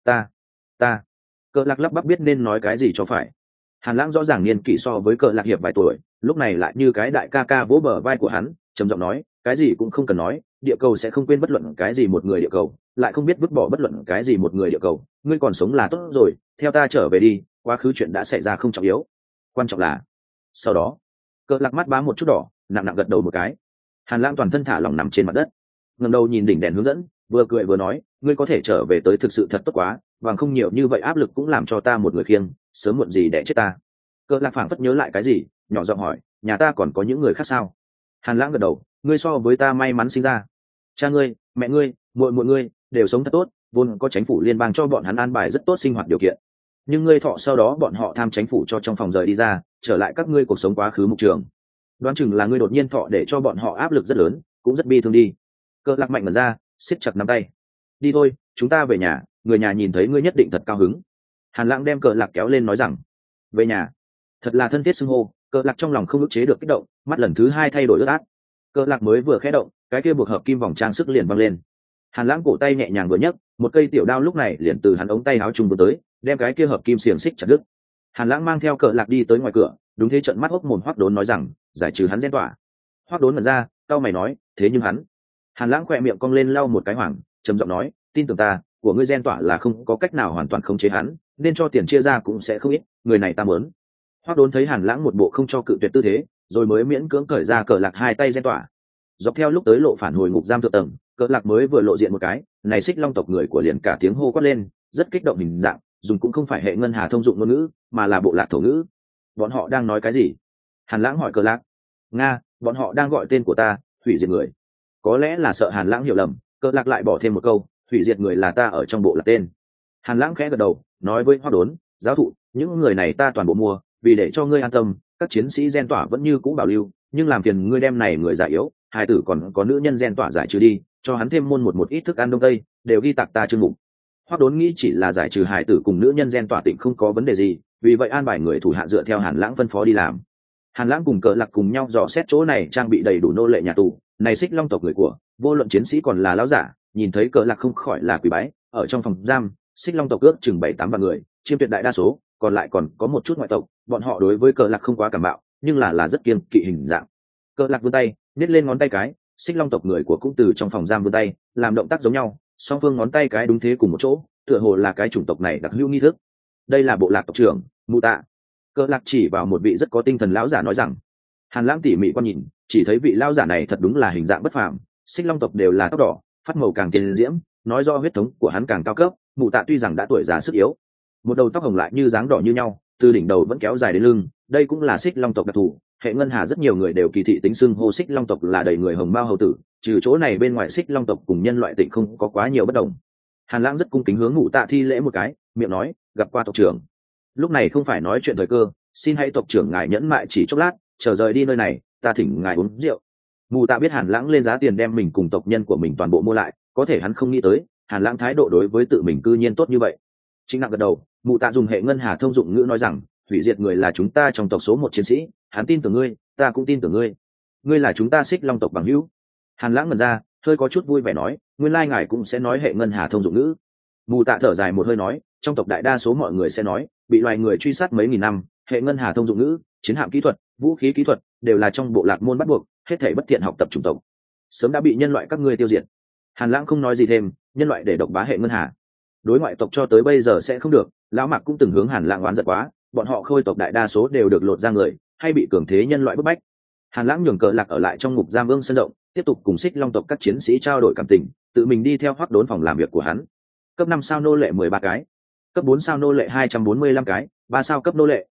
A: Ta cờ lạc lắp bắp biết nên nói cái gì cho phải. Hàn Lãng rõ ràng niên kỷ so với cờ lạc hiệp vài tuổi, lúc này lại như cái đại ca ca vỗ bờ vai của hắn, trầm giọng nói, cái gì cũng không cần nói, địa cầu sẽ không quên bất luận cái gì một người địa cầu, lại không biết vứt bỏ bất luận cái gì một người địa cầu, ngươi còn sống là tốt rồi, theo ta trở về đi, quá khứ chuyện đã xảy ra không trọng yếu, quan trọng là sau đó. Cờ lạc mắt bá một chút đỏ, nặng nặng gật đầu một cái. Hàn Lãng toàn thân thả lỏng nằm trên mặt đất, ngẩng đầu nhìn đỉnh đèn hướng dẫn, vừa cười vừa nói, ngươi có thể trở về tới thực sự thật tốt quá, bằng không nhiều như vậy áp lực cũng làm cho ta một người khiêng, sớm muộn gì đẻ chết ta. Cờ lạc phảng phất nhớ lại cái gì, nhỏ giọng hỏi, nhà ta còn có những người khác sao? Hàn Lãng gật đầu, ngươi so với ta may mắn sinh ra, cha ngươi, mẹ ngươi, muội muội ngươi đều sống thật tốt, vốn có chính phủ liên bang cho bọn hắn an bài rất tốt sinh hoạt điều kiện, nhưng ngươi thọ sau đó bọn họ tham chính phủ cho trong phòng rời đi ra, trở lại các ngươi cuộc sống quá khứ mục trường. Đoán chừng là ngươi đột nhiên thọ để cho bọn họ áp lực rất lớn, cũng rất bi thương đi. Cờ lạc mạnh mật ra, siết chặt nắm tay. Đi thôi, chúng ta về nhà, người nhà nhìn thấy ngươi nhất định thật cao hứng. Hàn Lãng đem Cờ lạc kéo lên nói rằng, về nhà. Thật là thân thiết xưng hô, Cờ lạc trong lòng không ức chế được kích động, mắt lần thứ hai thay đổi ướt át. Cờ lạc mới vừa khẽ động, cái kia buộc hợp kim vòng trang sức liền văng lên. Hàn Lãng cổ tay nhẹ nhàng vừa nhấc, một cây tiểu đao lúc này liền từ hắn ống tay áo trùng tới, đem cái kia hợp kim xiềng xích chặt đứt. Hàn Lãng mang theo Cờ lạc đi tới ngoài cửa, đúng thế trận mắt hốc mồm Hoắc Đốn nói rằng, giải trừ hắn gen tỏa. Hoắc Đốn mở ra, cau mày nói, thế nhưng hắn. Hàn Lãng khỏe miệng cong lên lau một cái hoảng, trầm giọng nói, tin tưởng ta, của ngươi gen tỏa là không có cách nào hoàn toàn khống chế hắn, nên cho tiền chia ra cũng sẽ không ít, người này ta muốn. Hoắc Đốn thấy Hàn Lãng một bộ không cho cự tuyệt tư thế, rồi mới miễn cưỡng cởi ra Cờ lạc hai tay gen tỏa. Dọc theo lúc tới lộ phản hồi ngục giam thượng tầng, Cờ lạc mới vừa lộ diện một cái, này Xích Long tộc người của liền cả tiếng hô quát lên, rất kích động hình dạng, dùng cũng không phải hệ ngân hà thông dụng ngôn ngữ, mà là bộ lạc thổ ngữ. Bọn họ đang nói cái gì? Hàn Lãng hỏi Cờ lạc. Nga, bọn họ đang gọi tên của ta, hủy diệt người. Có lẽ là sợ Hàn Lãng hiểu lầm, Cờ lạc lại bỏ thêm một câu, hủy diệt người là ta ở trong bộ lạc tên. Hàn Lãng khẽ gật đầu, nói với Hoắc Đốn, giáo thụ, những người này ta toàn bộ mua, vì để cho ngươi an tâm, các chiến sĩ gen tỏa vẫn như cũ bảo lưu, nhưng làm phiền ngươi đem này người già yếu, hài tử còn có nữ nhân gen tỏa giải trừ đi, cho hắn thêm một ít thức ăn đông tây, đều ghi tạc ta chương mục. Hoắc Đốn nghĩ chỉ là giải trừ hài tử cùng nữ nhân gen tỏa tịnh không có vấn đề gì, vì vậy an bài người thủ hạ dựa theo Hàn Lãng phân phó đi làm. Hàn Lãng cùng Cờ lạc cùng nhau dò xét chỗ này trang bị đầy đủ nô lệ nhà tù, này Xích Long tộc người của, vô luận chiến sĩ còn là lão giả, nhìn thấy Cờ lạc không khỏi là quỳ bái. Ở trong phòng giam, Xích Long tộc ước chừng 7-8 vạn người, chiếm tuyệt đại đa số, còn lại còn có một chút ngoại tộc, bọn họ đối với Cờ lạc không quá cảm mạo, nhưng là rất kiêng kỵ hình dạng. Cờ lạc vươn tay, nhét lên ngón tay cái, Xích Long tộc người của cũng từ trong phòng giam vươn tay, làm động tác giống nhau, song phương ngón tay cái đúng thế cùng một chỗ, tựa hồ là cái chủng tộc này đặc hữu nghi thức. Đây là bộ lạc tộc trưởng Mù Tạ. Cờ lạc chỉ vào một vị rất có tinh thần lão giả nói rằng. Hàn Lãng tỉ mỉ quan nhìn, chỉ thấy vị lão giả này thật đúng là hình dạng bất phàm, Xích Long tộc đều là tóc đỏ, phát màu càng tiền diễm, nói do huyết thống của hắn càng cao cấp. Mù Tạ tuy rằng đã tuổi già sức yếu, một đầu tóc hồng lại như dáng đỏ như nhau, từ đỉnh đầu vẫn kéo dài đến lưng, đây cũng là Xích Long tộc đặc thù. Hệ ngân hà rất nhiều người đều kỳ thị tính xưng hô Xích Long tộc là đầy người hồng mao hầu tử, trừ chỗ này bên ngoài Xích Long tộc cùng nhân loại tịnh không có quá nhiều bất đồng. Hàn Lãng rất cung kính hướng Mù Tạ thi lễ một cái, miệng nói, gặp qua tộc trưởng. Lúc này không phải nói chuyện thời cơ, xin hãy tộc trưởng ngài nhẫn mại chỉ chốc lát, chờ rời đi nơi này, ta thỉnh ngài uống rượu. Mù Tạ biết Hàn Lãng lên giá tiền đem mình cùng tộc nhân của mình toàn bộ mua lại, có thể hắn không nghĩ tới Hàn Lãng thái độ đối với tự mình cư nhiên tốt như vậy. Chính nặng gật đầu, Mù Tạ dùng hệ ngân hà thông dụng ngữ nói rằng, hủy diệt người là chúng ta trong tộc số 1 chiến sĩ, hắn tin tưởng ngươi, ta cũng tin tưởng ngươi. Ngươi là chúng ta Xích Long tộc bằng hữu. Hàn Lãng ngẩn ra, hơi có chút vui vẻ nói, nguyên lai ngài cũng sẽ nói hệ ngân hà thông dụng ngữ. Mù Tạ thở dài một hơi nói, trong tộc đại đa số mọi người sẽ nói, bị loài người truy sát mấy nghìn năm, hệ ngân hà thông dụng ngữ, chiến hạm kỹ thuật, vũ khí kỹ thuật đều là trong bộ lạc môn bắt buộc, hết thảy bất thiện học tập chủng tộc sớm đã bị nhân loại các ngươi tiêu diệt. Hàn Lãng không nói gì thêm, nhân loại để độc bá hệ ngân hà. đối ngoại tộc cho tới bây giờ sẽ không được. Lão Mạc cũng từng hướng Hàn Lãng oán giận quá, bọn họ Khôi tộc đại đa số đều được lột ra người, hay bị cường thế nhân loại bức bách. Hàn Lãng nhường Cờ Lạc ở lại trong ngục giam Vương sân rộng, tiếp tục cùng Xích Long tộc các chiến sĩ trao đổi cảm tình, tự mình đi theo Hoắc Đốn phòng làm việc của hắn. Cấp 5 sao nô lệ 13 cái, cấp 4 sao nô lệ 245 cái, 3 sao cấp nô lệ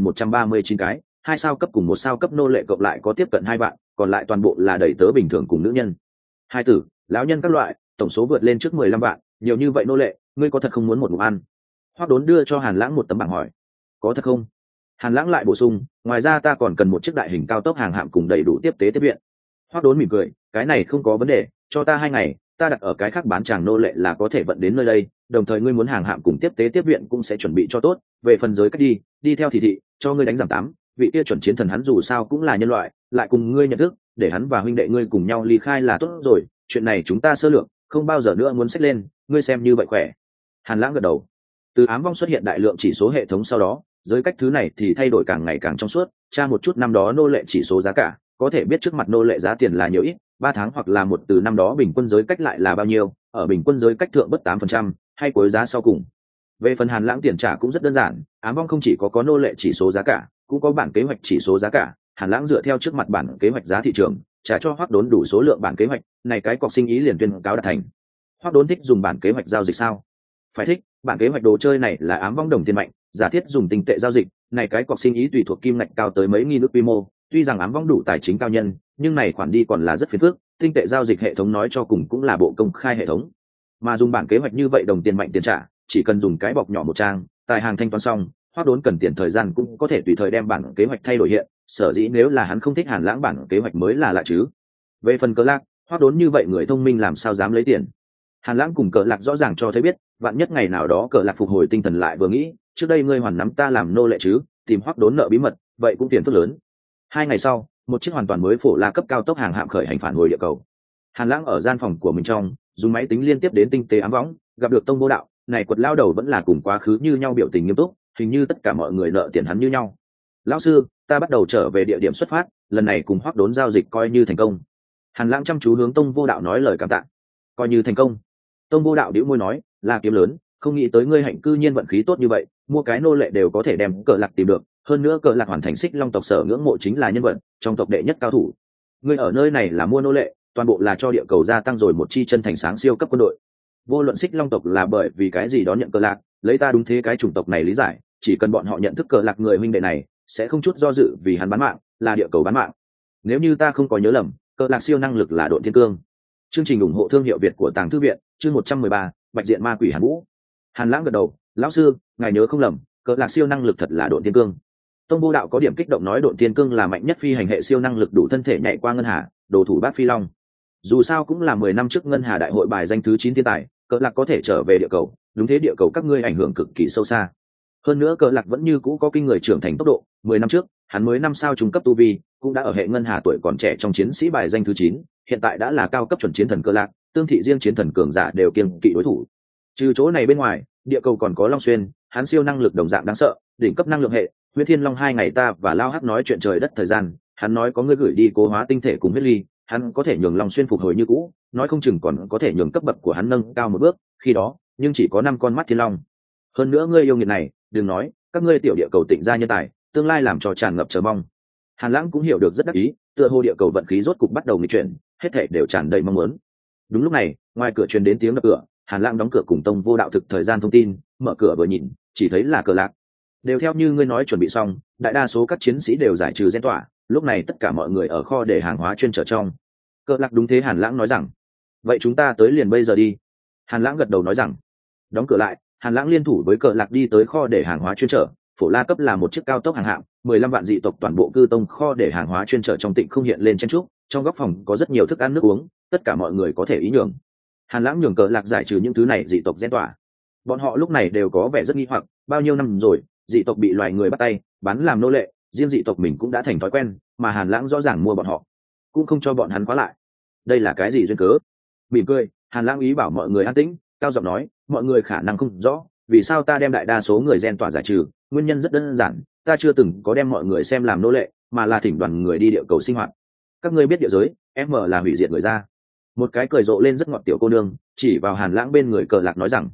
A: 3139 cái, 2 sao cấp cùng 1 sao cấp nô lệ cộng lại có tiếp cận 2 vạn, còn lại toàn bộ là đầy tớ bình thường cùng nữ nhân. Hai tử, lão nhân các loại, tổng số vượt lên trước 15 vạn, nhiều như vậy nô lệ, ngươi có thật không muốn một ngụm ăn? Hoắc Đốn đưa cho Hàn Lãng một tấm bảng hỏi. Có thật không? Hàn Lãng lại bổ sung, ngoài ra ta còn cần một chiếc đại hình cao tốc hàng hạm cùng đầy đủ tiếp tế tiếp viện. Hoắc Đốn mỉm cười, cái này không có vấn đề, cho ta 2 ngày, ta đặt ở cái khác bán chàng nô lệ là có thể vận đến nơi đây, đồng thời ngươi muốn hàng hạm cùng tiếp tế tiếp viện cũng sẽ chuẩn bị cho tốt. Về phần giới cách đi theo thị cho ngươi đánh giảm 8, vị kia chuẩn chiến thần hắn dù sao cũng là nhân loại, lại cùng ngươi nhận thức, để hắn và huynh đệ ngươi cùng nhau ly khai là tốt rồi, chuyện này chúng ta sơ lược, không bao giờ nữa muốn xách lên, ngươi xem như vậy khỏe. Hàn Lãng gật đầu. Từ ám vong xuất hiện đại lượng chỉ số hệ thống sau đó, giới cách thứ này thì thay đổi càng ngày càng trong suốt, tra một chút năm đó nô lệ chỉ số giá cả, có thể biết trước mặt nô lệ giá tiền là nhiều ít, 3 tháng hoặc là một từ năm đó bình quân giới cách lại là bao nhiêu, ở bình quân giới cách thượng bất 8%, hay cuối giá sau cùng. Về phần Hàn Lãng tiền trả cũng rất đơn giản, ám vong không chỉ có nô lệ chỉ số giá cả, cũng có bản kế hoạch chỉ số giá cả. Hàn Lãng dựa theo trước mặt bản kế hoạch giá thị trường, trả cho Hoắc Đốn đủ số lượng bản kế hoạch, này cái cọc sinh ý liền tuyên cáo đạt thành. Hoắc Đốn thích dùng bản kế hoạch giao dịch sao? Phải thích, bản kế hoạch đồ chơi này là ám vong đồng tiền mạnh, giả thiết dùng tinh tệ giao dịch, này cái cọc sinh ý tùy thuộc kim ngạch cao tới mấy nghìn ức quy mô, tuy rằng ám vong đủ tài chính cao nhân, nhưng này khoản đi còn là rất phiền phức, tinh tệ giao dịch hệ thống nói cho cùng cũng là bộ công khai hệ thống. Mà dùng bản kế hoạch như vậy đồng tiền mạnh tiền trả, chỉ cần dùng cái bọc nhỏ một trang, tài hàng thanh toán xong, Hoắc Đốn cần tiền thời gian cũng có thể tùy thời đem bản kế hoạch thay đổi hiện, sở dĩ nếu là hắn không thích Hàn Lãng bản kế hoạch mới là lạ chứ. Về phần Cờ Lạc, Hoắc Đốn như vậy người thông minh làm sao dám lấy tiền. Hàn Lãng cùng Cờ Lạc rõ ràng cho thấy biết, vạn nhất ngày nào đó Cờ Lạc phục hồi tinh thần lại vừa nghĩ, trước đây ngươi hoàn nắm ta làm nô lệ chứ, tìm Hoắc Đốn nợ bí mật, vậy cũng tiền phức lớn. 2 ngày sau, một chiếc hoàn toàn mới phổ la cấp cao tốc hàng hạm khởi hành phản hồi địa cầu. Hàn Lãng ở gian phòng của mình trong, dùng máy tính liên tiếp đến tinh tế ám võng, gặp được Tông Vô Đạo, này quật lao đầu vẫn là cùng quá khứ như nhau biểu tình nghiêm túc, hình như tất cả mọi người nợ tiền hắn như nhau. Lão sư, ta bắt đầu trở về địa điểm xuất phát, lần này cùng Hoắc Đốn giao dịch coi như thành công. Hàn Lãng chăm chú hướng Tông Vô Đạo nói lời cảm tạ. Coi như thành công. Tông Vô Đạo bĩu môi nói, là kiếm lớn, không nghĩ tới ngươi hạnh cư nhiên vận khí tốt như vậy, mua cái nô lệ đều có thể đem Cờ Lạc tìm được, hơn nữa Cờ Lạc hoàn thành Xích Long tộc sở ngưỡng mộ chính là nhân vật trong tộc đệ nhất cao thủ. Ngươi ở nơi này là mua nô lệ, toàn bộ là cho địa cầu gia tăng rồi một chi chân thành sáng siêu cấp quân đội. Vô luận Xích Long tộc là bởi vì cái gì đó nhận Cờ Lạc, lấy ta đúng thế cái chủng tộc này lý giải, chỉ cần bọn họ nhận thức Cờ Lạc người huynh đệ này, sẽ không chút do dự vì hắn bán mạng, là địa cầu bán mạng. Nếu như ta không có nhớ lầm, Cờ Lạc siêu năng lực là Độn Thiên Cương. Chương trình ủng hộ thương hiệu Việt của Tàng Thư viện, chương 113, Bạch Diện Ma Quỷ Hàn Vũ. Hàn Lãng gật đầu, lão sư, ngài nhớ không lầm, Cờ Lạc siêu năng lực thật là Độn Thiên Cương. Tông Vô Đạo có điểm kích động nói Độn Thiên Cương là mạnh nhất phi hành hệ siêu năng lực đủ thân thể nhảy qua ngân hà, đồ thủ bát phi long. Dù sao cũng là 10 năm trước ngân hà đại hội bài danh thứ 9 thiên tài, Cờ Lạc có thể trở về địa cầu, đúng thế địa cầu các ngươi ảnh hưởng cực kỳ sâu xa. Hơn nữa Cờ Lạc vẫn như cũ có kinh người trưởng thành tốc độ, 10 năm trước, hắn mới 5 sao trung cấp tu vi, cũng đã ở hệ ngân hà tuổi còn trẻ trong chiến sĩ bài danh thứ 9, hiện tại đã là cao cấp chuẩn chiến thần Cờ Lạc, tương thị riêng chiến thần cường giả đều kiêng kỵ đối thủ. Trừ chỗ này bên ngoài, địa cầu còn có Long Xuyên, hắn siêu năng lực đồng dạng đáng sợ, đỉnh cấp năng lượng hệ, Huyết Thiên Long 2 ngày ta và Lao Hắc nói chuyện trời đất thời gian, hắn nói có người gửi đi cố hóa tinh thể cùng huyết ly, hắn có thể nhường Long Xuyên phục hồi như cũ, nói không chừng còn có thể nhường cấp bậc của hắn nâng cao một bước, khi đó, nhưng chỉ có 5 con mắt thiên long. Hơn nữa ngươi yêu nghiệt này, đừng nói, các ngươi tiểu địa cầu tịnh gia nhân tài, tương lai làm cho tràn ngập chờ mong. Hàn Lãng cũng hiểu được rất đắc ý, tựa hồ địa cầu vận khí rốt cục bắt đầu nghịch chuyển, hết thảy đều tràn đầy mong muốn. Đúng lúc này, ngoài cửa truyền đến tiếng đập cửa, Hàn Lãng đóng cửa cùng Tông Vô Đạo thực thời gian thông tin, mở cửa vừa nhìn, chỉ thấy là Cờ Lạc. Đều theo như ngươi nói chuẩn bị xong, đại đa số các chiến sĩ đều giải trừ gen tỏa, lúc này tất cả mọi người ở kho để hàng hóa chuyên trở trong. Cờ Lạc đúng thế, Hàn Lãng nói rằng. Vậy chúng ta tới liền bây giờ đi. Hàn Lãng gật đầu nói rằng. Đóng cửa lại, Hàn Lãng liên thủ với Cờ Lạc đi tới kho để hàng hóa chuyên trở. Phổ La cấp là một chiếc cao tốc hàng hạng, 15 vạn dị tộc toàn bộ cư tông kho để hàng hóa chuyên trở trong Tịnh không hiện lên chen trúc, trong góc phòng có rất nhiều thức ăn nước uống, tất cả mọi người có thể ý nhường. Hàn Lãng nhường Cờ Lạc giải trừ những thứ này dị tộc gen tỏa. Bọn họ lúc này đều có vẻ rất nghi hoặc, bao nhiêu năm rồi, dị tộc bị loài người bắt tay bán làm nô lệ, riêng dị tộc mình cũng đã thành thói quen, mà Hàn Lãng rõ ràng mua bọn họ, cũng không cho bọn hắn khóa lại. Đây là cái gì duyên cớ? Mỉm cười, Hàn Lãng ý bảo mọi người an tĩnh, cao giọng nói, mọi người khả năng không rõ, vì sao ta đem đại đa số người gen tỏa giải trừ, nguyên nhân rất đơn giản, ta chưa từng có đem mọi người xem làm nô lệ, mà là thỉnh đoàn người đi địa cầu sinh hoạt. Các ngươi biết địa giới, em mở là hủy diệt người ra. Một cái cười rộ lên rất ngọt tiểu cô nương, chỉ vào Hàn Lãng bên người Cờ Lạc nói rằng,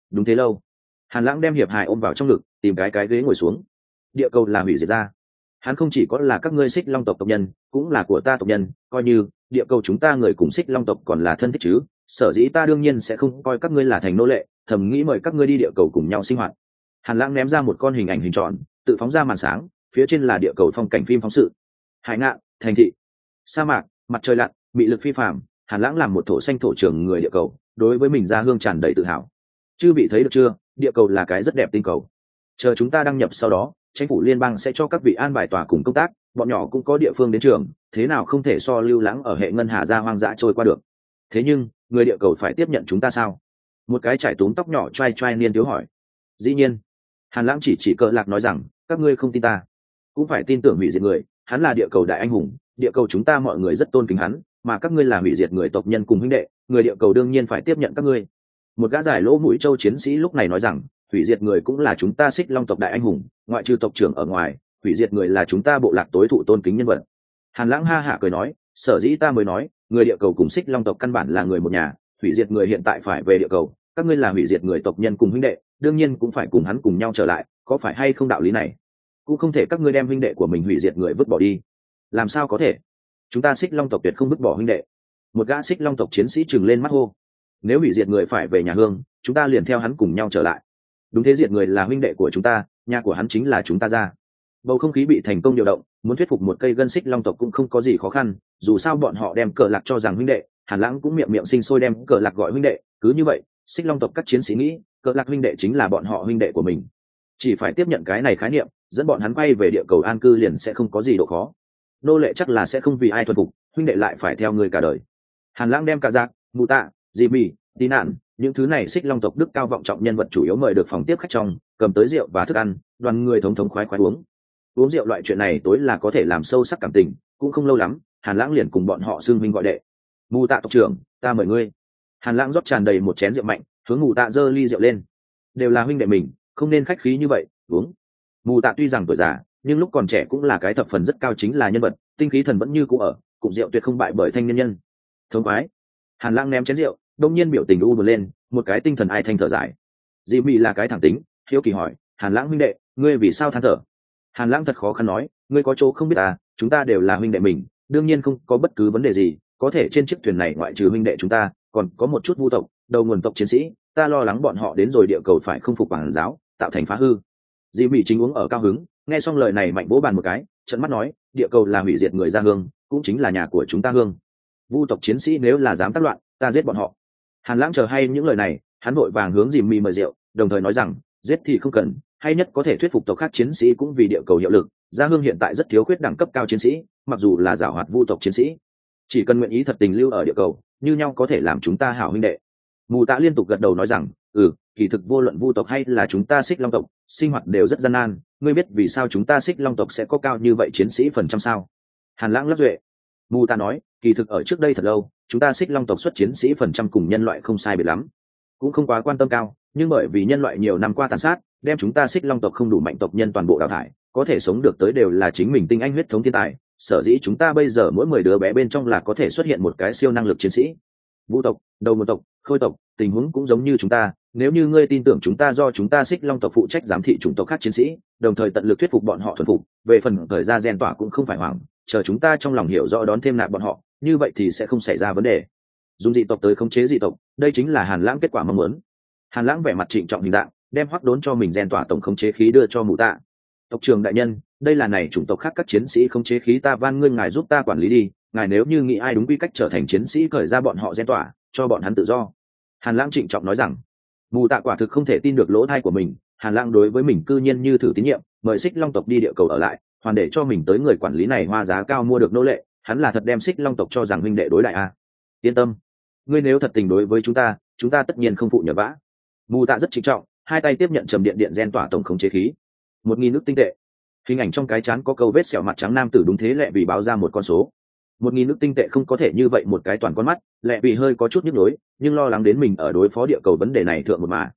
A: đúng thế lâu. Hàn Lãng đem Hiệp Hải ôm vào trong ngực, tìm cái ghế ngồi xuống. Địa cầu là hủy diệt ra, hắn không chỉ có là các ngươi Xích Long tộc tộc nhân, cũng là của ta tộc nhân, coi như địa cầu chúng ta người cùng Xích Long tộc còn là thân thích chứ. Sở dĩ ta đương nhiên sẽ không coi các ngươi là thành nô lệ, thầm nghĩ mời các ngươi đi địa cầu cùng nhau sinh hoạt. Hàn Lãng ném ra một con hình ảnh hình tròn, tự phóng ra màn sáng, phía trên là địa cầu phong cảnh phim phóng sự. Hải ngạn, thành thị, sa mạc, mặt trời lặn, bị lực phi phàm. Hàn Lãng làm một thổ xanh thổ trưởng người địa cầu, đối với mình ra hương tràn đầy tự hào. Chư vị thấy được chưa, địa cầu là cái rất đẹp tinh cầu. Chờ chúng ta đăng nhập sau đó, chính phủ liên bang sẽ cho các vị an bài tòa cùng công tác, bọn nhỏ cũng có địa phương đến trường, thế nào không thể so lưu lãng ở hệ ngân hà ra hoang dã trôi qua được. Thế nhưng người địa cầu phải tiếp nhận chúng ta sao? Một cái trải túm tóc nhỏ trai trai niên thiếu hỏi. Dĩ nhiên. Hàn Lãng chỉ cờ lạc nói rằng, các ngươi không tin ta cũng phải tin tưởng hủy diệt người, hắn là địa cầu đại anh hùng, địa cầu chúng ta mọi người rất tôn kính hắn, mà các ngươi là hủy diệt người tộc nhân cùng huynh đệ, người địa cầu đương nhiên phải tiếp nhận các ngươi. Một gã giải lỗ mũi châu chiến sĩ lúc này nói rằng, hủy diệt người cũng là chúng ta Xích Long tộc đại anh hùng, ngoại trừ tộc trưởng ở ngoài, hủy diệt người là chúng ta bộ lạc tối thụ tôn kính nhân vật. Hàn Lãng ha hả cười nói, sở dĩ ta mới nói, người địa cầu cùng Xích Long tộc căn bản là người một nhà, hủy diệt người hiện tại phải về địa cầu, các ngươi là hủy diệt người tộc nhân cùng huynh đệ, đương nhiên cũng phải cùng hắn cùng nhau trở lại, có phải hay không đạo lý này? Cũng không thể các ngươi đem huynh đệ của mình hủy diệt người vứt bỏ đi. Làm sao có thể? Chúng ta Xích Long tộc tuyệt không vứt bỏ huynh đệ. Một gã Xích Long tộc chiến sĩ trừng lên mắt hô. Nếu hủy diệt người phải về nhà hương, chúng ta liền theo hắn cùng nhau trở lại. Đúng thế, diệt người là huynh đệ của chúng ta, nhà của hắn chính là chúng ta ra. Bầu không khí bị thành công điều động, muốn thuyết phục một cây gân Xích Long tộc cũng không có gì khó khăn, dù sao bọn họ đem cờ lạc cho rằng huynh đệ. Hàn Lãng cũng miệng miệng sinh sôi đem cờ lạc gọi huynh đệ, cứ như vậy Xích Long tộc các chiến sĩ nghĩ cờ lạc huynh đệ chính là bọn họ huynh đệ của mình, chỉ phải tiếp nhận cái này khái niệm, dẫn bọn hắn quay về địa cầu an cư liền sẽ không có gì độ khó. Nô lệ chắc là sẽ không vì ai thuần phục, huynh đệ lại phải theo người cả đời. Hàn Lãng đem cả giác, mù tạ, dì mì, tí nạn, những thứ này Xích Long tộc đức cao vọng trọng nhân vật chủ yếu mời được phòng tiếp khách trong, cầm tới rượu và thức ăn, đoàn người thống thống khoái khoái uống rượu. Loại chuyện này tối là có thể làm sâu sắc cảm tình, cũng không lâu lắm Hàn Lãng liền cùng bọn họ xưng huynh gọi đệ. Mù tạ tộc trưởng, ta mời ngươi. Hàn Lãng rót tràn đầy một chén rượu mạnh, hướng mù tạ giơ ly rượu lên. Đều là huynh đệ mình, không nên khách khí như vậy, uống. Mù tạ tuy rằng tuổi già, nhưng lúc còn trẻ cũng là cái thập phần rất cao chính là nhân vật, tinh khí thần vẫn như cũ ở, cùng rượu tuyệt không bại bởi thanh niên nhân. Thống khoái. Hàn Lãng ném chén rượu, đông nhiên biểu tình u buồn lên, một cái tinh thần ai thanh thở dài. Dĩ Mị là cái thẳng tính, hiếu kỳ hỏi, Hàn Lãng huynh đệ, ngươi vì sao than thở? Hàn Lãng thật khó khăn nói, ngươi có chỗ không biết à, chúng ta đều là huynh đệ mình, đương nhiên không có bất cứ vấn đề gì, có thể trên chiếc thuyền này ngoại trừ huynh đệ chúng ta, còn có một chút vu tộc, đầu nguồn tộc chiến sĩ, ta lo lắng bọn họ đến rồi địa cầu phải không phục quản giáo, tạo thành phá hư. Dĩ Mị chính uống ở cao hứng, nghe xong lời này mạnh vỗ bàn một cái, trợn mắt nói, địa cầu là hủy diệt người ra hương, cũng chính là nhà của chúng ta hương. Vu tộc chiến sĩ nếu là dám tác loạn, ta giết bọn họ. Hàn Lãng chờ hay những lời này, hắn vội vàng hướng Dĩ Mị mời rượu, đồng thời nói rằng, giết thì không cần, hay nhất có thể thuyết phục tộc khác chiến sĩ cũng vì địa cầu hiệu lực. Gia hương hiện tại rất thiếu khuyết đẳng cấp cao chiến sĩ, mặc dù là giảo hoạt vu tộc chiến sĩ, chỉ cần nguyện ý thật tình lưu ở địa cầu, như nhau có thể làm chúng ta hảo huynh đệ. Mù Tạ liên tục gật đầu nói rằng, kỳ thực vô luận vu tộc hay là chúng ta Xích Long tộc, sinh hoạt đều rất gian nan. Ngươi biết vì sao chúng ta Xích Long tộc sẽ có cao như vậy chiến sĩ phần trăm sao? Hàn Lãng lắc duệ. Mù Tạ nói, kỳ thực ở trước đây thật lâu, chúng ta Xích Long tộc xuất chiến sĩ phần trăm cùng nhân loại không sai biệt lắm, cũng không quá quan tâm cao, nhưng bởi vì nhân loại nhiều năm qua tàn sát, đem chúng ta Xích Long tộc không đủ mạnh tộc nhân toàn bộ đào thải, có thể sống được tới đều là chính mình tinh anh huyết thống thiên tài. Sở dĩ chúng ta bây giờ mỗi 10 đứa bé bên trong là có thể xuất hiện một cái siêu năng lực chiến sĩ. Vũ tộc, đầu nguồn tộc, khôi tộc, tình huống cũng giống như chúng ta. Nếu như ngươi tin tưởng chúng ta do chúng ta Xích Long tộc phụ trách giám thị chủng tộc khác chiến sĩ, đồng thời tận lực thuyết phục bọn họ thuần phục, về phần thời gian gen tỏa cũng không phải hoảng, chờ chúng ta trong lòng hiểu rõ đón thêm nạp bọn họ, như vậy thì sẽ không xảy ra vấn đề. Dùng dị tộc tới khống chế dị tộc, đây chính là Hàn Lãng kết quả mong muốn. Hàn Lãng vẻ mặt trịnh trọng hình dạng, đem Hoắc Đốn cho mình gen tỏa tổng khống chế khí đưa cho Mù Tạ. Tộc trưởng đại nhân, đây là này chủng tộc khác các chiến sĩ khống chế khí, ta van ngươi ngài giúp ta quản lý đi, ngài nếu như nghĩ ai đúng quy cách trở thành chiến sĩ cởi ra bọn họ gen tỏa, cho bọn hắn tự do. Hàn Lãng trịnh trọng nói rằng. Mù Tạ quả thực không thể tin được lỗ tai của mình, Hàn Lãng đối với mình cư nhiên như thử tín nhiệm, mời Xích Long tộc đi địa cầu ở lại, hoàn để cho mình tới người quản lý này hoa giá cao mua được nô lệ, hắn là thật đem Xích Long tộc cho rằng huynh đệ đối đại a. Yên tâm, ngươi nếu thật tình đối với chúng ta tất nhiên không phụ nhờ vả. Mù Tạ rất trịnh trọng, hai tay tiếp nhận trầm điện điện gen tỏa tổng khống chế khí. 1000 nước tinh tệ. Hình ảnh trong cái trán có câu vết sẹo mặt trắng nam tử đúng thế lẹ vì báo ra một con số. 1000 nước tinh tệ không có thể như vậy một cái toàn con mắt, lẹ vì hơi có chút nhức nhối, nhưng lo lắng đến mình ở đối phó địa cầu vấn đề này thượng một mà.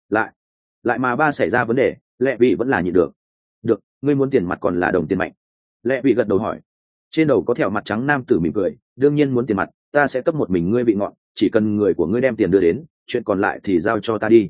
A: Lại mà ba xảy ra vấn đề, lẹ vì vẫn là nhịn được. Được, ngươi muốn tiền mặt còn là đồng tiền mạnh? Lẹ vì gật đầu hỏi. Trên đầu có thẹo mặt trắng nam tử mỉm cười, đương nhiên muốn tiền mặt, ta sẽ cấp một mình ngươi vị ngọn, chỉ cần người của ngươi đem tiền đưa đến, chuyện còn lại thì giao cho ta đi.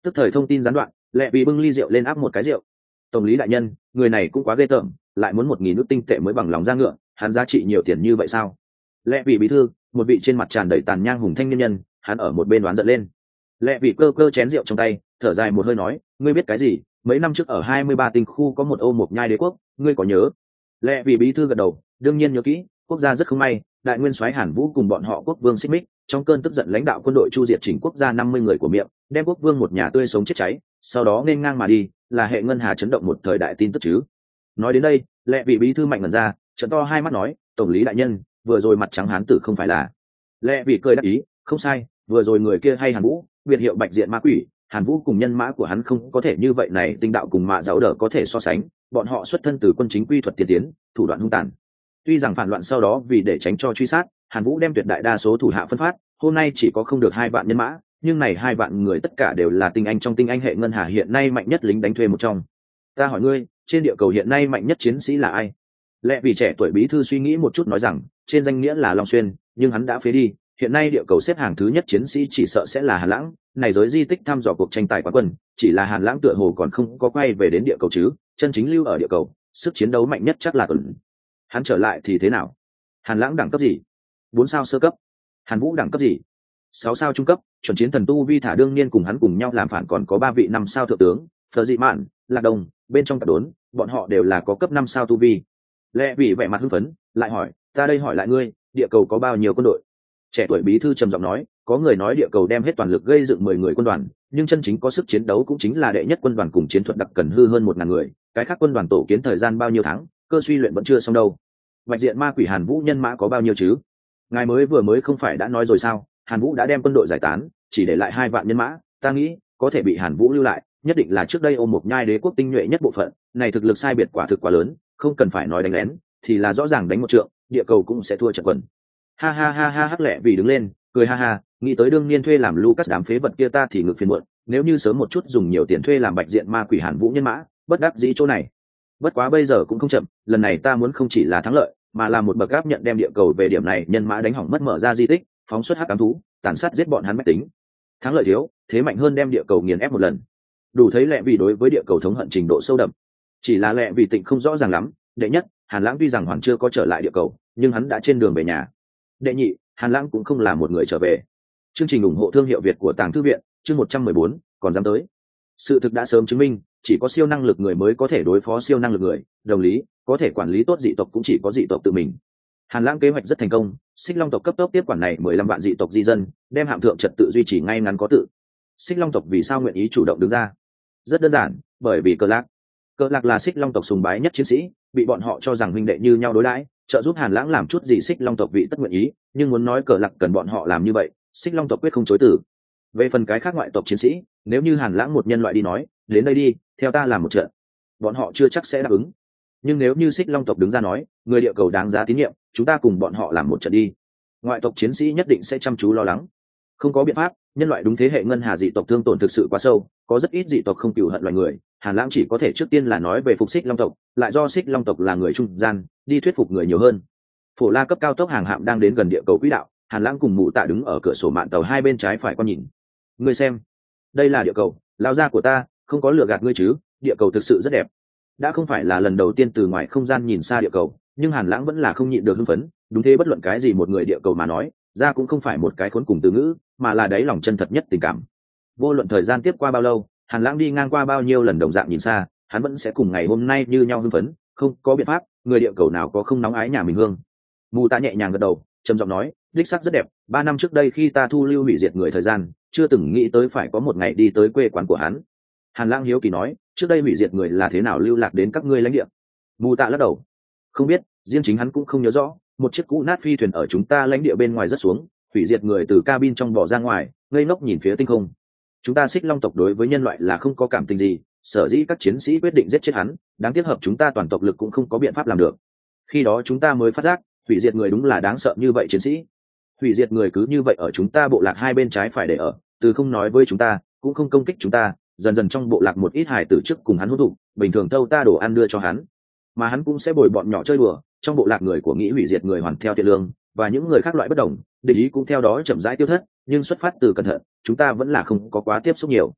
A: Tức thời thông tin gián đoạn, Lệ Vì bưng ly rượu lên áp một cái rượu. Tổng lý đại nhân, người này cũng quá ghê tởm, lại muốn 1.000 nước tinh tệ mới bằng lòng ra ngựa, hắn giá trị nhiều tiền như vậy sao? Lệ Vì bí thư, một vị trên mặt tràn đầy tàn nhang hùng thanh niên nhân, hắn ở một bên đoán giận lên. Lệ Vì cơ cơ chén rượu trong tay, thở dài một hơi nói, ngươi biết cái gì? Mấy năm trước ở 23 tinh khu có một ô mộc nhai đế quốc, ngươi có nhớ? Lệ Vì bí thư gật đầu, đương nhiên nhớ kỹ, quốc gia rất không may, đại nguyên soái Hàn Vũ cùng bọn họ quốc vương xích mích, trong cơn tức giận lãnh đạo quân đội chu diệt chỉnh quốc gia 50 người của miệng, đem quốc vương một nhà tươi sống chết cháy, sau đó nên ngang mà đi, là hệ ngân hà chấn động một thời đại tin tức chứ. Nói đến đây, Lệ Vị bí thư mạnh ngẩn ra, trợn to hai mắt nói, tổng lý đại nhân, vừa rồi mặt trắng hán tử không phải là? Lệ Vị cười đáp ý, không sai, vừa rồi người kia hay Hàn Vũ, biệt hiệu Bạch Diện Ma Quỷ, Hàn Vũ cùng nhân mã của hắn không có thể như vậy này, tinh đạo cùng mạ giáo đỡ có thể so sánh, bọn họ xuất thân từ quân chính quy thuật tiên tiến, thủ đoạn hung tàn. Tuy rằng phản loạn sau đó vì để tránh cho truy sát, Hàn Vũ đem tuyệt đại đa số thủ hạ phân phát, hôm nay chỉ có không được 2 vạn nhân mã, nhưng này 2 vạn người tất cả đều là tinh anh trong tinh anh hệ ngân hà hiện nay mạnh nhất lính đánh thuê một trong. Ta hỏi ngươi, trên địa cầu hiện nay mạnh nhất chiến sĩ là ai? Lẽ vì trẻ tuổi bí thư suy nghĩ một chút nói rằng, trên danh nghĩa là Long Xuyên, nhưng hắn đã phế đi, hiện nay địa cầu xếp hàng thứ nhất chiến sĩ chỉ sợ sẽ là Hàn Lãng, này giới di tích thăm dò cuộc tranh tài quán quân, chỉ là Hàn Lãng tựa hồ còn không có quay về đến địa cầu chứ, chân chính lưu ở địa cầu, sức chiến đấu mạnh nhất chắc là Tuần. Hắn trở lại thì thế nào? Hàn Lãng đẳng cấp gì? 4 sao sơ cấp. Hàn Vũ đẳng cấp gì? 6 sao trung cấp. Chuẩn chiến thần tu vi thả đương nhiên cùng hắn cùng nhau làm phản còn có 3 vị 5 sao thượng tướng, Phở Dị Mạn, Lạc Đông, bên trong cả đốn, bọn họ đều là có cấp 5 sao tu vi. Lệ Vị vẻ mặt hưng phấn, lại hỏi, ta đây hỏi lại ngươi, địa cầu có bao nhiêu quân đội? Trẻ tuổi bí thư trầm giọng nói, có người nói địa cầu đem hết toàn lực gây dựng 10 người quân đoàn, nhưng chân chính có sức chiến đấu cũng chính là đệ nhất quân đoàn cùng chiến thuật đặc cần hư hơn 1.000 người, cái khác quân đoàn tổ kiến thời gian bao nhiêu tháng, cơ suy luyện vẫn chưa xong đâu. Bạch Diện Ma Quỷ Hàn Vũ nhân mã có bao nhiêu chứ? Ngài mới không phải đã nói rồi sao? Hàn Vũ đã đem quân đội giải tán, chỉ để lại 2 vạn nhân mã, ta nghĩ có thể bị Hàn Vũ lưu lại, nhất định là trước đây ôm một nhai đế quốc tinh nhuệ nhất bộ phận, này thực lực sai biệt quả thực quá lớn, không cần phải nói đánh lén, thì là rõ ràng đánh một trượng, địa cầu cũng sẽ thua trận quần. Ha ha ha ha, Hắc Lệ vì đứng lên, cười ha ha, nghĩ tới đương niên thuê làm Lucas đám phế vật kia ta thì ngực phiền muộn, nếu như sớm một chút dùng nhiều tiền thuê làm Bạch Diện Ma Quỷ Hàn Vũ nhân mã, bất đắc dĩ chỗ này. Bất quá bây giờ cũng không chậm, lần này ta muốn không chỉ là thắng lợi, mà là một bậc áp nhận đem địa cầu về điểm này nhân mã đánh hỏng mất mở ra di tích, phóng xuất hắc ám thú, tàn sát giết bọn hắn mách tính. Thắng lợi thiếu, thế mạnh hơn đem địa cầu nghiền ép một lần. Đủ thấy Lệ Vì đối với địa cầu thống hận trình độ sâu đậm. Chỉ là Lệ Vì Tịnh không rõ ràng lắm, đệ nhất, Hàn Lãng tuy rằng hoàn chưa có trở lại địa cầu, nhưng hắn đã trên đường về nhà. Đệ nhị, Hàn Lãng cũng không là một người trở về. Chương trình ủng hộ thương hiệu Việt của Tàng Thư viện, chương 114, còn dám tới. Sự thực đã sớm chứng minh, chỉ có siêu năng lực người mới có thể đối phó siêu năng lực người, đồng lý, có thể quản lý tốt dị tộc cũng chỉ có dị tộc tự mình. Hàn Lãng kế hoạch rất thành công, Xích Long tộc cấp tốc tiếp quản này 15 vạn dị tộc di dân, đem hạm thượng trật tự duy trì ngay ngắn có tự. Xích Long tộc vì sao nguyện ý chủ động đứng ra? Rất đơn giản, bởi vì Cờ Lạc là Xích Long tộc sùng bái nhất chiến sĩ, bị bọn họ cho rằng huynh đệ như nhau đối đãi, trợ giúp Hàn Lãng làm chút gì Xích Long tộc vị tất nguyện ý, nhưng muốn nói Cờ Lạc cần bọn họ làm như vậy, Xích Long tộc quyết không chối từ. Về phần cái khác ngoại tộc chiến sĩ, nếu như Hàn Lãng một nhân loại đi nói, đến đây đi, theo ta làm một trận, bọn họ chưa chắc sẽ đáp ứng. Nhưng nếu như Xích Long tộc đứng ra nói, người địa cầu đáng giá tín nhiệm, chúng ta cùng bọn họ làm một trận đi, ngoại tộc chiến sĩ nhất định sẽ chăm chú lo lắng. Không có biện pháp, nhân loại đúng thế hệ ngân hà dị tộc thương tổn thực sự quá sâu, có rất ít dị tộc không cừu hận loài người. Hàn Lãng chỉ có thể trước tiên là nói về phục Xích Long tộc, lại do Xích Long tộc là người trung gian, đi thuyết phục người nhiều hơn. Phổ La cấp cao tốc hàng hạm đang đến gần địa cầu quỹ đạo, Hàn Lãng cùng Mụ Tạ đứng ở cửa sổ mạn tàu hai bên trái phải quan nhìn. Ngươi xem, đây là địa cầu, lao ra của ta, không có lừa gạt ngươi chứ? Địa cầu thực sự rất đẹp. Đã không phải là lần đầu tiên từ ngoài không gian nhìn xa địa cầu, nhưng Hàn Lãng vẫn là không nhịn được hưng phấn. Đúng thế, bất luận cái gì một người địa cầu mà nói ra cũng không phải một cái khốn cùng từ ngữ, mà là đáy lòng chân thật nhất tình cảm. Vô luận thời gian tiếp qua bao lâu, Hàn Lãng đi ngang qua bao nhiêu lần đồng dạng nhìn xa, hắn vẫn sẽ cùng ngày hôm nay như nhau hưng phấn. Không có biện pháp, người địa cầu nào có không nóng ái nhà mình hương. Mù Tạ nhẹ nhàng gật đầu, trầm giọng nói, đích xác rất đẹp. 3 năm trước đây khi ta thu lưu hủy diệt người thời gian, chưa từng nghĩ tới phải có một ngày đi tới quê quán của hắn. Hàn Lãng hiếu kỳ nói, trước đây hủy diệt người là thế nào lưu lạc đến các ngươi lãnh địa? Mù Tạ lắc đầu, không biết, riêng chính hắn cũng không nhớ rõ. Một chiếc cũ nát phi thuyền ở chúng ta lãnh địa bên ngoài rớt xuống, hủy diệt người từ cabin trong bỏ ra ngoài, ngây ngốc nhìn phía tinh không. Chúng ta Xích Long tộc đối với nhân loại là không có cảm tình gì, sở dĩ các chiến sĩ quyết định giết chết hắn, đáng tiếc hợp chúng ta toàn tộc lực cũng không có biện pháp làm được. Khi đó chúng ta mới phát giác, hủy diệt người đúng là đáng sợ như vậy chiến sĩ. Hủy diệt người cứ như vậy ở chúng ta bộ lạc hai bên trái phải để ở, từ không nói với chúng ta, cũng không công kích chúng ta, dần dần trong bộ lạc một ít hài tử trước cùng hắn hút thụ, bình thường thâu ta đồ ăn đưa cho hắn, mà hắn cũng sẽ bồi bọn nhỏ chơi đùa. Trong bộ lạc người của nghĩ hủy diệt người hoàn theo thiện lương, và những người khác loại bất đồng, địch ý cũng theo đó chậm rãi tiêu thất, nhưng xuất phát từ cẩn thận, chúng ta vẫn là không có quá tiếp xúc nhiều.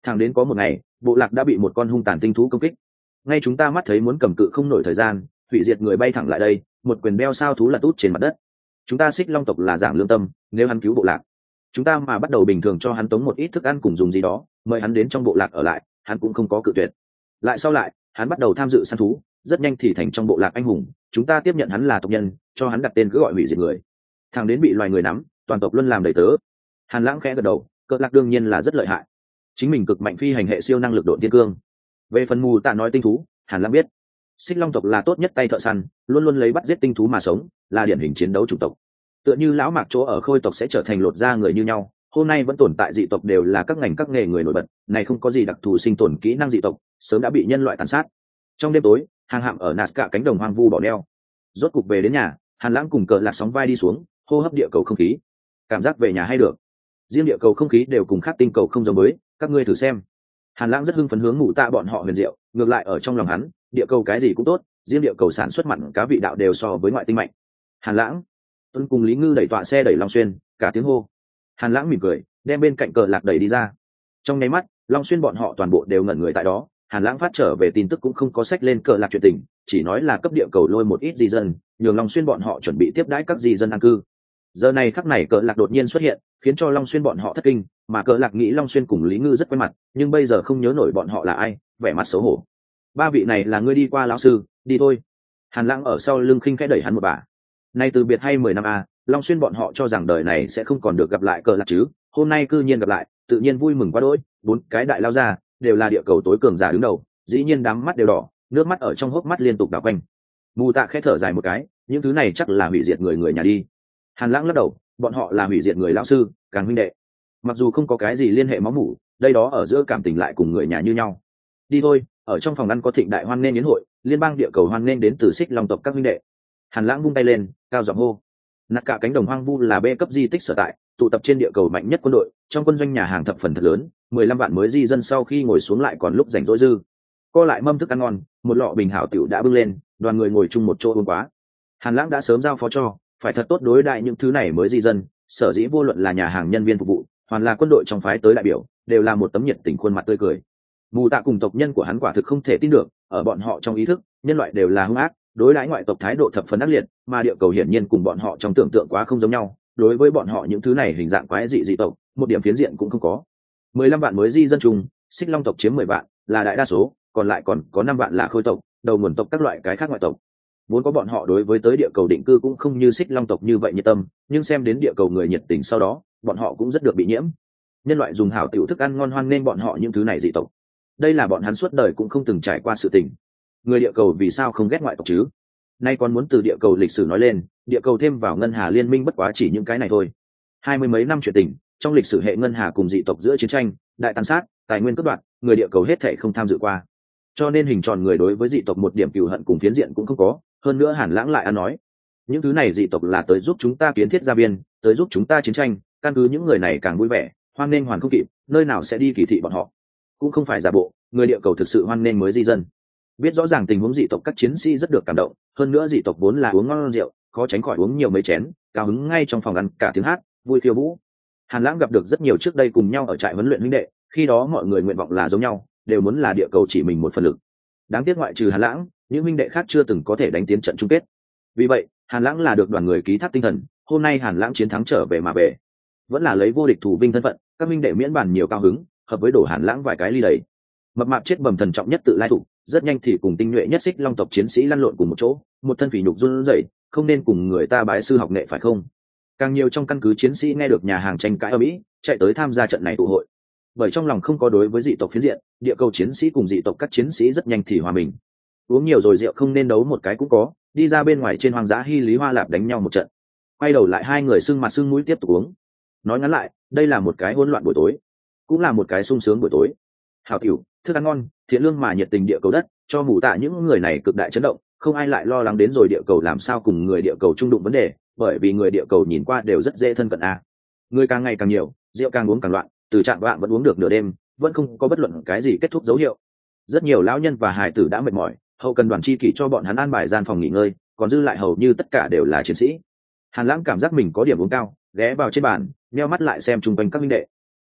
A: Thẳng đến có một ngày, bộ lạc đã bị một con hung tàn tinh thú công kích. Ngay chúng ta mắt thấy muốn cầm cự không nổi thời gian, hủy diệt người bay thẳng lại đây, một quyền đeo sao thú lật út trên mặt đất. Chúng ta Xích Long tộc là giảng lương tâm, nếu hắn cứu bộ lạc, chúng ta mà bắt đầu bình thường cho hắn tống một ít thức ăn cùng dùng gì đó, mời hắn đến trong bộ lạc ở lại, hắn cũng không có cự tuyệt. Lại sau lại, hắn bắt đầu tham dự săn thú, rất nhanh thì thành trong bộ lạc anh hùng, chúng ta tiếp nhận hắn là tộc nhân, cho hắn đặt tên cứ gọi hủy diệt người. Thằng đến bị loài người nắm, toàn tộc luôn làm đầy tớ. Hàn Lãng khẽ gật đầu, cỡ lạc đương nhiên là rất lợi hại, chính mình cực mạnh phi hành hệ siêu năng lực độ tiên cương. Về phần mù tạ nói tinh thú, Hàn Lãng biết Xích Long tộc là tốt nhất tay thợ săn, luôn luôn lấy bắt giết tinh thú mà sống, là điển hình chiến đấu chủng tộc. Tựa như lão Mạc chỗ ở Khôi tộc sẽ trở thành lột da người như nhau, hôm nay vẫn tồn tại dị tộc đều là các ngành các nghề người nổi bật, này không có gì đặc thù sinh tồn kỹ năng dị tộc, sớm đã bị nhân loại tàn sát. Trong đêm tối, hàng hạm ở Nazca cánh đồng hoang vu bỏ neo. Rốt cục về đến nhà, Hàn Lãng cùng cờ lạc sóng vai đi xuống, hô hấp địa cầu không khí. Cảm giác về nhà hay được. Riêng địa cầu không khí đều cùng khác tinh cầu không giống với, các ngươi thử xem. Hàn Lãng rất hưng phấn hướng Ngụ Tạ bọn họ huyền diệu, ngược lại ở trong lòng hắn, địa cầu cái gì cũng tốt, riêng địa cầu sản xuất mặn cá vị đạo đều so với ngoại tinh mạnh. Hàn Lãng, Tuân cùng Lý Ngư đẩy tọa xe đẩy Long Xuyên, cả tiếng hô. Hàn Lãng mỉm cười, đem bên cạnh cờ lạc đẩy đi ra. Trong nháy mắt, Long Xuyên bọn họ toàn bộ đều ngẩn người tại đó. Hàn Lãng phát trở về tin tức cũng không có sách lên cờ lạc chuyện tình, chỉ nói là cấp địa cầu lôi một ít di dân, nhường Long Xuyên bọn họ chuẩn bị tiếp đãi các di dân an cư. Giờ này khắc này cờ lạc đột nhiên xuất hiện, khiến cho Long Xuyên bọn họ thất kinh, mà cờ lạc nghĩ Long Xuyên cùng Lý Ngư rất quen mặt, nhưng bây giờ không nhớ nổi bọn họ là ai, vẻ mặt xấu hổ. Ba vị này là ngươi đi qua lão sư, đi thôi. Hàn Lãng ở sau lưng khinh khẽ đẩy hắn một bà. Nay từ biệt hay 10 năm a, Long Xuyên bọn họ cho rằng đời này sẽ không còn được gặp lại cờ lạc chứ, hôm nay cư nhiên gặp lại, tự nhiên vui mừng quá đỗi. Bốn cái đại lao ra đều là địa cầu tối cường giả đứng đầu, dĩ nhiên đám mắt đều đỏ, nước mắt ở trong hốc mắt liên tục đảo quanh. Mù Tạ khẽ thở dài một cái, những thứ này chắc là hủy diệt người nhà đi. Hàn Lãng lắc đầu, bọn họ là hủy diệt người lão sư, càng huynh đệ. Mặc dù không có cái gì liên hệ máu mủ, đây đó ở giữa cảm tình lại cùng người nhà như nhau. Đi thôi, ở trong phòng ăn có thịnh đại hoan nghênh yến hội, liên bang địa cầu hoan nghênh đến từ Xích Long tộc các huynh đệ. Hàn Lãng vung tay lên, cao giọng hô. Nạt cả cánh đồng hoang vu là B cấp di tích sở tại, tụ tập trên địa cầu mạnh nhất quân đội, trong quân doanh nhà hàng thập phần thật lớn, 15 vạn mới di dân sau khi ngồi xuống lại còn lúc rảnh rỗi dư. Co lại mâm thức ăn ngon, một lọ bình hảo tiểu đã bưng lên, đoàn người ngồi chung một chỗ uống quá. Hàn Lãng đã sớm giao phó cho, phải thật tốt đối đại những thứ này mới di dân, sở dĩ vô luận là nhà hàng nhân viên phục vụ, hoàn là quân đội trong phái tới đại biểu, đều là một tấm nhiệt tình khuôn mặt tươi cười. Mù Tạ cùng tộc nhân của hắn quả thực không thể tin được, ở bọn họ trong ý thức, nhân loại đều là hung ác, đối đãi ngoại tộc thái độ thập phần ác liệt, mà địa cầu hiển nhiên cùng bọn họ trong tưởng tượng quá không giống nhau, đối với bọn họ những thứ này hình dạng quái dị dị tộc, một điểm phiến diện cũng không có. 15 vạn mới di dân chung, Xích Long tộc chiếm 10 vạn, là đại đa số, còn lại còn có 5 vạn là Khôi tộc, đầu nguồn tộc các loại cái khác ngoại tộc. Vốn có bọn họ đối với tới địa cầu định cư cũng không như Xích Long tộc như vậy nhiệt tâm, nhưng xem đến địa cầu người nhiệt tình sau đó, bọn họ cũng rất được bị nhiễm. Nhân loại dùng hảo tiểu thức ăn ngon hoan nên bọn họ những thứ này dị tộc. Đây là bọn hắn suốt đời cũng không từng trải qua sự tình. Người địa cầu vì sao không ghét ngoại tộc chứ? Nay còn muốn từ địa cầu lịch sử nói lên, địa cầu thêm vào ngân hà liên minh bất quá chỉ những cái này thôi. 20 mấy năm chuyện tình, trong lịch sử hệ ngân hà cùng dị tộc giữa chiến tranh, đại tàn sát, tài nguyên cướp đoạt, người địa cầu hết thảy không tham dự qua. Cho nên hình tròn người đối với dị tộc một điểm cừu hận cùng phiến diện cũng không có, hơn nữa Hàn Lãng lại ăn nói, những thứ này dị tộc là tới giúp chúng ta kiến thiết gia biên, tới giúp chúng ta chiến tranh, căn cứ những người này càng vui vẻ, hoan nghênh hoàn không kịp, nơi nào sẽ đi kỳ thị bọn họ. Cũng không phải giả bộ, người địa cầu thực sự hoan nghênh mới di dân. Biết rõ ràng tình huống dị tộc các chiến sĩ rất được cảm động, hơn nữa dị tộc vốn là uống ngon rượu, khó tránh khỏi uống nhiều mấy chén, cao hứng ngay trong phòng ăn, cả tiếng hát, vui khiêu vũ. Hàn Lãng gặp được rất nhiều trước đây cùng nhau ở trại huấn luyện huynh đệ, khi đó mọi người nguyện vọng là giống nhau, đều muốn là địa cầu chỉ mình một phần lực. Đáng tiếc ngoại trừ Hàn Lãng, những huynh đệ khác chưa từng có thể đánh tiến trận chung kết. Vì vậy, Hàn Lãng là được đoàn người ký thác tinh thần, hôm nay Hàn Lãng chiến thắng trở về mà về, vẫn là lấy vô địch thủ vinh thân phận, các huynh đệ miễn bàn nhiều cao hứng, hợp với đổ Hàn Lãng vài cái ly đầy. Mập mạp chết bầm thần trọng nhất tự lai thủ, rất nhanh thì cùng tinh nhuệ nhất Xích Long tộc chiến sĩ lăn lộn cùng một chỗ, một thân phỉ nhục run rẩy, không nên cùng người ta bái sư học nghệ phải không? Càng nhiều trong căn cứ chiến sĩ nghe được nhà hàng tranh cãi ở Mỹ, chạy tới tham gia trận này tụ hội. Bởi trong lòng không có đối với dị tộc phiến diện, địa cầu chiến sĩ cùng dị tộc các chiến sĩ rất nhanh thì hòa mình. Uống nhiều rồi rượu không nên đấu một cái cũng có, đi ra bên ngoài trên hoang dã Hy Lý Hoa Lạp đánh nhau một trận. Quay đầu lại hai người sưng mặt sưng mũi tiếp tục uống. Nói ngắn lại, đây là một cái hỗn loạn buổi tối, cũng là một cái sung sướng buổi tối. Hảo tiểu, thức ăn ngon, thiện lương mà nhiệt tình địa cầu đất, cho Mù Tạ những người này cực đại chấn động, không ai lại lo lắng đến rồi địa cầu làm sao cùng người địa cầu chung đụng vấn đề, bởi vì người địa cầu nhìn qua đều rất dễ thân cận a. Người càng ngày càng nhiều, rượu càng uống càng loạn, từ trạng vạng vẫn uống được nửa đêm, vẫn không có bất luận cái gì kết thúc dấu hiệu. Rất nhiều lão nhân và hài tử đã mệt mỏi, hậu cần đoàn chi kỷ cho bọn hắn an bài gian phòng nghỉ ngơi, còn dư lại hầu như tất cả đều là chiến sĩ. Hàn Lãng cảm giác mình có điểm uống cao, ghé vào trên bàn, nheo mắt lại xem chung quanh các minh đệ.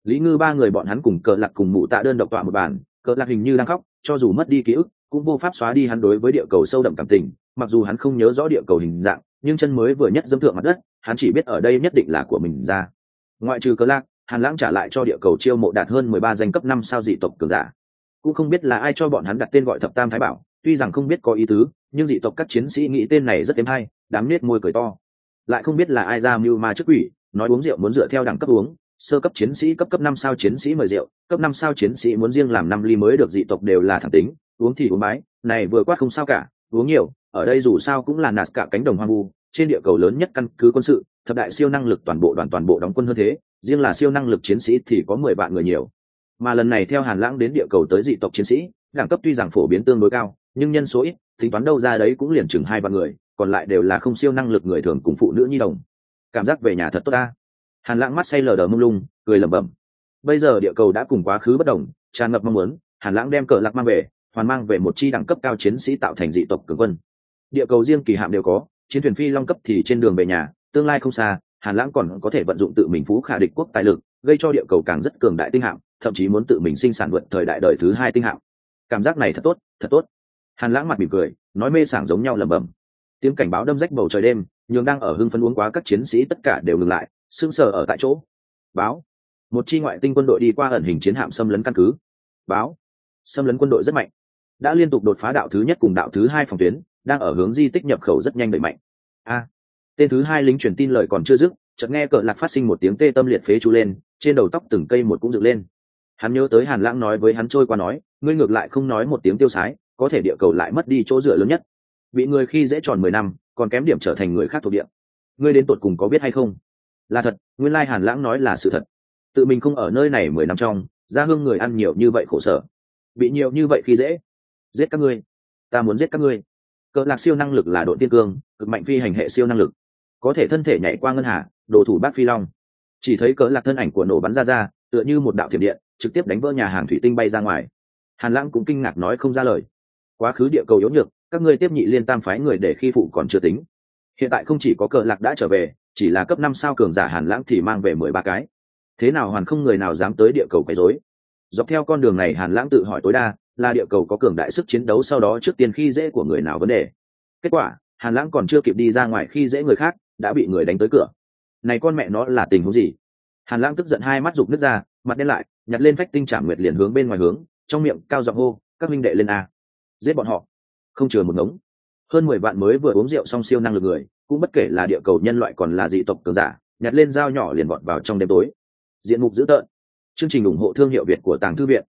A: Lý Ngư ba người bọn hắn cùng Cờ Lạc cùng Mụ Tạ đơn độc tọa một bàn, Cờ Lạc hình như đang khóc, cho dù mất đi ký ức cũng vô pháp xóa đi hắn đối với địa cầu sâu đậm cảm tình. Mặc dù hắn không nhớ rõ địa cầu hình dạng, nhưng chân mới vừa nhất dẫm thượng mặt đất, hắn chỉ biết ở đây nhất định là của mình ra. Ngoại trừ Cờ Lạc, Hàn Lãng trả lại cho địa cầu chiêu mộ đạt hơn 13 danh cấp 5 sao dị tộc cường giả. Cũng không biết là ai cho bọn hắn đặt tên gọi Thập Tam Thái Bảo, tuy rằng không biết có ý tứ, nhưng dị tộc các chiến sĩ nghĩ tên này rất êm hay, đám nết môi cười to. Lại không biết là ai ra mưu ma trước quỷ, nói uống rượu muốn dựa theo đẳng cấp uống, sơ cấp chiến sĩ cấp 5 sao chiến sĩ mời rượu, cấp 5 sao chiến sĩ muốn riêng làm 5 ly mới được, dị tộc đều là thẳng tính, uống thì uống bái, này vừa quát không sao cả, uống nhiều, ở đây dù sao cũng là nạt cả cánh đồng hoang vu, trên địa cầu lớn nhất căn cứ quân sự, thập đại siêu năng lực toàn bộ đóng quân hơn thế, riêng là siêu năng lực chiến sĩ thì có 10 vạn người nhiều. Mà lần này theo Hàn Lãng đến địa cầu tới dị tộc chiến sĩ, đẳng cấp tuy rằng phổ biến tương đối cao, nhưng nhân số ít, tính toán đâu ra đấy cũng liền chừng 2 vạn người, còn lại đều là không siêu năng lực người thường cùng phụ nữ nhi đồng. Cảm giác về nhà thật tốt ta. Hàn Lãng mắt say lờ đờ mông lung, cười lẩm bẩm. Bây giờ địa cầu đã cùng quá khứ bất đồng, tràn ngập mong muốn, Hàn Lãng đem Cờ Lạc mang về, hoàn mang về một chi đẳng cấp cao chiến sĩ tạo thành dị tộc cường quân. Địa cầu riêng kỳ hạm đều có, chiến thuyền phi long cấp thì trên đường về nhà, tương lai không xa, Hàn Lãng còn có thể vận dụng tự mình phú khả địch quốc tài lực, gây cho địa cầu càng rất cường đại tinh hạm, thậm chí muốn tự mình sinh sản vượt thời đại đời thứ 2 tinh hạm. Cảm giác này thật tốt, thật tốt. Hàn Lãng mặt mỉm cười, nói mê sảng giống nhau lẩm bẩm. Tiếng cảnh báo đâm rách bầu trời đêm, nhường đang ở hưng phấn uống quá các chiến sĩ tất cả đều ngừng lại, sững sờ ở tại chỗ. Báo, một chi ngoại tinh quân đội đi qua ẩn hình chiến hạm xâm lấn căn cứ. Báo, xâm lấn quân đội rất mạnh, đã liên tục đột phá đạo thứ nhất cùng đạo thứ 2 phòng tuyến, đang ở hướng di tích nhập khẩu rất nhanh đẩy mạnh. Tên thứ 2 lính truyền tin lời còn chưa dứt, chợt nghe Cờ Lạc phát sinh một tiếng tê tâm liệt phế chú lên, trên đầu tóc từng cây một cũng dựng lên. Hắn nhớ tới Hàn Lãng nói với hắn trôi qua nói, ngươi ngược lại không nói một tiếng tiêu sái, có thể địa cầu lại mất đi chỗ dựa lớn nhất, bị người khi dễ tròn 10 năm, còn kém điểm trở thành người khác thuộc địa. Ngươi đến tột cùng có biết hay không? Là thật, nguyên lai Hàn Lãng nói là sự thật. Tự mình không ở nơi này 10 năm trong, ra hương người ăn nhiều như vậy khổ sở, bị nhiều như vậy khi dễ. Giết các ngươi, ta muốn giết các ngươi. Cờ Lạc siêu năng lực là độ tiên cương, cực mạnh phi hành hệ siêu năng lực, có thể thân thể nhảy qua ngân hà, đồ thủ bát phi long. Chỉ thấy Cờ Lạc thân ảnh của nổ bắn ra, tựa như một đạo thiểm điện, trực tiếp đánh vỡ nhà hàng thủy tinh bay ra ngoài. Hàn Lãng cũng kinh ngạc nói không ra lời. Quá khứ địa cầu yếu nhược, các ngươi tiếp nhị liên tam phái người để khi phụ còn chưa tính, hiện tại không chỉ có Cờ Lạc đã trở về, chỉ là cấp 5 sao cường giả Hàn Lãng thì mang về 13 cái. Thế nào hoàn không người nào dám tới địa cầu quấy rối. Dọc theo con đường này Hàn Lãng tự hỏi tối đa là địa cầu có cường đại sức chiến đấu, sau đó trước tiên khi dễ của người nào vấn đề. Kết quả Hàn Lãng còn chưa kịp đi ra ngoài khi dễ người khác, đã bị người đánh tới cửa. Này con mẹ nó là tình huống gì? Hàn Lãng tức giận hai mắt rục nứt ra, mặt đen lại, nhặt lên phách tinh trảm nguyệt liền hướng bên ngoài hướng, trong miệng cao giọng hô, các minh đệ lên a, giết bọn họ, không chừa một ngống. Hơn 10 vạn mới vừa uống rượu xong siêu năng lực người, cũng bất kể là địa cầu nhân loại còn là dị tộc cường giả, nhặt lên dao nhỏ liền vọt vào trong đêm tối. Diện mục dữ tợn. Chương trình ủng hộ thương hiệu Việt của Tàng Thư Viện.